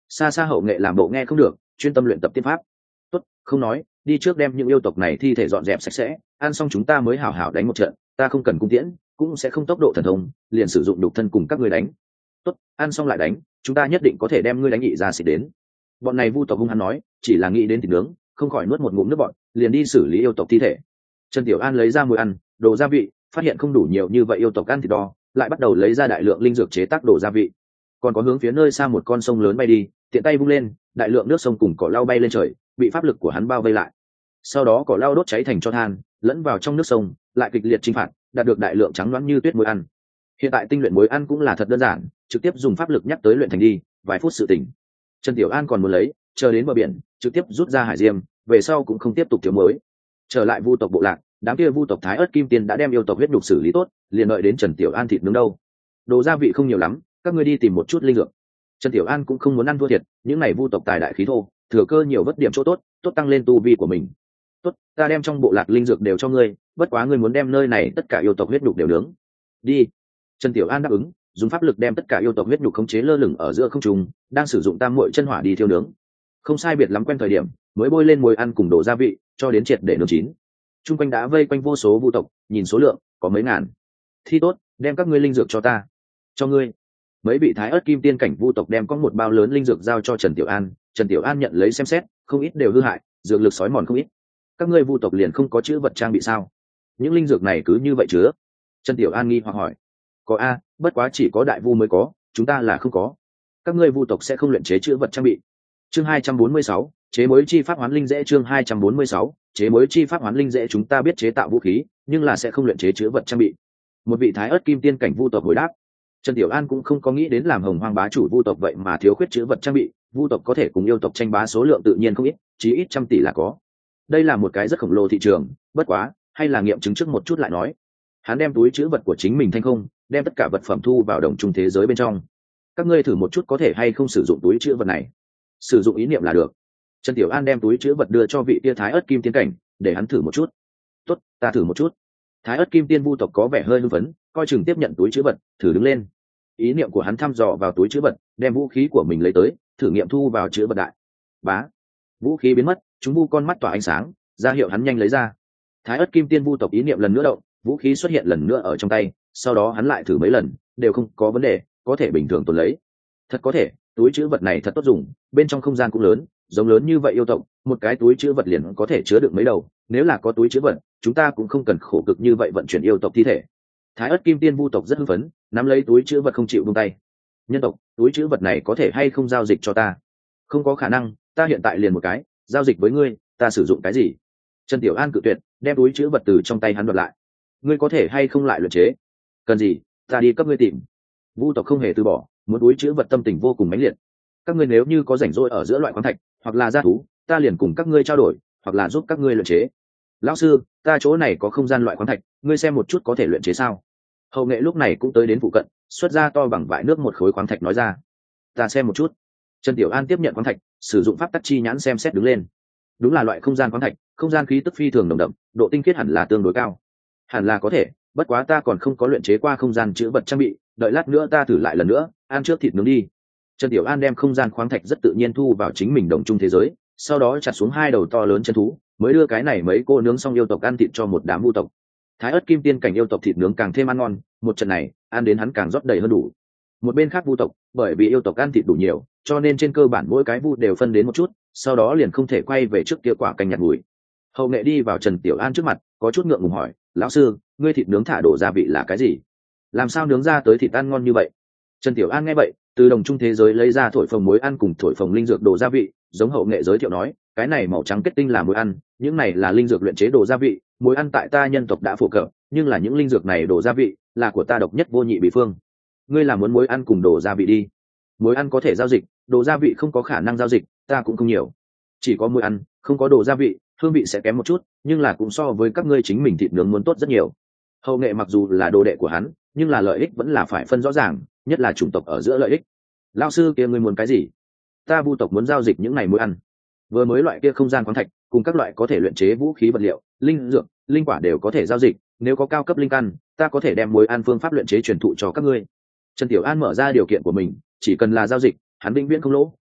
Xa xa hậu nghệ làm bộ nghe không được, chuyên tâm luyện tập tiên pháp. Tốt, không nói, đi trước đem những yêu tộc này thi thể dọn dẹp sạch sẽ, ăn xong chúng ta mới hảo hảo đánh một trận. Ta không cần cung tiễn, cũng sẽ không tốc độ thần thông, liền sử dụng đục thân cùng các ngươi đánh. Tốt, ăn xong lại đánh, chúng ta nhất định có thể đem ngươi đánh nghị ra xịt đến. Bọn này vu tộc hung hăng nói, chỉ là nghĩ đến thịt nướng, không khỏi nuốt một ngụm nước bọt, liền đi xử lý yêu tộc thi thể. Trần Tiểu An lấy ra muối ăn, đồ gia vị, phát hiện không đủ nhiều như vậy yêu tộc ăn thịt đo, lại bắt đầu lấy ra đại lượng linh dược chế tác đồ gia vị. Còn có hướng phía nơi xa một con sông lớn bay đi, tiện tay vung lên, đại lượng nước sông cùng cỏ lau bay lên trời, bị pháp lực của hắn bao vây lại. Sau đó cỏ lau đốt cháy thành tro than, lẫn vào trong nước sông, lại kịch liệt chinh phạt, đạt được đại lượng trắng loáng như tuyết muối ăn. Hiện tại tinh luyện muối ăn cũng là thật đơn giản, trực tiếp dùng pháp lực nhắc tới luyện thành đi, vài phút sự tỉnh. Trần Tiểu An còn muốn lấy, chờ đến bờ biển, trực tiếp rút ra hải diêm, về sau cũng không tiếp tục thiếu muối. Trở lại vu tộc bộ lạc, đám kia vu tộc Thái Ức Kim Tiên đã đem yêu tộc huyết nhục xử lý tốt, liền đợi đến Trần Tiểu An thịt nướng đâu. Đồ gia vị không nhiều lắm, các ngươi đi tìm một chút linh dược. Trần Tiểu An cũng không muốn ăn thua thiệt, những này vu tộc tài đại khí thô, thừa cơ nhiều vất điểm chỗ tốt, tốt tăng lên tu vi của mình. Tốt, ta đem trong bộ lạc linh dược đều cho ngươi, bất quá ngươi muốn đem nơi này tất cả yêu tộc huyết nhục đều nướng. Đi. Trần Tiểu An đáp ứng, dùng pháp lực đem tất cả yêu tộc huyết nhục khống chế lơ lửng ở giữa không trung, đang sử dụng tam muội chân hỏa đi thiêu nướng. Không sai biệt lắm quen thời điểm, mới bôi lên muối ăn cùng đổ gia vị, cho đến triệt để nướng chín. Trung quanh đã vây quanh vô số vu tộc, nhìn số lượng, có mấy ngàn. Thi tốt, đem các ngươi linh dược cho ta. Cho ngươi. Mấy vị Thái Ức Kim Tiên cảnh vu tộc đem có một bao lớn linh dược giao cho Trần Tiểu An, Trần Tiểu An nhận lấy xem xét, không ít đều hư hại, dược lực sói mòn không ít. Các ngươi vu tộc liền không có chữ vật trang bị sao? Những linh dược này cứ như vậy chứa? Trần Tiểu An nghi hoặc hỏi. Có a, bất quá chỉ có đại vu mới có, chúng ta là không có. Các ngươi vu tộc sẽ không luyện chế chữ vật trang bị. Chương hai trăm bốn mươi sáu, chế mới chi pháp hoán linh dễ. Chương hai trăm bốn mươi sáu, chế mới chi pháp hoán linh dễ. Chúng ta biết chế tạo vũ khí, nhưng là sẽ không luyện chế chữ vật trang bị. Một vị Thái Ức Kim Tiên cảnh vu tộc hồi đáp. Trần Tiểu An cũng không có nghĩ đến làm Hồng Hoang bá chủ vu tộc vậy mà thiếu khuyết chữ vật trang bị, vu tộc có thể cùng yêu tộc tranh bá số lượng tự nhiên không ít, chí ít trăm tỷ là có. Đây là một cái rất khổng lồ thị trường, bất quá, hay là nghiệm chứng trước một chút lại nói. Hắn đem túi chữ vật của chính mình thanh không, đem tất cả vật phẩm thu vào đồng trung thế giới bên trong. Các ngươi thử một chút có thể hay không sử dụng túi chữ vật này. Sử dụng ý niệm là được. Trần Tiểu An đem túi chữ vật đưa cho vị tia Thái Ức Kim Tiên cảnh, để hắn thử một chút. Tốt, ta thử một chút. Thái Ức Kim Tiên vu tộc có vẻ hơi hưng phấn, coi chừng tiếp nhận túi chữ vật, thử đứng lên. Ý niệm của hắn thăm dò vào túi chữ vật, đem vũ khí của mình lấy tới, thử nghiệm thu vào chữ vật đại. Bá, vũ khí biến mất, chúng vu con mắt tỏa ánh sáng, ra hiệu hắn nhanh lấy ra. Thái Ức Kim Tiên vu tộc ý niệm lần nữa động, vũ khí xuất hiện lần nữa ở trong tay, sau đó hắn lại thử mấy lần, đều không có vấn đề, có thể bình thường tồn lấy. Thật có thể, túi chữ vật này thật tốt dùng, bên trong không gian cũng lớn, giống lớn như vậy yêu tộc, một cái túi chữ vật liền có thể chứa được mấy đầu, nếu là có túi chữ vật, chúng ta cũng không cần khổ cực như vậy vận chuyển yêu tộc thi thể. Thái Ức Kim Tiên vu tộc rất hưng phấn, nắm lấy túi chữ vật không chịu buông tay. Nhân tộc, túi chữ vật này có thể hay không giao dịch cho ta? Không có khả năng, ta hiện tại liền một cái, giao dịch với ngươi, ta sử dụng cái gì? Trần Tiểu An cự tuyệt, đem túi chữ vật từ trong tay hắn đoạt lại. Ngươi có thể hay không lại luyện chế? Cần gì, ta đi cấp ngươi tìm. Vu tộc không hề từ bỏ, muốn túi chữ vật tâm tình vô cùng mãnh liệt. Các ngươi nếu như có rảnh rỗi ở giữa loại khoáng thạch, hoặc là gia thú, ta liền cùng các ngươi trao đổi, hoặc là giúp các ngươi luyện chế. Lão sư, ta chỗ này có không gian loại khoáng thạch, ngươi xem một chút có thể luyện chế sao? Hậu nghệ lúc này cũng tới đến phụ cận, xuất ra to bằng vại nước một khối khoáng thạch nói ra. Ta xem một chút. Trần Tiểu An tiếp nhận khoáng thạch, sử dụng pháp tắc chi nhãn xem xét đứng lên. Đúng là loại không gian khoáng thạch, không gian khí tức phi thường nồng đậm, độ tinh khiết hẳn là tương đối cao. Hẳn là có thể, bất quá ta còn không có luyện chế qua không gian chữ vật trang bị, đợi lát nữa ta thử lại lần nữa, ăn trước thịt nướng đi. Trần Tiểu An đem không gian khoáng thạch rất tự nhiên thu vào chính mình đồng trung thế giới, sau đó chặt xuống hai đầu to lớn chân thú, mới đưa cái này mấy cô nướng xong yêu tộc ăn thịt cho một đám vu tộc. Thái Ức Kim Tiên cảnh yêu tộc thịt nướng càng thêm ăn ngon, một trận này, ăn đến hắn càng rót đầy hơn đủ. Một bên khác vu tộc, bởi vì yêu tộc ăn thịt đủ nhiều, cho nên trên cơ bản mỗi cái vu đều phân đến một chút, sau đó liền không thể quay về trước kia quả canh nhạt mùi. Hậu nghệ đi vào Trần Tiểu An trước mặt, có chút ngượng ngùng hỏi, lão sư, ngươi thịt nướng thả đổ gia vị là cái gì? Làm sao nướng ra tới thịt ăn ngon như vậy? Trần Tiểu An nghe vậy, từ đồng trung thế giới lấy ra thổi phồng muối ăn cùng thổi phồng linh dược đồ gia vị, giống hậu nghệ giới thiệu nói, cái này màu trắng kết tinh là muối ăn, những này là linh dược luyện chế đồ gia vị, muối ăn tại ta nhân tộc đã phổ cập, nhưng là những linh dược này đồ gia vị là của ta độc nhất vô nhị bí phương. Ngươi là muốn muối ăn cùng đồ gia vị đi? Muối ăn có thể giao dịch, đồ gia vị không có khả năng giao dịch, ta cũng không nhiều. Chỉ có muối ăn, không có đồ gia vị, hương vị sẽ kém một chút, nhưng là cũng so với các ngươi chính mình thịt nướng muốn tốt rất nhiều. Hậu nghệ mặc dù là đồ đệ của hắn, nhưng là lợi ích vẫn là phải phân rõ ràng, nhất là chủng tộc ở giữa lợi ích. Lão sư kia ngươi muốn cái gì? Ta vu tộc muốn giao dịch những này muối ăn. Vừa mới loại kia không gian khoáng thạch, cùng các loại có thể luyện chế vũ khí vật liệu, linh dược, linh quả đều có thể giao dịch, nếu có cao cấp linh căn, ta có thể đem muối ăn phương pháp luyện chế truyền thụ cho các ngươi. Trần Tiểu An mở ra điều kiện của mình, chỉ cần là giao dịch, hắn vĩnh viễn không lỗ,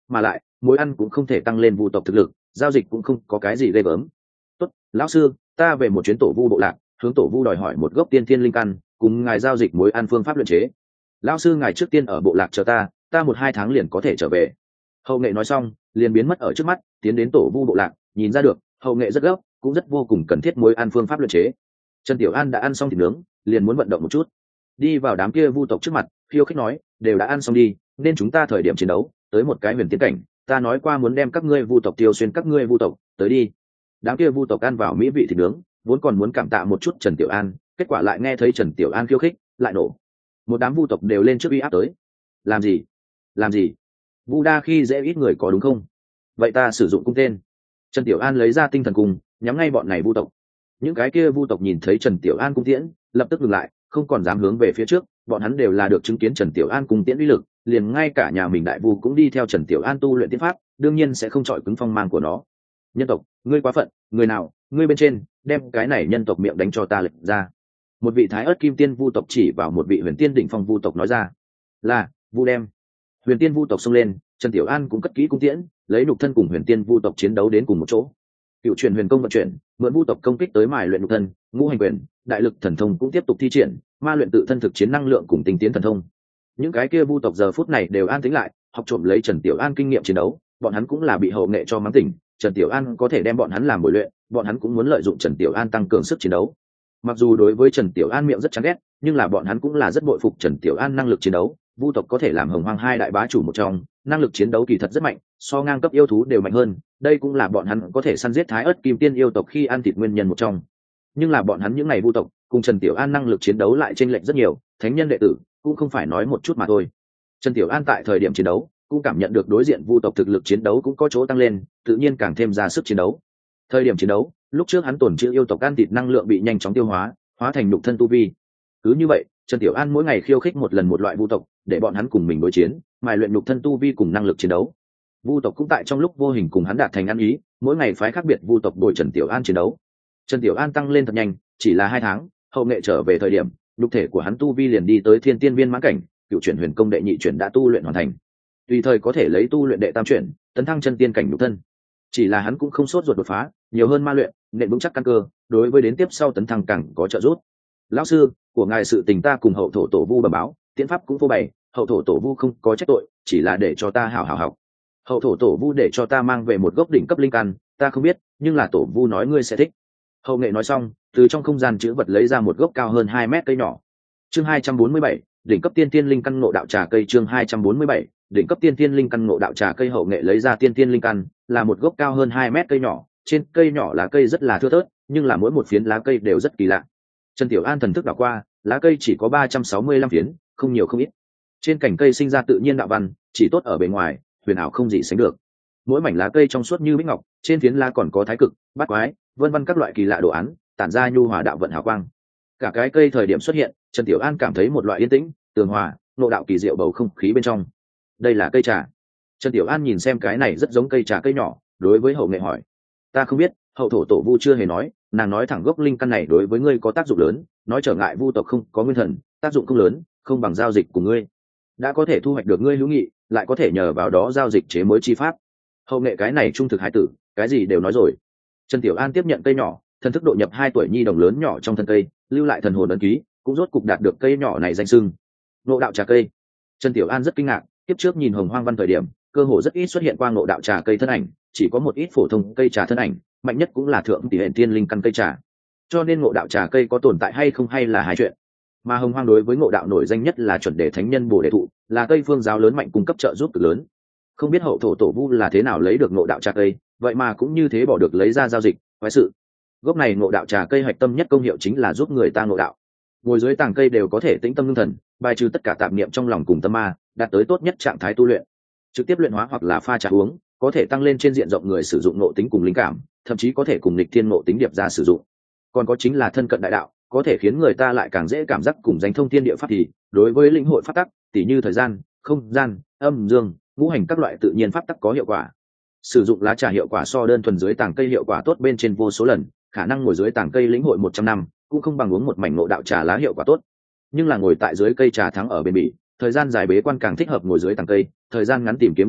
mà lại muối ăn cũng không thể tăng lên vu tộc thực lực, giao dịch cũng không có cái gì ghê gớm. Tốt, lão sư, ta về một chuyến tổ vu bộ lạc, hướng tổ vu đòi hỏi một gốc tiên thiên linh căn, cùng ngài giao dịch muối ăn phương pháp luyện chế. Lão sư ngài trước tiên ở bộ lạc chờ ta, ta một hai tháng liền có thể trở về. Hậu nghệ nói xong liền biến mất ở trước mắt, tiến đến tổ vu bộ lạc, nhìn ra được hậu nghệ rất gấp, cũng rất vô cùng cần thiết muối ăn phương pháp luyện chế. Trần Tiểu An đã ăn xong thịt nướng, liền muốn vận động một chút, đi vào đám kia vu tộc trước mặt, khiêu khích nói, đều đã ăn xong đi, nên chúng ta thời điểm chiến đấu tới một cái huyền tiến cảnh, ta nói qua muốn đem các ngươi vu tộc tiêu xuyên các ngươi vu tộc, tới đi. Đám kia vu tộc ăn vào mỹ vị thịt nướng, vốn còn muốn cảm tạ một chút Trần Tiểu An, kết quả lại nghe thấy Trần Tiểu An khiêu khích, lại nổ. Một đám vu tộc đều lên trước uy áp tới. Làm gì? Làm gì? Vu đa khi dễ ít người có đúng không? Vậy ta sử dụng cung tên. Trần Tiểu An lấy ra tinh thần cung, nhắm ngay bọn này vu tộc. Những cái kia vu tộc nhìn thấy Trần Tiểu An cung tiễn, lập tức ngừng lại, không còn dám hướng về phía trước, bọn hắn đều là được chứng kiến Trần Tiểu An cung tiễn uy lực, liền ngay cả nhà mình đại vu cũng đi theo Trần Tiểu An tu luyện tiễn pháp, đương nhiên sẽ không chọi cứng phong mang của nó. Nhân tộc, ngươi quá phận, người nào, ngươi bên trên, đem cái này nhân tộc miệng đánh cho ta lệch ra. Một vị thái ớt kim tiên vu tộc chỉ vào một vị huyền tiên đỉnh phong vu tộc nói ra, là vu đem. Huyền tiên vu tộc xông lên, Trần Tiểu An cũng cất kỹ cung tiễn, lấy nhục thân cùng huyền tiên vu tộc chiến đấu đến cùng một chỗ. Cựu truyền huyền công vận chuyển, mượn vu tộc công kích tới mài luyện nhục thân, ngũ hành quyền, đại lực thần thông cũng tiếp tục thi triển, ma luyện tự thân thực chiến năng lượng cùng tinh tiến thần thông. Những cái kia vu tộc giờ phút này đều an tĩnh lại, học trộm lấy Trần Tiểu An kinh nghiệm chiến đấu, bọn hắn cũng là bị hậu nghệ cho mắng tỉnh, Trần Tiểu An có thể đem bọn hắn làm bồi luyện, bọn hắn cũng muốn lợi dụng Trần Tiểu An tăng cường sức chiến đấu. Mặc dù đối với Trần Tiểu An miệng rất chán ghét, nhưng là bọn hắn cũng là rất bội phục Trần Tiểu An năng lực chiến đấu, vu tộc có thể làm hồng hoang hai đại bá chủ một trong, năng lực chiến đấu kỳ thật rất mạnh, so ngang cấp yêu thú đều mạnh hơn, đây cũng là bọn hắn có thể săn giết thái ớt kim tiên yêu tộc khi ăn thịt nguyên nhân một trong. Nhưng là bọn hắn những ngày vu tộc cùng Trần Tiểu An năng lực chiến đấu lại chênh lệch rất nhiều, thánh nhân đệ tử cũng không phải nói một chút mà thôi. Trần Tiểu An tại thời điểm chiến đấu cũng cảm nhận được đối diện vu tộc thực lực chiến đấu cũng có chỗ tăng lên, tự nhiên càng thêm ra sức chiến đấu. Thời điểm chiến đấu, lúc trước hắn tổn trữ yêu tộc ăn thịt năng lượng bị nhanh chóng tiêu hóa, hóa thành nhục thân tu vi. Cứ như vậy, Trần Tiểu An mỗi ngày khiêu khích một lần một loại vu tộc, để bọn hắn cùng mình đối chiến, mài luyện nhục thân tu vi cùng năng lực chiến đấu. Vu tộc cũng tại trong lúc vô hình cùng hắn đạt thành ăn ý, mỗi ngày phái khác biệt vu tộc bồi Trần Tiểu An chiến đấu. Trần Tiểu An tăng lên thật nhanh, chỉ là hai tháng, hậu nghệ trở về thời điểm, nhục thể của hắn tu vi liền đi tới thiên tiên viên mãn cảnh, cựu chuyển huyền công đệ nhị chuyển đã tu luyện hoàn thành. Tùy thời có thể lấy tu luyện đệ tam chuyển, tấn thăng chân tiên cảnh nhục thân. Chỉ là hắn cũng không sốt ruột đột phá, nhiều hơn ma luyện, nền vững chắc căn cơ, đối với đến tiếp sau tấn thăng càng có trợ giúp. Lão sư, của ngài sự tình ta cùng hậu thổ tổ vu bẩm báo, tiễn pháp cũng phô bày, hậu thổ tổ vu không có trách tội, chỉ là để cho ta hảo hảo học. Hậu thổ tổ vu để cho ta mang về một gốc đỉnh cấp linh căn, ta không biết, nhưng là tổ vu nói ngươi sẽ thích. Hậu nghệ nói xong, từ trong không gian chữ vật lấy ra một gốc cao hơn hai mét cây nhỏ. Chương hai trăm bốn mươi bảy, đỉnh cấp tiên tiên linh căn ngộ đạo trà cây. Chương hai trăm bốn mươi bảy, đỉnh cấp tiên tiên linh căn ngộ đạo trà cây. Hậu nghệ lấy ra tiên tiên linh căn, là một gốc cao hơn hai mét cây nhỏ, trên cây nhỏ lá cây rất là thưa thớt, nhưng là mỗi một phiến lá cây đều rất kỳ lạ. Trần Tiểu An thần thức đảo qua, lá cây chỉ có ba trăm sáu mươi lăm phiến, không nhiều không ít. Trên cành cây sinh ra tự nhiên đạo văn, chỉ tốt ở bề ngoài, huyền ảo không gì sánh được. Mỗi mảnh lá cây trong suốt như bích ngọc, trên phiến lá còn có thái cực, bát quái, vân vân các loại kỳ lạ đồ án, tản ra nhu hòa đạo vận hào quang. Cả cái cây thời điểm xuất hiện, Trần Tiểu An cảm thấy một loại yên tĩnh, tường hòa, nộ đạo kỳ diệu bầu không khí bên trong. Đây là cây trà. Trần Tiểu An nhìn xem cái này rất giống cây trà cây nhỏ, đối với hậu nghệ hỏi, ta không biết, hậu thổ tổ vu chưa hề nói, nàng nói thẳng gốc linh căn này đối với ngươi có tác dụng lớn, nói trở ngại vu tộc không có nguyên thần, tác dụng không lớn, không bằng giao dịch của ngươi, đã có thể thu hoạch được ngươi hữu nghị, lại có thể nhờ vào đó giao dịch chế mới chi pháp. Hậu nghệ cái này trung thực hải tử, cái gì đều nói rồi. Trần Tiểu An tiếp nhận cây nhỏ, thần thức độ nhập hai tuổi nhi đồng lớn nhỏ trong thân cây, lưu lại thần hồn ấn ký, cũng rốt cục đạt được cây nhỏ này danh xưng ngộ đạo trà cây. Trần Tiểu An rất kinh ngạc, tiếp trước nhìn Hồng Hoang Văn thời điểm, cơ hồ rất ít xuất hiện qua ngộ đạo trà cây thân ảnh, chỉ có một ít phổ thông cây trà thân ảnh, mạnh nhất cũng là thượng tỷ hệ tiên linh căn cây trà. Cho nên ngộ đạo trà cây có tồn tại hay không hay là hai chuyện. Mà Hồng Hoang đối với ngộ đạo nổi danh nhất là chuẩn đề thánh nhân bồ đề thụ, là cây phương giáo lớn mạnh cung cấp trợ giúp cực lớn. Không biết hậu thổ tổ vu là thế nào lấy được ngộ đạo trà cây, vậy mà cũng như thế bỏ được lấy ra giao dịch, quái sự. Gốc này ngộ đạo trà cây hạch tâm nhất công hiệu chính là giúp người ta ngộ đạo. Ngồi dưới tàng cây đều có thể tĩnh tâm ngưng thần, bài trừ tất cả tạp niệm trong lòng cùng tâm ma, đạt tới tốt nhất trạng thái tu luyện. Trực tiếp luyện hóa hoặc là pha trà uống, có thể tăng lên trên diện rộng người sử dụng ngộ tính cùng linh cảm, thậm chí có thể cùng nghịch thiên ngộ tính điệp ra sử dụng. Còn có chính là thân cận đại đạo, có thể khiến người ta lại càng dễ cảm giác cùng danh thông thiên địa pháp thì, đối với lĩnh hội pháp tắc, tỉ như thời gian, không gian, âm dương, ngũ hành các loại tự nhiên pháp tắc có hiệu quả. Sử dụng lá trà hiệu quả so đơn thuần dưới tàng cây hiệu quả tốt bên trên vô số lần, khả năng ngồi dưới tàng cây lĩnh hội một trăm năm, cũng không bằng uống một mảnh ngộ đạo trà lá hiệu quả tốt. Nhưng là ngồi tại dưới cây trà thắng ở bên bỉ, thời gian dài bế quan càng thích hợp ngồi dưới tàng cây, thời gian ngắn tìm kiếm đột phá,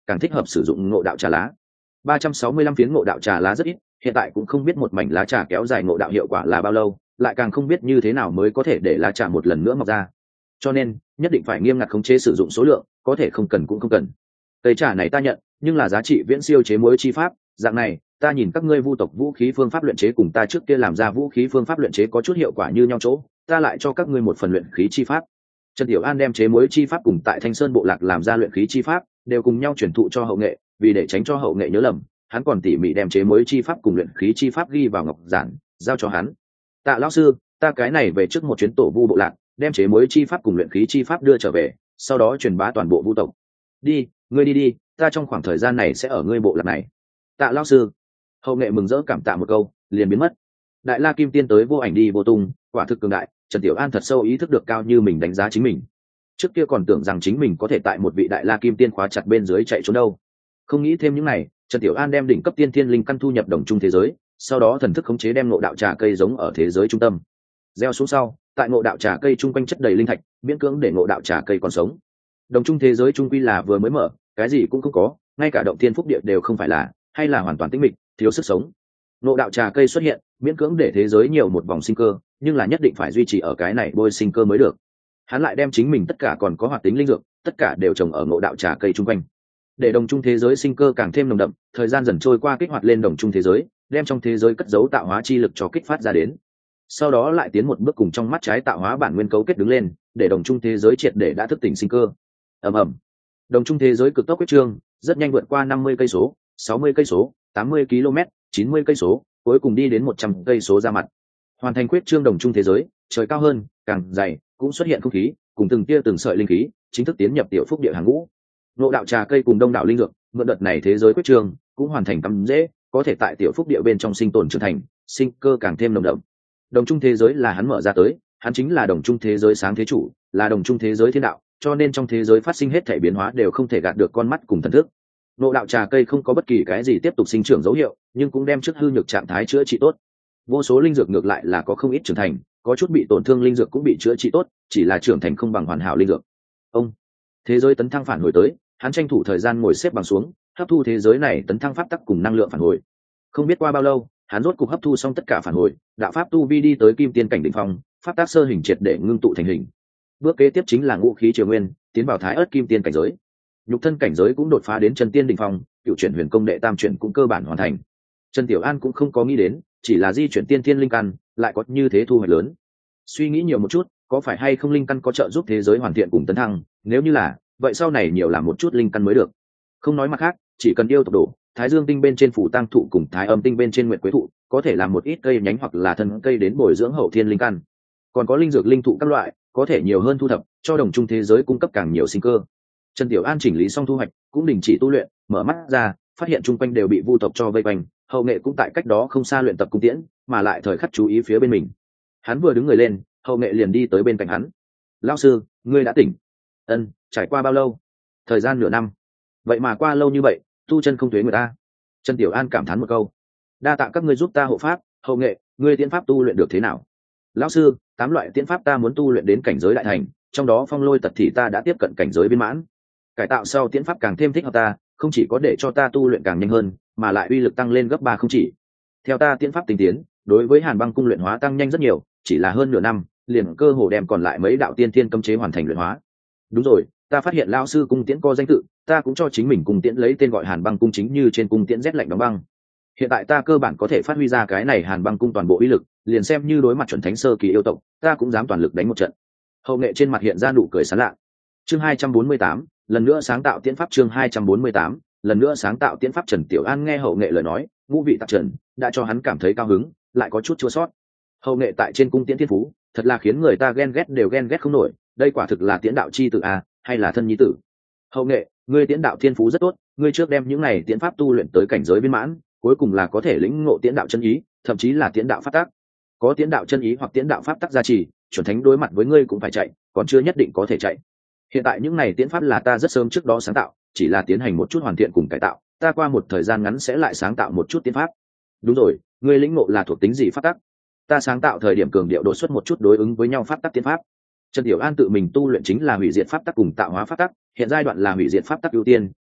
càng thích hợp sử dụng ngộ đạo trà lá. ba trăm sáu mươi lăm phiến ngộ đạo trà lá rất ít, hiện tại cũng không biết một mảnh lá trà kéo dài ngộ đạo hiệu quả là bao lâu, lại càng không biết như thế nào mới có thể để lá trà một lần nữa mọc ra. Cho nên nhất định phải nghiêm ngặt khống chế sử dụng số lượng, có thể không cần cũng không cần. Cây trà này ta nhận, nhưng là giá trị viễn siêu chế muối chi pháp, dạng này ta nhìn các ngươi vu tộc vũ khí phương pháp luyện chế cùng ta trước kia làm ra vũ khí phương pháp luyện chế có chút hiệu quả như nhau chỗ, ta lại cho các ngươi một phần luyện khí chi pháp. Trần Tiểu An đem chế muối chi pháp cùng tại Thanh Sơn bộ lạc làm ra luyện khí chi pháp đều cùng nhau truyền thụ cho hậu nghệ, vì để tránh cho hậu nghệ nhớ lầm, hắn còn tỉ mỉ đem chế muối chi pháp cùng luyện khí chi pháp ghi vào ngọc giản, giao cho hắn. Tạ lão sư, ta cái này về trước một chuyến tổ vu bộ lạc, đem chế muối chi pháp cùng luyện khí chi pháp đưa trở về, sau đó truyền bá toàn bộ vu tộc. Đi, ngươi đi đi, ta trong khoảng thời gian này sẽ ở ngươi bộ lạc này. Tạ lão sư. Hậu nghệ mừng rỡ cảm tạ một câu, liền biến mất. Đại La Kim Tiên tới vô ảnh đi vô tung, quả thực cường đại. Trần Tiểu An thật sâu ý thức được cao như mình đánh giá chính mình. Trước kia còn tưởng rằng chính mình có thể tại một vị Đại La Kim Tiên khóa chặt bên dưới chạy trốn đâu. Không nghĩ thêm những này, Trần Tiểu An đem đỉnh cấp tiên thiên linh căn thu nhập đồng trung thế giới, sau đó thần thức khống chế đem ngộ đạo trà cây giống ở thế giới trung tâm. Gieo xuống sau, tại ngộ đạo trà cây trung quanh chất đầy linh thạch, miễn cưỡng để ngộ đạo trà cây còn sống. Đồng trung thế giới trung quy là vừa mới mở, cái gì cũng không có, ngay cả động thiên phúc địa đều không phải là, hay là hoàn toàn tĩnh mịch, thiếu sức sống. Ngộ đạo trà cây xuất hiện, miễn cưỡng để thế giới nhiều một vòng sinh cơ, nhưng là nhất định phải duy trì ở cái này bôi sinh cơ mới được. Hắn lại đem chính mình tất cả còn có hoạt tính linh dược, tất cả đều trồng ở ngộ đạo trà cây trung quanh, để đồng trung thế giới sinh cơ càng thêm nồng đậm. Thời gian dần trôi qua, kích hoạt lên đồng trung thế giới, đem trong thế giới cất giấu tạo hóa chi lực cho kích phát ra đến. Sau đó lại tiến một bước cùng trong mắt trái tạo hóa bản nguyên cấu kết đứng lên, để đồng trung thế giới triệt để đã thức tỉnh sinh cơ. Ầm ầm, đồng trung thế giới cực tốc quyết trương, rất nhanh vượt qua năm mươi cây số, sáu mươi cây số, tám mươi ki lô mét, chín mươi cây số, cuối cùng đi đến một trăm cây số ra mặt. Hoàn thành quyết trương đồng trung thế giới, trời cao hơn, càng dày, cũng xuất hiện không khí, cùng từng tia từng sợi linh khí, chính thức tiến nhập tiểu phúc địa hàng ngũ. Ngộ đạo trà cây cùng đông đảo linh dược, mượn đợt này thế giới quyết trương, cũng hoàn thành cắm dễ, có thể tại tiểu phúc địa bên trong sinh tồn trưởng thành, sinh cơ càng thêm nồng đậm. Đồng trung thế giới là hắn mở ra tới, hắn chính là đồng trung thế giới sáng thế chủ, là đồng trung thế giới thiên đạo, cho nên trong thế giới phát sinh hết thể biến hóa đều không thể gạt được con mắt cùng thần thức. Ngộ đạo trà cây không có bất kỳ cái gì tiếp tục sinh trưởng dấu hiệu, nhưng cũng đem trước hư nhược trạng thái chữa trị tốt. Vô số linh dược ngược lại là có không ít trưởng thành, có chút bị tổn thương linh dược cũng bị chữa trị tốt, chỉ là trưởng thành không bằng hoàn hảo linh dược. Ông, thế giới tấn thăng phản hồi tới, hắn tranh thủ thời gian ngồi xếp bằng xuống, hấp thu thế giới này tấn thăng pháp tắc cùng năng lượng phản hồi. Không biết qua bao lâu, hắn rốt cục hấp thu xong tất cả phản hồi, đạo pháp tu vi đi tới kim tiên cảnh đỉnh phong, pháp tác sơ hình triệt để ngưng tụ thành hình. Bước kế tiếp chính là ngũ khí triều nguyên, tiến vào thái ớt kim tiên cảnh giới. Nhục thân cảnh giới cũng đột phá đến chân tiên đỉnh phong, cựu chuyển huyền công đệ tam chuyển cũng cơ bản hoàn thành. Trần Tiểu An cũng không có nghĩ đến, chỉ là di chuyển tiên thiên linh căn, lại có như thế thu hoạch lớn. Suy nghĩ nhiều một chút, có phải hay không linh căn có trợ giúp thế giới hoàn thiện cùng tấn thăng, nếu như là, vậy sau này nhiều làm một chút linh căn mới được. Không nói mặt khác, chỉ cần yêu tộc đổ, thái dương tinh bên trên phủ tăng thụ cùng thái âm tinh bên trên nguyệt quế thụ, có thể làm một ít cây nhánh hoặc là thân cây đến bồi dưỡng hậu thiên linh căn. Còn có linh dược linh thụ các loại, có thể nhiều hơn thu thập, cho đồng trung thế giới cung cấp càng nhiều sinh cơ. Trần Tiểu An chỉnh lý xong thu hoạch, cũng đình chỉ tu luyện, mở mắt ra, phát hiện chung quanh đều bị vu tộc cho vây quanh, hậu nghệ cũng tại cách đó không xa luyện tập cung tiễn, mà lại thời khắc chú ý phía bên mình. Hắn vừa đứng người lên, hậu nghệ liền đi tới bên cạnh hắn. Lão sư, ngươi đã tỉnh? Ân, trải qua bao lâu? Thời gian nửa năm. Vậy mà qua lâu như vậy, tu chân không thuế người ta. Trần Tiểu An cảm thán một câu. Đa tạ các ngươi giúp ta hộ pháp. Hậu nghệ, ngươi tiễn pháp tu luyện được thế nào? Lão sư, tám loại tiễn pháp ta muốn tu luyện đến cảnh giới đại thành, trong đó phong lôi tật thì ta đã tiếp cận cảnh giới viên mãn. Cải tạo sau tiễn pháp càng thêm thích hợp ta, không chỉ có để cho ta tu luyện càng nhanh hơn, mà lại uy lực tăng lên gấp ba không chỉ. Theo ta tiễn pháp tinh tiến, đối với Hàn Băng cung luyện hóa tăng nhanh rất nhiều, chỉ là hơn nửa năm, liền cơ hồ đem còn lại mấy đạo tiên thiên cấm chế hoàn thành luyện hóa. Đúng rồi, ta phát hiện lão sư cung tiễn có danh tự, ta cũng cho chính mình cung tiễn lấy tên gọi Hàn Băng cung, chính như trên cung tiễn rét lạnh đóng băng. Hiện tại ta cơ bản có thể phát huy ra cái này Hàn Băng cung toàn bộ uy lực, liền xem như đối mặt chuẩn thánh sơ kỳ yêu tộc, ta cũng dám toàn lực đánh một trận. Hậu nghệ trên mặt hiện ra nụ cười sảng lạ. Chương hai trăm bốn mươi tám, lần nữa sáng tạo tiễn pháp. Chương hai trăm bốn mươi tám, lần nữa sáng tạo tiễn pháp. Trần Tiểu An nghe hậu nghệ lời nói, ngũ vị tạp trần, đã cho hắn cảm thấy cao hứng, lại có chút chua sót. Hậu nghệ tại trên cung tiễn thiên phú, thật là khiến người ta ghen ghét đều ghen ghét không nổi, đây quả thực là tiễn đạo chi tử a, hay là thân nhi tử. Hậu nghệ, ngươi tiễn đạo thiên phú rất tốt, ngươi trước đem những này tiễn pháp tu luyện tới cảnh giới viên mãn, cuối cùng là có thể lĩnh ngộ tiễn đạo chân ý, thậm chí là tiễn đạo pháp tắc. Có tiễn đạo chân ý hoặc tiễn đạo pháp tắc gia trì, chuẩn thánh đối mặt với ngươi cũng phải chạy, còn chưa nhất định có thể chạy. Hiện tại những này tiễn pháp là ta rất sớm trước đó sáng tạo, chỉ là tiến hành một chút hoàn thiện cùng cải tạo, ta qua một thời gian ngắn sẽ lại sáng tạo một chút tiễn pháp. Đúng rồi, ngươi lĩnh ngộ là thuộc tính gì pháp tắc? Ta sáng tạo thời điểm cường điệu đột xuất một chút đối ứng với nhau pháp tắc tiễn pháp. Trần Tiểu An tự mình tu luyện chính là hủy diệt pháp tắc cùng tạo hóa pháp tắc, hiện giai đoạn là hủy diệt pháp tắc ưu tiên,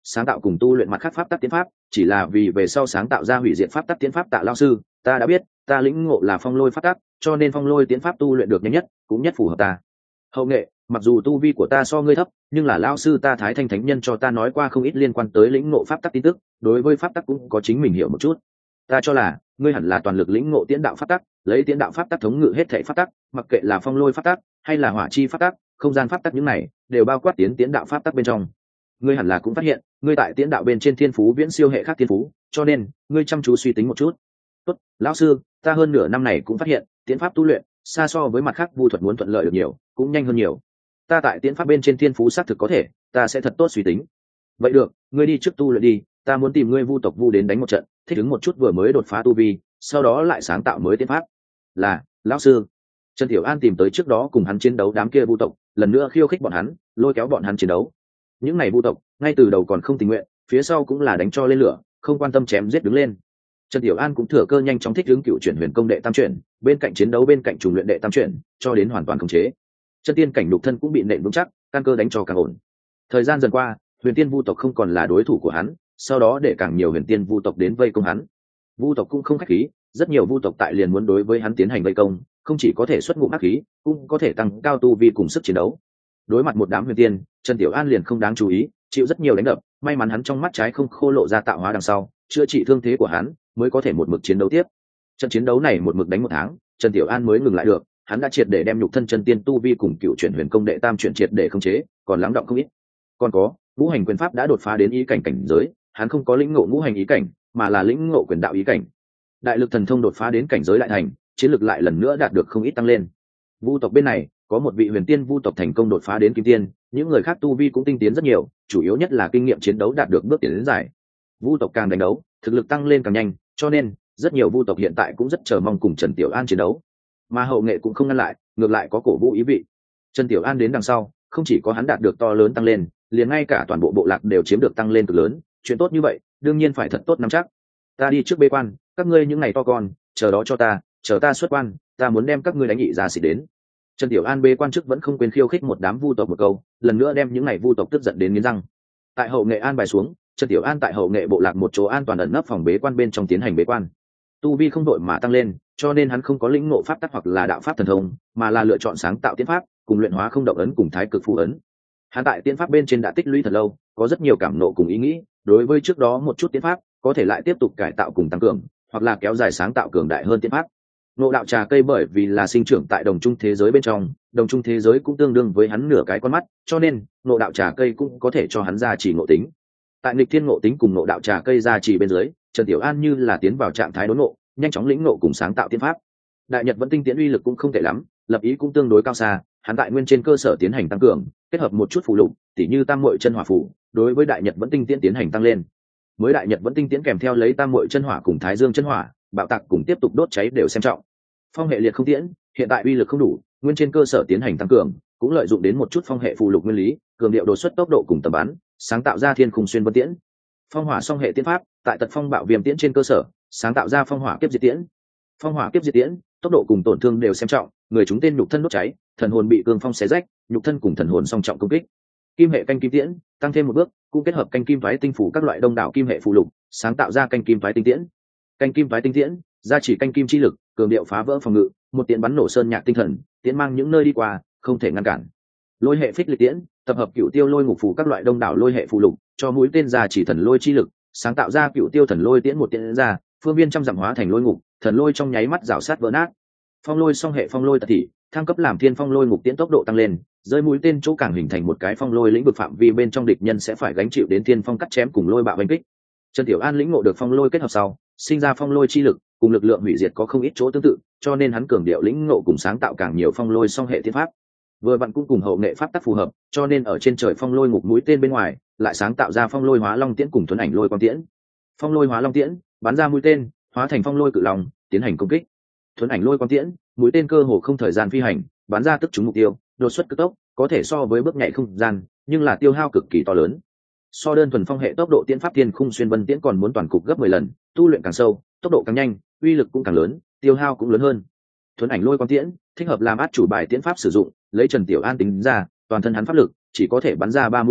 sáng tạo cùng tu luyện mặt khác pháp tắc tiến pháp, chỉ là vì về sau sáng tạo ra hủy diệt pháp tắc tiến pháp. Tạ lão sư, ta đã biết, ta lĩnh ngộ là phong lôi pháp tắc, cho nên phong lôi tiến pháp tu luyện được nhanh nhất, cũng nhất phù hợp ta. Hậu nghệ, mặc dù tu vi của ta so ngươi thấp, nhưng là lão sư ta Thái Thanh Thánh Nhân cho ta nói qua không ít liên quan tới lĩnh ngộ pháp tắc tin tức, đối với pháp tắc cũng có chính mình hiểu một chút. Ta cho là ngươi hẳn là toàn lực lĩnh ngộ tiễn đạo pháp tắc, lấy tiễn đạo pháp tắc thống ngự hết thảy pháp tắc, mặc kệ là phong lôi pháp tắc hay là hỏa chi pháp tắc, không gian pháp tắc, những này đều bao quát tiến tiễn đạo pháp tắc bên trong. Ngươi hẳn là cũng phát hiện, ngươi tại tiễn đạo bên trên thiên phú viễn siêu hệ khác thiên phú, cho nên ngươi chăm chú suy tính một chút. Tốt, lão sư, ta hơn nửa năm này cũng phát hiện, tiễn pháp tu luyện xa so với mặt khác vu thuật muốn thuận lợi được nhiều, cũng nhanh hơn nhiều. Ta tại tiễn pháp bên trên thiên phú xác thực có thể, ta sẽ thật tốt suy tính. Vậy được, ngươi đi trước tu luyện đi, ta muốn tìm ngươi vu tộc vu đến đánh một trận, thích ứng một chút vừa mới đột phá tu vi, sau đó lại sáng tạo mới tiễn pháp. Là, lão sư. Trần Tiểu An tìm tới trước đó cùng hắn chiến đấu đám kia vu tộc, lần nữa khiêu khích bọn hắn, lôi kéo bọn hắn chiến đấu. Những này vu tộc ngay từ đầu còn không tình nguyện, phía sau cũng là đánh cho lên lửa, không quan tâm chém giết đứng lên. Trần Tiểu An cũng thừa cơ nhanh chóng thích ứng cựu chuyển huyền công đệ tam chuyển, bên cạnh chiến đấu bên cạnh trùng luyện đệ tam chuyển, cho đến hoàn toàn khống chế. Chân tiên cảnh đục thân cũng bị nện vững chắc, căn cơ đánh cho càng ổn. Thời gian dần qua, huyền tiên vu tộc không còn là đối thủ của hắn, sau đó để càng nhiều huyền tiên vu tộc đến vây công hắn. Vu tộc cũng không khách khí, rất nhiều vu tộc tại liền muốn đối với hắn tiến hành vây công, không chỉ có thể xuất ngụm ác khí, cũng có thể tăng cao tu vi cùng sức chiến đấu. Đối mặt một đám huyền tiên, Trần Tiểu An liền không đáng chú ý, chịu rất nhiều đánh đập, may mắn hắn trong mắt trái không khô lộ ra tạo hóa đằng sau, chữa trị thương thế của hắn, mới có thể một mực chiến đấu tiếp. Trận chiến đấu này một mực đánh một tháng, Trần Tiểu An mới ngừng lại được, hắn đã triệt để đem nhục thân chân tiên tu vi cùng cựu chuyển huyền công đệ tam chuyển triệt để khống chế, còn lắng động không ít. Còn có, ngũ hành quyền pháp đã đột phá đến ý cảnh cảnh giới, hắn không có lĩnh ngộ ngũ hành ý cảnh, mà là lĩnh ngộ quyền đạo ý cảnh. Đại lực thần thông đột phá đến cảnh giới đại thành, chiến lực lại lần nữa đạt được không ít tăng lên. Vu tộc bên này, có một vị huyền tiên vu tộc thành công đột phá đến kim tiên, những người khác tu vi cũng tinh tiến rất nhiều, chủ yếu nhất là kinh nghiệm chiến đấu đạt được bước tiến đến dài. Vu tộc càng đánh đấu, thực lực tăng lên càng nhanh, cho nên rất nhiều vu tộc hiện tại cũng rất chờ mong cùng Trần Tiểu An chiến đấu. Mà hậu nghệ cũng không ngăn lại, ngược lại có cổ vũ ý vị. Trần Tiểu An đến đằng sau, không chỉ có hắn đạt được to lớn tăng lên, liền ngay cả toàn bộ bộ lạc đều chiếm được tăng lên cực lớn, chuyện tốt như vậy, đương nhiên phải thật tốt nắm chắc. Ta đi trước bế quan, các ngươi những ngày to con, chờ đó cho ta, chờ ta xuất quan, ta muốn đem các ngươi đánh nghị ra xỉ đến. Trần Tiểu An bế quan chức vẫn không quên khiêu khích một đám vu tộc một câu, lần nữa đem những ngày vu tộc tức giận đến nghiến răng. Tại hậu nghệ an bài xuống, Trần Tiểu An tại hậu nghệ bộ lạc một chỗ an toàn ẩn nấp phòng bế quan bên trong tiến hành bế quan. Tu vi không đội mà tăng lên, cho nên hắn không có lĩnh ngộ pháp tắc hoặc là đạo pháp thần thông, mà là lựa chọn sáng tạo tiến pháp, cùng luyện hóa không động ấn cùng thái cực phù ấn. Hắn tại tiến pháp bên trên đã tích lũy thật lâu, có rất nhiều cảm nộ cùng ý nghĩ, đối với trước đó một chút tiến pháp, có thể lại tiếp tục cải tạo cùng tăng cường, hoặc là kéo dài sáng tạo cường đại hơn tiến pháp. Ngộ đạo trà cây bởi vì là sinh trưởng tại đồng trung thế giới bên trong, đồng trung thế giới cũng tương đương với hắn nửa cái con mắt, cho nên ngộ đạo trà cây cũng có thể cho hắn gia trì ngộ tính. Tại nghịch thiên ngộ tính cùng ngộ đạo trà cây gia trì bên dưới, Trần Tiểu An như là tiến vào trạng thái đốn ngộ, nhanh chóng lĩnh ngộ cùng sáng tạo tiên pháp. Đại Nhật Vẫn Tinh Tiễn uy lực cũng không tệ lắm, lập ý cũng tương đối cao xa, hắn tại nguyên trên cơ sở tiến hành tăng cường, kết hợp một chút phù lục, tỉ như Tam Muội Chân Hỏa phù, đối với Đại Nhật Vẫn Tinh Tiễn tiến hành tăng lên. Mới Đại Nhật Vẫn Tinh Tiễn kèm theo lấy Tam Muội Chân Hỏa cùng Thái Dương Chân Hỏa, bạo tạc cùng tiếp tục đốt cháy đều xem trọng. Phong hệ liệt không tiễn, hiện tại uy lực không đủ, nguyên trên cơ sở tiến hành tăng cường, cũng lợi dụng đến một chút phong hệ phù lục nguyên lý, cường điệu đột xuất tốc độ cùng tầm bắn, sáng tạo ra thiên khung xuyên vân tiễn. Phong hỏa song hệ tiễn pháp, tại tật phong bạo viêm tiễn trên cơ sở, sáng tạo ra phong hỏa kiếp diệt tiễn. Phong hỏa kiếp diệt tiễn, tốc độ cùng tổn thương đều xem trọng, người chúng tên nhục thân đốt cháy, thần hồn bị cương phong xé rách, nhục thân cùng thần hồn song trọng công kích. Kim hệ canh kim tiễn, tăng thêm một bước, cũng kết hợp canh kim phái tinh phủ các loại đông đảo kim hệ phù lục, sáng tạo ra canh kim phái tinh tiễn. Canh kim phái tinh tiễn, gia chỉ canh kim chi lực, cường điệu phá vỡ phòng ngự, một tiễn bắn nổ sơn nhạc tinh thần, tiễn mang những nơi đi qua, không thể ngăn cản. Lôi hệ phích lịch tiễn, tập hợp cựu tiêu lôi ngục phù các loại đông đảo lôi hệ phù lục, cho mũi tên gia chỉ thần lôi chi lực, sáng tạo ra cựu tiêu thần lôi tiễn một tiễn ra, phương viên trăm dặm hóa thành lôi ngục, thần lôi trong nháy mắt rào sát vỡ nát. Phong lôi song hệ phong lôi tật thị, thăng cấp làm thiên phong lôi ngục tiễn tốc độ tăng lên, rơi mũi tên chỗ càng hình thành một cái phong lôi lĩnh vực phạm vi bên trong địch nhân sẽ phải gánh chịu đến thiên phong cắt chém cùng lôi bạo đánh kích. Trần Tiểu An lĩnh ngộ được phong lôi kết hợp sau, sinh ra phong lôi chi lực, cùng lực lượng hủy diệt có không ít chỗ tương tự, cho nên hắn cường điệu lĩnh ngộ cùng sáng tạo càng nhiều phong lôi song hệ thiên pháp. Vừa vặn cũng cùng hậu nghệ pháp tắc phù hợp, cho nên ở trên trời phong lôi ngục mũi tên bên ngoài, lại sáng tạo ra phong lôi hóa long tiễn cùng thuần ảnh lôi quang tiễn. Phong lôi hóa long tiễn, bắn ra mũi tên, hóa thành phong lôi cự long, tiến hành công kích. Thuần ảnh lôi quang tiễn, mũi tên cơ hồ không thời gian phi hành, bắn ra tức trúng mục tiêu, đột xuất cực tốc, có thể so với bước nhảy không gian, nhưng là tiêu hao cực kỳ to lớn. So đơn thuần phong hệ tốc độ tiễn pháp thiên khung xuyên vân tiễn còn muốn toàn cục gấp mười lần, tu luyện càng sâu, tốc độ càng nhanh, uy lực cũng càng lớn, tiêu hao cũng lớn hơn. Thuần ảnh lôi quang tiễn, thích hợp làm át chủ bài tiễn pháp sử dụng, lấy Trần Tiểu An tính ra, toàn thân hắn pháp lực chỉ có thể bắn ra ba mũi tên,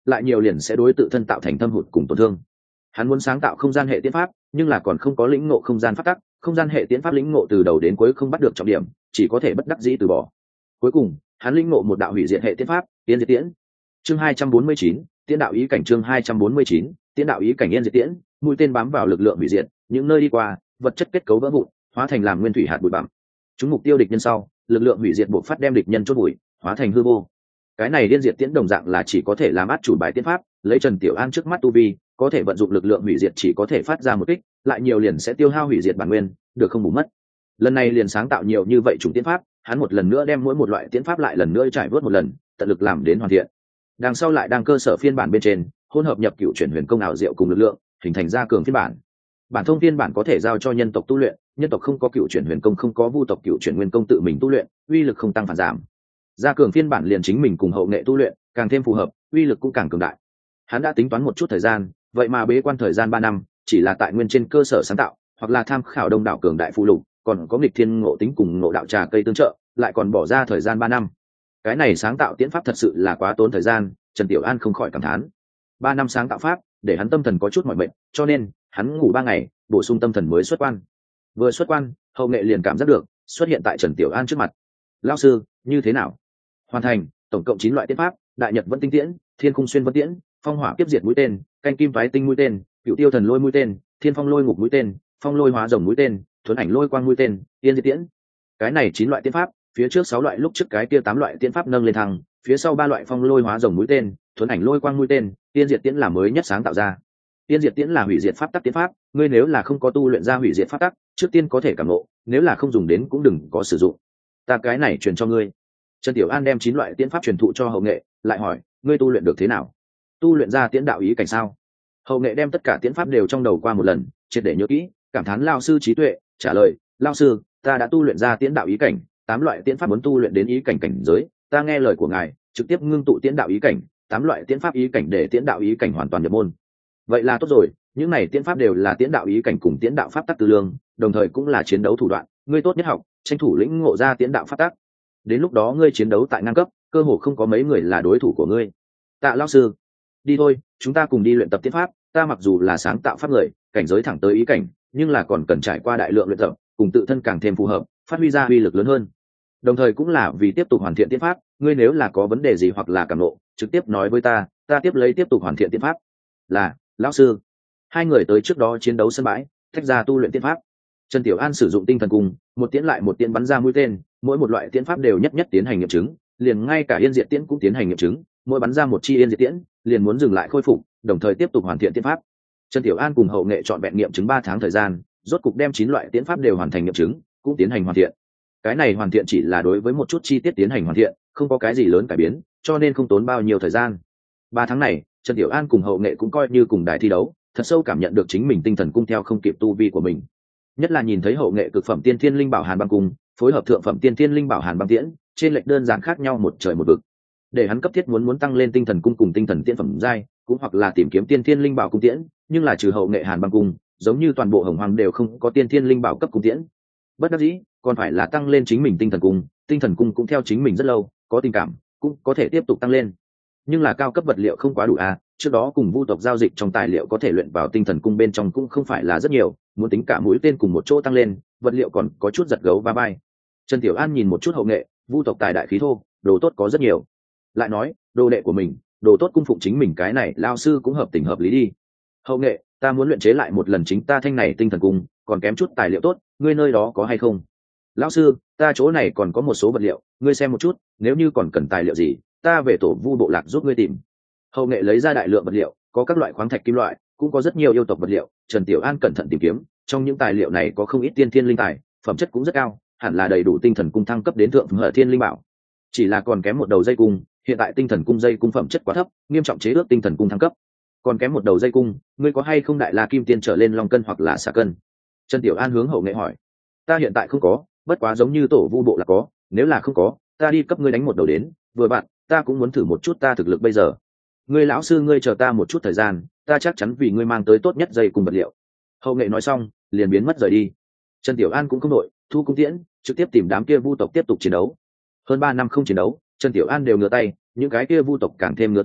lại nhiều liền sẽ đối tự thân tạo thành thâm hụt cùng tổn thương. Hắn muốn sáng tạo không gian hệ tiến pháp, nhưng là còn không có lĩnh ngộ không gian pháp tắc, không gian hệ tiến pháp lĩnh ngộ từ đầu đến cuối không bắt được trọng điểm, chỉ có thể bất đắc dĩ từ bỏ. Cuối cùng, hắn lĩnh ngộ một đạo hủy diệt hệ tiến pháp, Yên Diệt Tiễn. Chương hai trăm bốn mươi chín, Tiễn đạo ý cảnh. Chương hai trăm bốn mươi chín, Tiễn đạo ý cảnh. Yên Diệt Tiễn, mũi tên bám vào lực lượng hủy diệt, những nơi đi qua, vật chất kết cấu vỡ vụn, hóa thành làm nguyên thủy hạt bụi bặm. Chúng mục tiêu địch nhân sau, lực lượng hủy diệt buộc phát đem địch nhân chôn bụi, hóa thành hư vô. Cái này Yên Diệt Tiễn đồng dạng là chỉ có thể làm át chủ bài tiến pháp, lấy Trần Tiểu An trước mắt tu vi, có thể vận dụng lực lượng hủy diệt chỉ có thể phát ra một kích, lại nhiều liền sẽ tiêu hao hủy diệt bản nguyên, được không bù mất. Lần này liền sáng tạo nhiều như vậy chủng tiến pháp, hắn một lần nữa đem mỗi một loại tiến pháp lại lần nữa trải vớt một lần, tận lực làm đến hoàn thiện. Đằng sau lại đang cơ sở phiên bản bên trên, hỗn hợp nhập cựu chuyển huyền công ảo diệu cùng lực lượng, hình thành ra cường phiên bản. Bản thông phiên bản có thể giao cho nhân tộc tu luyện, nhân tộc không có cựu chuyển huyền công, không có vu tộc cựu chuyển nguyên công tự mình tu luyện, uy lực không tăng phản giảm. Gia cường phiên bản liền chính mình cùng hậu nghệ tu luyện, càng thêm phù hợp, uy lực cũng càng cường đại. Hắn đã tính toán một chút thời gian, vậy mà bế quan thời gian ba năm, chỉ là tại nguyên trên cơ sở sáng tạo, hoặc là tham khảo đông đảo cường đại phụ lục, còn có nghịch thiên ngộ tính cùng ngộ đạo trà cây tương trợ, lại còn bỏ ra thời gian ba năm. Cái này sáng tạo tiến pháp thật sự là quá tốn thời gian, Trần Tiểu An không khỏi cảm thán. Ba năm sáng tạo pháp, để hắn tâm thần có chút mỏi mệt, cho nên hắn ngủ ba ngày, bổ sung tâm thần mới xuất quan. Vừa xuất quan, hậu nghệ liền cảm giác được xuất hiện tại Trần Tiểu An trước mặt. Lão sư, như thế nào? Hoàn thành, tổng cộng chín loại tiến pháp: Đại Nhật Vân Tinh Tiễn, Thiên Khung Xuyên Vân Tiễn, Phong Hỏa Kiếp Diệt mũi tên, Canh Kim Phái Tinh mũi tên, Cựu Tiêu Thần Lôi mũi tên, Thiên Phong Lôi Ngục mũi tên, Phong Lôi Hóa Rồng mũi tên, Thuấn Ảnh Lôi Quang mũi tên, Yên Diệt Tiễn. Cái này chín loại tiến pháp, phía trước sáu loại lúc trước cái kia tám loại tiến pháp nâng lên thăng, phía sau ba loại Phong Lôi Hóa Rồng mũi tên, Thuấn Ảnh Lôi Quang mũi tên, Yên Diệt Tiễn là mới nhất sáng tạo ra. Yên Diệt Tiễn là hủy diệt pháp tắc tiến pháp, ngươi nếu là không có tu luyện ra hủy diệt pháp tắc, trước tiên có thể cảm ngộ, nếu là không dùng đến cũng đừng có sử dụng. Ta cái này truyền cho ngươi. Trần Tiểu An đem chín loại tiễn pháp truyền thụ cho hậu nghệ, lại hỏi, ngươi tu luyện được thế nào? Tu luyện ra tiễn đạo ý cảnh sao? Hậu nghệ đem tất cả tiễn pháp đều trong đầu qua một lần, triệt để nhớ kỹ, cảm thán lao sư trí tuệ, trả lời, lao sư, ta đã tu luyện ra tiễn đạo ý cảnh, tám loại tiễn pháp muốn tu luyện đến ý cảnh cảnh giới, ta nghe lời của ngài, trực tiếp ngưng tụ tiễn đạo ý cảnh, tám loại tiễn pháp ý cảnh để tiễn đạo ý cảnh hoàn toàn nhập môn. Vậy là tốt rồi, những này tiễn pháp đều là tiễn đạo ý cảnh cùng tiễn đạo pháp tắc tư lương, đồng thời cũng là chiến đấu thủ đoạn, ngươi tốt nhất học, tranh thủ lĩnh ngộ ra tiễn đạo pháp tắc. Đến lúc đó ngươi chiến đấu tại ngang cấp, cơ hồ không có mấy người là đối thủ của ngươi. Tạ lão sư, đi thôi, chúng ta cùng đi luyện tập tiễn pháp, ta mặc dù là sáng tạo pháp người, cảnh giới thẳng tới ý cảnh, nhưng là còn cần trải qua đại lượng luyện tập, cùng tự thân càng thêm phù hợp, phát huy ra uy lực lớn hơn. Đồng thời cũng là vì tiếp tục hoàn thiện tiễn pháp, ngươi nếu là có vấn đề gì hoặc là cảm nộ, trực tiếp nói với ta, ta tiếp lấy tiếp tục hoàn thiện tiễn pháp. Là, lão sư. Hai người tới trước đó chiến đấu sân bãi, tách ra tu luyện tiễn pháp. Trần Tiểu An sử dụng tinh thần cung, một tiễn lại một tiễn bắn ra mũi tên, mỗi một loại tiễn pháp đều nhất nhất tiến hành nghiệm chứng, liền ngay cả Yên Diệt Tiễn cũng tiến hành nghiệm chứng, mỗi bắn ra một chi Yên Diệt Tiễn, liền muốn dừng lại khôi phục, đồng thời tiếp tục hoàn thiện tiễn pháp. Trần Tiểu An cùng hậu nghệ chọn vẹn nghiệm chứng ba tháng thời gian, rốt cục đem chín loại tiễn pháp đều hoàn thành nghiệm chứng, cũng tiến hành hoàn thiện. Cái này hoàn thiện chỉ là đối với một chút chi tiết tiến hành hoàn thiện, không có cái gì lớn cải biến, cho nên không tốn bao nhiêu thời gian. Ba tháng này, Trần Tiểu An cùng hậu nghệ cũng coi như cùng đài thi đấu, thật sâu cảm nhận được chính mình tinh thần cung theo không kịp tu vi của mình. Nhất là nhìn thấy hậu nghệ cực phẩm tiên thiên linh bảo hàn băng cung phối hợp thượng phẩm tiên thiên linh bảo hàn băng tiễn, trên lệch đơn giản khác nhau một trời một vực. Để hắn cấp thiết muốn muốn tăng lên tinh thần cung cùng tinh thần tiễn phẩm giai, cũng hoặc là tìm kiếm tiên thiên linh bảo cung tiễn, nhưng là trừ hậu nghệ hàn băng cung, giống như toàn bộ hồng hoàng đều không có tiên thiên linh bảo cấp cung tiễn. Bất đắc dĩ, còn phải là tăng lên chính mình tinh thần cung, tinh thần cung cũng theo chính mình rất lâu, có tình cảm, cũng có thể tiếp tục tăng lên. Nhưng là cao cấp vật liệu không quá đủ à, trước đó cùng vu tộc giao dịch trong tài liệu có thể luyện vào tinh thần cung bên trong cũng không phải là rất nhiều, muốn tính cả mũi tên cùng một chỗ tăng lên, vật liệu còn có chút giật gấu va vai. Trần Tiểu An nhìn một chút hậu nghệ, vu tộc tài đại khí thô, đồ tốt có rất nhiều. Lại nói, đồ đệ của mình, đồ tốt cung phụng chính mình cái này, lao sư cũng hợp tình hợp lý đi. Hậu nghệ, ta muốn luyện chế lại một lần chính ta thanh này tinh thần cung, còn kém chút tài liệu tốt, ngươi nơi đó có hay không? Lão sư, ta chỗ này còn có một số vật liệu, ngươi xem một chút, nếu như còn cần tài liệu gì, ta về tổ vu bộ lạc giúp ngươi tìm. Hậu nghệ lấy ra đại lượng vật liệu, có các loại khoáng thạch kim loại, cũng có rất nhiều yêu tộc vật liệu. Trần Tiểu An cẩn thận tìm kiếm, trong những tài liệu này có không ít tiên thiên linh tài, phẩm chất cũng rất cao, hẳn là đầy đủ tinh thần cung thăng cấp đến thượng phẩm hở thiên linh bảo. Chỉ là còn kém một đầu dây cung, hiện tại tinh thần cung dây cung phẩm chất quá thấp, nghiêm trọng chế ước tinh thần cung thăng cấp. Còn kém một đầu dây cung, ngươi có hay không đại la kim tiên trở lên long cân hoặc là xà cân? Trần Tiểu An hướng hậu nghệ hỏi. Ta hiện tại không có, bất quá giống như tổ vu bộ là có, nếu là không có, ta đi cấp ngươi đánh một đầu đến, vừa bạn, ta cũng muốn thử một chút ta thực lực bây giờ. Ngươi lão sư ngươi chờ ta một chút thời gian, ta chắc chắn vì ngươi mang tới tốt nhất dây cùng vật liệu. Hậu nghệ nói xong, liền biến mất rời đi. Trần Tiểu An cũng không đội, thu cung tiễn, trực tiếp tìm đám kia vu tộc tiếp tục chiến đấu. Hơn ba năm không chiến đấu, Trần Tiểu An đều ngửa tay, những cái kia vu tộc càng thêm ngửa tay,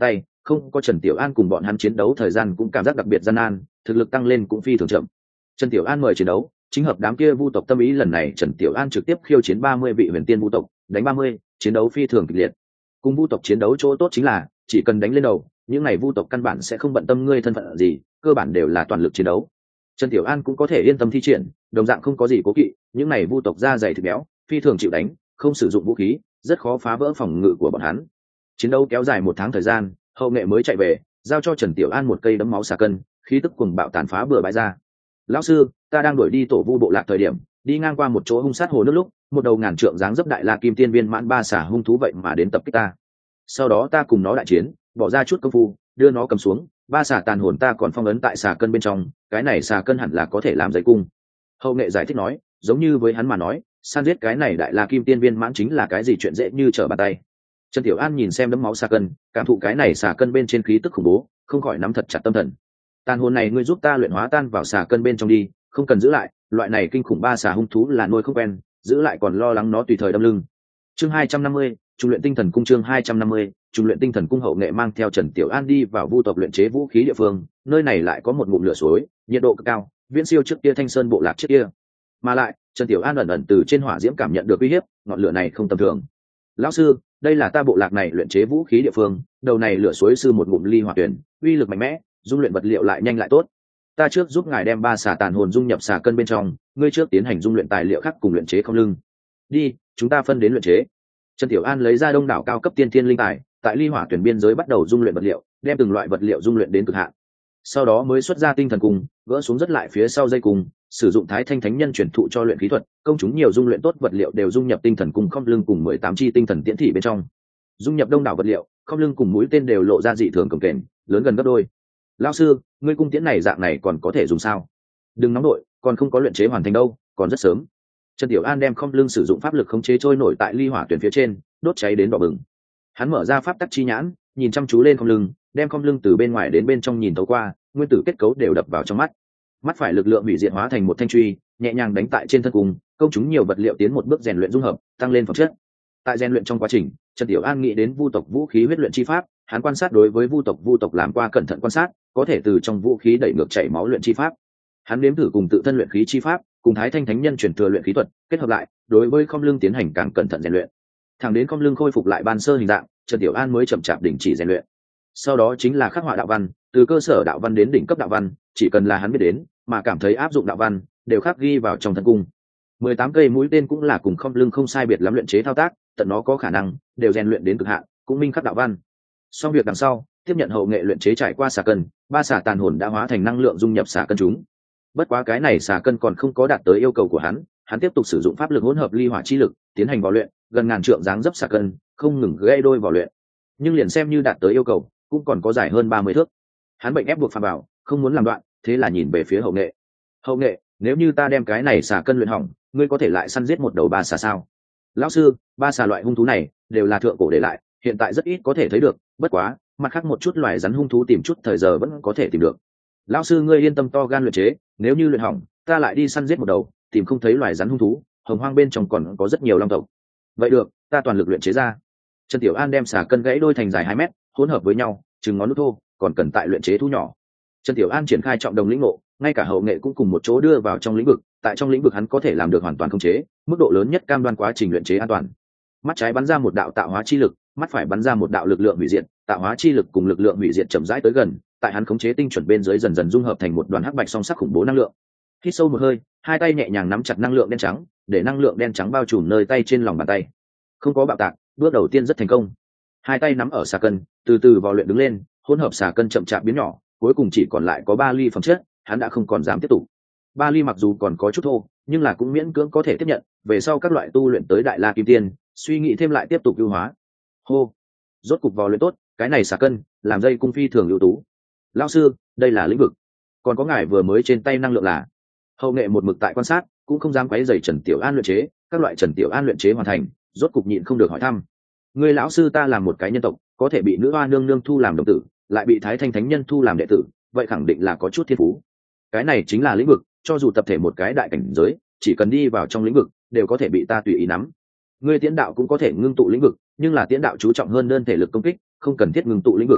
không có Trần Tiểu An cùng bọn hắn chiến đấu thời gian cũng cảm giác đặc biệt gian nan, thực lực tăng lên cũng phi thường chậm. Trần Tiểu An mời chiến đấu chính hợp đám kia vu tộc tâm ý, lần này Trần Tiểu An trực tiếp khiêu chiến ba mươi vị huyền tiên vu tộc, đánh ba mươi, chiến đấu phi thường kịch liệt. Cùng vu tộc chiến đấu chỗ tốt chính là chỉ cần đánh lên đầu, những này vu tộc căn bản sẽ không bận tâm ngươi thân phận gì, cơ bản đều là toàn lực chiến đấu. Trần Tiểu An cũng có thể yên tâm thi triển, đồng dạng không có gì cố kỵ, những này vu tộc da dày thịt béo, phi thường chịu đánh, không sử dụng vũ khí, rất khó phá vỡ phòng ngự của bọn hắn. Chiến đấu kéo dài một tháng thời gian, Hậu Nghệ mới chạy về, giao cho Trần Tiểu An một cây đấm máu xà cân, khí tức cuồng bạo tàn phá bừa bãi ra. Lão sư, ta đang đuổi đi tổ vu bộ lạc thời điểm, đi ngang qua một chỗ hung sát hồ nước lúc, một đầu ngàn trượng dáng dấp đại la kim tiên viên mãn ba xà hung thú vậy mà đến tập kích ta. Sau đó ta cùng nó đại chiến, bỏ ra chút công phu, đưa nó cầm xuống, ba xà tàn hồn ta còn phong ấn tại xà cân bên trong, cái này xà cân hẳn là có thể làm dây cung. Hậu Nghệ giải thích nói, giống như với hắn mà nói, san giết cái này đại la kim tiên viên mãn chính là cái gì chuyện dễ như trở bàn tay. Trần Tiểu An nhìn xem đấm máu xà cân, cảm thụ cái này xà cân bên trên khí tức khủng bố, không khỏi nắm thật chặt tâm thần. Tàn hồn này ngươi giúp ta luyện hóa tan vào xà cân bên trong đi, không cần giữ lại, loại này kinh khủng ba xà hung thú là nuôi không quen, giữ lại còn lo lắng nó tùy thời đâm lưng. Chương hai trăm năm mươi, trung luyện tinh thần cung. Chương hai trăm năm mươi, trung luyện tinh thần cung. Hậu Nghệ mang theo Trần Tiểu An đi vào vu tộc luyện chế vũ khí địa phương, nơi này lại có một ngụm lửa suối, nhiệt độ cực cao, viễn siêu trước kia Thanh Sơn bộ lạc trước kia. Mà lại, Trần Tiểu An ẩn ẩn từ trên hỏa diễm cảm nhận được uy hiếp, ngọn lửa này không tầm thường. Lão sư, đây là ta bộ lạc này luyện chế vũ khí địa phương, đầu này lửa suối sư một ngụm ly hỏa tuyển, uy lực mạnh mẽ, dung luyện vật liệu lại nhanh lại tốt. Ta trước giúp ngài đem ba xà tàn hồn dung nhập xà cân bên trong, ngươi trước tiến hành dung luyện tài liệu khác cùng luyện chế không lưng. Đi, chúng ta phân đến luyện chế. Trần Tiểu An lấy ra đông đảo cao cấp tiên thiên linh tài, tại ly hỏa tuyển biên giới bắt đầu dung luyện vật liệu, đem từng loại vật liệu dung luyện đến cực hạn. Sau đó mới xuất ra tinh thần cung, gỡ xuống rất lại phía sau dây cung, sử dụng Thái Thanh Thánh Nhân truyền thụ cho luyện khí thuật, công chúng nhiều dung luyện tốt vật liệu đều dung nhập tinh thần cung không lưng cùng mười tám chi tinh thần tiễn thị bên trong. Dung nhập đông đảo vật liệu, không lưng cùng mũi tên đều lộ ra dị thường cồng kềnh, lớn gần gấp đôi. Lão sư, ngươi cung tiễn này dạng này còn có thể dùng sao? Đừng nóng đội, còn không có luyện chế hoàn thành đâu, còn rất sớm. Trần Tiểu An đem không lưng sử dụng pháp lực khống chế trôi nổi tại ly hỏa tuyển phía trên, đốt cháy đến đỏ bừng. Hắn mở ra pháp tắc chi nhãn, nhìn chăm chú lên không lưng, đem không lưng từ bên ngoài đến bên trong nhìn thấu qua, nguyên tử kết cấu đều đập vào trong mắt. Mắt phải lực lượng hủy diệt hóa thành một thanh truy, nhẹ nhàng đánh tại trên thân cung, công chúng nhiều vật liệu tiến một bước rèn luyện dung hợp, tăng lên phẩm chất. Tại rèn luyện trong quá trình, Trần Tiểu An nghĩ đến vu tộc vũ khí huyết luyện chi pháp, hắn quan sát đối với vu tộc vu tộc làm qua cẩn thận quan sát, có thể từ trong vũ khí đẩy ngược chảy máu luyện chi pháp. Hắn nếm thử cùng tự thân luyện khí chi pháp, cùng Thái Thanh Thánh Nhân truyền thừa luyện khí thuật, kết hợp lại, đối với không lưng tiến hành càng cẩn thận rèn luyện. Thẳng đến không lưng khôi phục lại ban sơ hình dạng, Trần Tiểu An mới chậm chạp đình chỉ rèn luyện. Sau đó chính là khắc họa đạo văn, từ cơ sở đạo văn đến đỉnh cấp đạo văn, chỉ cần là hắn biết đến, mà cảm thấy áp dụng đạo văn, đều khắc ghi vào trong thân cung. mười tám cây mũi tên cũng là cùng không lưng không sai biệt lắm luyện chế thao tác, tận nó có khả năng, đều rèn luyện đến cực hạn, cũng minh khắc đạo văn. Xong việc đằng sau, tiếp nhận Hậu Nghệ luyện chế trải qua xà cân, ba xà tàn hồn đã hóa thành năng lượng dung nhập xà cân chúng. Bất quá cái này xà cân còn không có đạt tới yêu cầu của hắn, hắn tiếp tục sử dụng pháp lực hỗn hợp ly hỏa chi lực, tiến hành vào luyện, gần ngàn trượng dáng dấp xà cân, không ngừng gây đôi vào luyện. Nhưng liền xem như đạt tới yêu cầu, cũng còn có dài hơn ba mươi thước. Hắn bệnh ép buộc phàm bảo, không muốn làm đoạn, thế là nhìn về phía Hậu Nghệ. Hậu Nghệ, nếu như ta đem cái này xà cân luyện hỏng, ngươi có thể lại săn giết một đầu ba xà sao? Lão sư, ba xà loại hung thú này đều là thượng cổ để lại, hiện tại rất ít có thể thấy được, bất quá mặt khác một chút loài rắn hung thú tìm chút thời giờ vẫn có thể tìm được. Lão sư ngươi yên tâm to gan luyện chế, nếu như luyện hỏng, ta lại đi săn giết một đầu, tìm không thấy loài rắn hung thú, hồng hoang bên trong còn có rất nhiều long tộc. Vậy được, ta toàn lực luyện chế ra. Trần Tiểu An đem xà cân gãy đôi thành dài hai mét, hỗn hợp với nhau, chừng ngón nút thô, còn cần tại luyện chế thu nhỏ. Trần Tiểu An triển khai trọng đồng lĩnh ngộ, ngay cả Hậu Nghệ cũng cùng một chỗ đưa vào trong lĩnh vực, tại trong lĩnh vực hắn có thể làm được hoàn toàn khống chế, mức độ lớn nhất cam đoan quá trình luyện chế an toàn. Mắt trái bắn ra một đạo tạo hóa chi lực, mắt phải bắn ra một đạo lực lượng hủy diệt, tạo hóa chi lực cùng lực lượng hủy diệt chậm rãi tới gần, tại hắn khống chế tinh chuẩn bên dưới dần dần dung hợp thành một đoàn hắc bạch song sắc khủng bố năng lượng. Hít sâu một hơi, hai tay nhẹ nhàng nắm chặt năng lượng đen trắng, để năng lượng đen trắng bao trùm nơi tay trên lòng bàn tay. Không có bạo tạc, bước đầu tiên rất thành công. Hai tay nắm ở xà cân, từ từ vào luyện đứng lên, hỗn hợp xà cân chậm chạp biến nhỏ, cuối cùng chỉ còn lại có ba ly phẩm chất, hắn đã không còn dám tiếp tục. Ba ly mặc dù còn có chút thô, nhưng là cũng miễn cưỡng có thể tiếp nhận, về sau các loại tu luyện tới đại la kim tiên, suy nghĩ thêm lại tiếp tục ưu hóa. Hô, rốt cục vào luyện tốt, cái này xà cân, làm dây cung phi thường ưu tú. Lão sư, đây là lĩnh vực. Còn có ngài vừa mới trên tay năng lượng là. Hậu Nghệ một mực tại quan sát, cũng không dám quấy rầy Trần Tiểu An luyện chế, các loại Trần Tiểu An luyện chế hoàn thành, rốt cục nhịn không được hỏi thăm. Ngươi lão sư ta làm một cái nhân tộc, có thể bị nữ hoa nương nương thu làm đồng tử, lại bị Thái Thanh Thánh Nhân thu làm đệ tử, vậy khẳng định là có chút thiên phú. Cái này chính là lĩnh vực, cho dù tập thể một cái đại cảnh giới, chỉ cần đi vào trong lĩnh vực, đều có thể bị ta tùy ý nắm. Ngươi tiễn đạo cũng có thể ngưng tụ lĩnh vực, nhưng là tiễn đạo chú trọng hơn đơn thể lực công kích, không cần thiết ngưng tụ lĩnh vực.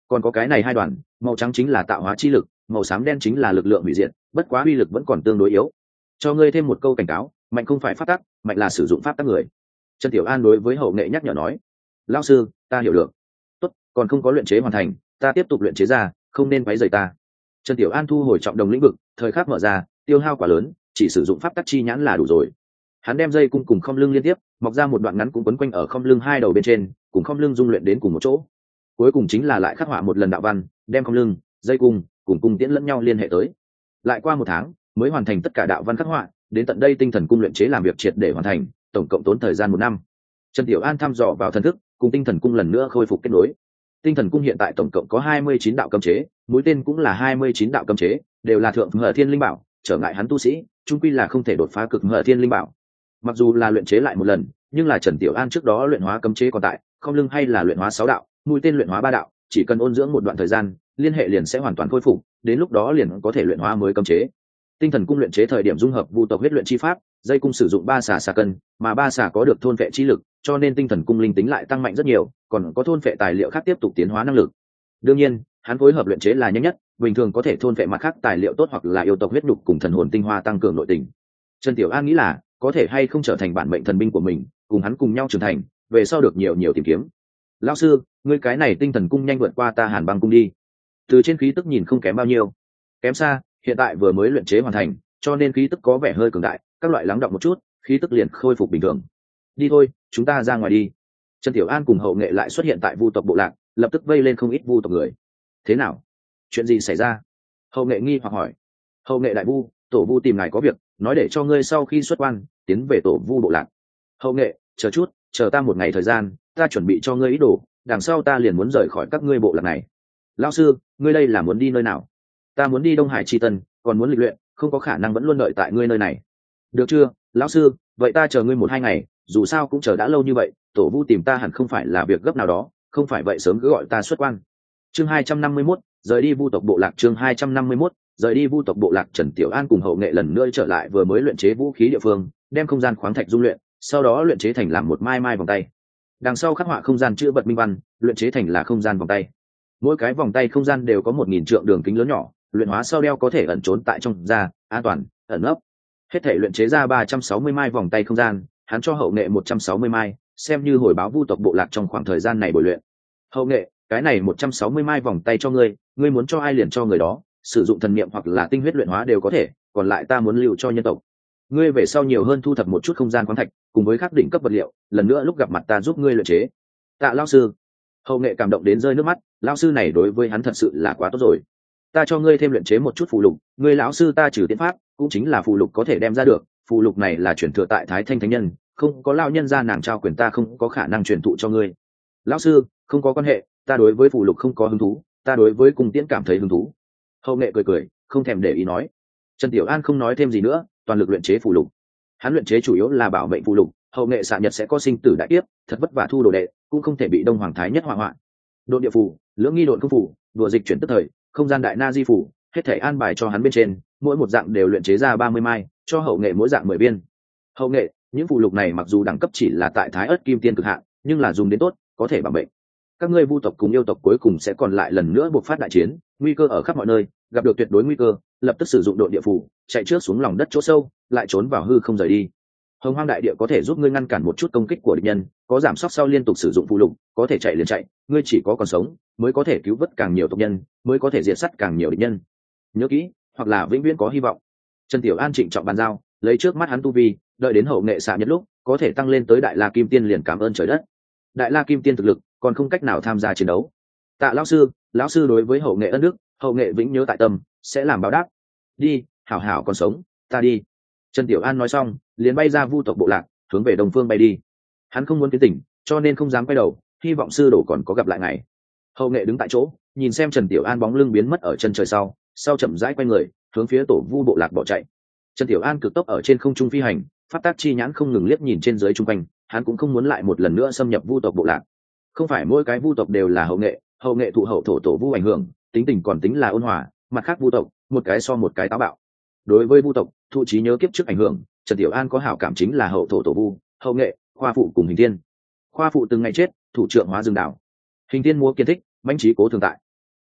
còn có cái này hai đoàn, màu trắng chính là tạo hóa chi lực, màu xám đen chính là lực lượng hủy diệt, bất quá uy lực vẫn còn tương đối yếu. Cho ngươi thêm một câu cảnh cáo, mạnh không phải pháp tắc, mạnh là sử dụng pháp tắc người. Trần Tiểu An đối với hậu nghệ nhắc nhở nói. Lão sư, ta hiểu được. Tốt, còn không có luyện chế hoàn thành, ta tiếp tục luyện chế ra, không nên quấy rầy ta. Trần Tiểu An thu hồi trọng đồng lĩnh vực, thời khắc mở ra, tiêu hao quá lớn, chỉ sử dụng pháp tắc chi nhãn là đủ rồi. Hắn đem dây cung cùng không lưng liên tiếp, mọc ra một đoạn ngắn cũng quấn quanh ở không lưng hai đầu bên trên, cùng không lưng dung luyện đến cùng một chỗ. Cuối cùng chính là lại khắc họa một lần đạo văn, đem không lưng, dây cung cùng cung tiễn lẫn nhau liên hệ tới. Lại qua một tháng, mới hoàn thành tất cả đạo văn khắc họa, đến tận đây tinh thần cung luyện chế làm việc triệt để hoàn thành, tổng cộng tốn thời gian một năm. Trần Tiểu An thăm dò vào thần thức, cùng tinh thần cung lần nữa khôi phục kết nối. Tinh thần cung hiện tại tổng cộng có hai mươi chín đạo cấm chế, mũi tên cũng là hai mươi chín đạo cấm chế, đều là thượng hở thiên linh bảo, trở ngại hắn tu sĩ, chung quy là không thể đột phá cực hở thiên linh bảo. Mặc dù là luyện chế lại một lần, nhưng là Trần Tiểu An trước đó luyện hóa cấm chế còn tại, không lưng hay là luyện hóa sáu đạo, mũi tên luyện hóa ba đạo, chỉ cần ôn dưỡng một đoạn thời gian, liên hệ liền sẽ hoàn toàn khôi phục, đến lúc đó liền có thể luyện hóa mới cấm chế. Tinh thần cung luyện chế thời điểm dung hợp vu tộc huyết luyện chi pháp, dây cung sử dụng ba xà xà cân, mà ba xà có được thôn phệ chi lực, cho nên tinh thần cung linh tính lại tăng mạnh rất nhiều, còn có thôn phệ tài liệu khác tiếp tục tiến hóa năng lực. Đương nhiên, hắn phối hợp luyện chế là nhanh nhất, bình thường có thể thôn phệ mặt khác tài liệu tốt hoặc là yêu tộc huyết nhục cùng thần hồn tinh hoa tăng cường nội tình. Trần Tiểu An nghĩ là, có thể hay không trở thành bản mệnh thần binh của mình, cùng hắn cùng nhau trưởng thành, về sau được nhiều nhiều tìm kiếm. Lão sư, ngươi cái này tinh thần cung nhanh vượt qua ta Hàn Băng cung đi. Từ trên khí tức nhìn không kém bao nhiêu. Kém xa, hiện tại vừa mới luyện chế hoàn thành, cho nên khí tức có vẻ hơi cường đại, các loại lắng đọng một chút, khí tức liền khôi phục bình thường. Đi thôi, chúng ta ra ngoài đi. Trần Tiểu An cùng hậu nghệ lại xuất hiện tại vu tộc bộ lạc, lập tức vây lên không ít vu tộc người. Thế nào? Chuyện gì xảy ra? Hậu nghệ nghi hoặc hỏi. Hậu nghệ đại vu, tổ vu tìm ngài có việc, nói để cho ngươi sau khi xuất quan tiến về tổ vu bộ lạc. Hậu nghệ, chờ chút, chờ ta một ngày thời gian, ta chuẩn bị cho ngươi ý đồ, đằng sau ta liền muốn rời khỏi các ngươi bộ lạc này. Lão sư, ngươi đây là muốn đi nơi nào? Ta muốn đi Đông Hải Chi Tân, còn muốn lịch luyện, không có khả năng vẫn luôn đợi tại ngươi nơi này. Được chưa, lão sư, vậy ta chờ ngươi một hai ngày, dù sao cũng chờ đã lâu như vậy, tổ vu tìm ta hẳn không phải là việc gấp nào đó, không phải vậy sớm cứ gọi ta xuất quan. Chương hai trăm năm mươi mốt, rời đi vu tộc bộ lạc. Chương hai trăm năm mươi mốt, rời đi vu tộc bộ lạc. Trần Tiểu An cùng hậu nghệ lần nữa trở lại vừa mới luyện chế vũ khí địa phương, đem không gian khoáng thạch dung luyện, sau đó luyện chế thành làm một mai mai vòng tay. Đằng sau khắc họa không gian chữ vật minh văn, luyện chế thành là không gian vòng tay. Mỗi cái vòng tay không gian đều có một nghìn trượng đường kính lớn nhỏ, luyện hóa sau đeo có thể ẩn trốn tại trong da, an toàn, ẩn nấp. Hết thể luyện chế ra ba trăm sáu mươi mai vòng tay không gian, hắn cho hậu nghệ một trăm sáu mươi mai, xem như hồi báo vu tộc bộ lạc trong khoảng thời gian này bồi luyện. Hậu nghệ, cái này một trăm sáu mươi mai vòng tay cho ngươi, ngươi muốn cho ai liền cho người đó, sử dụng thần niệm hoặc là tinh huyết luyện hóa đều có thể, còn lại ta muốn lưu cho nhân tộc. Ngươi về sau nhiều hơn thu thập một chút không gian khoáng thạch, cùng với khắc đỉnh cấp vật liệu, lần nữa lúc gặp mặt ta giúp ngươi luyện chế. Tạ lão sư. Hậu nghệ cảm động đến rơi nước mắt, lão sư này đối với hắn thật sự là quá tốt rồi. Ta cho ngươi thêm luyện chế một chút phù lục, ngươi lão sư ta trừ tiến pháp, cũng chính là phù lục có thể đem ra được, phù lục này là chuyển thừa tại Thái Thanh Thánh Nhân, không có lão nhân gia nàng trao quyền ta không có khả năng truyền thụ cho ngươi. Lão sư, không có quan hệ, ta đối với phù lục không có hứng thú, ta đối với cung tiễn cảm thấy hứng thú. Hậu nghệ cười cười, không thèm để ý nói. Trần Tiểu An không nói thêm gì nữa, toàn lực luyện chế phù lục. Hắn luyện chế chủ yếu là bảo mệnh phù lục, hậu nghệ xạ nhật sẽ có sinh tử đại kiếp, thật vất vả thu đồ đệ, cũng không thể bị Đông Hoàng Thái nhất hỏa hoạn. Độn địa phù, lưỡng nghi độn công phù, đùa dịch chuyển tức thời, không gian đại na di phù, hết thể an bài cho hắn bên trên, mỗi một dạng đều luyện chế ra ba mươi mai, cho hậu nghệ mỗi dạng mười viên. Hậu nghệ, những phù lục này mặc dù đẳng cấp chỉ là tại Thái ất kim tiên cực hạn, nhưng là dùng đến tốt, có thể bảo mệnh. Các ngươi vu tộc cùng yêu tộc cuối cùng sẽ còn lại lần nữa buộc phát đại chiến, nguy cơ ở khắp mọi nơi, gặp được tuyệt đối nguy cơ, lập tức sử dụng độn địa phù, chạy trước xuống lòng đất chỗ sâu, lại trốn vào hư không rời đi. Hồng Hoang đại địa có thể giúp ngươi ngăn cản một chút công kích của địch nhân, có giảm sóc sau liên tục sử dụng phù lục, có thể chạy liền chạy, ngươi chỉ có còn sống mới có thể cứu vớt càng nhiều tộc nhân, mới có thể diệt sát càng nhiều địch nhân. Nhớ kỹ, hoặc là vĩnh viễn có hy vọng. Trần Tiểu An trịnh trọng bàn giao, lấy trước mắt hắn tu vi, đợi đến hậu nghệ xạ nhất lúc, có thể tăng lên tới Đại La Kim Tiên liền cảm ơn trời đất. Đại La Kim Tiên thực lực, còn không cách nào tham gia chiến đấu. Tạ lão sư, lão sư đối với hậu nghệ ân đức, hậu nghệ vĩnh nhớ tại tâm, sẽ làm báo đáp. Đi, hảo hảo còn sống, ta đi. Trần Tiểu An nói xong, liền bay ra vu tộc bộ lạc, hướng về đông phương bay đi. Hắn không muốn tiến tỉnh, cho nên không dám quay đầu, hy vọng sư đồ còn có gặp lại ngày. Hậu nghệ đứng tại chỗ, nhìn xem Trần Tiểu An bóng lưng biến mất ở chân trời sau, sau chậm rãi quay người, hướng phía tổ vu bộ lạc bỏ chạy. Trần Tiểu An cực tốc ở trên không trung phi hành, phát tác chi nhãn không ngừng liếc nhìn trên dưới trung quanh, hắn cũng không muốn lại một lần nữa xâm nhập vu tộc bộ lạc. Không phải mỗi cái vu tộc đều là hậu nghệ, hậu nghệ thụ hậu thổ tổ vu ảnh hưởng, tính tình còn tính là ôn hòa, mặt khác vu tộc, một cái so một cái táo bạo. Đối với vu tộc, thụ trí nhớ kiếp trước ảnh hưởng, Trần Tiểu An có hảo cảm chính là hậu thổ tổ vu, hậu nghệ, khoa phụ cùng hình thiên. Khoa phụ từng ngày chết, thủ trưởng hóa rừng đảo. Hình thiên múa kiến thích, mãnh trí cố thường tại.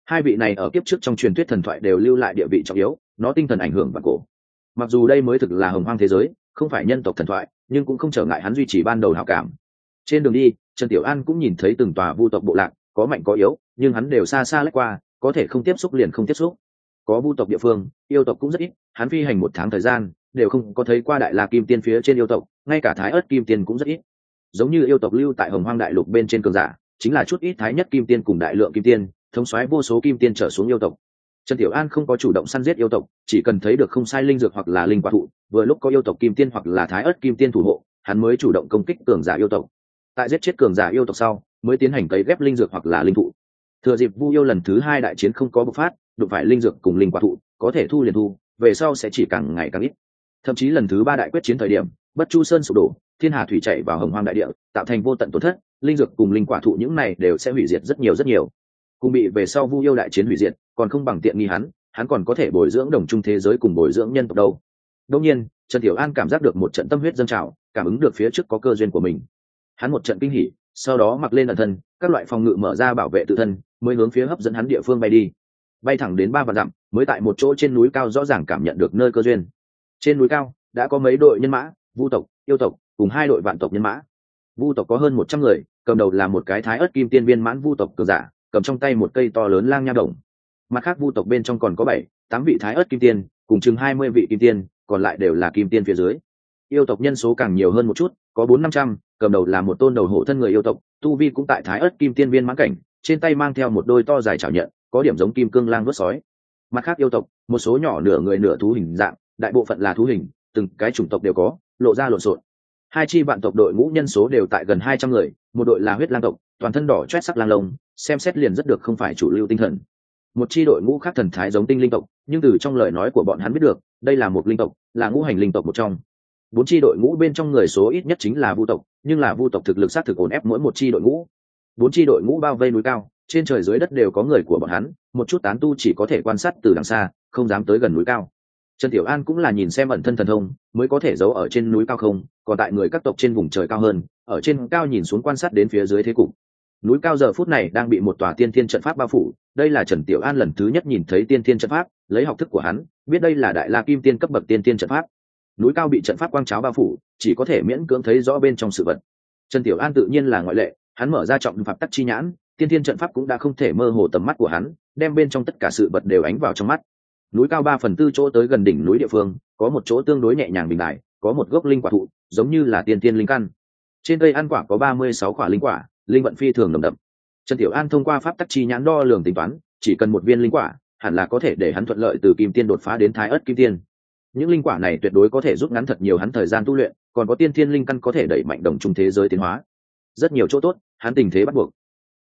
Hai vị này ở kiếp trước trong truyền thuyết thần thoại đều lưu lại địa vị trọng yếu, nó tinh thần ảnh hưởng vạn cổ. Mặc dù đây mới thực là hồng hoang thế giới, không phải nhân tộc thần thoại, nhưng cũng không trở ngại hắn duy trì ban đầu hảo cảm. Trên đường đi, Trần Tiểu An cũng nhìn thấy từng tòa vu tộc bộ lạc, có mạnh có yếu, nhưng hắn đều xa xa lách qua, có thể không tiếp xúc liền không tiếp xúc. Có vu tộc địa phương, yêu tộc cũng rất ít, hắn phi hành một tháng thời gian, đều không có thấy qua Đại La Kim Tiên phía trên yêu tộc, ngay cả Thái Ức Kim Tiên cũng rất ít. Giống như yêu tộc lưu tại Hồng Hoang đại lục bên trên cường giả, chính là chút ít Thái Nhất Kim Tiên cùng Đại Lượng Kim Tiên, thống soái vô số kim tiên trở xuống yêu tộc. Trần Tiểu An không có chủ động săn giết yêu tộc, chỉ cần thấy được không sai linh dược hoặc là linh quả thụ, vừa lúc có yêu tộc kim tiên hoặc là Thái Ức Kim Tiên thủ hộ, hắn mới chủ động công kích cường giả yêu tộc. Tại giết chết cường giả yêu tộc sau, mới tiến hành cấy ghép linh dược hoặc là linh thụ. Thừa dịp Vu yêu lần thứ hai đại chiến không có bộc phát, đụng phải linh dược cùng linh quả thụ, có thể thu liền thu, về sau sẽ chỉ càng ngày càng ít. Thậm chí lần thứ ba đại quyết chiến thời điểm, Bất Chu Sơn sụp đổ, thiên hà thủy chảy vào Hồng Hoang đại địa, tạo thành vô tận tổn thất, linh dược cùng linh quả thụ những này đều sẽ hủy diệt rất nhiều rất nhiều. Cùng bị về sau Vu yêu đại chiến hủy diệt, còn không bằng tiện nghi hắn, hắn còn có thể bồi dưỡng đồng trung thế giới cùng bồi dưỡng nhân tộc đâu. Đương nhiên, Trần Tiểu An cảm giác được một trận tâm huyết dâng trào, cảm ứng được phía trước có cơ duyên của mình. Hắn một trận kinh hỉ, sau đó mặc lên ẩn thân, các loại phòng ngự mở ra bảo vệ tự thân, mới hướng phía hấp dẫn hắn địa phương bay đi. Bay thẳng đến ba vạn dặm, mới tại một chỗ trên núi cao rõ ràng cảm nhận được nơi cơ duyên. Trên núi cao đã có mấy đội nhân mã, vu tộc, yêu tộc, cùng hai đội vạn tộc nhân mã. Vu tộc có hơn một trăm người, cầm đầu là một cái Thái Ức Kim Tiên viên mãn vu tộc cường giả, cầm trong tay một cây to lớn lang nha đồng. Mặt khác vu tộc bên trong còn có bảy, tám vị Thái Ức Kim Tiên, cùng chừng hai mươi vị Kim Tiên, còn lại đều là Kim Tiên phía dưới. Yêu tộc nhân số càng nhiều hơn một chút, có bốn năm trăm, cầm đầu là một tôn đầu hổ thân người yêu tộc, tu vi cũng tại Thái Ức Kim Tiên viên mãn cảnh, trên tay mang theo một đôi to dài chảo nhận, có điểm giống kim cương lang vớt sói. Mặt khác yêu tộc, một số nhỏ nửa người nửa thú hình dạng, đại bộ phận là thú hình, từng cái chủng tộc đều có, lộ ra lộn xộn. Hai chi vạn tộc đội ngũ nhân số đều tại gần hai trăm người, một đội là huyết lang tộc, toàn thân đỏ chót sắc lang lông, xem xét liền rất được không phải chủ lưu tinh thần. Một chi đội ngũ khác thần thái giống tinh linh tộc, nhưng từ trong lời nói của bọn hắn biết được, đây là một linh tộc, là ngũ hành linh tộc một trong. Bốn chi đội ngũ bên trong người số ít nhất chính là vu tộc, nhưng là vu tộc thực lực sát thực ổn ép mỗi một chi đội ngũ. Bốn chi đội ngũ bao vây núi cao, trên trời dưới đất đều có người của bọn hắn, một chút tán tu chỉ có thể quan sát từ đằng xa, không dám tới gần núi cao. Trần Tiểu An cũng là nhìn xem ẩn thân thần thông, mới có thể giấu ở trên núi cao không, còn tại người các tộc trên vùng trời cao hơn, ở trên cao nhìn xuống quan sát đến phía dưới thế cục. Núi cao giờ phút này đang bị một tòa tiên thiên trận pháp bao phủ, đây là Trần Tiểu An lần thứ nhất nhìn thấy tiên thiên trận pháp, lấy học thức của hắn, biết đây là Đại La Kim Tiên cấp bậc tiên thiên trận pháp. Núi cao bị trận pháp quang cháo bao phủ, chỉ có thể miễn cưỡng thấy rõ bên trong sự vật. Trần Tiểu An tự nhiên là ngoại lệ, hắn mở ra trọng pháp tắc chi nhãn, tiên thiên trận pháp cũng đã không thể mơ hồ tầm mắt của hắn, đem bên trong tất cả sự vật đều ánh vào trong mắt. Núi cao ba phần tư chỗ tới gần đỉnh núi địa phương, có một chỗ tương đối nhẹ nhàng bình đại, có một gốc linh quả thụ, giống như là tiên tiên linh căn. Trên cây ăn quả có ba mươi sáu quả linh quả, linh vận phi thường nồng đậm. Trần Tiểu An thông qua pháp tắc chi nhãn đo lường tính toán, chỉ cần một viên linh quả, hẳn là có thể để hắn thuận lợi từ kim tiên đột phá đến Thái Ức Kim Tiên. Những linh quả này tuyệt đối có thể rút ngắn thật nhiều hắn thời gian tu luyện, còn có tiên thiên linh căn có thể đẩy mạnh đồng trung thế giới tiến hóa. Rất nhiều chỗ tốt, hắn tình thế bắt buộc.